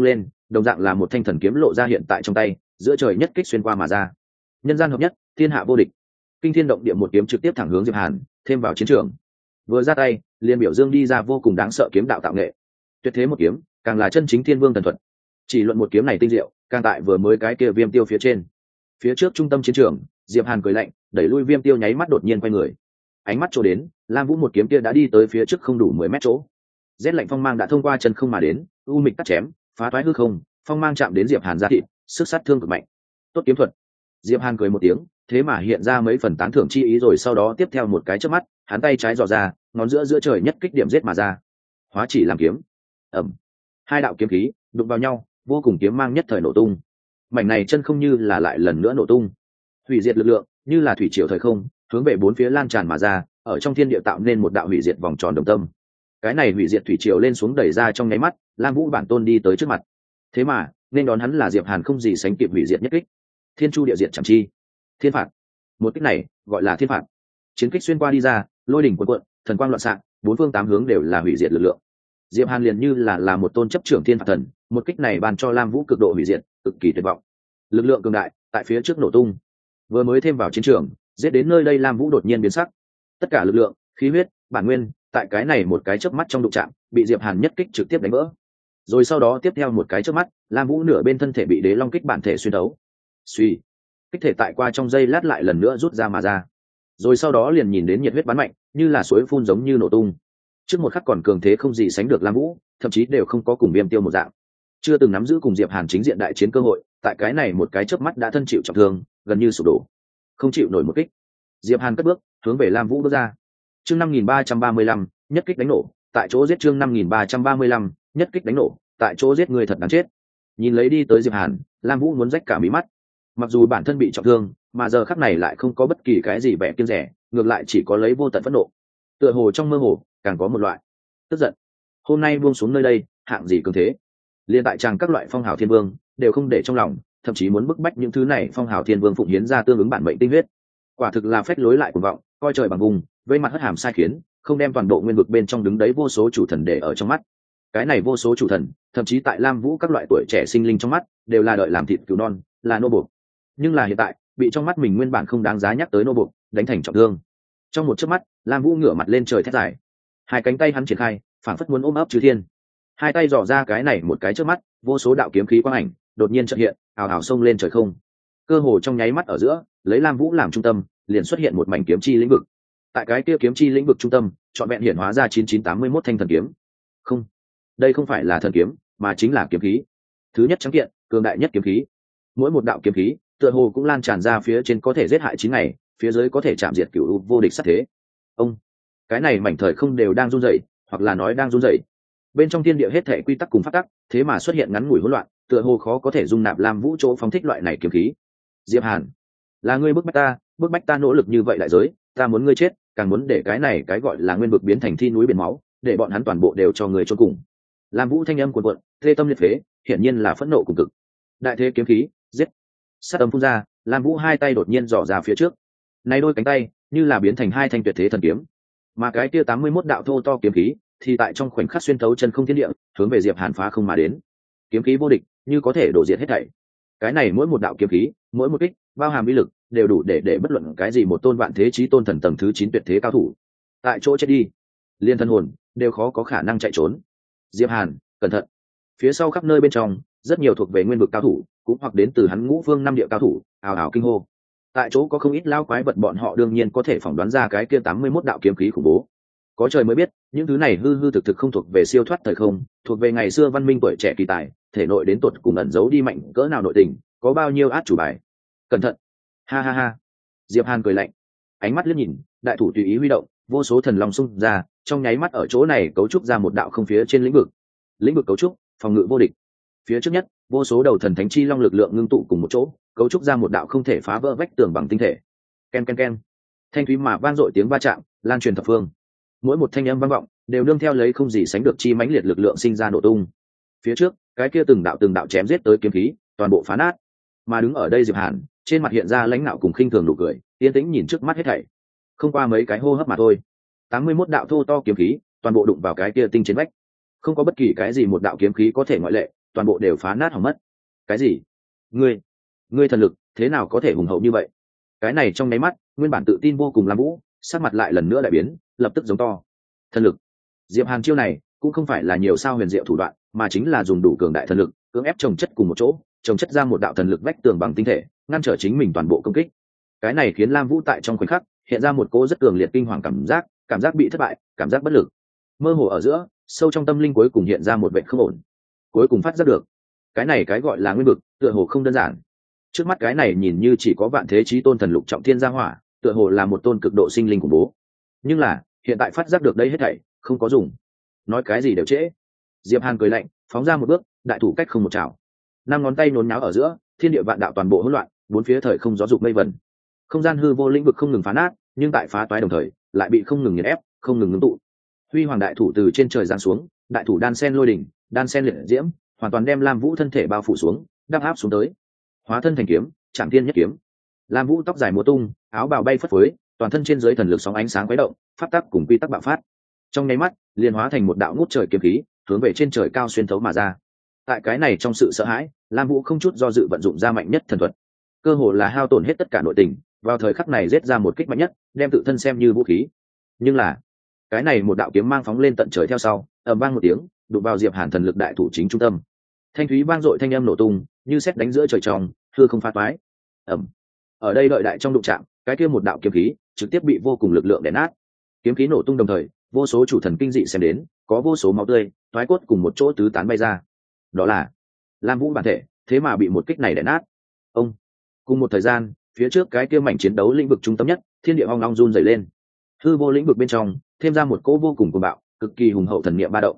đồng dạng là một thanh thần kiếm lộ ra hiện tại trong tay, giữa trời nhất kích xuyên qua mà ra. Nhân gian hợp nhất, thiên hạ vô địch. Kinh thiên động địa một kiếm trực tiếp thẳng hướng Diệp Hàn, thêm vào chiến trường. Vừa ra tay, liền biểu dương đi ra vô cùng đáng sợ kiếm đạo tạo nghệ. Tuyệt thế một kiếm, càng là chân chính thiên vương thần thuật. Chỉ luận một kiếm này tinh diệu, càng tại vừa mới cái kia Viêm Tiêu phía trên. Phía trước trung tâm chiến trường, Diệp Hàn cười lạnh, đẩy lui Viêm Tiêu nháy mắt đột nhiên quay người. Ánh mắt chỗ đến, Lam Vũ một kiếm kia đã đi tới phía trước không đủ 10 mét chỗ. Rét lạnh phong mang đã thông qua chân không mà đến, u mịch cắt chém, phá toái hư không, phong mang chạm đến Diệp Hàn da thịt, sức sát thương cực mạnh. Tốt kiếm thuật. Diệp Hàn cười một tiếng, thế mà hiện ra mấy phần tán thưởng chi ý rồi sau đó tiếp theo một cái chớp mắt, hắn tay trái dò ra, ngón giữa giữa trời nhất kích điểm giết mà ra. Hóa chỉ làm kiếm. Ầm. Hai đạo kiếm khí đụng vào nhau, vô cùng kiếm mang nhất thời nổ tung. Mảnh này chân không như là lại lần nữa nổ tung. Hủy diệt lực lượng, như là thủy triều thời không, hướng về bốn phía lan tràn mà ra, ở trong thiên địa tạo nên một đạo hủy diệt vòng tròn đồng tâm. Cái này hủy diệt thủy triều lên xuống đẩy ra trong nháy mắt, Lam Vũ bản tôn đi tới trước mặt. Thế mà, nên đón hắn là Diệp Hàn không gì sánh kịp hủy diệt nhất kích. Thiên chu địa diệt chẳng chi. Thiên phạt. Một kích này, gọi là thiên phạt. Chiến kích xuyên qua đi ra, lôi đỉnh cuộn cuộn, thần quang loạn xạ, bốn phương tám hướng đều là hủy diệt lực lượng. Diệp Hàn liền như là một tôn chấp trưởng thiên phạt thần, một kích này ban cho Lam Vũ cực độ hủy diệt, cực kỳ tuyệt vọng. Lực lượng cường đại, tại phía trước nổ tung. Vừa mới thêm vào chiến trường, giết đến nơi đây Lam Vũ đột nhiên biến sắc. Tất cả lực lượng, khí huyết, bản nguyên, tại cái này một cái chớp mắt trong đụng chạm, bị Diệp Hàn nhất kích trực tiếp đánh vỡ. Rồi sau đó tiếp theo một cái chớp mắt, Lam Vũ nửa bên thân thể bị Đế Long kích bản thể xuyên thấu. Suy, kích thể tại qua trong giây lát lại lần nữa rút ra mà ra. Rồi sau đó liền nhìn đến nhiệt huyết bắn mạnh, như là suối phun giống như nổ tung. Trước một khắc còn cường thế không gì sánh được Lam Vũ, thậm chí đều không có cùng Viêm Tiêu một dạng, chưa từng nắm giữ cùng Diệp Hàn chính diện đại chiến cơ hội, tại cái này một cái chớp mắt đã thân chịu trọng thương, gần như sụp đổ, không chịu nổi một kích. Diệp Hàn cất bước, hướng về Lam Vũ bước ra. Chương 5335, nhất kích đánh nổ, tại chỗ giết. Chương 5335, nhất kích đánh nổ, tại chỗ giết người thật đáng chết. Nhìn lấy đi tới Diệp Hàn, Lam Vũ muốn rách cả mí mắt. Mặc dù bản thân bị trọng thương, mà giờ khắc này lại không có bất kỳ cái gì vẻ kiêng dè, ngược lại chỉ có lấy vô tận phẫn nộ. Tựa hồ trong mơ hồ, càng có một loại tức giận. Hôm nay buông xuống nơi đây, hạng gì cường thế. Liên tại chàng các loại phong hào thiên vương đều không để trong lòng, thậm chí muốn bức bách những thứ này phong hào thiên vương phụng hiến ra tương ứng bản mệnh tinh huyết. Quả thực là phách lối lại cuồng vọng, coi trời bằng vùng, vây mặt hất hàm sai khiến, không đem toàn bộ nguyên vực bên trong đứng đấy vô số chủ thần để ở trong mắt. Cái này vô số chủ thần, thậm chí tại Lam Vũ các loại tuổi trẻ sinh linh trong mắt, đều là đợi làm thịt cứu non, là nô buộc. Nhưng là hiện tại, bị trong mắt mình nguyên bản không đáng giá nhắc tới nô buộc, đánh thành trọng thương. Trong một chớp mắt, Lam Vũ ngửa mặt lên trời thét dài. Hai cánh tay hắn triển khai, phảng phất muốn ôm ấp chư thiên. Hai tay dò ra cái này một cái trước mắt, vô số đạo kiếm khí quang ảnh đột nhiên chợt hiện, ào ào xông lên trời không. Cơ hồ trong nháy mắt ở giữa, lấy Lam Vũ làm trung tâm, liền xuất hiện một mảnh kiếm chi lĩnh vực. Tại cái kia kiếm chi lĩnh vực trung tâm, trọn vẹn hiển hóa ra 9981 thanh thần kiếm. Không, đây không phải là thần kiếm, mà chính là kiếm khí. Thứ nhất trắng kiện, cường đại nhất kiếm khí. Mỗi một đạo kiếm khí, tựa hồ cũng lan tràn ra phía trên có thể giết hại 9 ngày, phía dưới có thể chạm diệt cửu vô địch sát thế. Ông, cái này mảnh thời không đều đang run rẩy, hoặc là nói đang run rẩy. Bên trong thiên địa hết thảy quy tắc cùng pháp tắc, thế mà xuất hiện ngắn ngủi hỗn loạn, tựa hồ khó có thể dung nạp Lam Vũ chỗ phóng thích loại này kiếm khí. Diệp Hàn, là ngươi bức bách ta nỗ lực như vậy đại giới, ta muốn ngươi chết, càng muốn để cái này cái gọi là nguyên vực biến thành thi núi biển máu, để bọn hắn toàn bộ đều cho người chôn cùng. Lam Vũ thanh âm cuồn cuộn, thê tâm liệt phế, hiển nhiên là phẫn nộ cùng cực. Đại thế kiếm khí, giết. Sát âm phun ra, Lam Vũ hai tay đột nhiên dò ra phía trước. Này đôi cánh tay, như là biến thành hai thanh tuyệt thế thần kiếm. Mà cái kia 81 đạo thô to kiếm khí, thì tại trong khoảnh khắc xuyên thấu chân không thiên địa, hướng về Diệp Hàn phá không mà đến. Kiếm khí vô địch, như có thể đổ diệt hết thảy. Cái này mỗi một đạo kiếm khí, mỗi một kích, bao hàm uy lực, đều đủ để bất luận cái gì một tôn vạn thế chí tôn thần tầng thứ 9 tuyệt thế cao thủ. Tại chỗ chết đi, liên thân hồn đều khó có khả năng chạy trốn. Diệp Hàn, cẩn thận. Phía sau khắp nơi bên trong, rất nhiều thuộc về nguyên vực cao thủ, cũng hoặc đến từ hắn Ngũ Vương năm địa cao thủ, ào ào kinh hô. Tại chỗ có không ít lao quái vật, bọn họ đương nhiên có thể phỏng đoán ra cái kia 81 đạo kiếm khí khủng bố. Có trời mới biết, những thứ này hư hư thực thực không thuộc về siêu thoát thời không, thuộc về ngày xưa văn minh tuổi trẻ kỳ tài, thể nội đến tột cùng ẩn giấu đi mạnh cỡ nào nội tình, có bao nhiêu át chủ bài. Cẩn thận. Ha ha ha. Diệp Hàn cười lạnh, ánh mắt liếc nhìn, đại thủ tùy ý huy động, vô số thần long xung ra, trong nháy mắt ở chỗ này cấu trúc ra một đạo không phía trên lĩnh vực. Lĩnh vực cấu trúc, phòng ngự vô địch. Phía trước nhất, vô số đầu thần thánh chi long lực lượng ngưng tụ cùng một chỗ, cấu trúc ra một đạo không thể phá vỡ vách tường bằng tinh thể. Ken ken ken. Thanh thúy mà vang dội tiếng va chạm, lan truyền thập phương. Mỗi một thanh âm vang vọng, đều nương theo lấy không gì sánh được chi mãnh liệt lực lượng sinh ra nổ tung. Phía trước, cái kia từng đạo chém giết tới kiếm khí, toàn bộ phá nát. Mà đứng ở đây Diệp Hàn, trên mặt hiện ra lãnh nạo cùng khinh thường nụ cười, yên tĩnh nhìn trước mắt hết thảy. Không qua mấy cái hô hấp mà thôi, 81 đạo thô to kiếm khí, toàn bộ đụng vào cái kia tinh chiến vách. Không có bất kỳ cái gì một đạo kiếm khí có thể ngoại lệ, toàn bộ đều phá nát hỏng mất. Cái gì? Ngươi thần lực thế nào có thể hùng hậu như vậy? Cái này trong nháy mắt, nguyên bản tự tin vô cùng Lam Vũ sắc mặt lại lần nữa đại biến, lập tức giống to. Thần lực. Diệp Hàn chiêu này cũng không phải là nhiều sao huyền diệu thủ đoạn, mà chính là dùng đủ cường đại thần lực cưỡng ép chồng chất cùng một chỗ, chồng chất ra một đạo thần lực vách tường bằng tinh thể, ngăn trở chính mình toàn bộ công kích. Cái này khiến Lam Vũ tại trong khoảnh khắc hiện ra một cỗ rất cường liệt kinh hoàng cảm giác bị thất bại, cảm giác bất lực. Mơ hồ ở giữa, sâu trong tâm linh cuối cùng hiện ra một vẻ không ổn. Cuối cùng phát giác được, cái này cái gọi là nguyên vực, tựa hồ không đơn giản. Trước mắt cái này nhìn như chỉ có vạn thế chí tôn thần lục trọng thiên gia hỏa, tựa hồ là một tôn cực độ sinh linh khủng bố. Nhưng là, hiện tại phát giác được đây hết thảy, không có dùng. Nói cái gì đều trễ. Diệp Hàn cười lạnh, phóng ra một bước, đại thủ cách không một chảo. Năm ngón tay nhốn nháo ở giữa, thiên địa vạn đạo toàn bộ hỗn loạn, bốn phía thời không gió dục mây vẩn. Không gian hư vô lĩnh vực không ngừng phá nát, nhưng tại phá toái đồng thời, lại bị không ngừng nghiền ép, không ngừng ngưng tụ. Huy hoàng đại thủ từ trên trời giáng xuống, đại thủ đan sen lôi đỉnh, đan sen liệt diễm, hoàn toàn đem Lam Vũ thân thể bao phủ xuống, đắp áp xuống tới. Hóa thân thành kiếm, Trảm Thiên Nhất Kiếm. Lam Vũ tóc dài múa tung, áo bào bay phất phới, toàn thân trên dưới thần lực sóng ánh sáng quấy động, pháp tắc cùng quy tắc bạo phát. Trong nháy mắt, liền hóa thành một đạo ngút trời kiếm khí, hướng về trên trời cao xuyên thấu mà ra. Tại cái này trong sự sợ hãi, Lam Vũ không chút do dự vận dụng ra mạnh nhất thần thuật. Cơ hồ là hao tổn hết tất cả nội tình, vào thời khắc này giết ra một kích mạnh nhất, đem tự thân xem như vũ khí. Nhưng là, cái này một đạo kiếm mang phóng lên tận trời theo sau, ầm vang một tiếng, đụng vào Diệp Hàn thần lực đại thủ chính trung tâm. Thanh thúy vang dội thanh âm nổ tung, như sét đánh giữa trời tròn, hư không phá toái. Ầm. Ở đây đợi đại trong đụng chạm, cái kia một đạo kiếm khí trực tiếp bị vô cùng lực lượng đè nát. Kiếm khí nổ tung đồng thời, vô số chủ thần kinh dị xem đến, có vô số máu tươi, toái cốt cùng một chỗ tứ tán bay ra. Đó là Lam Vũ bản thể, thế mà bị một kích này đè nát. Ông. Cùng một thời gian, phía trước cái kia mảnh chiến đấu lĩnh vực trung tâm nhất, thiên địa ong ong run rẩy lên. Hư vô lĩnh vực bên trong, thêm ra một cỗ vô cùng cuồng bạo, cực kỳ hùng hậu thần niệm ba động.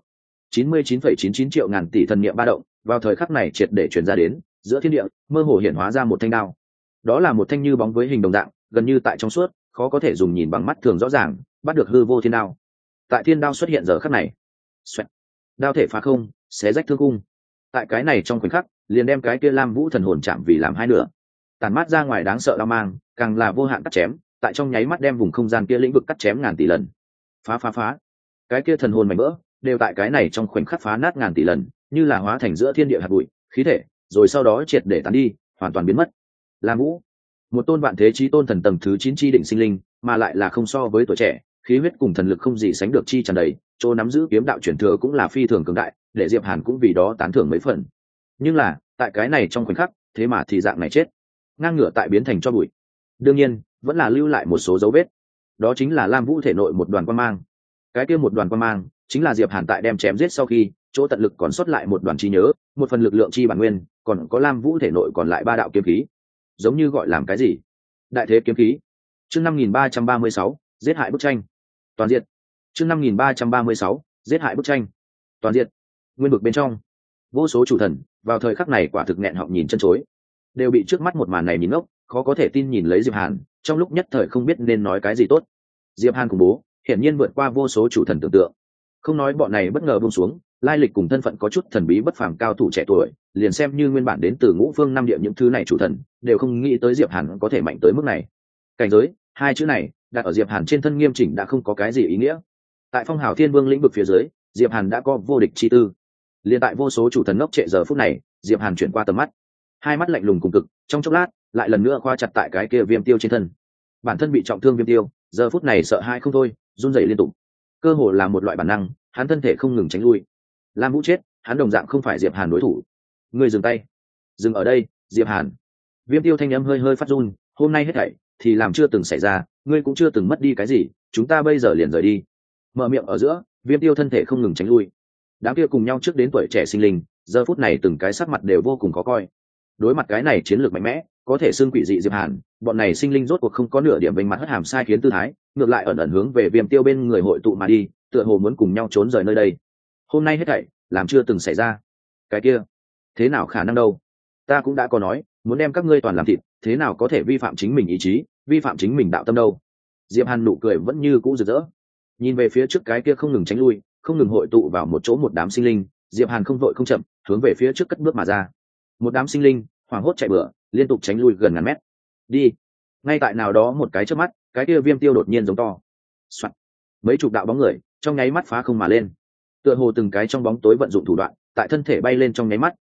99,99 triệu ngàn tỷ thần niệm ba động, vào thời khắc này triệt để truyền ra đến, giữa thiên địa, mơ hồ hiện hóa ra một thanh đao. Đó là một thanh như bóng với hình đồng dạng, gần như tại trong suốt, khó có thể dùng nhìn bằng mắt thường rõ ràng, bắt được hư vô thiên đao. Tại thiên đao xuất hiện giờ khắc này, xoẹt, đao thể phá không, xé rách thương cung. Tại cái này trong khoảnh khắc, liền đem cái kia Lam Vũ thần hồn chạm vì làm hai nửa. Tàn mát ra ngoài đáng sợ đao mang, càng là vô hạn cắt chém, tại trong nháy mắt đem vùng không gian kia lĩnh vực cắt chém ngàn tỷ lần. Phá. Cái kia thần hồn mảnh vỡ, đều tại cái này trong khoảnh khắc phá nát ngàn tỷ lần, như là hóa thành giữa thiên địa hạt bụi, khí thể, rồi sau đó triệt để tán đi, hoàn toàn biến mất. Lam Vũ, một tôn vạn thế chí tôn thần tầng thứ 9 chi định sinh linh, mà lại là không so với tuổi trẻ, khí huyết cùng thần lực không gì sánh được chi tràn đầy, chỗ nắm giữ kiếm đạo truyền thừa cũng là phi thường cường đại, để Diệp Hàn cũng vì đó tán thưởng mấy phần. Nhưng là, tại cái này trong khoảnh khắc, thế mà thì dạng này chết, ngang ngửa tại biến thành cho bụi. Đương nhiên, vẫn là lưu lại một số dấu vết. Đó chính là Lam Vũ thể nội một đoàn quang mang. Cái kia một đoàn quang mang, chính là Diệp Hàn tại đem chém giết sau khi, chỗ tận lực còn sót lại một đoàn trí nhớ, một phần lực lượng chi bản nguyên, còn có Lam Vũ thể nội còn lại ba đạo kiếm khí. Giống như gọi làm cái gì? Đại thế kiếm khí. Chương 5336, giết hại bức tranh. Toàn diện. Chương 5336, giết hại bức tranh. Toàn diện. Nguyên vực bên trong, vô số chủ thần, vào thời khắc này quả thực nghẹn họng nhìn chân chối, đều bị trước mắt một màn này nhìn ngốc, khó có thể tin nhìn lấy Diệp Hàn, trong lúc nhất thời không biết nên nói cái gì tốt. Diệp Hàn khủng bố, hiển nhiên vượt qua vô số chủ thần tưởng tượng. Không nói bọn này bất ngờ buông xuống, lai lịch cùng thân phận có chút thần bí bất phàm cao thủ trẻ tuổi, liền xem như nguyên bản đến từ ngũ phương năm địa những thứ này chủ thần, đều không nghĩ tới Diệp Hàn có thể mạnh tới mức này. Cảnh giới, hai chữ này, đặt ở Diệp Hàn trên thân nghiêm chỉnh đã không có cái gì ý nghĩa. Tại Phong Hào Thiên Vương lĩnh vực phía dưới, Diệp Hàn đã có vô địch chi tư. Liên tại vô số chủ thần ngốc trệ giờ phút này, Diệp Hàn chuyển qua tầm mắt, hai mắt lạnh lùng cùng cực, trong chốc lát, lại lần nữa khoa chặt tại cái kia Viêm Tiêu trên thân. Bản thân bị trọng thương Viêm Tiêu, giờ phút này sợ hãi không thôi, run rẩy liên tục. Cơ hồ là một loại bản năng, hắn thân thể không ngừng tránh lui. Lam Vũ chết, hắn đồng dạng không phải Diệp Hàn đối thủ. Ngươi dừng tay. Dừng ở đây, Diệp Hàn. Viêm Tiêu thanh âm hơi hơi phát run, hôm nay hết thảy thì làm chưa từng xảy ra, ngươi cũng chưa từng mất đi cái gì, chúng ta bây giờ liền rời đi. Mở miệng ở giữa, Viêm Tiêu thân thể không ngừng tránh lui. Đám kia cùng nhau trước đến tuổi trẻ sinh linh, giờ phút này từng cái sắc mặt đều vô cùng khó coi. Đối mặt cái này chiến lược mạnh mẽ, có thể xưng quỷ dị Diệp Hàn, bọn này sinh linh rốt cuộc không có nửa điểm vênh mặt hất hàm sai khiến tư thái, ngược lại ẩn ẩn hướng về Viêm Tiêu bên người hội tụ mà đi, tựa hồ muốn cùng nhau trốn rời nơi đây. Hôm nay hết thảy làm chưa từng xảy ra. Cái kia, thế nào khả năng đâu? Ta cũng đã có nói, muốn đem các ngươi toàn làm thịt, thế nào có thể vi phạm chính mình ý chí, vi phạm chính mình đạo tâm đâu? Diệp Hàn nụ cười vẫn như cũ rực rỡ. Nhìn về phía trước cái kia không ngừng tránh lui, không ngừng hội tụ vào một chỗ một đám sinh linh, Diệp Hàn không vội không chậm, hướng về phía trước cất bước mà ra. Một đám sinh linh hoảng hốt chạy bừa, liên tục tránh lui gần ngàn mét. Đi. Ngay tại nào đó một cái chớp mắt, cái kia Viêm Tiêu đột nhiên giống to. Soạn. Mấy chục đạo bóng người trong nháy mắt phá không mà lên. Tựa hồ từng cái trong bóng tối vận dụng thủ đoạn, tại thân thể bay lên trong nháy mắt,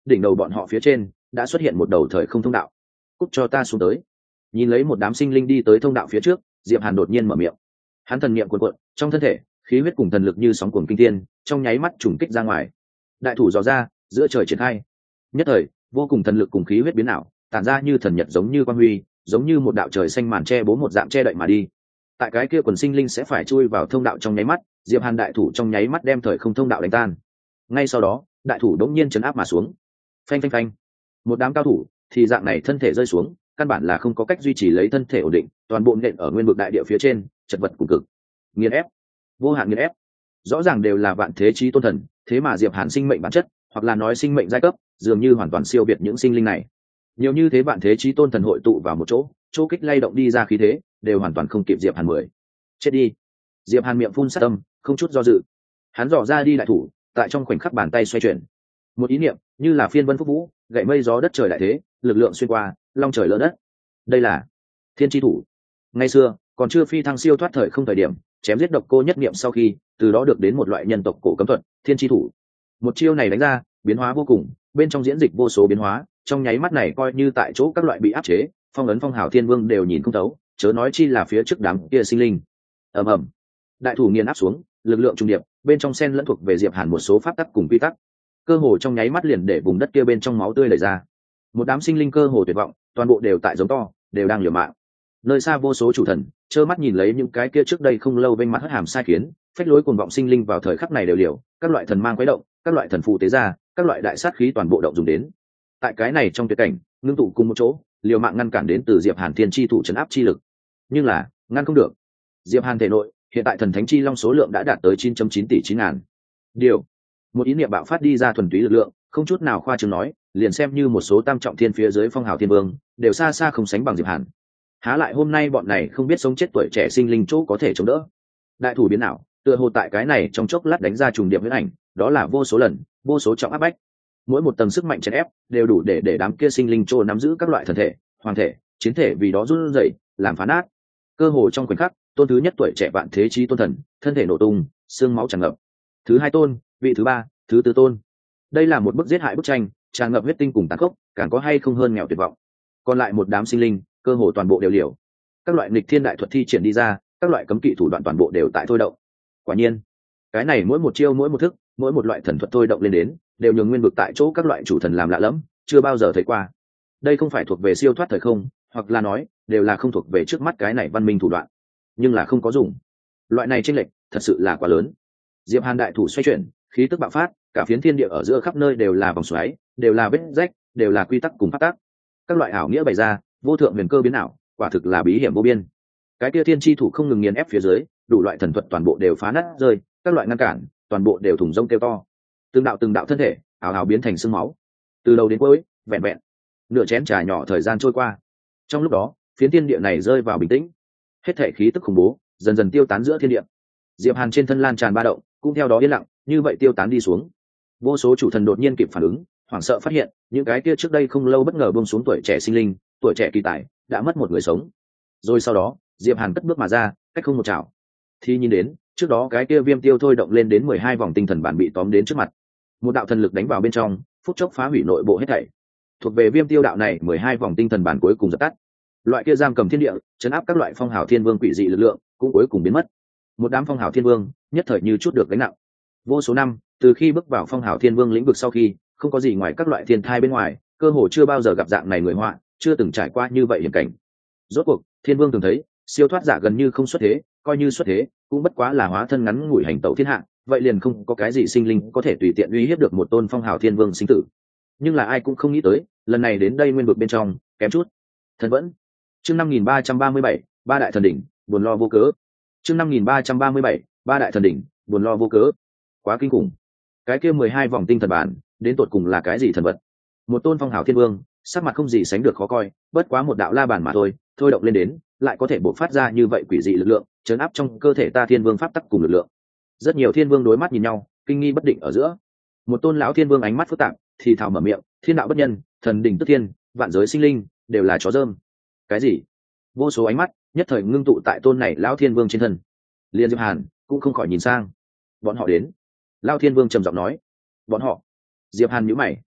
đỉnh đầu bọn họ phía trên đã xuất hiện một đầu thời không thông đạo. Cút cho ta xuống tới. Nhìn lấy một đám sinh linh đi tới thông đạo phía trước, Diệp Hàn đột nhiên mở miệng. Hắn thần niệm cuồn cuộn, trong thân thể khí huyết cùng thần lực như sóng cuồng kinh thiên, trong nháy mắt trùng kích ra ngoài. Đại thủ dò ra, giữa trời triển khai. Nhất thời, vô cùng thần lực cùng khí huyết biến ảo, tản ra như thần nhật giống như quang huy, giống như một đạo trời xanh màn che bố một dạng che đậy mà đi. Tại cái kia quần sinh linh sẽ phải chui vào thông đạo trong nháy mắt, Diệp Hàn đại thủ trong nháy mắt đem thời không thông đạo đánh tan. Ngay sau đó, đại thủ đống nhiên chấn áp mà xuống. Phanh phanh phanh. Một đám cao thủ thì dạng này thân thể rơi xuống, căn bản là không có cách duy trì lấy thân thể ổn định, toàn bộ nện ở nguyên vực đại địa phía trên, chật vật cùng cực. Nghiền ép, vô hạn nghiền ép. Rõ ràng đều là vạn thế chí tôn thần, thế mà Diệp Hàn sinh mệnh bản chất, hoặc là nói sinh mệnh giai cấp, dường như hoàn toàn siêu việt những sinh linh này. Nhiều như thế vạn thế chí tôn thần hội tụ vào một chỗ, chỗ kích lay động đi ra khí thế, đều hoàn toàn không kịp Diệp Hàn mười. Chết đi. Diệp Hàn miệng phun sát tâm, không chút do dự. Hắn dò ra đi đại thủ, tại trong khoảnh khắc bàn tay xoay chuyển. Một ý niệm, như là phiên vân phúc vũ, gậy mây gió đất trời đại thế, lực lượng xuyên qua, long trời lỡ đất. Đây là Thiên chi thủ. Ngày xưa, còn chưa phi thăng siêu thoát thời không thời điểm, chém giết độc cô nhất niệm sau khi, từ đó được đến một loại nhân tộc cổ cấm thuật, Thiên chi thủ. Một chiêu này đánh ra, biến hóa vô cùng, bên trong diễn dịch vô số biến hóa, trong nháy mắt này coi như tại chỗ các loại bị áp chế, phong ấn phong hào thiên vương đều nhìn không thấu, chớ nói chi là phía trước đám kia sinh linh. Ầm ầm. Đại thủ nghiền áp xuống, lực lượng trung điệp, bên trong xen lẫn thuộc về Diệp Hàn một số pháp tắc cùng quy tắc. Cơ hồ trong nháy mắt liền để vùng đất kia bên trong máu tươi lẩy ra. Một đám sinh linh cơ hồ tuyệt vọng, toàn bộ đều tại giống to, đều đang liều mạng. Nơi xa vô số chủ thần trơ mắt nhìn lấy những cái kia trước đây không lâu vênh mặt hất hàm sai khiến, phách lối cuồng vọng sinh linh vào thời khắc này đều liều, các loại thần mang quấy động, các loại thần phù tế ra, các loại đại sát khí toàn bộ động dùng đến. Tại cái này trong tuyệt cảnh, ngưng tụ cùng một chỗ, liều mạng ngăn cản đến từ Diệp Hàn thiên chi thủ trấn áp chi lực. Nhưng là, ngăn không được. Diệp Hàn thể nội, hiện tại thần thánh chi long số lượng đã đạt tới 9.9 tỷ 9 ngàn. Điều, một ý niệm bạo phát đi ra thuần túy lực lượng, không chút nào khoa trương nói, liền xem như một số tam trọng thiên phía dưới phong hào thiên vương, đều xa xa không sánh bằng Diệp Hàn. Há lại hôm nay bọn này không biết sống chết tuổi trẻ sinh linh chỗ có thể chống đỡ. Đại thủ biến ảo, tựa hồ tại cái này trong chốc lát đánh ra trùng điệp huyễn ảnh, đó là vô số lần, vô số trọng áp bách. Mỗi một tầng sức mạnh chèn ép đều đủ để đám kia sinh linh trô nắm giữ các loại thần thể, hoàng thể, chiến thể vì đó run rẩy, làm phá nát. Cơ hồ trong khoảnh khắc, tôn thứ nhất tuổi trẻ vạn thế chí tôn thần, thân thể nổ tung, xương máu tràn ngập. Thứ hai tôn, vị thứ ba, thứ tư tôn. Đây là một bức giết hại bức tranh, tràn ngập huyết tinh cùng tàn khốc, càng có hay không hơn nghèo tuyệt vọng. Còn lại một đám sinh linh, cơ hồ toàn bộ đều liều. Các loại nghịch thiên đại thuật thi triển đi ra, các loại cấm kỵ thủ đoạn toàn bộ đều tại thôi động. Quả nhiên, cái này mỗi một chiêu mỗi một thức, mỗi một loại thần thuật thôi động lên đến, đều nhường nguyên vực tại chỗ các loại chủ thần làm lạ lẫm, chưa bao giờ thấy qua. Đây không phải thuộc về siêu thoát thời không, hoặc là nói, đều là không thuộc về trước mắt cái này văn minh thủ đoạn, nhưng là không có dùng. Loại này chênh lệch, thật sự là quá lớn. Diệp Hàn đại thủ xoay chuyển, khí tức bạo phát, cả phiến thiên địa ở giữa khắp nơi đều là vòng xoáy, đều là vết rách, đều là quy tắc cùng pháp tắc. Các loại ảo nghĩa bày ra, vô thượng huyền cơ biến ảo, quả thực là bí hiểm vô biên. Cái kia thiên chi thủ không ngừng nghiền ép phía dưới, đủ loại thần thuật toàn bộ đều phá nát rơi, các loại ngăn cản, toàn bộ đều thủng rông kêu to. Từng đạo thân thể, ảo ảo biến thành xương máu. Từ đầu đến cuối, vẹn vẹn nửa chén trà nhỏ thời gian trôi qua. Trong lúc đó, phiến thiên địa này rơi vào bình tĩnh. Hết thể khí tức khủng bố dần dần tiêu tán giữa thiên địa. Diệp Hàn trên thân lan tràn ba động, cũng theo đó yên lặng, như vậy tiêu tán đi xuống. Vô số chủ thần đột nhiên kịp phản ứng, hoảng sợ phát hiện, những cái kia trước đây không lâu bất ngờ buông xuống tuổi trẻ sinh linh, tuổi trẻ kỳ tài, đã mất một người sống. Rồi sau đó, Diệp Hàn cất bước mà ra, cách không một chảo. Thì nhìn đến, trước đó cái kia viêm tiêu thôi động lên đến 12 vòng tinh thần bản bị tóm đến trước mặt. Một đạo thần lực đánh vào bên trong, phút chốc phá hủy nội bộ hết thảy. Thuộc về viêm tiêu đạo này 12 vòng tinh thần bản cuối cùng dập tắt. Loại kia giam cầm thiên địa, trấn áp các loại phong hào thiên vương quỷ dị lực lượng, cũng cuối cùng biến mất. Một đám phong hào thiên vương, nhất thời như chút được gánh nặng. Vô số năm, từ khi bước vào phong hào thiên vương lĩnh vực sau khi, không có gì ngoài các loại thiên thai bên ngoài, cơ hồ chưa bao giờ gặp dạng này người họa, chưa từng trải qua như vậy hiểm cảnh. Rốt cuộc, thiên vương từng thấy, siêu thoát giả gần như không xuất thế, coi như xuất thế, cũng bất quá là hóa thân ngắn ngủi hành tẩu thiên hạ, vậy liền không có cái gì sinh linh có thể tùy tiện uy hiếp được một tôn phong hào thiên vương sinh tử. Nhưng là ai cũng không nghĩ tới, lần này đến đây nguyên vực bên trong, kém chút. Thần vẫn. Chương 5337, ba đại thần đỉnh, buồn lo vô cớ. Chương 5337, ba đại thần đỉnh, buồn lo vô cớ. Quá kinh khủng. Cái kia 12 vòng tinh thần bản, đến tột cùng là cái gì thần vật? Một tôn phong hào thiên vương, sắc mặt không gì sánh được khó coi, bất quá một đạo la bàn mà thôi, thôi động lên đến, lại có thể bộc phát ra như vậy quỷ dị lực lượng, trấn áp trong cơ thể ta thiên vương pháp tắc cùng lực lượng. Rất nhiều thiên vương đối mắt nhìn nhau, kinh nghi bất định ở giữa. Một tôn lão thiên vương ánh mắt phức tạp, thì thào mở miệng, thiên đạo bất nhân, thần đỉnh tức thiên, vạn giới sinh linh đều là chó dơm. Cái gì? Vô số ánh mắt nhất thời ngưng tụ tại tôn này lão thiên vương trên thân. Liên Diệp Hàn cũng không khỏi nhìn sang. Bọn họ đến. Lão thiên vương trầm giọng nói. Bọn họ. Diệp Hàn nhíu mày.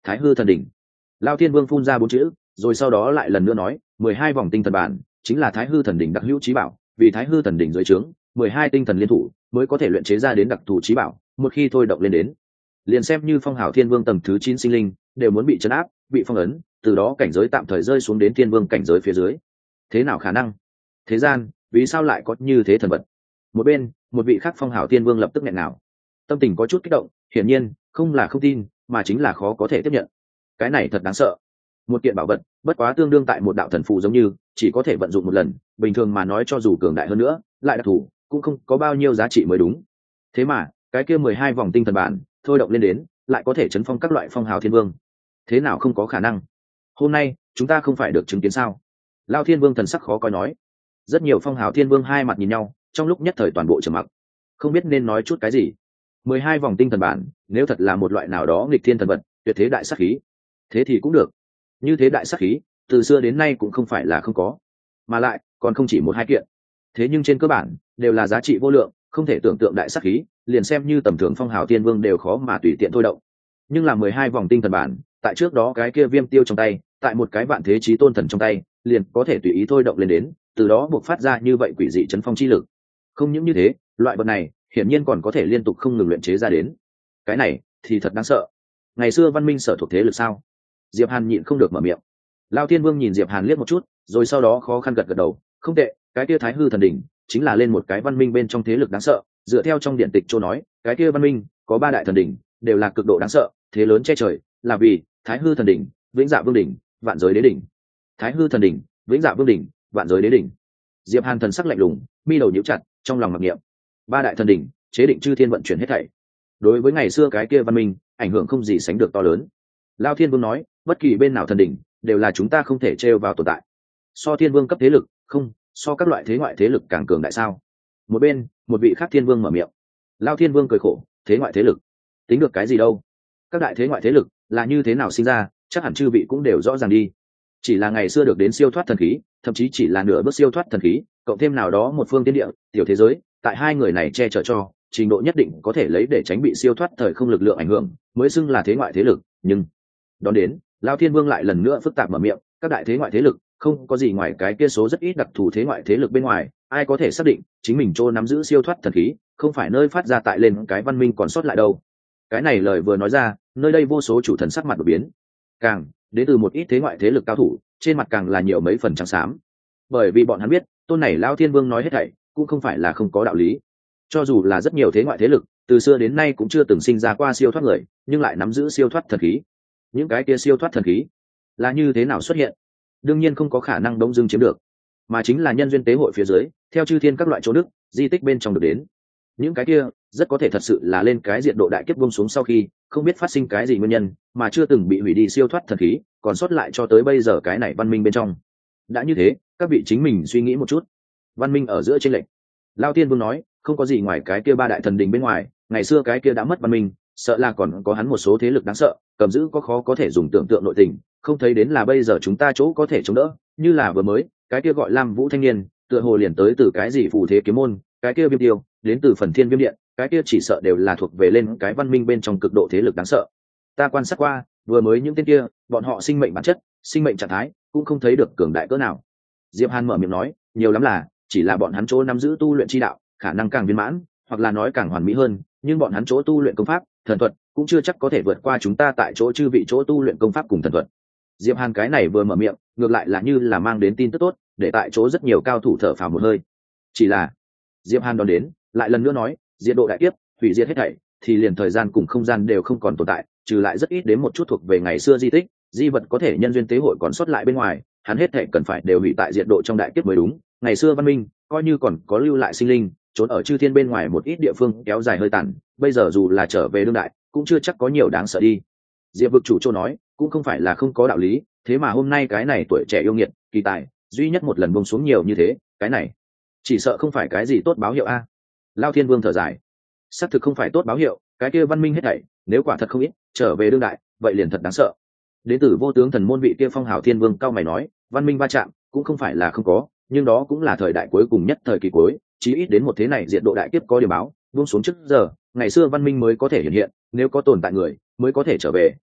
Thái hư thần đỉnh. Lao thiên vương phun ra 4 chữ, rồi sau đó lại lần nữa nói 12 vòng tinh thần bản chính là thái hư thần đỉnh đặc hữu trí bảo, vì thái hư thần đỉnh dưới trướng 12 tinh thần liên thủ mới có thể luyện chế ra đến đặc thù trí bảo, một khi thôi động lên đến, liền xem như phong hào thiên vương tầng thứ 9 sinh linh đều muốn bị trấn áp, bị phong ấn, từ đó cảnh giới tạm thời rơi xuống đến thiên vương cảnh giới phía dưới. Thế nào khả năng? Thế gian vì sao lại có như thế thần vật? Một bên, một vị khác phong hào thiên vương lập tức nghẹn nào, tâm tình có chút kích động, hiển nhiên không là không tin, mà chính là khó có thể tiếp nhận. Cái này thật đáng sợ. Một kiện bảo vật bất quá tương đương tại một đạo thần phù, giống như chỉ có thể vận dụng một lần, bình thường mà nói cho dù cường đại hơn nữa lại đặc thù cũng không có bao nhiêu giá trị mới đúng. Thế mà cái kia 12 vòng tinh thần bản thôi động lên đến lại có thể chấn phong các loại phong hào thiên vương. Thế nào không có khả năng? Hôm nay chúng ta không phải được chứng kiến sao? Lao thiên vương thần sắc khó coi nói. Rất nhiều phong hào thiên vương hai mặt nhìn nhau, trong lúc nhất thời toàn bộ trầm mặc, không biết nên nói chút cái gì. 12 vòng tinh thần bản nếu thật là một loại nào đó nghịch thiên thần vật, tuyệt thế đại sát khí, thế thì cũng được. Như thế đại sát khí từ xưa đến nay cũng không phải là không có, mà lại còn không chỉ một hai kiện. Thế nhưng trên cơ bản đều là giá trị vô lượng, không thể tưởng tượng đại sát khí, liền xem như tầm thường phong hào tiên vương đều khó mà tùy tiện thôi động. Nhưng là 12 vòng tinh thần bản, tại trước đó cái kia viêm tiêu trong tay, tại một cái vạn thế chí tôn thần trong tay, liền có thể tùy ý thôi động lên đến, từ đó buộc phát ra như vậy quỷ dị chấn phong chi lực. Không những như thế, loại vật này hiển nhiên còn có thể liên tục không ngừng luyện chế ra đến. Cái này thì thật đáng sợ. Ngày xưa văn minh sở thuộc thế lực sao? Diệp Hàn nhịn không được mở miệng. Lao Thiên Vương nhìn Diệp Hàn liếc một chút, rồi sau đó khó khăn gật gật đầu, không tệ, cái kia Thái hư thần đỉnh chính là lên một cái văn minh bên trong thế lực đáng sợ. Dựa theo trong điện tịch chỗ nói, cái kia văn minh có 3 đại thần đỉnh, đều là cực độ đáng sợ, thế lớn che trời, là vì Thái hư thần đỉnh, vĩnh dạ vương đỉnh, vạn giới đế đỉnh. Thái hư thần đỉnh, vĩnh dạ vương đỉnh, vạn giới đế đỉnh. Diệp Hàn thần sắc lạnh lùng, mi đầu nhíu chặt, trong lòng mặc niệm. 3 đại thần đỉnh chế định chư thiên vận chuyển hết thảy, đối với ngày xưa cái kia văn minh ảnh hưởng không gì sánh được to lớn. Lao Thiên Vương nói, bất kỳ bên nào thần đỉnh đều là chúng ta không thể trêu vào tồn tại. So thiên vương cấp thế lực, không, so các loại thế ngoại thế lực càng cường đại sao? Một bên, một vị khác thiên vương mở miệng. Lao Thiên Vương cười khổ, thế ngoại thế lực tính được cái gì đâu? Các đại thế ngoại thế lực là như thế nào sinh ra, chắc hẳn chư vị cũng đều rõ ràng đi. Chỉ là ngày xưa được đến siêu thoát thần khí, thậm chí chỉ là nửa bước siêu thoát thần khí, cộng thêm nào đó một phương thiên địa, tiểu thế giới, tại hai người này che chở cho, trình độ nhất định có thể lấy để tránh bị siêu thoát thời không lực lượng ảnh hưởng, mới xưng là thế ngoại thế lực. Nhưng đón đến, Lao Thiên Vương lại lần nữa phức tạp mở miệng, các đại thế ngoại thế lực không có gì ngoài cái kia số rất ít đặc thù thế ngoại thế lực bên ngoài, ai có thể xác định chính mình chỗ nắm giữ siêu thoát thần khí không phải nơi phát ra tại lên cái văn minh còn sót lại đâu. Cái này lời vừa nói ra, nơi đây vô số chủ thần sắc mặt đột biến, càng đến từ một ít thế ngoại thế lực cao thủ, trên mặt càng là nhiều mấy phần trắng xám, bởi vì bọn hắn biết tôn này Lao Thiên Vương nói hết thảy cũng không phải là không có đạo lý. Cho dù là rất nhiều thế ngoại thế lực từ xưa đến nay cũng chưa từng sinh ra qua siêu thoát người, nhưng lại nắm giữ siêu thoát thần khí. Những cái kia siêu thoát thần khí là như thế nào xuất hiện? Đương nhiên không có khả năng đông dương chiếm được, mà chính là nhân duyên tế hội phía dưới, theo chư thiên các loại chỗ đức di tích bên trong được đến. Những cái kia rất có thể thật sự là lên cái diện độ đại kiếp buông xuống sau khi không biết phát sinh cái gì nguyên nhân mà chưa từng bị hủy đi siêu thoát thần khí, còn sót lại cho tới bây giờ cái này văn minh bên trong. Đã như thế, các vị chính mình suy nghĩ một chút, văn minh ở giữa trên lệnh. Lao Tiên Vương nói, không có gì ngoài cái kia 3 đại thần đình bên ngoài, ngày xưa cái kia đã mất văn minh, sợ là còn có hắn một số thế lực đáng sợ, cầm giữ có khó có thể dùng tưởng tượng nội tình, không thấy đến là bây giờ chúng ta chỗ có thể chống đỡ. Như là vừa mới cái kia gọi Lam Vũ thanh niên, tựa hồ liền tới từ cái gì phù thế kiếm môn, cái kia viêm tiêu đến từ phần thiên viêm điện, cái kia chỉ sợ đều là thuộc về lên cái văn minh bên trong cực độ thế lực đáng sợ. Ta quan sát qua vừa mới những tên kia, bọn họ sinh mệnh bản chất, sinh mệnh trạng thái cũng không thấy được cường đại cỡ nào. Diệp Hàn mở miệng nói, nhiều lắm là chỉ là bọn hắn chỗ nắm giữ tu luyện chi đạo khả năng càng viên mãn, hoặc là nói càng hoàn mỹ hơn, nhưng bọn hắn chỗ tu luyện công pháp, thần thuật cũng chưa chắc có thể vượt qua chúng ta tại chỗ chư vị chỗ tu luyện công pháp cùng thần thuật. Diệp Hàn cái này vừa mở miệng, ngược lại là như là mang đến tin tức tốt, để tại chỗ rất nhiều cao thủ thở phào một hơi. Chỉ là Diệp Hàn đón đến, lại lần nữa nói, diệt độ đại kiếp, hủy diệt hết thảy, thì liền thời gian cùng không gian đều không còn tồn tại, trừ lại rất ít đến một chút thuộc về ngày xưa di tích, di vật có thể nhân duyên tế hội còn sót lại bên ngoài, hắn hết thảy cần phải đều hủy tại diệt độ trong đại kiếp mới đúng. Ngày xưa văn minh, coi như còn có lưu lại sinh linh, trốn ở chư thiên bên ngoài một ít địa phương kéo dài hơi tàn, bây giờ dù là trở về đương đại, cũng chưa chắc có nhiều đáng sợ đi. Diệp vực chủ châu nói, cũng không phải là không có đạo lý, thế mà hôm nay cái này tuổi trẻ yêu nghiệt, kỳ tài, duy nhất một lần buông xuống nhiều như thế, cái này chỉ sợ không phải cái gì tốt báo hiệu a. Lao Thiên Vương thở dài, xác thực không phải tốt báo hiệu, cái kia văn minh hết thảy, nếu quả thật không ít, trở về đương đại, vậy liền thật đáng sợ. Đến từ vô tướng thần môn vị kia Phong Hào Thiên Vương cao mày nói, văn minh va chạm cũng không phải là không có, nhưng đó cũng là thời đại cuối cùng nhất, thời kỳ cuối, chí ít đến một thế này diệt độ đại kiếp có điểm báo, buông xuống trước giờ, ngày xưa văn minh mới có thể hiện hiện, nếu có tồn tại người mới có thể trở về,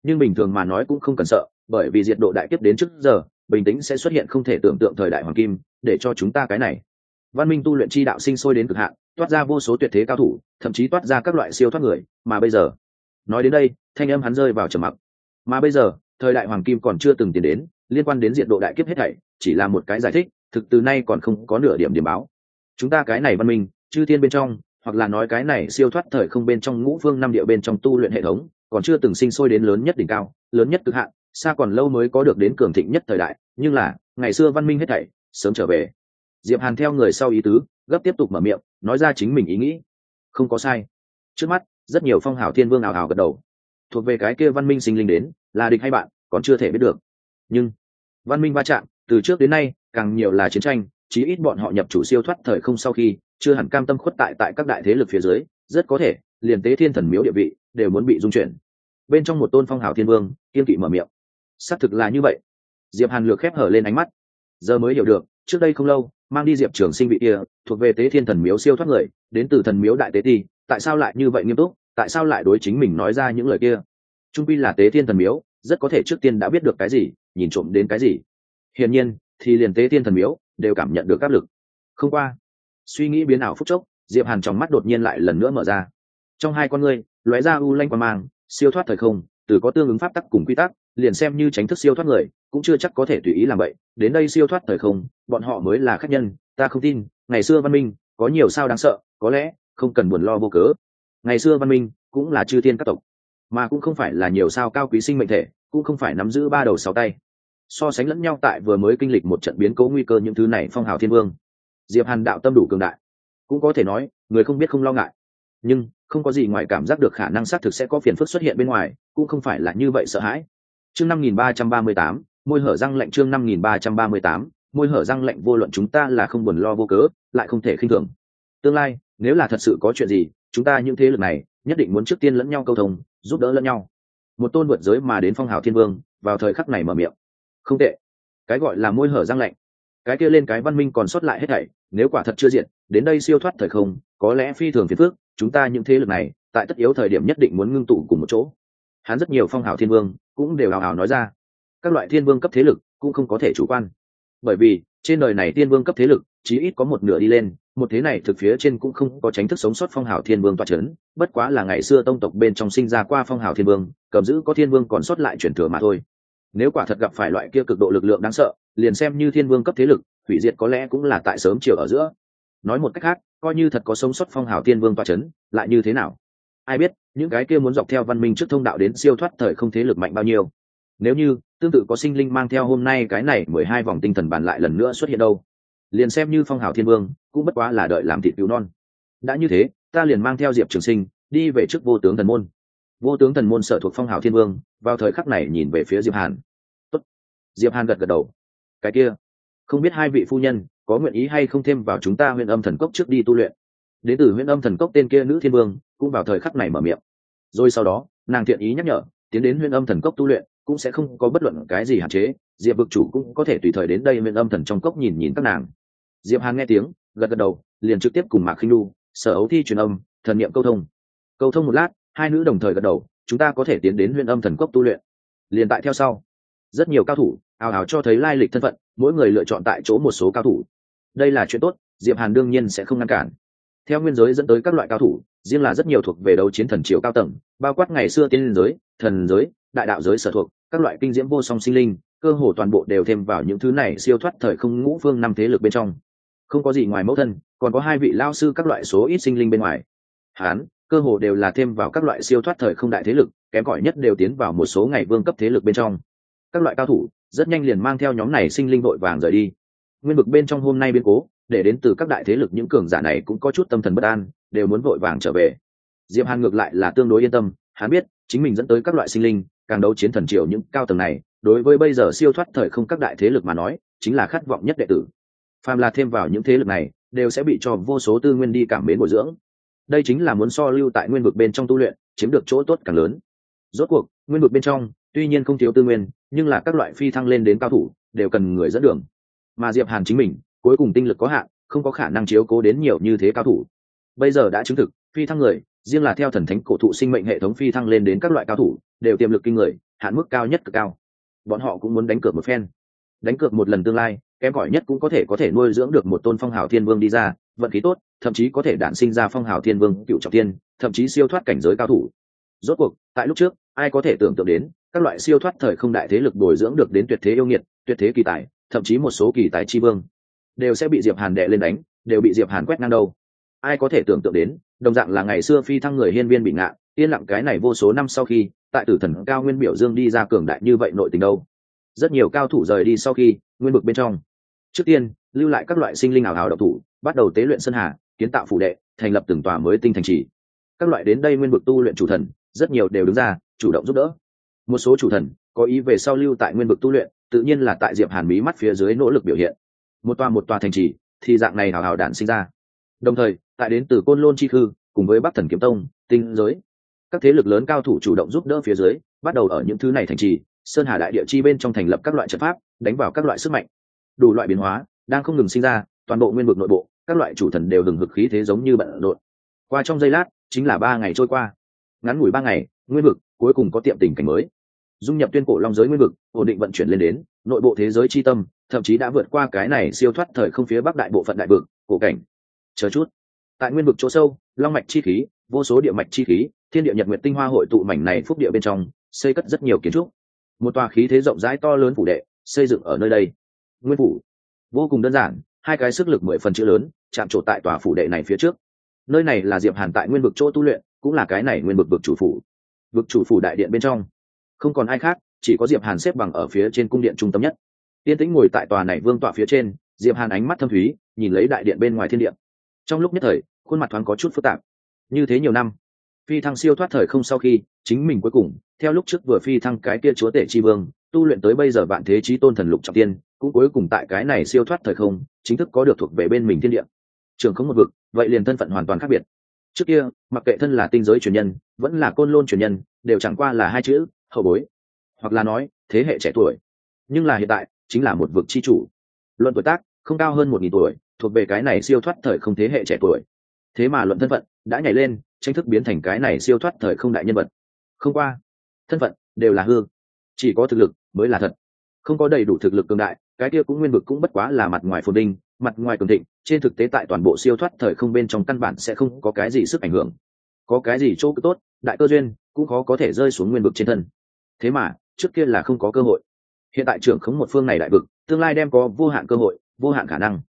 nhưng bình thường mà nói cũng không cần sợ, bởi vì diệt độ đại kiếp đến trước giờ bình tĩnh sẽ xuất hiện không thể tưởng tượng thời đại hoàng kim, để cho chúng ta cái này văn minh tu luyện chi đạo sinh sôi đến cực hạn, toát ra vô số tuyệt thế cao thủ, thậm chí toát ra các loại siêu thoát người. Mà bây giờ, nói đến đây thanh âm hắn rơi vào trầm mặc. Mà bây giờ thời đại hoàng kim còn chưa từng tiến đến, liên quan đến diệt độ đại kiếp hết thảy chỉ là một cái giải thích, thực từ nay còn không có nửa điểm điểm báo. Chúng ta cái này văn minh chư thiên bên trong, hoặc là nói cái này siêu thoát thời không bên trong ngũ phương năm địa bên trong tu luyện hệ thống, còn chưa từng sinh sôi đến lớn nhất đỉnh cao, lớn nhất cực hạn, xa còn lâu mới có được đến cường thịnh nhất thời đại. Nhưng là ngày xưa văn minh hết thảy sớm trở về. Diệp Hàn theo người sau ý tứ gấp tiếp tục mở miệng nói ra chính mình ý nghĩ. Không có sai. Trước mắt rất nhiều phong hào thiên vương ảo ảo gật đầu. Thuộc về cái kia văn minh sinh linh đến, là địch hay bạn còn chưa thể biết được, nhưng văn minh va chạm từ trước đến nay càng nhiều là chiến tranh, chí ít bọn họ nhập chủ siêu thoát thời không sau khi chưa hẳn cam tâm khuất tại các đại thế lực phía dưới, rất có thể liền tế thiên thần miếu địa vị đều muốn bị dung chuyển. Bên trong một tôn phong hào thiên vương kiên kỵ mở miệng. Xác thực là như vậy. Diệp Hàn lược khép hở lên ánh mắt, giờ mới hiểu được trước đây không lâu mang đi Diệp Trường Sinh vị kia thuộc về tế thiên thần miếu siêu thoát người, đến từ thần miếu đại tế ti, tại sao lại như vậy nghiêm túc, tại sao lại đối chính mình nói ra những lời kia. Trung quy là tế thiên thần miếu, rất có thể trước tiên đã biết được cái gì, nhìn trộm đến cái gì. Hiển nhiên thì liền tế thiên thần miếu đều cảm nhận được áp lực. Không qua suy nghĩ biến ảo phút chốc, Diệp Hàn trong mắt đột nhiên lại lần nữa mở ra, trong hai con ngươi lóe ra u lanh quang mang. Siêu thoát thời không từ có tương ứng pháp tắc cùng quy tắc, liền xem như tránh thức siêu thoát người cũng chưa chắc có thể tùy ý làm vậy. Đến đây siêu thoát thời không, bọn họ mới là khách nhân. Ta không tin ngày xưa văn minh có nhiều sao đáng sợ, có lẽ không cần buồn lo vô cớ. Ngày xưa văn minh cũng là chư thiên các tộc, mà cũng không phải là nhiều sao cao quý sinh mệnh thể, cũng không phải nắm giữ ba đầu sáu tay. So sánh lẫn nhau tại vừa mới kinh lịch một trận biến cố nguy cơ những thứ này, phong hào thiên vương Diệp Hàn đạo tâm đủ cường đại, cũng có thể nói người không biết không lo ngại. Nhưng không có gì ngoài cảm giác được khả năng xác thực sẽ có phiền phức xuất hiện bên ngoài, cũng không phải là như vậy sợ hãi. Chương 5338, môi hở răng lạnh. Chương 5338, môi hở răng lạnh. Vô luận chúng ta là không buồn lo vô cớ, lại không thể khinh thường. Tương lai nếu là thật sự có chuyện gì, chúng ta những thế lực này nhất định muốn trước tiên lẫn nhau câu thông, giúp đỡ lẫn nhau. Một tôn vượt giới mà đến phong hào thiên vương vào thời khắc này mở miệng. Không tệ, cái gọi là môi hở răng lạnh, cái kia lên cái văn minh còn sót lại hết thảy, nếu quả thật chưa diện đến đây siêu thoát thời không, có lẽ phi thường phiền phức. Chúng ta những thế lực này tại tất yếu thời điểm nhất định muốn ngưng tụ cùng một chỗ. Hắn rất nhiều phong hào thiên vương cũng đều hào hào nói ra, các loại thiên vương cấp thế lực cũng không có thể chủ quan, bởi vì trên đời này thiên vương cấp thế lực chí ít có một nửa đi lên, một thế này thực phía trên cũng không có tránh thức sống sót phong hào thiên vương toa chấn. Bất quá là ngày xưa tông tộc bên trong sinh ra qua phong hào thiên vương, cầm giữ có thiên vương còn sót lại truyền thừa mà thôi. Nếu quả thật gặp phải loại kia cực độ lực lượng đáng sợ, liền xem như thiên vương cấp thế lực hủy diệt có lẽ cũng là tại sớm chiều ở giữa. Nói một cách khác, coi như thật có sống sót phong hào thiên vương toa chấn, lại như thế nào? Ai biết những cái kia muốn dọc theo văn minh trước thông đạo đến siêu thoát thời không thế lực mạnh bao nhiêu. Nếu như tương tự có sinh linh mang theo hôm nay cái này 12 vòng tinh thần bàn lại lần nữa xuất hiện đâu, liền xem như phong hào thiên vương cũng bất quá là đợi làm thịt cứu non. Đã như thế, ta liền mang theo Diệp Trường Sinh đi về trước vô tướng thần môn. Vô tướng thần môn sở thuộc phong hào thiên vương vào thời khắc này nhìn về phía Diệp Hàn. Tốt. Diệp Hàn gật gật đầu. Cái kia, không biết hai vị phu nhân có nguyện ý hay không thêm vào chúng ta Huyền Âm Thần Cốc trước đi tu luyện. Đến từ Huyền Âm Thần Cốc tên kia nữ thiên vương cũng vào thời khắc này mở miệng. Rồi sau đó nàng thiện ý nhắc nhở, tiến đến Huyền Âm Thần Cốc tu luyện cũng sẽ không có bất luận cái gì hạn chế, Diệp vực chủ cũng có thể tùy thời đến đây Huyền Âm Thần trong cốc nhìn nhìn các nàng. Diệp Hàn nghe tiếng gật gật đầu, liền trực tiếp cùng Mạc Khinh Nu, Sở Ấu Thi truyền âm, thần niệm câu thông. Câu thông một lát, hai nữ đồng thời gật đầu, chúng ta có thể tiến đến Huyền Âm Thần Cốc tu luyện. Liền tại theo sau, rất nhiều cao thủ ào ào cho thấy lai lịch thân phận, mỗi người lựa chọn tại chỗ một số cao thủ. Đây là chuyện tốt, Diệp Hàn đương nhiên sẽ không ngăn cản. Theo nguyên giới dẫn tới các loại cao thủ, riêng là rất nhiều thuộc về đấu chiến thần triều cao tầng, bao quát ngày xưa tiên giới, thần giới, đại đạo giới sở thuộc, các loại kinh diễm vô song sinh linh, cơ hồ toàn bộ đều thêm vào những thứ này siêu thoát thời không ngũ phương năm thế lực bên trong. Không có gì ngoài mẫu thân, còn có hai vị lao sư các loại số ít sinh linh bên ngoài. Hán, cơ hồ đều là thêm vào các loại siêu thoát thời không đại thế lực, kém cỏi nhất đều tiến vào một số ngày vương cấp thế lực bên trong. Các loại cao thủ rất nhanh liền mang theo nhóm này sinh linh vội vàng rời đi. Nguyên vực bên trong hôm nay biến cố, để đến từ các đại thế lực những cường giả này cũng có chút tâm thần bất an, đều muốn vội vàng trở về. Diệp Hàn ngược lại là tương đối yên tâm, hắn biết chính mình dẫn tới các loại sinh linh, càng đấu chiến thần triều những cao tầng này, đối với bây giờ siêu thoát thời không các đại thế lực mà nói, chính là khát vọng nhất đệ tử. Phàm là thêm vào những thế lực này, đều sẽ bị cho vô số tư nguyên đi cảm mến bồi dưỡng. Đây chính là muốn so lưu tại nguyên vực bên trong tu luyện, chiếm được chỗ tốt càng lớn. Rốt cuộc, nguyên vực bên trong, tuy nhiên không thiếu tư nguyên, nhưng là các loại phi thăng lên đến cao thủ, đều cần người dẫn đường. Mà Diệp Hàn chính mình, cuối cùng tinh lực có hạn, không có khả năng chiếu cố đến nhiều như thế cao thủ. Bây giờ đã chứng thực, phi thăng người, riêng là theo thần thánh cổ thụ sinh mệnh hệ thống phi thăng lên đến các loại cao thủ, đều tiềm lực kinh người, hạn mức cao nhất cực cao. Bọn họ cũng muốn đánh cược một phen, đánh cược một lần tương lai, kém cỏi nhất cũng có thể nuôi dưỡng được một tôn phong hào thiên vương đi ra, vận khí tốt thậm chí có thể đản sinh ra phong hào thiên vương, cựu trọng thiên, thậm chí siêu thoát cảnh giới cao thủ. Rốt cuộc tại lúc trước ai có thể tưởng tượng đến các loại siêu thoát thời không đại thế lực bồi dưỡng được đến tuyệt thế yêu nghiệt, tuyệt thế kỳ tài, thậm chí một số kỳ tài chi vương đều sẽ bị Diệp Hàn đè lên đánh, đều bị Diệp Hàn quét ngang đâu. Ai có thể tưởng tượng đến đồng dạng là ngày xưa phi thăng người hiên viên bị ngạn, yên lặng cái này vô số năm sau khi tại tử thần cao nguyên biểu dương đi ra cường đại như vậy nội tình đâu. Rất nhiều cao thủ rời đi sau khi nguyên vực bên trong trước tiên lưu lại các loại sinh linh ảo hào độc thủ, bắt đầu tế luyện sơn hà, kiến tạo phủ đệ, thành lập từng tòa mới tinh thành trì. Các loại đến đây nguyên vực tu luyện chủ thần rất nhiều đều đứng ra chủ động giúp đỡ. Một số chủ thần có ý về sau lưu tại nguyên vực tu luyện, tự nhiên là tại Diệp Hàn mí mắt phía dưới nỗ lực biểu hiện. Một tòa thành trì thì dạng này hào hào đản sinh ra. Đồng thời tại đến từ Côn Lôn chi khư cùng với Bắc Thần Kiếm Tông, tinh giới, các thế lực lớn cao thủ chủ động giúp đỡ phía dưới, bắt đầu ở những thứ này thành trì sơn hà đại địa chi bên trong thành lập các loại trận pháp, đánh vào các loại sức mạnh, đủ loại biến hóa đang không ngừng sinh ra. Toàn bộ nguyên vực nội bộ các loại chủ thần đều hừng hực khí thế giống như bận rộn. Qua trong giây lát chính là 3 ngày trôi qua. Ngắn ngủi 3 ngày, nguyên vực cuối cùng có tiệm tình cảnh mới, dung nhập tuyên cổ long giới nguyên vực, ổn định vận chuyển lên đến nội bộ thế giới chi tâm, thậm chí đã vượt qua cái này siêu thoát thời không phía bắc đại bộ phận đại vực cổ cảnh. Chờ chút, tại nguyên vực chỗ sâu, long mạch chi khí, vô số địa mạch chi khí, thiên địa nhật nguyệt tinh hoa hội tụ mảnh này phúc địa bên trong, xây cất rất nhiều kiến trúc. Một tòa khí thế rộng rãi to lớn phủ đệ xây dựng ở nơi đây. Nguyên phủ vô cùng đơn giản, 2 cái sức lực 10 phần chữ lớn chạm trổ tại tòa phủ đệ này phía trước. Nơi này là Diệp Hàn tại nguyên vực chỗ tu luyện, cũng là cái này nguyên vực vực chủ phủ. Vực chủ phủ đại điện bên trong không còn ai khác, chỉ có Diệp Hàn xếp bằng ở phía trên cung điện trung tâm nhất. Tiên tĩnh ngồi tại tòa này vương tọa phía trên, Diệp Hàn ánh mắt thâm thúy nhìn lấy đại điện bên ngoài thiên địa. Trong lúc nhất thời khuôn mặt thoáng có chút phức tạp. Như thế nhiều năm phi thăng siêu thoát thời không sau khi chính mình cuối cùng theo lúc trước vừa phi thăng cái kia chúa tể chi vương tu luyện tới bây giờ vạn thế chí tôn thần lục trọng tiên, cũng cuối cùng tại cái này siêu thoát thời không chính thức có được thuộc về bên mình thiên địa, trường không một vực, vậy liền thân phận hoàn toàn khác biệt. Trước kia mặc kệ thân là tinh giới truyền nhân vẫn là Côn Lôn truyền nhân, đều chẳng qua là 2 chữ hậu bối, hoặc là nói thế hệ trẻ tuổi. Nhưng là hiện tại chính là một vực chi chủ, luận tuổi tác không cao hơn 1000 tuổi, thuộc về cái này siêu thoát thời không thế hệ trẻ tuổi. Thế mà luận thân phận đã nhảy lên, tranh thức biến thành cái này siêu thoát thời không đại nhân vật. Không qua thân phận đều là hư, chỉ có thực lực mới là thật. Không có đầy đủ thực lực cường đại, cái kia cũng nguyên vực cũng bất quá là mặt ngoài phồn vinh, mặt ngoài cường thịnh, trên thực tế tại toàn bộ siêu thoát thời không bên trong căn bản sẽ không có cái gì sức ảnh hưởng. Có cái gì chỗ tốt, đại cơ duyên cũng khó có thể rơi xuống nguyên vực trên thân. Thế mà trước kia là không có cơ hội, hiện tại trưởng khống một phương này đại vực, tương lai đem có vô hạn cơ hội, vô hạn khả năng.